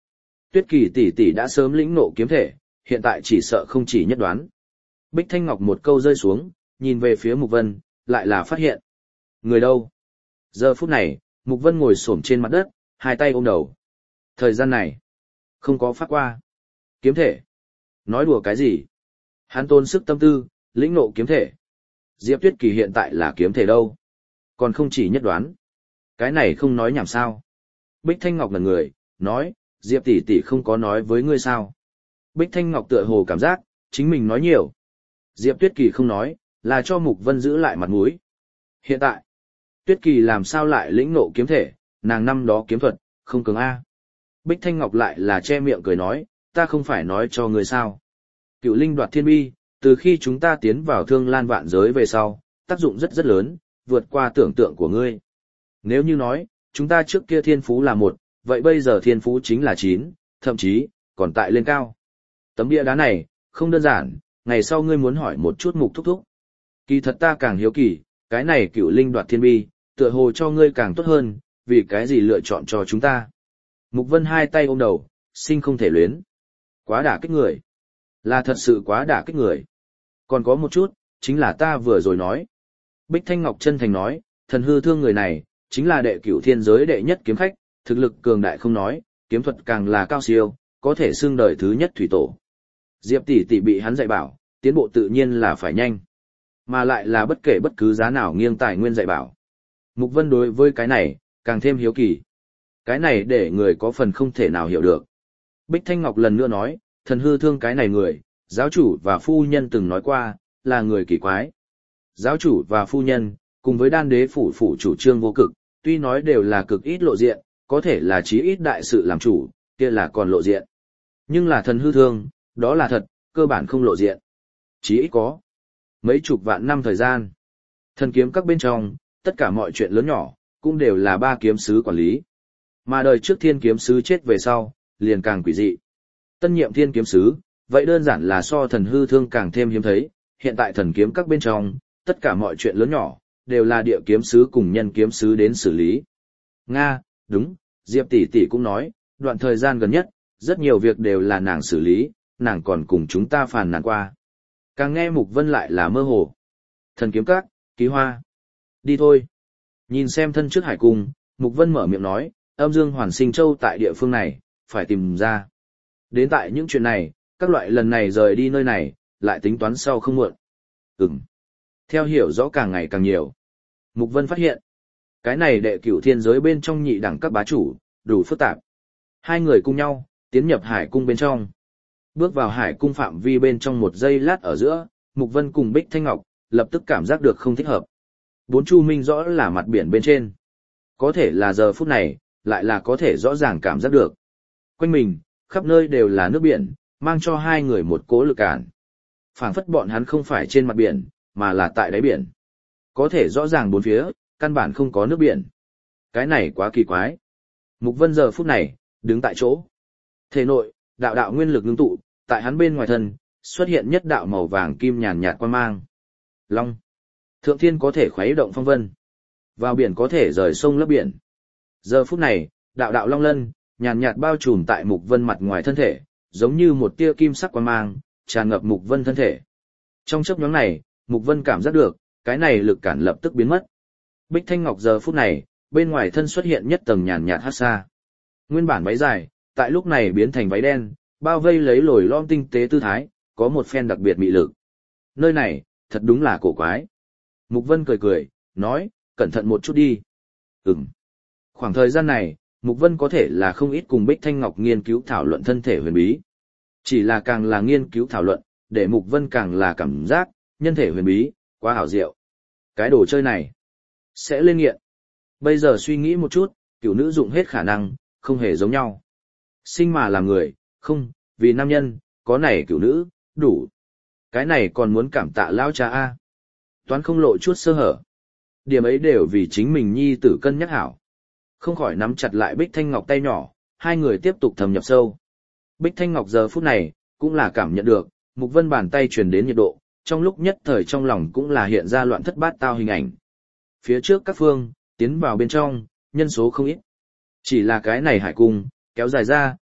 Tuyết Kỳ tỷ tỷ đã sớm lĩnh ngộ kiếm thể, hiện tại chỉ sợ không chỉ nhất đoán. Bích Thanh Ngọc một câu rơi xuống, nhìn về phía Mục Vân, lại là phát hiện. Người đâu? Giờ phút này, Mục Vân ngồi xổm trên mặt đất, hai tay ôm đầu. Thời gian này, không có phát qua. Kiếm thể. Nói đùa cái gì? Hắn tôn sức tâm tư, lĩnh ngộ kiếm thể. Diệp Tuyết Kỳ hiện tại là kiếm thể đâu? Còn không chỉ nhất đoán. Cái này không nói nhảm sao? Bích Thanh Ngọc là người, nói, Diệp tỷ tỷ không có nói với ngươi sao? Bích Thanh Ngọc tựa hồ cảm giác, chính mình nói nhiều. Diệp Tuyết Kỳ không nói, là cho Mục Vân giữ lại mặt mũi. Hiện tại, Tuyết Kỳ làm sao lại lĩnh ngộ kiếm thể, nàng năm đó kiếm thuật, không cường A. Bích Thanh Ngọc lại là che miệng cười nói, ta không phải nói cho ngươi sao. Cựu linh đoạt thiên bi, từ khi chúng ta tiến vào thương lan vạn giới về sau, tác dụng rất rất lớn, vượt qua tưởng tượng của ngươi. Nếu như nói, chúng ta trước kia thiên phú là một, vậy bây giờ thiên phú chính là chín, thậm chí, còn tại lên cao. Tấm bia đá này, không đơn giản, ngày sau ngươi muốn hỏi một chút Mục thúc thúc. Kỳ thật ta càng hiếu kỳ, cái này cựu linh đoạt thiên bi, tựa hồ cho ngươi càng tốt hơn, vì cái gì lựa chọn cho chúng ta. Mục Vân hai tay ôm đầu, sinh không thể luyến. Quá đả kích người. Là thật sự quá đả kích người. Còn có một chút, chính là ta vừa rồi nói. Bích Thanh Ngọc chân thành nói, thần hư thương người này, chính là đệ cửu thiên giới đệ nhất kiếm khách, thực lực cường đại không nói, kiếm thuật càng là cao siêu, có thể xưng đời thứ nhất thủy tổ. Diệp tỷ tỷ bị hắn dạy bảo, tiến bộ tự nhiên là phải nhanh. Mà lại là bất kể bất cứ giá nào nghiêng tài nguyên dạy bảo. Mục Vân đối với cái này, càng thêm hiếu kỳ. Cái này để người có phần không thể nào hiểu được. Bích Thanh Ngọc lần nữa nói, thần hư thương cái này người, giáo chủ và phu nhân từng nói qua, là người kỳ quái. Giáo chủ và phu nhân, cùng với đan đế phủ phủ chủ trương vô cực, tuy nói đều là cực ít lộ diện, có thể là chí ít đại sự làm chủ, kia là còn lộ diện. Nhưng là thần hư thương, đó là thật, cơ bản không lộ diện. Chí ít có mấy chục vạn năm thời gian. Thần kiếm các bên trong, tất cả mọi chuyện lớn nhỏ, cũng đều là ba kiếm sứ quản lý. Mà đời trước thiên kiếm sứ chết về sau, liền càng quỷ dị. Tân nhiệm thiên kiếm sứ, vậy đơn giản là so thần hư thương càng thêm hiếm thấy, hiện tại thần kiếm các bên trong, tất cả mọi chuyện lớn nhỏ, đều là địa kiếm sứ cùng nhân kiếm sứ đến xử lý. Nga, đúng, Diệp tỷ tỷ cũng nói, đoạn thời gian gần nhất, rất nhiều việc đều là nàng xử lý, nàng còn cùng chúng ta phàn nàn qua. Càng nghe Mục Vân lại là mơ hồ. Thần kiếm các, Ký Hoa. Đi thôi. Nhìn xem thân trước hải cung, Mục Vân mở miệng nói, âm dương hoàn sinh châu tại địa phương này, phải tìm ra. Đến tại những chuyện này, các loại lần này rời đi nơi này, lại tính toán sau không muộn. Ừm. Theo hiểu rõ càng ngày càng nhiều. Mục Vân phát hiện, cái này đệ cửu thiên giới bên trong nhị đẳng các bá chủ, đủ phức tạp. Hai người cùng nhau, tiến nhập hải cung bên trong. Bước vào hải cung phạm vi bên trong một giây lát ở giữa, Mục Vân cùng Bích Thanh Ngọc, lập tức cảm giác được không thích hợp. Bốn chu minh rõ là mặt biển bên trên. Có thể là giờ phút này, lại là có thể rõ ràng cảm giác được. Quanh mình, khắp nơi đều là nước biển, mang cho hai người một cỗ lực cản. Phảng phất bọn hắn không phải trên mặt biển, mà là tại đáy biển. Có thể rõ ràng bốn phía, căn bản không có nước biển. Cái này quá kỳ quái. Mục Vân giờ phút này, đứng tại chỗ. Thể nội, đạo đạo nguyên lực ngưng tụ, tại hắn bên ngoài thân, xuất hiện nhất đạo màu vàng kim nhàn nhạt quang mang. Long. Thượng thiên có thể khuấy động phong vân. Vào biển có thể rời sông lấp biển. Giờ phút này, đạo đạo long lân, nhàn nhạt bao trùm tại Mục Vân mặt ngoài thân thể, giống như một tia kim sắc quang mang, tràn ngập Mục Vân thân thể. Trong chớp nhoáng này, Mục Vân cảm giác được, cái này lực cản lập tức biến mất. Bích Thanh Ngọc giờ phút này, bên ngoài thân xuất hiện nhất tầng nhàn nhạt hắc sa. Nguyên bản váy dài, tại lúc này biến thành váy đen, bao vây lấy lồi lõm tinh tế tư thái, có một phen đặc biệt mị lực. Nơi này, thật đúng là cổ quái. Mục Vân cười cười, nói, cẩn thận một chút đi. Ừm. Khoảng thời gian này, Mục Vân có thể là không ít cùng Bích Thanh Ngọc nghiên cứu thảo luận thân thể huyền bí. Chỉ là càng là nghiên cứu thảo luận, để Mục Vân càng là cảm giác, nhân thể huyền bí, quá hảo diệu. Cái đồ chơi này, sẽ lên nghiện. Bây giờ suy nghĩ một chút, cửu nữ dụng hết khả năng, không hề giống nhau. Sinh mà làm người, không, vì nam nhân, có này cửu nữ, đủ. Cái này còn muốn cảm tạ lão cha A. Toán không lộ chút sơ hở. Điểm ấy đều vì chính mình nhi tử cân nhắc hảo. Không khỏi nắm chặt lại Bích Thanh Ngọc tay nhỏ, hai người tiếp tục thâm nhập sâu. Bích Thanh Ngọc giờ phút này, cũng là cảm nhận được, Mục Vân bàn tay truyền đến nhiệt độ, trong lúc nhất thời trong lòng cũng là hiện ra loạn thất bát tao hình ảnh. Phía trước các phương, tiến vào bên trong, nhân số không ít. Chỉ là cái này hải cung, kéo dài ra,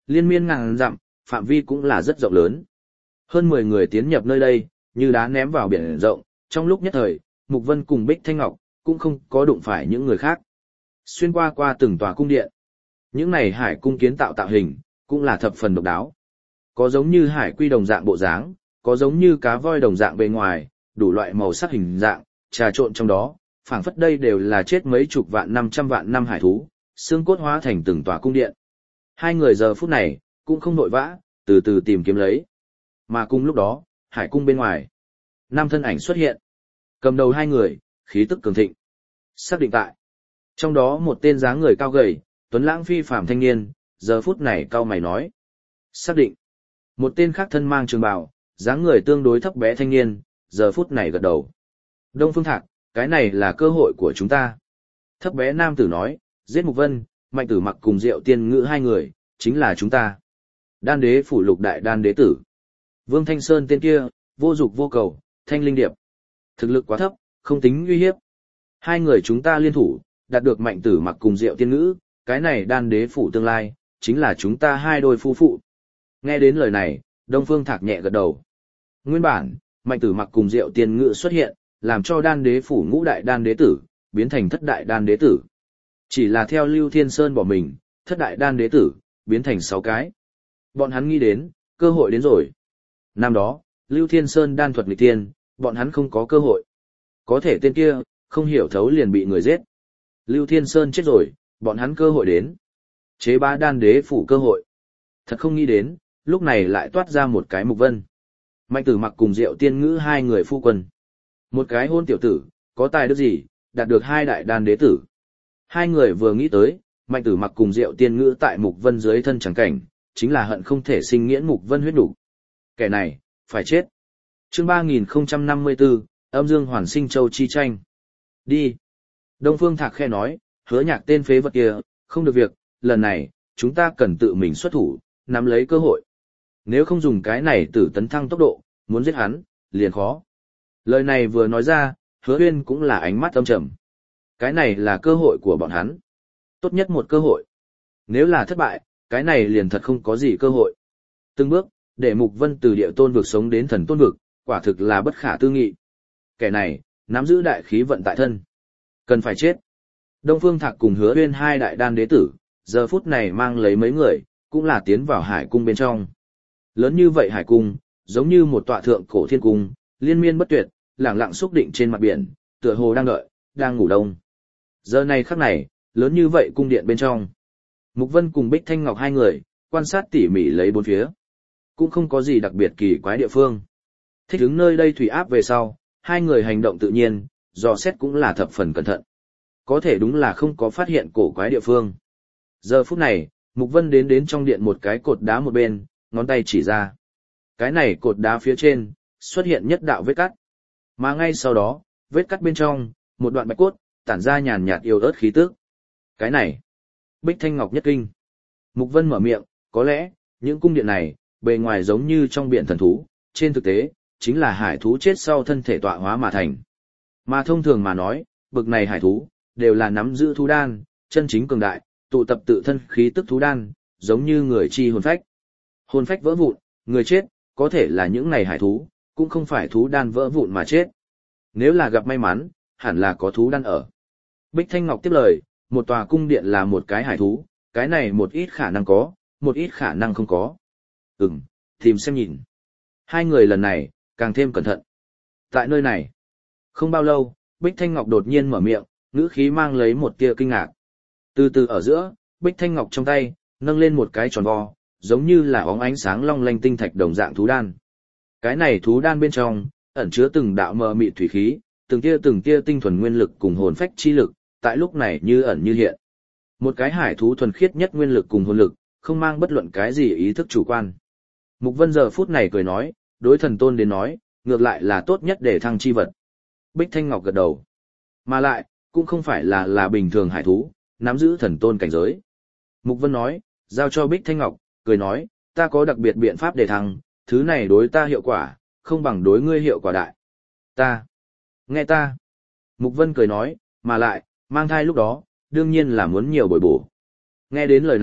liên miên ngàn dặm, phạm vi cũng là rất rộng lớn. Hơn mười người tiến nhập nơi đây, như đá ném vào biển rộng, trong lúc nhất thời, Mục Vân cùng Bích Thanh Ngọc cũng không có đụng phải những người khác. Xuyên qua qua từng tòa cung điện. Những này hải cung kiến tạo tạo hình, cũng là thập phần độc đáo. Có giống như hải quy đồng dạng bộ dáng, có giống như cá voi đồng dạng bề ngoài, đủ loại màu sắc hình dạng, trà trộn trong đó, phảng phất đây đều là chết mấy chục vạn năm trăm vạn năm hải thú, xương cốt hóa thành từng tòa cung điện. Hai người giờ phút này, cũng không vội vã, từ từ tìm kiếm lấy. Mà cùng lúc đó, hải cung bên ngoài, năm thân ảnh xuất hiện. Cầm đầu hai người, khí tức cường thịnh. Xác định tại. Trong đó một tên dáng người cao gầy, tuấn lãng phi phàm thanh niên, giờ phút này cao mày nói. Xác định. Một tên khác thân mang trường bào, dáng người tương đối thấp bé thanh niên, giờ phút này gật đầu. Đông Phương Thạc, cái này là cơ hội của chúng ta. Thấp bé nam tử nói, giết Mục Vân, Mạnh Tử Mặc cùng Diệu Tiên Ngữ hai người, chính là chúng ta. Đan đế phủ lục đại đan đế tử. Vương Thanh Sơn tên kia, vô dục vô cầu, thanh linh điệp. Thực lực quá thấp, không tính uy hiếp. Hai người chúng ta liên thủ, đạt được Mạnh Tử Mặc cùng Diệu Tiên Ngữ, cái này đan đế phủ tương lai, chính là chúng ta hai đôi phu phụ. Nghe đến lời này, Đông Phương Thạc nhẹ gật đầu. Nguyên bản, Mạnh Tử Mặc cùng Diệu Tiên Ngữ xuất hiện, làm cho đan đế phủ ngũ đại đan đế tử, biến thành thất đại đan đế tử. Chỉ là theo Lưu Thiên Sơn bỏ mình, thất đại đan đế tử, biến thành sáu cái. Bọn hắn nghĩ đến, cơ hội đến rồi. Năm đó, Lưu Thiên Sơn đan thuật nghịch tiên, bọn hắn không có cơ hội. Có thể tên kia, không hiểu thấu liền bị người giết. Lưu Thiên Sơn chết rồi, bọn hắn cơ hội đến. Chế bá đan đế phủ cơ hội. Thật không nghĩ đến, lúc này lại toát ra một cái Mục Vân. Mạnh Tử Mặc cùng Diệu Tiên Ngữ hai người phu quân. Một cái hôn tiểu tử, có tài đức gì, đạt được hai đại đan đế tử. Hai người vừa nghĩ tới, Mạnh Tử Mặc cùng Diệu Tiên Ngữ tại Mục Vân dưới thân chẳng cảnh, chính là hận không thể sinh nghiễn Mục Vân huyết đủ. Kẻ này, phải chết. Chương ba nghìn không trăm năm mươi tư, âm dương hoàn sinh châu chi tranh. Đi. Đông Phương Thạc khe nói, Hứa Nhạc tên phế vật kia, không được việc, lần này, chúng ta cần tự mình xuất thủ, nắm lấy cơ hội. Nếu không dùng cái này tử tấn thăng tốc độ, muốn giết hắn, liền khó. Lời này vừa nói ra, Hứa Uyên cũng là ánh mắt âm trầm. Cái này là cơ hội của bọn hắn. Tốt nhất một cơ hội. Nếu là thất bại, cái này liền thật không có gì cơ hội. Từng bước, để Mục Vân từ địa tôn vực sống đến thần tôn vực, quả thực là bất khả tư nghị. Kẻ này, nắm giữ đại khí vận tại thân. Cần phải chết. Đông Phương Thạc cùng Hứa Uyên hai đại đan đế tử, giờ phút này mang lấy mấy người, cũng là tiến vào hải cung bên trong. Lớn như vậy hải cung, giống như một tọa thượng cổ thiên cung, liên miên bất tuyệt, lẳng lặng xúc định trên mặt biển, tựa hồ đang đợi, đang ngủ đông. Giờ này khắc này, lớn như vậy cung điện bên trong. Mục Vân cùng Bích Thanh Ngọc hai người, quan sát tỉ mỉ lấy bốn phía. Cũng không có gì đặc biệt kỳ quái địa phương. Thích ứng nơi đây thủy áp về sau, hai người hành động tự nhiên, dò xét cũng là thập phần cẩn thận. Có thể đúng là không có phát hiện cổ quái địa phương. Giờ phút này, Mục Vân đến đến trong điện một cái cột đá một bên, ngón tay chỉ ra. Cái này cột đá phía trên, xuất hiện nhất đạo vết cắt. Mà ngay sau đó, vết cắt bên trong, một đoạn bạch cốt, tản ra nhàn nhạt yêu ớt khí tức. Cái này, Bích Thanh Ngọc nhất kinh. Mục Vân mở miệng, có lẽ, những cung điện này, bề ngoài giống như trong biển thần thú, trên thực tế, chính là hải thú chết sau thân thể tọa hóa mà thành. Mà thông thường mà nói, bực này hải thú, đều là nắm giữ thú đan, chân chính cường đại, tụ tập tự thân khí tức thú đan, giống như người chi hồn phách. Hồn phách vỡ vụn, người chết, có thể là những này hải thú, cũng không phải thú đan vỡ vụn mà chết. Nếu là gặp may mắn, hẳn là có thú đan ở. Bích Thanh Ngọc tiếp lời, một tòa cung điện là một cái hải thú, cái này một ít khả năng có, một ít khả năng không có. Ừm, tìm xem nhìn. Hai người lần này, càng thêm cẩn thận. Tại nơi này, không bao lâu, Bích Thanh Ngọc đột nhiên mở miệng, ngữ khí mang lấy một tia kinh ngạc. Từ từ ở giữa, Bích Thanh Ngọc trong tay, nâng lên một cái tròn vo, giống như là óng ánh sáng long lanh tinh thạch đồng dạng thú đan. Cái này thú đan bên trong, ẩn chứa từng đạo mờ mịt thủy khí, từng tia từng tia tinh thuần nguyên lực cùng hồn phách chi lực, tại lúc này như ẩn như hiện. Một cái hải thú thuần khiết nhất nguyên lực cùng hồn lực, không mang bất luận cái gì ý thức chủ quan. Mục Vân giờ phút này cười nói, đối thần tôn đến nói, ngược lại là tốt nhất để thăng chi vật. Bích Thanh Ngọc gật đầu. Mà lại, cũng không phải là là bình thường hải thú, nắm giữ thần tôn cảnh giới. Mục Vân nói, giao cho Bích Thanh Ngọc, cười nói, ta có đặc biệt biện pháp để thăng, thứ này đối ta hiệu quả, không bằng đối ngươi hiệu quả đại. Ta. Nghe ta. Mục Vân cười nói, mà lại, mang thai lúc đó, đương nhiên là muốn nhiều bồi bổ. Nghe đến lời này,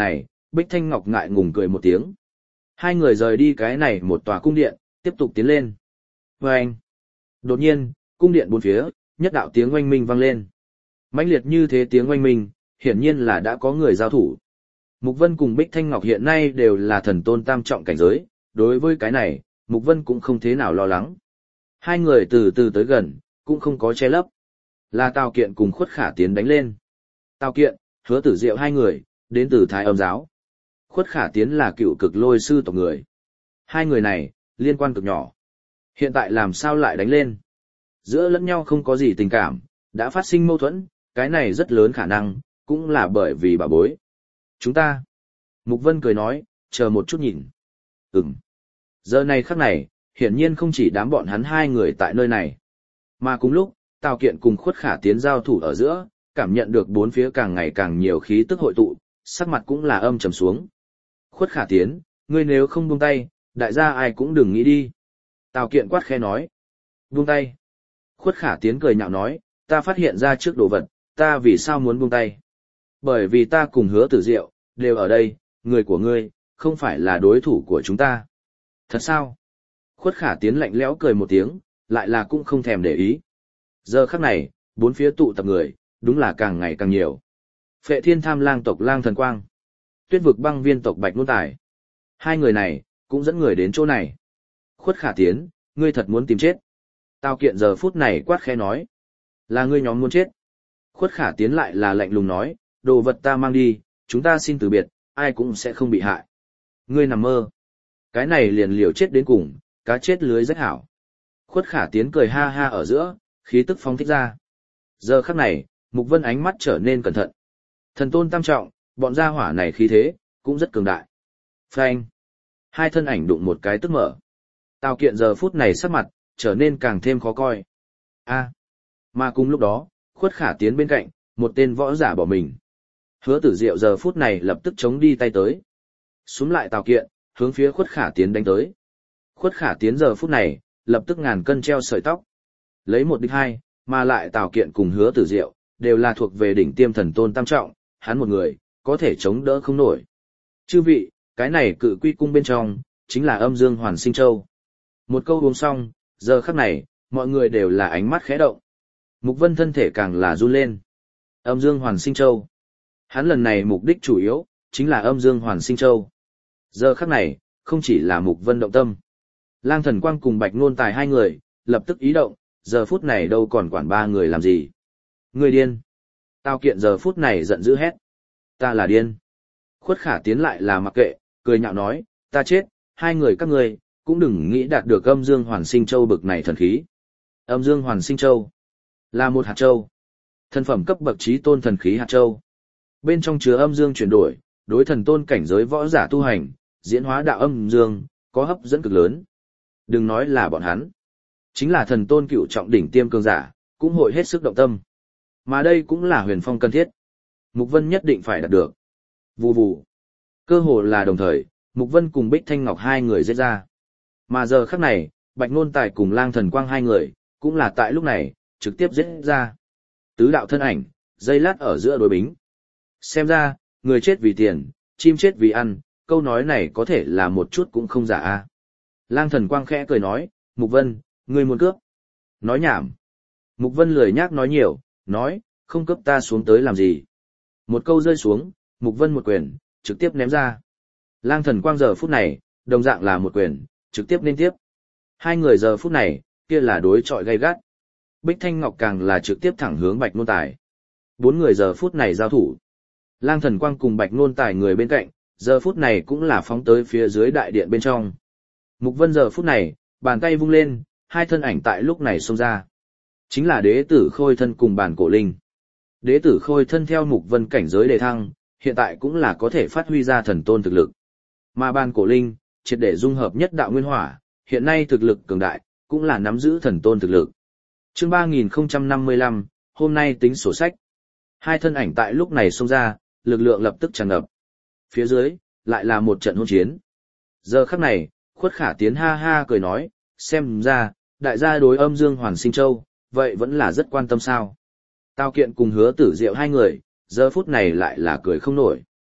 Bích Thanh Ngọc ngại ngùng cười một tiếng. Hai người rời đi cái này một tòa cung điện, tiếp tục tiến lên. Vâng! Đột nhiên, cung điện bốn phía, nhất đạo tiếng oanh minh vang lên. Mãnh liệt như thế tiếng oanh minh, hiển nhiên là đã có người giao thủ. Mục Vân cùng Bích Thanh Ngọc hiện nay đều là thần tôn tam trọng cảnh giới, đối với cái này, Mục Vân cũng không thế nào lo lắng. Hai người từ từ tới gần, cũng không có che lấp. Là Tào Kiện cùng Khuất Khả Tiến đánh lên. Tào Kiện, Hứa Tử Diệu hai người, đến từ Thái Âm giáo. Khuất Khả Tiến là cựu cực lôi sư tộc người. Hai người này, liên quan cực nhỏ. Hiện tại làm sao lại đánh lên? Giữa lẫn nhau không có gì tình cảm, đã phát sinh mâu thuẫn, cái này rất lớn khả năng, cũng là bởi vì bà bối. Chúng ta. Mục Vân cười nói, chờ một chút nhìn. Ừm. Giờ này khắc này, hiển nhiên không chỉ đám bọn hắn hai người tại nơi này. Mà cùng lúc, Tào Kiện cùng Khuất Khả Tiến giao thủ ở giữa, cảm nhận được bốn phía càng ngày càng nhiều khí tức hội tụ, sắc mặt cũng là âm trầm xuống. Khuất Khả Tiến, ngươi nếu không buông tay, đại gia ai cũng đừng nghĩ đi. Tào Kiện quát khẽ nói. Buông tay. Khuất Khả Tiến cười nhạo nói, ta phát hiện ra trước đồ vật, ta vì sao muốn buông tay? Bởi vì ta cùng Hứa Tử Diệu, đều ở đây, người của ngươi, không phải là đối thủ của chúng ta. Thật sao? Khuất Khả Tiến lạnh lẽo cười một tiếng, lại là cũng không thèm để ý. Giờ khắc này, bốn phía tụ tập người, đúng là càng ngày càng nhiều. Phệ Thiên Tham Lang tộc Lang Thần Quang, Tuyết Vực Băng Viên tộc Bạch Nôn Tài. Hai người này, cũng dẫn người đến chỗ này. Khuất Khả Tiến, ngươi thật muốn tìm chết. Tào Kiện giờ phút này quát khẽ nói. Là ngươi nhóm muốn chết. Khuất Khả Tiến lại là lạnh lùng nói, đồ vật ta mang đi, chúng ta xin từ biệt, ai cũng sẽ không bị hại. Ngươi nằm mơ. Cái này liền liều chết đến cùng, cá chết lưới rách hảo. Khuất Khả Tiến cười ha ha ở giữa, khí tức phóng thích ra. Giờ khắc này, Mục Vân ánh mắt trở nên cẩn thận. Thần tôn tam trọng, bọn gia hỏa này khí thế, cũng rất cường đại. Phanh. Hai thân ảnh đụng một cái tức mở. Tào Kiện giờ phút này sắc mặt, trở nên càng thêm khó coi. A. Mà cùng lúc đó, Khuất Khả Tiến bên cạnh, một tên võ giả bỏ mình. Hứa Tử Diệu giờ phút này lập tức chống đi tay tới. Súm lại Tào Kiện, hướng phía Khuất Khả Tiến đánh tới. Khuất Khả Tiến giờ phút này, lập tức ngàn cân treo sợi tóc. Lấy một địch hai, mà lại Tào Kiện cùng Hứa Tử Diệu, đều là thuộc về đỉnh tiêm thần tôn tam trọng, hắn một người, có thể chống đỡ không nổi. Chư vị, cái này cự quy cung bên trong, chính là âm dương hoàn sinh châu. Một câu uống xong, giờ khắc này, mọi người đều là ánh mắt khẽ động. Mục Vân thân thể càng là run lên. Âm dương hoàn sinh châu. Hắn lần này mục đích chủ yếu, chính là âm dương hoàn sinh châu. Giờ khắc này, không chỉ là Mục Vân động tâm. Lang Thần Quang cùng Bạch Nôn Tài hai người, lập tức ý động, giờ phút này đâu còn quản ba người làm gì. Người điên. Tào Kiện giờ phút này giận dữ hét. Ta là điên. Khuất Khả Tiến lại là mặc kệ, cười nhạo nói, ta chết, hai người các ngươi cũng đừng nghĩ đạt được âm dương hoàn sinh châu bực này thần khí. Âm dương hoàn sinh châu là một hạt châu. Thân phẩm cấp bậc trí tôn thần khí hạt châu. Bên trong chứa âm dương chuyển đổi, đối thần tôn cảnh giới võ giả tu hành, diễn hóa đạo âm dương, có hấp dẫn cực lớn. Đừng nói là bọn hắn. Chính là thần tôn cựu trọng đỉnh tiêm cường giả, cũng hội hết sức động tâm. Mà đây cũng là huyền phong cần thiết. Mục Vân nhất định phải đạt được. Vù vù. Cơ hồ là đồng thời, Mục Vân cùng Bích Thanh Ngọc hai người giết ra. Mà giờ khắc này, Bạch Nôn Tài cùng Lang Thần Quang hai người, cũng là tại lúc này, trực tiếp giết ra. Tứ đạo thân ảnh, dây lát ở giữa đối bính. Xem ra, người chết vì tiền, chim chết vì ăn, câu nói này có thể là một chút cũng không giả a. Lang Thần Quang khẽ cười nói, Mục Vân, ngươi muốn cướp. Nói nhảm. Mục Vân lười nhác nói nhiều, nói, không cướp ta xuống tới làm gì. Một câu rơi xuống, Mục Vân một quyền, trực tiếp ném ra. Lang Thần Quang giờ phút này, đồng dạng là một quyền, trực tiếp liên tiếp. Hai người giờ phút này, kia là đối chọi gay gắt. Bích Thanh Ngọc càng là trực tiếp thẳng hướng Bạch Nôn Tài. Bốn người giờ phút này giao thủ. Lang Thần Quang cùng Bạch Nôn Tài người bên cạnh, giờ phút này cũng là phóng tới phía dưới đại điện bên trong. Mục Vân giờ phút này, bàn tay vung lên, hai thân ảnh tại lúc này xông ra. Chính là đế tử Khôi Thân cùng Bàn Cổ Linh. Đế tử Khôi Thân theo Mục Vân cảnh giới đề thăng, hiện tại cũng là có thể phát huy ra thần tôn thực lực. Mà Bàn Cổ Linh, triệt để dung hợp nhất đạo nguyên hỏa, hiện nay thực lực cường đại, cũng là nắm giữ thần tôn thực lực. Chương ba nghìn không trăm năm mươi lăm, hôm nay tính sổ sách. Hai thân ảnh tại lúc này xông ra, lực lượng lập tức tràn ngập. Phía dưới, lại là một trận hôn chiến. Giờ khắc này, Khuất Khả Tiến ha ha cười nói, xem ra, đại gia đối âm dương hoàn sinh châu, vậy vẫn là rất quan tâm sao. Tào Kiện cùng Hứa Tử Diệu hai người, giờ phút này lại là cười không nổi.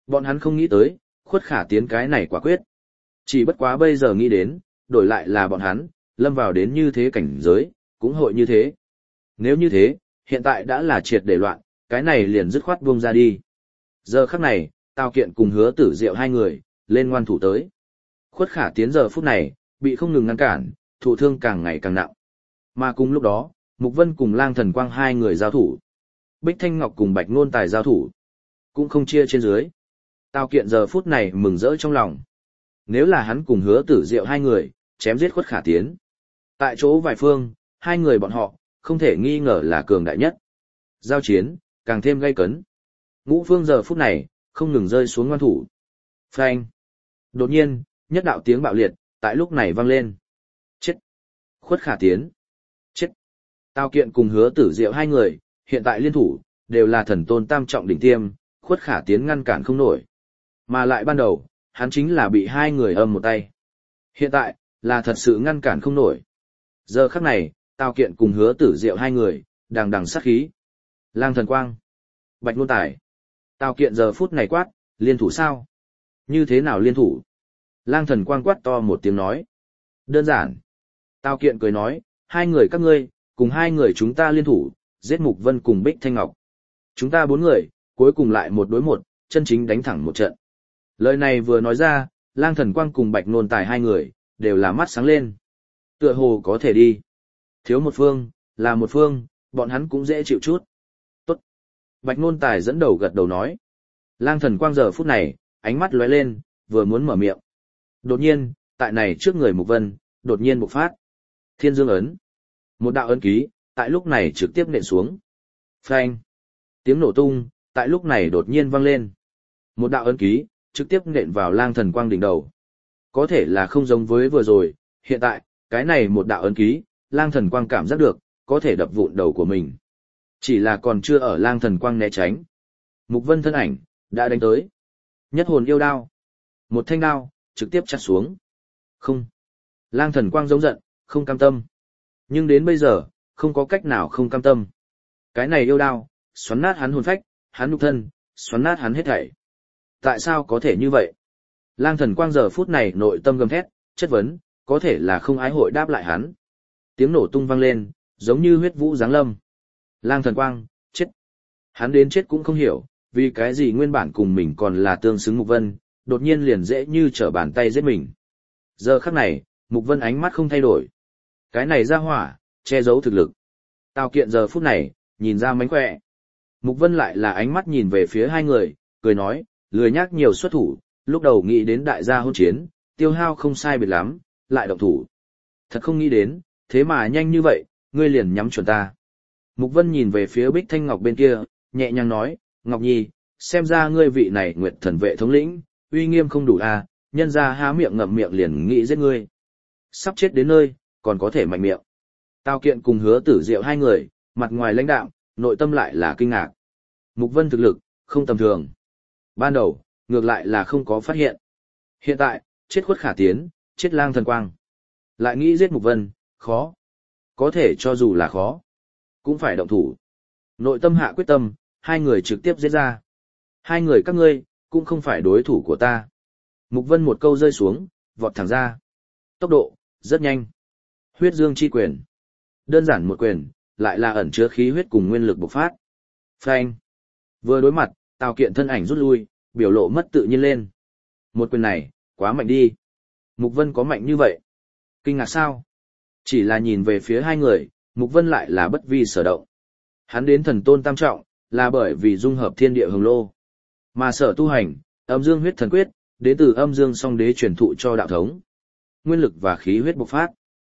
Bọn hắn không nghĩ tới, Khuất Khả Tiến cái này quả quyết. Chỉ bất quá bây giờ nghĩ đến, đổi lại là bọn hắn, lâm vào đến như thế cảnh giới, cũng hội như thế. Nếu như thế, hiện tại đã là triệt để loạn, cái này liền dứt khoát buông ra đi. Giờ khắc này, Tào Kiện cùng Hứa Tử Diệu hai người, lên ngoan thủ tới. Khuất Khả Tiến giờ phút này, bị không ngừng ngăn cản, thụ thương càng ngày càng nặng. Mà cùng lúc đó, Mục Vân cùng Lang Thần Quang hai người giao thủ. Bích Thanh Ngọc cùng Bạch Nôn Tài giao thủ. Cũng không chia trên dưới. Tào Kiện giờ phút này mừng rỡ trong lòng. Nếu là hắn cùng Hứa Tử Diệu hai người, chém giết Khuất Khả Tiến. Tại chỗ vài phương, hai người bọn họ, không thể nghi ngờ là cường đại nhất. Giao chiến, càng thêm gay cấn. Ngũ phương giờ phút này, không ngừng rơi xuống ngoan thủ. Phanh. Đột nhiên, nhất đạo tiếng bạo liệt, tại lúc này vang lên. Chết. Khuất Khả Tiến. Chết. Tào Kiện cùng Hứa Tử Diệu hai người, hiện tại liên thủ, đều là thần tôn tam trọng đỉnh tiêm, Khuất Khả Tiến ngăn cản không nổi. Mà lại ban đầu, hắn chính là bị hai người âm một tay. Hiện tại, là thật sự ngăn cản không nổi. Giờ khắc này, Tào Kiện cùng Hứa Tử Diệu hai người, đằng đằng sát khí. Lang Thần Quang. Bạch Nôn Tài. Tào Kiện giờ phút này quát, liên thủ sao? Như thế nào liên thủ? Lang Thần Quang quát to một tiếng nói. Đơn giản. Tào Kiện cười nói, hai người các ngươi, cùng hai người chúng ta liên thủ, giết Mục Vân cùng Bích Thanh Ngọc. Chúng ta bốn người, cuối cùng lại một đối một, chân chính đánh thẳng một trận. Lời này vừa nói ra, Lang Thần Quang cùng Bạch Nôn Tài hai người, đều là mắt sáng lên. Tựa hồ có thể đi. Thiếu một phương, là một phương, bọn hắn cũng dễ chịu chút. Tốt. Bạch Nôn Tài dẫn đầu gật đầu nói. Lang Thần Quang giờ phút này, ánh mắt lóe lên, vừa muốn mở miệng. Đột nhiên, tại này trước người Mục Vân, đột nhiên bộc phát. Thiên Dương ấn. Một đạo ấn ký, tại lúc này trực tiếp nện xuống. Phanh. Tiếng nổ tung, tại lúc này đột nhiên vang lên. Một đạo ấn ký, trực tiếp nện vào Lang Thần Quang đỉnh đầu. Có thể là không giống với vừa rồi, hiện tại, cái này một đạo ấn ký, Lang Thần Quang cảm giác được, có thể đập vụn đầu của mình. Chỉ là còn chưa ở Lang Thần Quang né tránh. Mục Vân thân ảnh, đã đánh tới. Nhất hồn yêu đao. Một thanh đao, trực tiếp chặt xuống. Không. Lang Thần Quang giống giận, không cam tâm. Nhưng đến bây giờ, không có cách nào không cam tâm. Cái này yêu đao, xoắn nát hắn hồn phách, hắn nhục thân, xoắn nát hắn hết thảy. Tại sao có thể như vậy? Lang Thần Quang giờ phút này nội tâm gầm thét, chất vấn, có thể là không ái hội đáp lại hắn. Tiếng nổ tung vang lên, giống như huyết vũ giáng lâm. Lang Thần Quang, chết. Hắn đến chết cũng không hiểu, vì cái gì nguyên bản cùng mình còn là tương xứng Mục Vân, đột nhiên liền dễ như trở bàn tay giết mình. Giờ khắc này, Mục Vân ánh mắt không thay đổi. Cái này ra hỏa, che giấu thực lực. Tào Kiện giờ phút này, nhìn ra mánh khỏe. Mục Vân lại là ánh mắt nhìn về phía hai người, cười nói, lười nhác nhiều xuất thủ, lúc đầu nghĩ đến đại gia hôn chiến, tiêu hao không sai biệt lắm, lại động thủ. Thật không nghĩ đến, thế mà nhanh như vậy, ngươi liền nhắm chuẩn ta. Mục Vân nhìn về phía Bích Thanh Ngọc bên kia, nhẹ nhàng nói, Ngọc Nhi, xem ra ngươi vị này Nguyệt Thần vệ thống lĩnh, uy nghiêm không đủ à, nhân ra há miệng ngậm miệng liền nghĩ giết ngươi. Sắp chết đến nơi, còn có thể mạnh miệng. Tào Kiện cùng Hứa Tử Diệu hai người, mặt ngoài lãnh đạm, nội tâm lại là kinh ngạc. Mục Vân thực lực, không tầm thường. Ban đầu, ngược lại là không có phát hiện. Hiện tại, chết Khuất Khả Tiến, chết Lang Thần Quang. Lại nghĩ giết Mục Vân, khó. Có thể cho dù là khó, cũng phải động thủ. Nội tâm hạ quyết tâm, hai người trực tiếp giết ra. Hai người các ngươi, cũng không phải đối thủ của ta. Mục Vân một câu rơi xuống, vọt thẳng ra. Tốc độ, rất nhanh. Huyết dương chi quyền. Đơn giản một quyền, lại là ẩn chứa khí huyết cùng nguyên lực bộc phát. Phanh. Vừa đối mặt, Tào Kiện thân ảnh rút lui, biểu lộ mất tự nhiên lên. Một quyền này, quá mạnh đi. Mục Vân có mạnh như vậy? Kinh ngạc sao? Chỉ là nhìn về phía hai người, Mục Vân lại là bất vi sở động. Hắn đến thần tôn tam trọng, là bởi vì dung hợp thiên địa hồng lô. Mà sở tu hành, âm dương huyết thần quyết, đến từ âm dương song đế truyền thụ cho đạo thống. Nguyên lực và khí huyết bộc phát.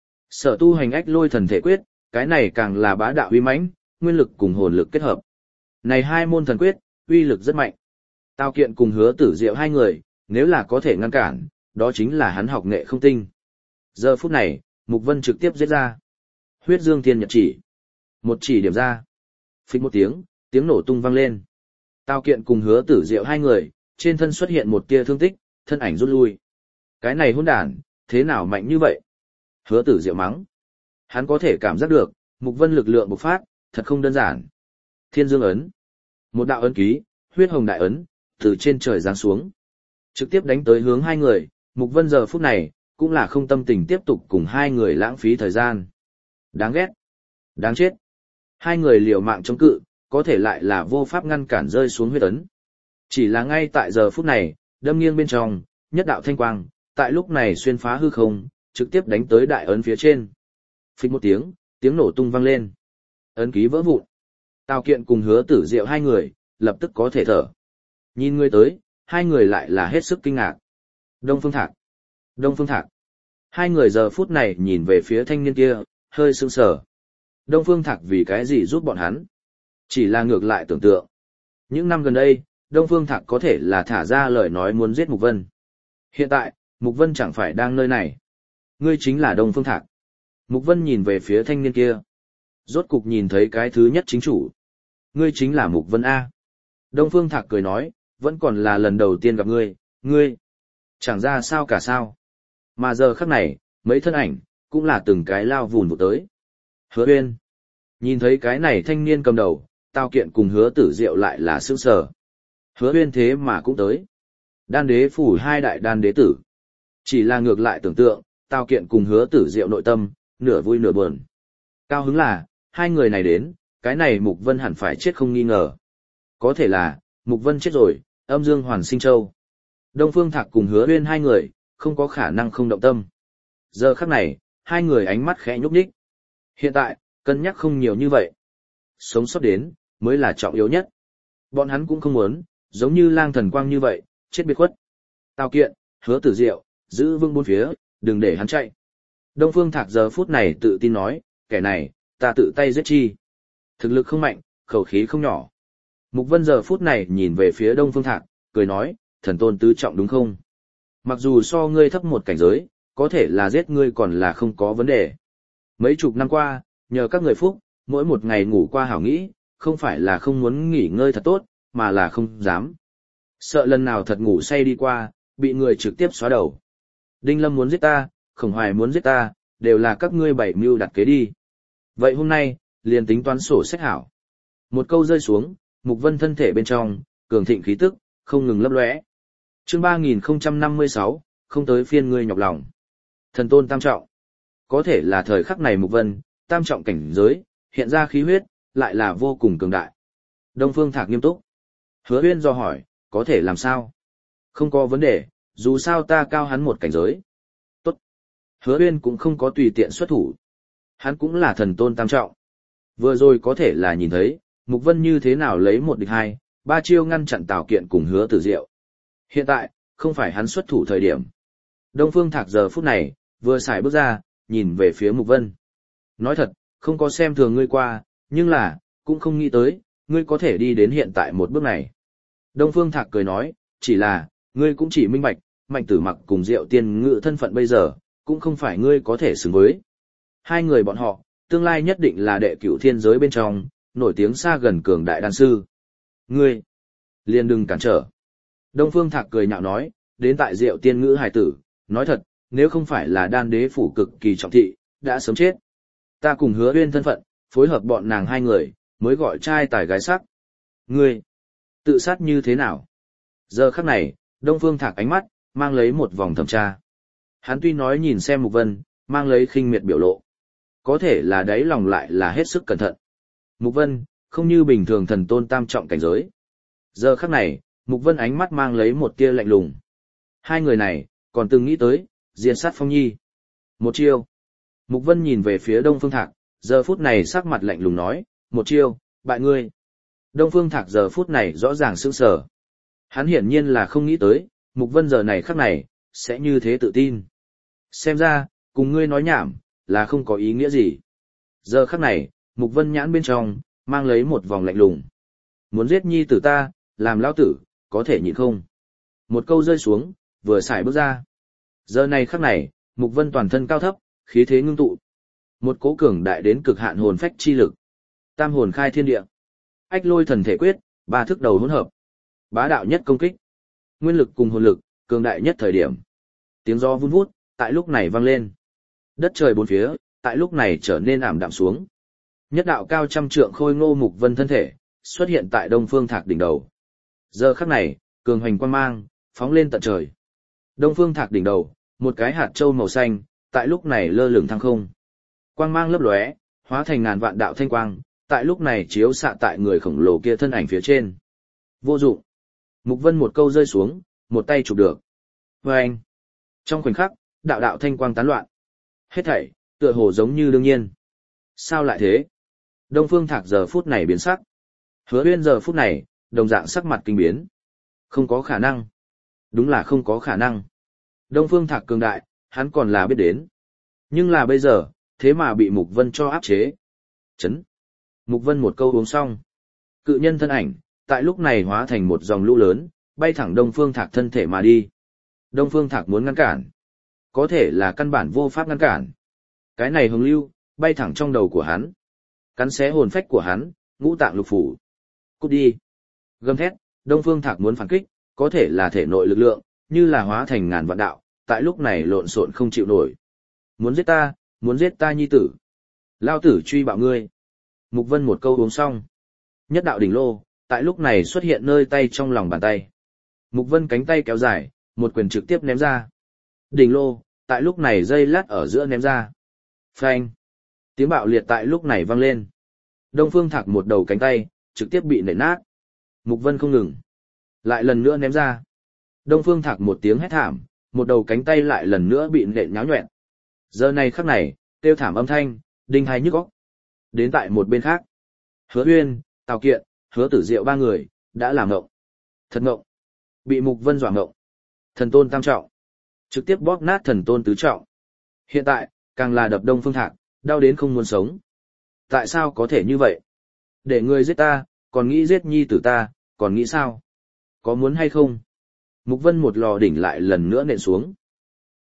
Sở tu hành ách lôi thần thể quyết, cái này càng là bá đạo uy mãnh, nguyên lực cùng hồn lực kết hợp. Này hai môn thần quyết, uy lực rất mạnh. Tào Kiện cùng Hứa Tử Diệu hai người, nếu là có thể ngăn cản, đó chính là hắn học nghệ không tinh. Giờ phút này, Mục Vân trực tiếp giết ra. Huyết dương thiên nhật chỉ. Một chỉ điểm ra. Phích một tiếng, tiếng nổ tung vang lên. Tào Kiện cùng Hứa Tử Diệu hai người, trên thân xuất hiện một tia thương tích, thân ảnh rút lui. Cái này hỗn đản, thế nào mạnh như vậy? Hứa Tử Diệu mắng. Hắn có thể cảm giác được, Mục Vân lực lượng bộc phát, thật không đơn giản. Thiên Dương ấn. Một đạo ấn ký, huyết hồng đại ấn, từ trên trời giáng xuống. Trực tiếp đánh tới hướng hai người, Mục Vân giờ phút này, cũng là không tâm tình tiếp tục cùng hai người lãng phí thời gian. Đáng ghét. Đáng chết. Hai người liều mạng chống cự, có thể lại là vô pháp ngăn cản rơi xuống huyết ấn. Chỉ là ngay tại giờ phút này, đâm nghiêng bên trong, nhất đạo thanh quang, tại lúc này xuyên phá hư không, trực tiếp đánh tới đại ấn phía trên. Phích một tiếng, tiếng nổ tung vang lên. Ấn ký vỡ vụn. Tào Kiện cùng Hứa Tử Diệu hai người, lập tức có thể thở. Nhìn người tới, hai người lại là hết sức kinh ngạc. Đông Phương Thạc. Đông Phương Thạc. Hai người giờ phút này nhìn về phía thanh niên kia, hơi sững sờ. Đông Phương Thạc vì cái gì giúp bọn hắn? Chỉ là ngược lại tưởng tượng. Những năm gần đây, Đông Phương Thạc có thể là thả ra lời nói muốn giết Mục Vân. Hiện tại, Mục Vân chẳng phải đang nơi này. Ngươi chính là Đông Phương Thạc. Mục Vân nhìn về phía thanh niên kia. Rốt cục nhìn thấy cái thứ nhất chính chủ. Ngươi chính là Mục Vân A. Đông Phương Thạc cười nói, vẫn còn là lần đầu tiên gặp ngươi, ngươi. Chẳng ra sao cả sao. Mà giờ khắc này, mấy thân ảnh, cũng là từng cái lao vùn vụt tới. Hứa Uyên. Nhìn thấy cái này thanh niên cầm đầu, Tào Kiện cùng Hứa Tử Diệu lại là sững sờ. Hứa Uyên thế mà cũng tới. Đan đế phủ hai đại đan đế tử. Chỉ là ngược lại tưởng tượng, Tào Kiện cùng Hứa Tử Diệu nội tâm, nửa vui nửa buồn. Cao hứng là, hai người này đến, cái này Mục Vân hẳn phải chết không nghi ngờ. Có thể là, Mục Vân chết rồi, âm dương hoàn sinh châu. Đông Phương Thạc cùng Hứa Uyên hai người, không có khả năng không động tâm. Giờ khắc này, hai người ánh mắt khẽ nhúc nhích. Hiện tại, cân nhắc không nhiều như vậy. Sống sót đến, mới là trọng yếu nhất. Bọn hắn cũng không muốn, giống như lang thần quang như vậy, chết biệt khuất. Tào Kiện, Hứa Tử Diệu, giữ vững bốn phía, đừng để hắn chạy. Đông Phương Thạc giờ phút này tự tin nói, kẻ này, ta tự tay giết chi. Thực lực không mạnh, khẩu khí không nhỏ. Mục Vân giờ phút này nhìn về phía Đông Phương Thạc, cười nói, thần tôn tứ trọng đúng không? Mặc dù so ngươi thấp một cảnh giới, có thể là giết ngươi còn là không có vấn đề. Mấy chục năm qua, nhờ các người phúc, mỗi một ngày ngủ qua hảo nghĩ, không phải là không muốn nghỉ ngơi thật tốt, mà là không dám. Sợ lần nào thật ngủ say đi qua, bị người trực tiếp xóa đầu. Đinh Lâm muốn giết ta, Khổng Hoài muốn giết ta, đều là các ngươi bảy mưu đặt kế đi. Vậy hôm nay, liền tính toán sổ sách hảo. Một câu rơi xuống, Mục Vân thân thể bên trong, cường thịnh khí tức, không ngừng lấp lóe. Chương ba nghìn không trăm năm mươi sáu, không tới phiên ngươi nhọc lòng. Thần tôn tam trọng. Có thể là thời khắc này Mục Vân, tam trọng cảnh giới, hiện ra khí huyết, lại là vô cùng cường đại. Đông Phương Thạc nghiêm túc. Hứa Uyên do hỏi, có thể làm sao? Không có vấn đề, dù sao ta cao hắn một cảnh giới. Tốt. Hứa Uyên cũng không có tùy tiện xuất thủ. Hắn cũng là thần tôn tam trọng. Vừa rồi có thể là nhìn thấy, Mục Vân như thế nào lấy một địch hai, ba chiêu ngăn chặn Tào Kiện cùng Hứa Tử Diệu. Hiện tại, không phải hắn xuất thủ thời điểm. Đông Phương Thạc giờ phút này, vừa xài bước ra, nhìn về phía Mục Vân. Nói thật, không có xem thường ngươi qua, nhưng là, cũng không nghĩ tới, ngươi có thể đi đến hiện tại một bước này. Đông Phương Thạc cười nói, chỉ là, ngươi cũng chỉ minh bạch, Mạnh Tử Mặc cùng Diệu Tiên Ngự thân phận bây giờ, cũng không phải ngươi có thể xứng với. Hai người bọn họ, tương lai nhất định là đệ cửu thiên giới bên trong, nổi tiếng xa gần cường đại đan sư. Ngươi, liền đừng cản trở. Đông Phương Thạc cười nhạo nói, đến tại Diệu Tiên Ngữ hài tử, nói thật, nếu không phải là đan đế phủ cực kỳ trọng thị, đã sớm chết. Ta cùng Hứa Uyên thân phận, phối hợp bọn nàng hai người, mới gọi trai tài gái sắc. Ngươi, tự sát như thế nào? Giờ khắc này, Đông Phương Thạc ánh mắt, mang lấy một vòng thẩm tra. Hắn tuy nói nhìn xem Mục Vân, mang lấy khinh miệt biểu lộ. Có thể là đáy lòng lại là hết sức cẩn thận. Mục Vân, không như bình thường thần tôn tam trọng cảnh giới. Giờ khắc này, Mục Vân ánh mắt mang lấy một tia lạnh lùng. Hai người này, còn từng nghĩ tới, diệt sát Phong Nhi. Một chiêu. Mục Vân nhìn về phía Đông Phương Thạc, giờ phút này sắc mặt lạnh lùng nói, một chiêu, bại ngươi. Đông Phương Thạc giờ phút này rõ ràng sững sờ. Hắn hiển nhiên là không nghĩ tới, Mục Vân giờ này khắc này, sẽ như thế tự tin. Xem ra, cùng ngươi nói nhảm, là không có ý nghĩa gì. Giờ khắc này, Mục Vân nhãn bên trong, mang lấy một vòng lạnh lùng. Muốn giết nhi tử ta, làm lão tử, có thể nhịn không? Một câu rơi xuống, vừa xài bước ra. Giờ này khắc này, Mục Vân toàn thân cao thấp, khí thế ngưng tụ. Một cố cường đại đến cực hạn hồn phách chi lực. Tam hồn khai thiên địa. Ách lôi thần thể quyết, ba thức đầu hỗn hợp. Bá đạo nhất công kích. Nguyên lực cùng hồn lực, cường đại nhất thời điểm. Tiếng gió vun vút, tại lúc này vang lên. Đất trời bốn phía, tại lúc này trở nên ảm đạm xuống. Nhất đạo cao trăm trượng khôi ngô Mục Vân thân thể, xuất hiện tại Đông Phương Thạc đỉnh đầu. Giờ khắc này, cường hoành quang mang, phóng lên tận trời. Đông Phương Thạc đỉnh đầu, một cái hạt châu màu xanh, tại lúc này lơ lửng thăng không. Quang mang lấp lóe, hóa thành ngàn vạn đạo thanh quang, tại lúc này chiếu xạ tại người khổng lồ kia thân ảnh phía trên. Vô dụng. Mục Vân một câu rơi xuống, một tay chụp được. Và anh. Trong khoảnh khắc, đạo đạo thanh quang tán loạn. Hết thảy, tựa hồ giống như đương nhiên. Sao lại thế? Đông Phương Thạc giờ phút này biến sắc. Hứa Uyên giờ phút này, đồng dạng sắc mặt kinh biến. Không có khả năng. Đúng là không có khả năng. Đông Phương Thạc cường đại, hắn còn là biết đến. Nhưng là bây giờ, thế mà bị Mục Vân cho áp chế. Chấn. Mục Vân một câu uống xong. Cự nhân thân ảnh, tại lúc này hóa thành một dòng lũ lớn, bay thẳng Đông Phương Thạc thân thể mà đi. Đông Phương Thạc muốn ngăn cản. Có thể là căn bản vô pháp ngăn cản. Cái này hồng lưu, bay thẳng trong đầu của hắn. Cắn xé hồn phách của hắn, ngũ tạng lục phủ. Cút đi. Gầm thét, Đông Phương Thạc muốn phản kích, có thể là thể nội lực lượng, như là hóa thành ngàn vạn đạo, tại lúc này lộn xộn không chịu nổi. Muốn giết ta, muốn giết ta nhi tử. Lao tử truy bạo ngươi. Mục Vân một câu uống xong. Nhất đạo đỉnh lô, tại lúc này xuất hiện nơi tay trong lòng bàn tay. Mục Vân cánh tay kéo dài, một quyền trực tiếp ném ra. Đỉnh lô, tại lúc này dây lát ở giữa ném ra. Phanh. Tiếng bạo liệt tại lúc này vang lên. Đông Phương Thạc một đầu cánh tay, trực tiếp bị nện nát. Mục Vân không ngừng. Lại lần nữa ném ra. Đông Phương Thạc một tiếng hét thảm, một đầu cánh tay lại lần nữa bị nện nháo nhọẹn. Giờ này khắc này, kêu thảm âm thanh, đinh hai nhức óc. Đến tại một bên khác, Hứa Uyên, Tào Kiện, Hứa Tử Diệu ba người đã làm ngộng. Thật ngộng. Bị Mục Vân dọa ngộng. Thần tôn tam trọng, trực tiếp bóp nát thần tôn tứ trọng. Hiện tại, càng là đập Đông Phương Thạc, đau đến không muốn sống. Tại sao có thể như vậy? Để người giết ta, còn nghĩ giết nhi tử ta, còn nghĩ sao? Có muốn hay không? Mục Vân một lò đỉnh lại lần nữa nện xuống.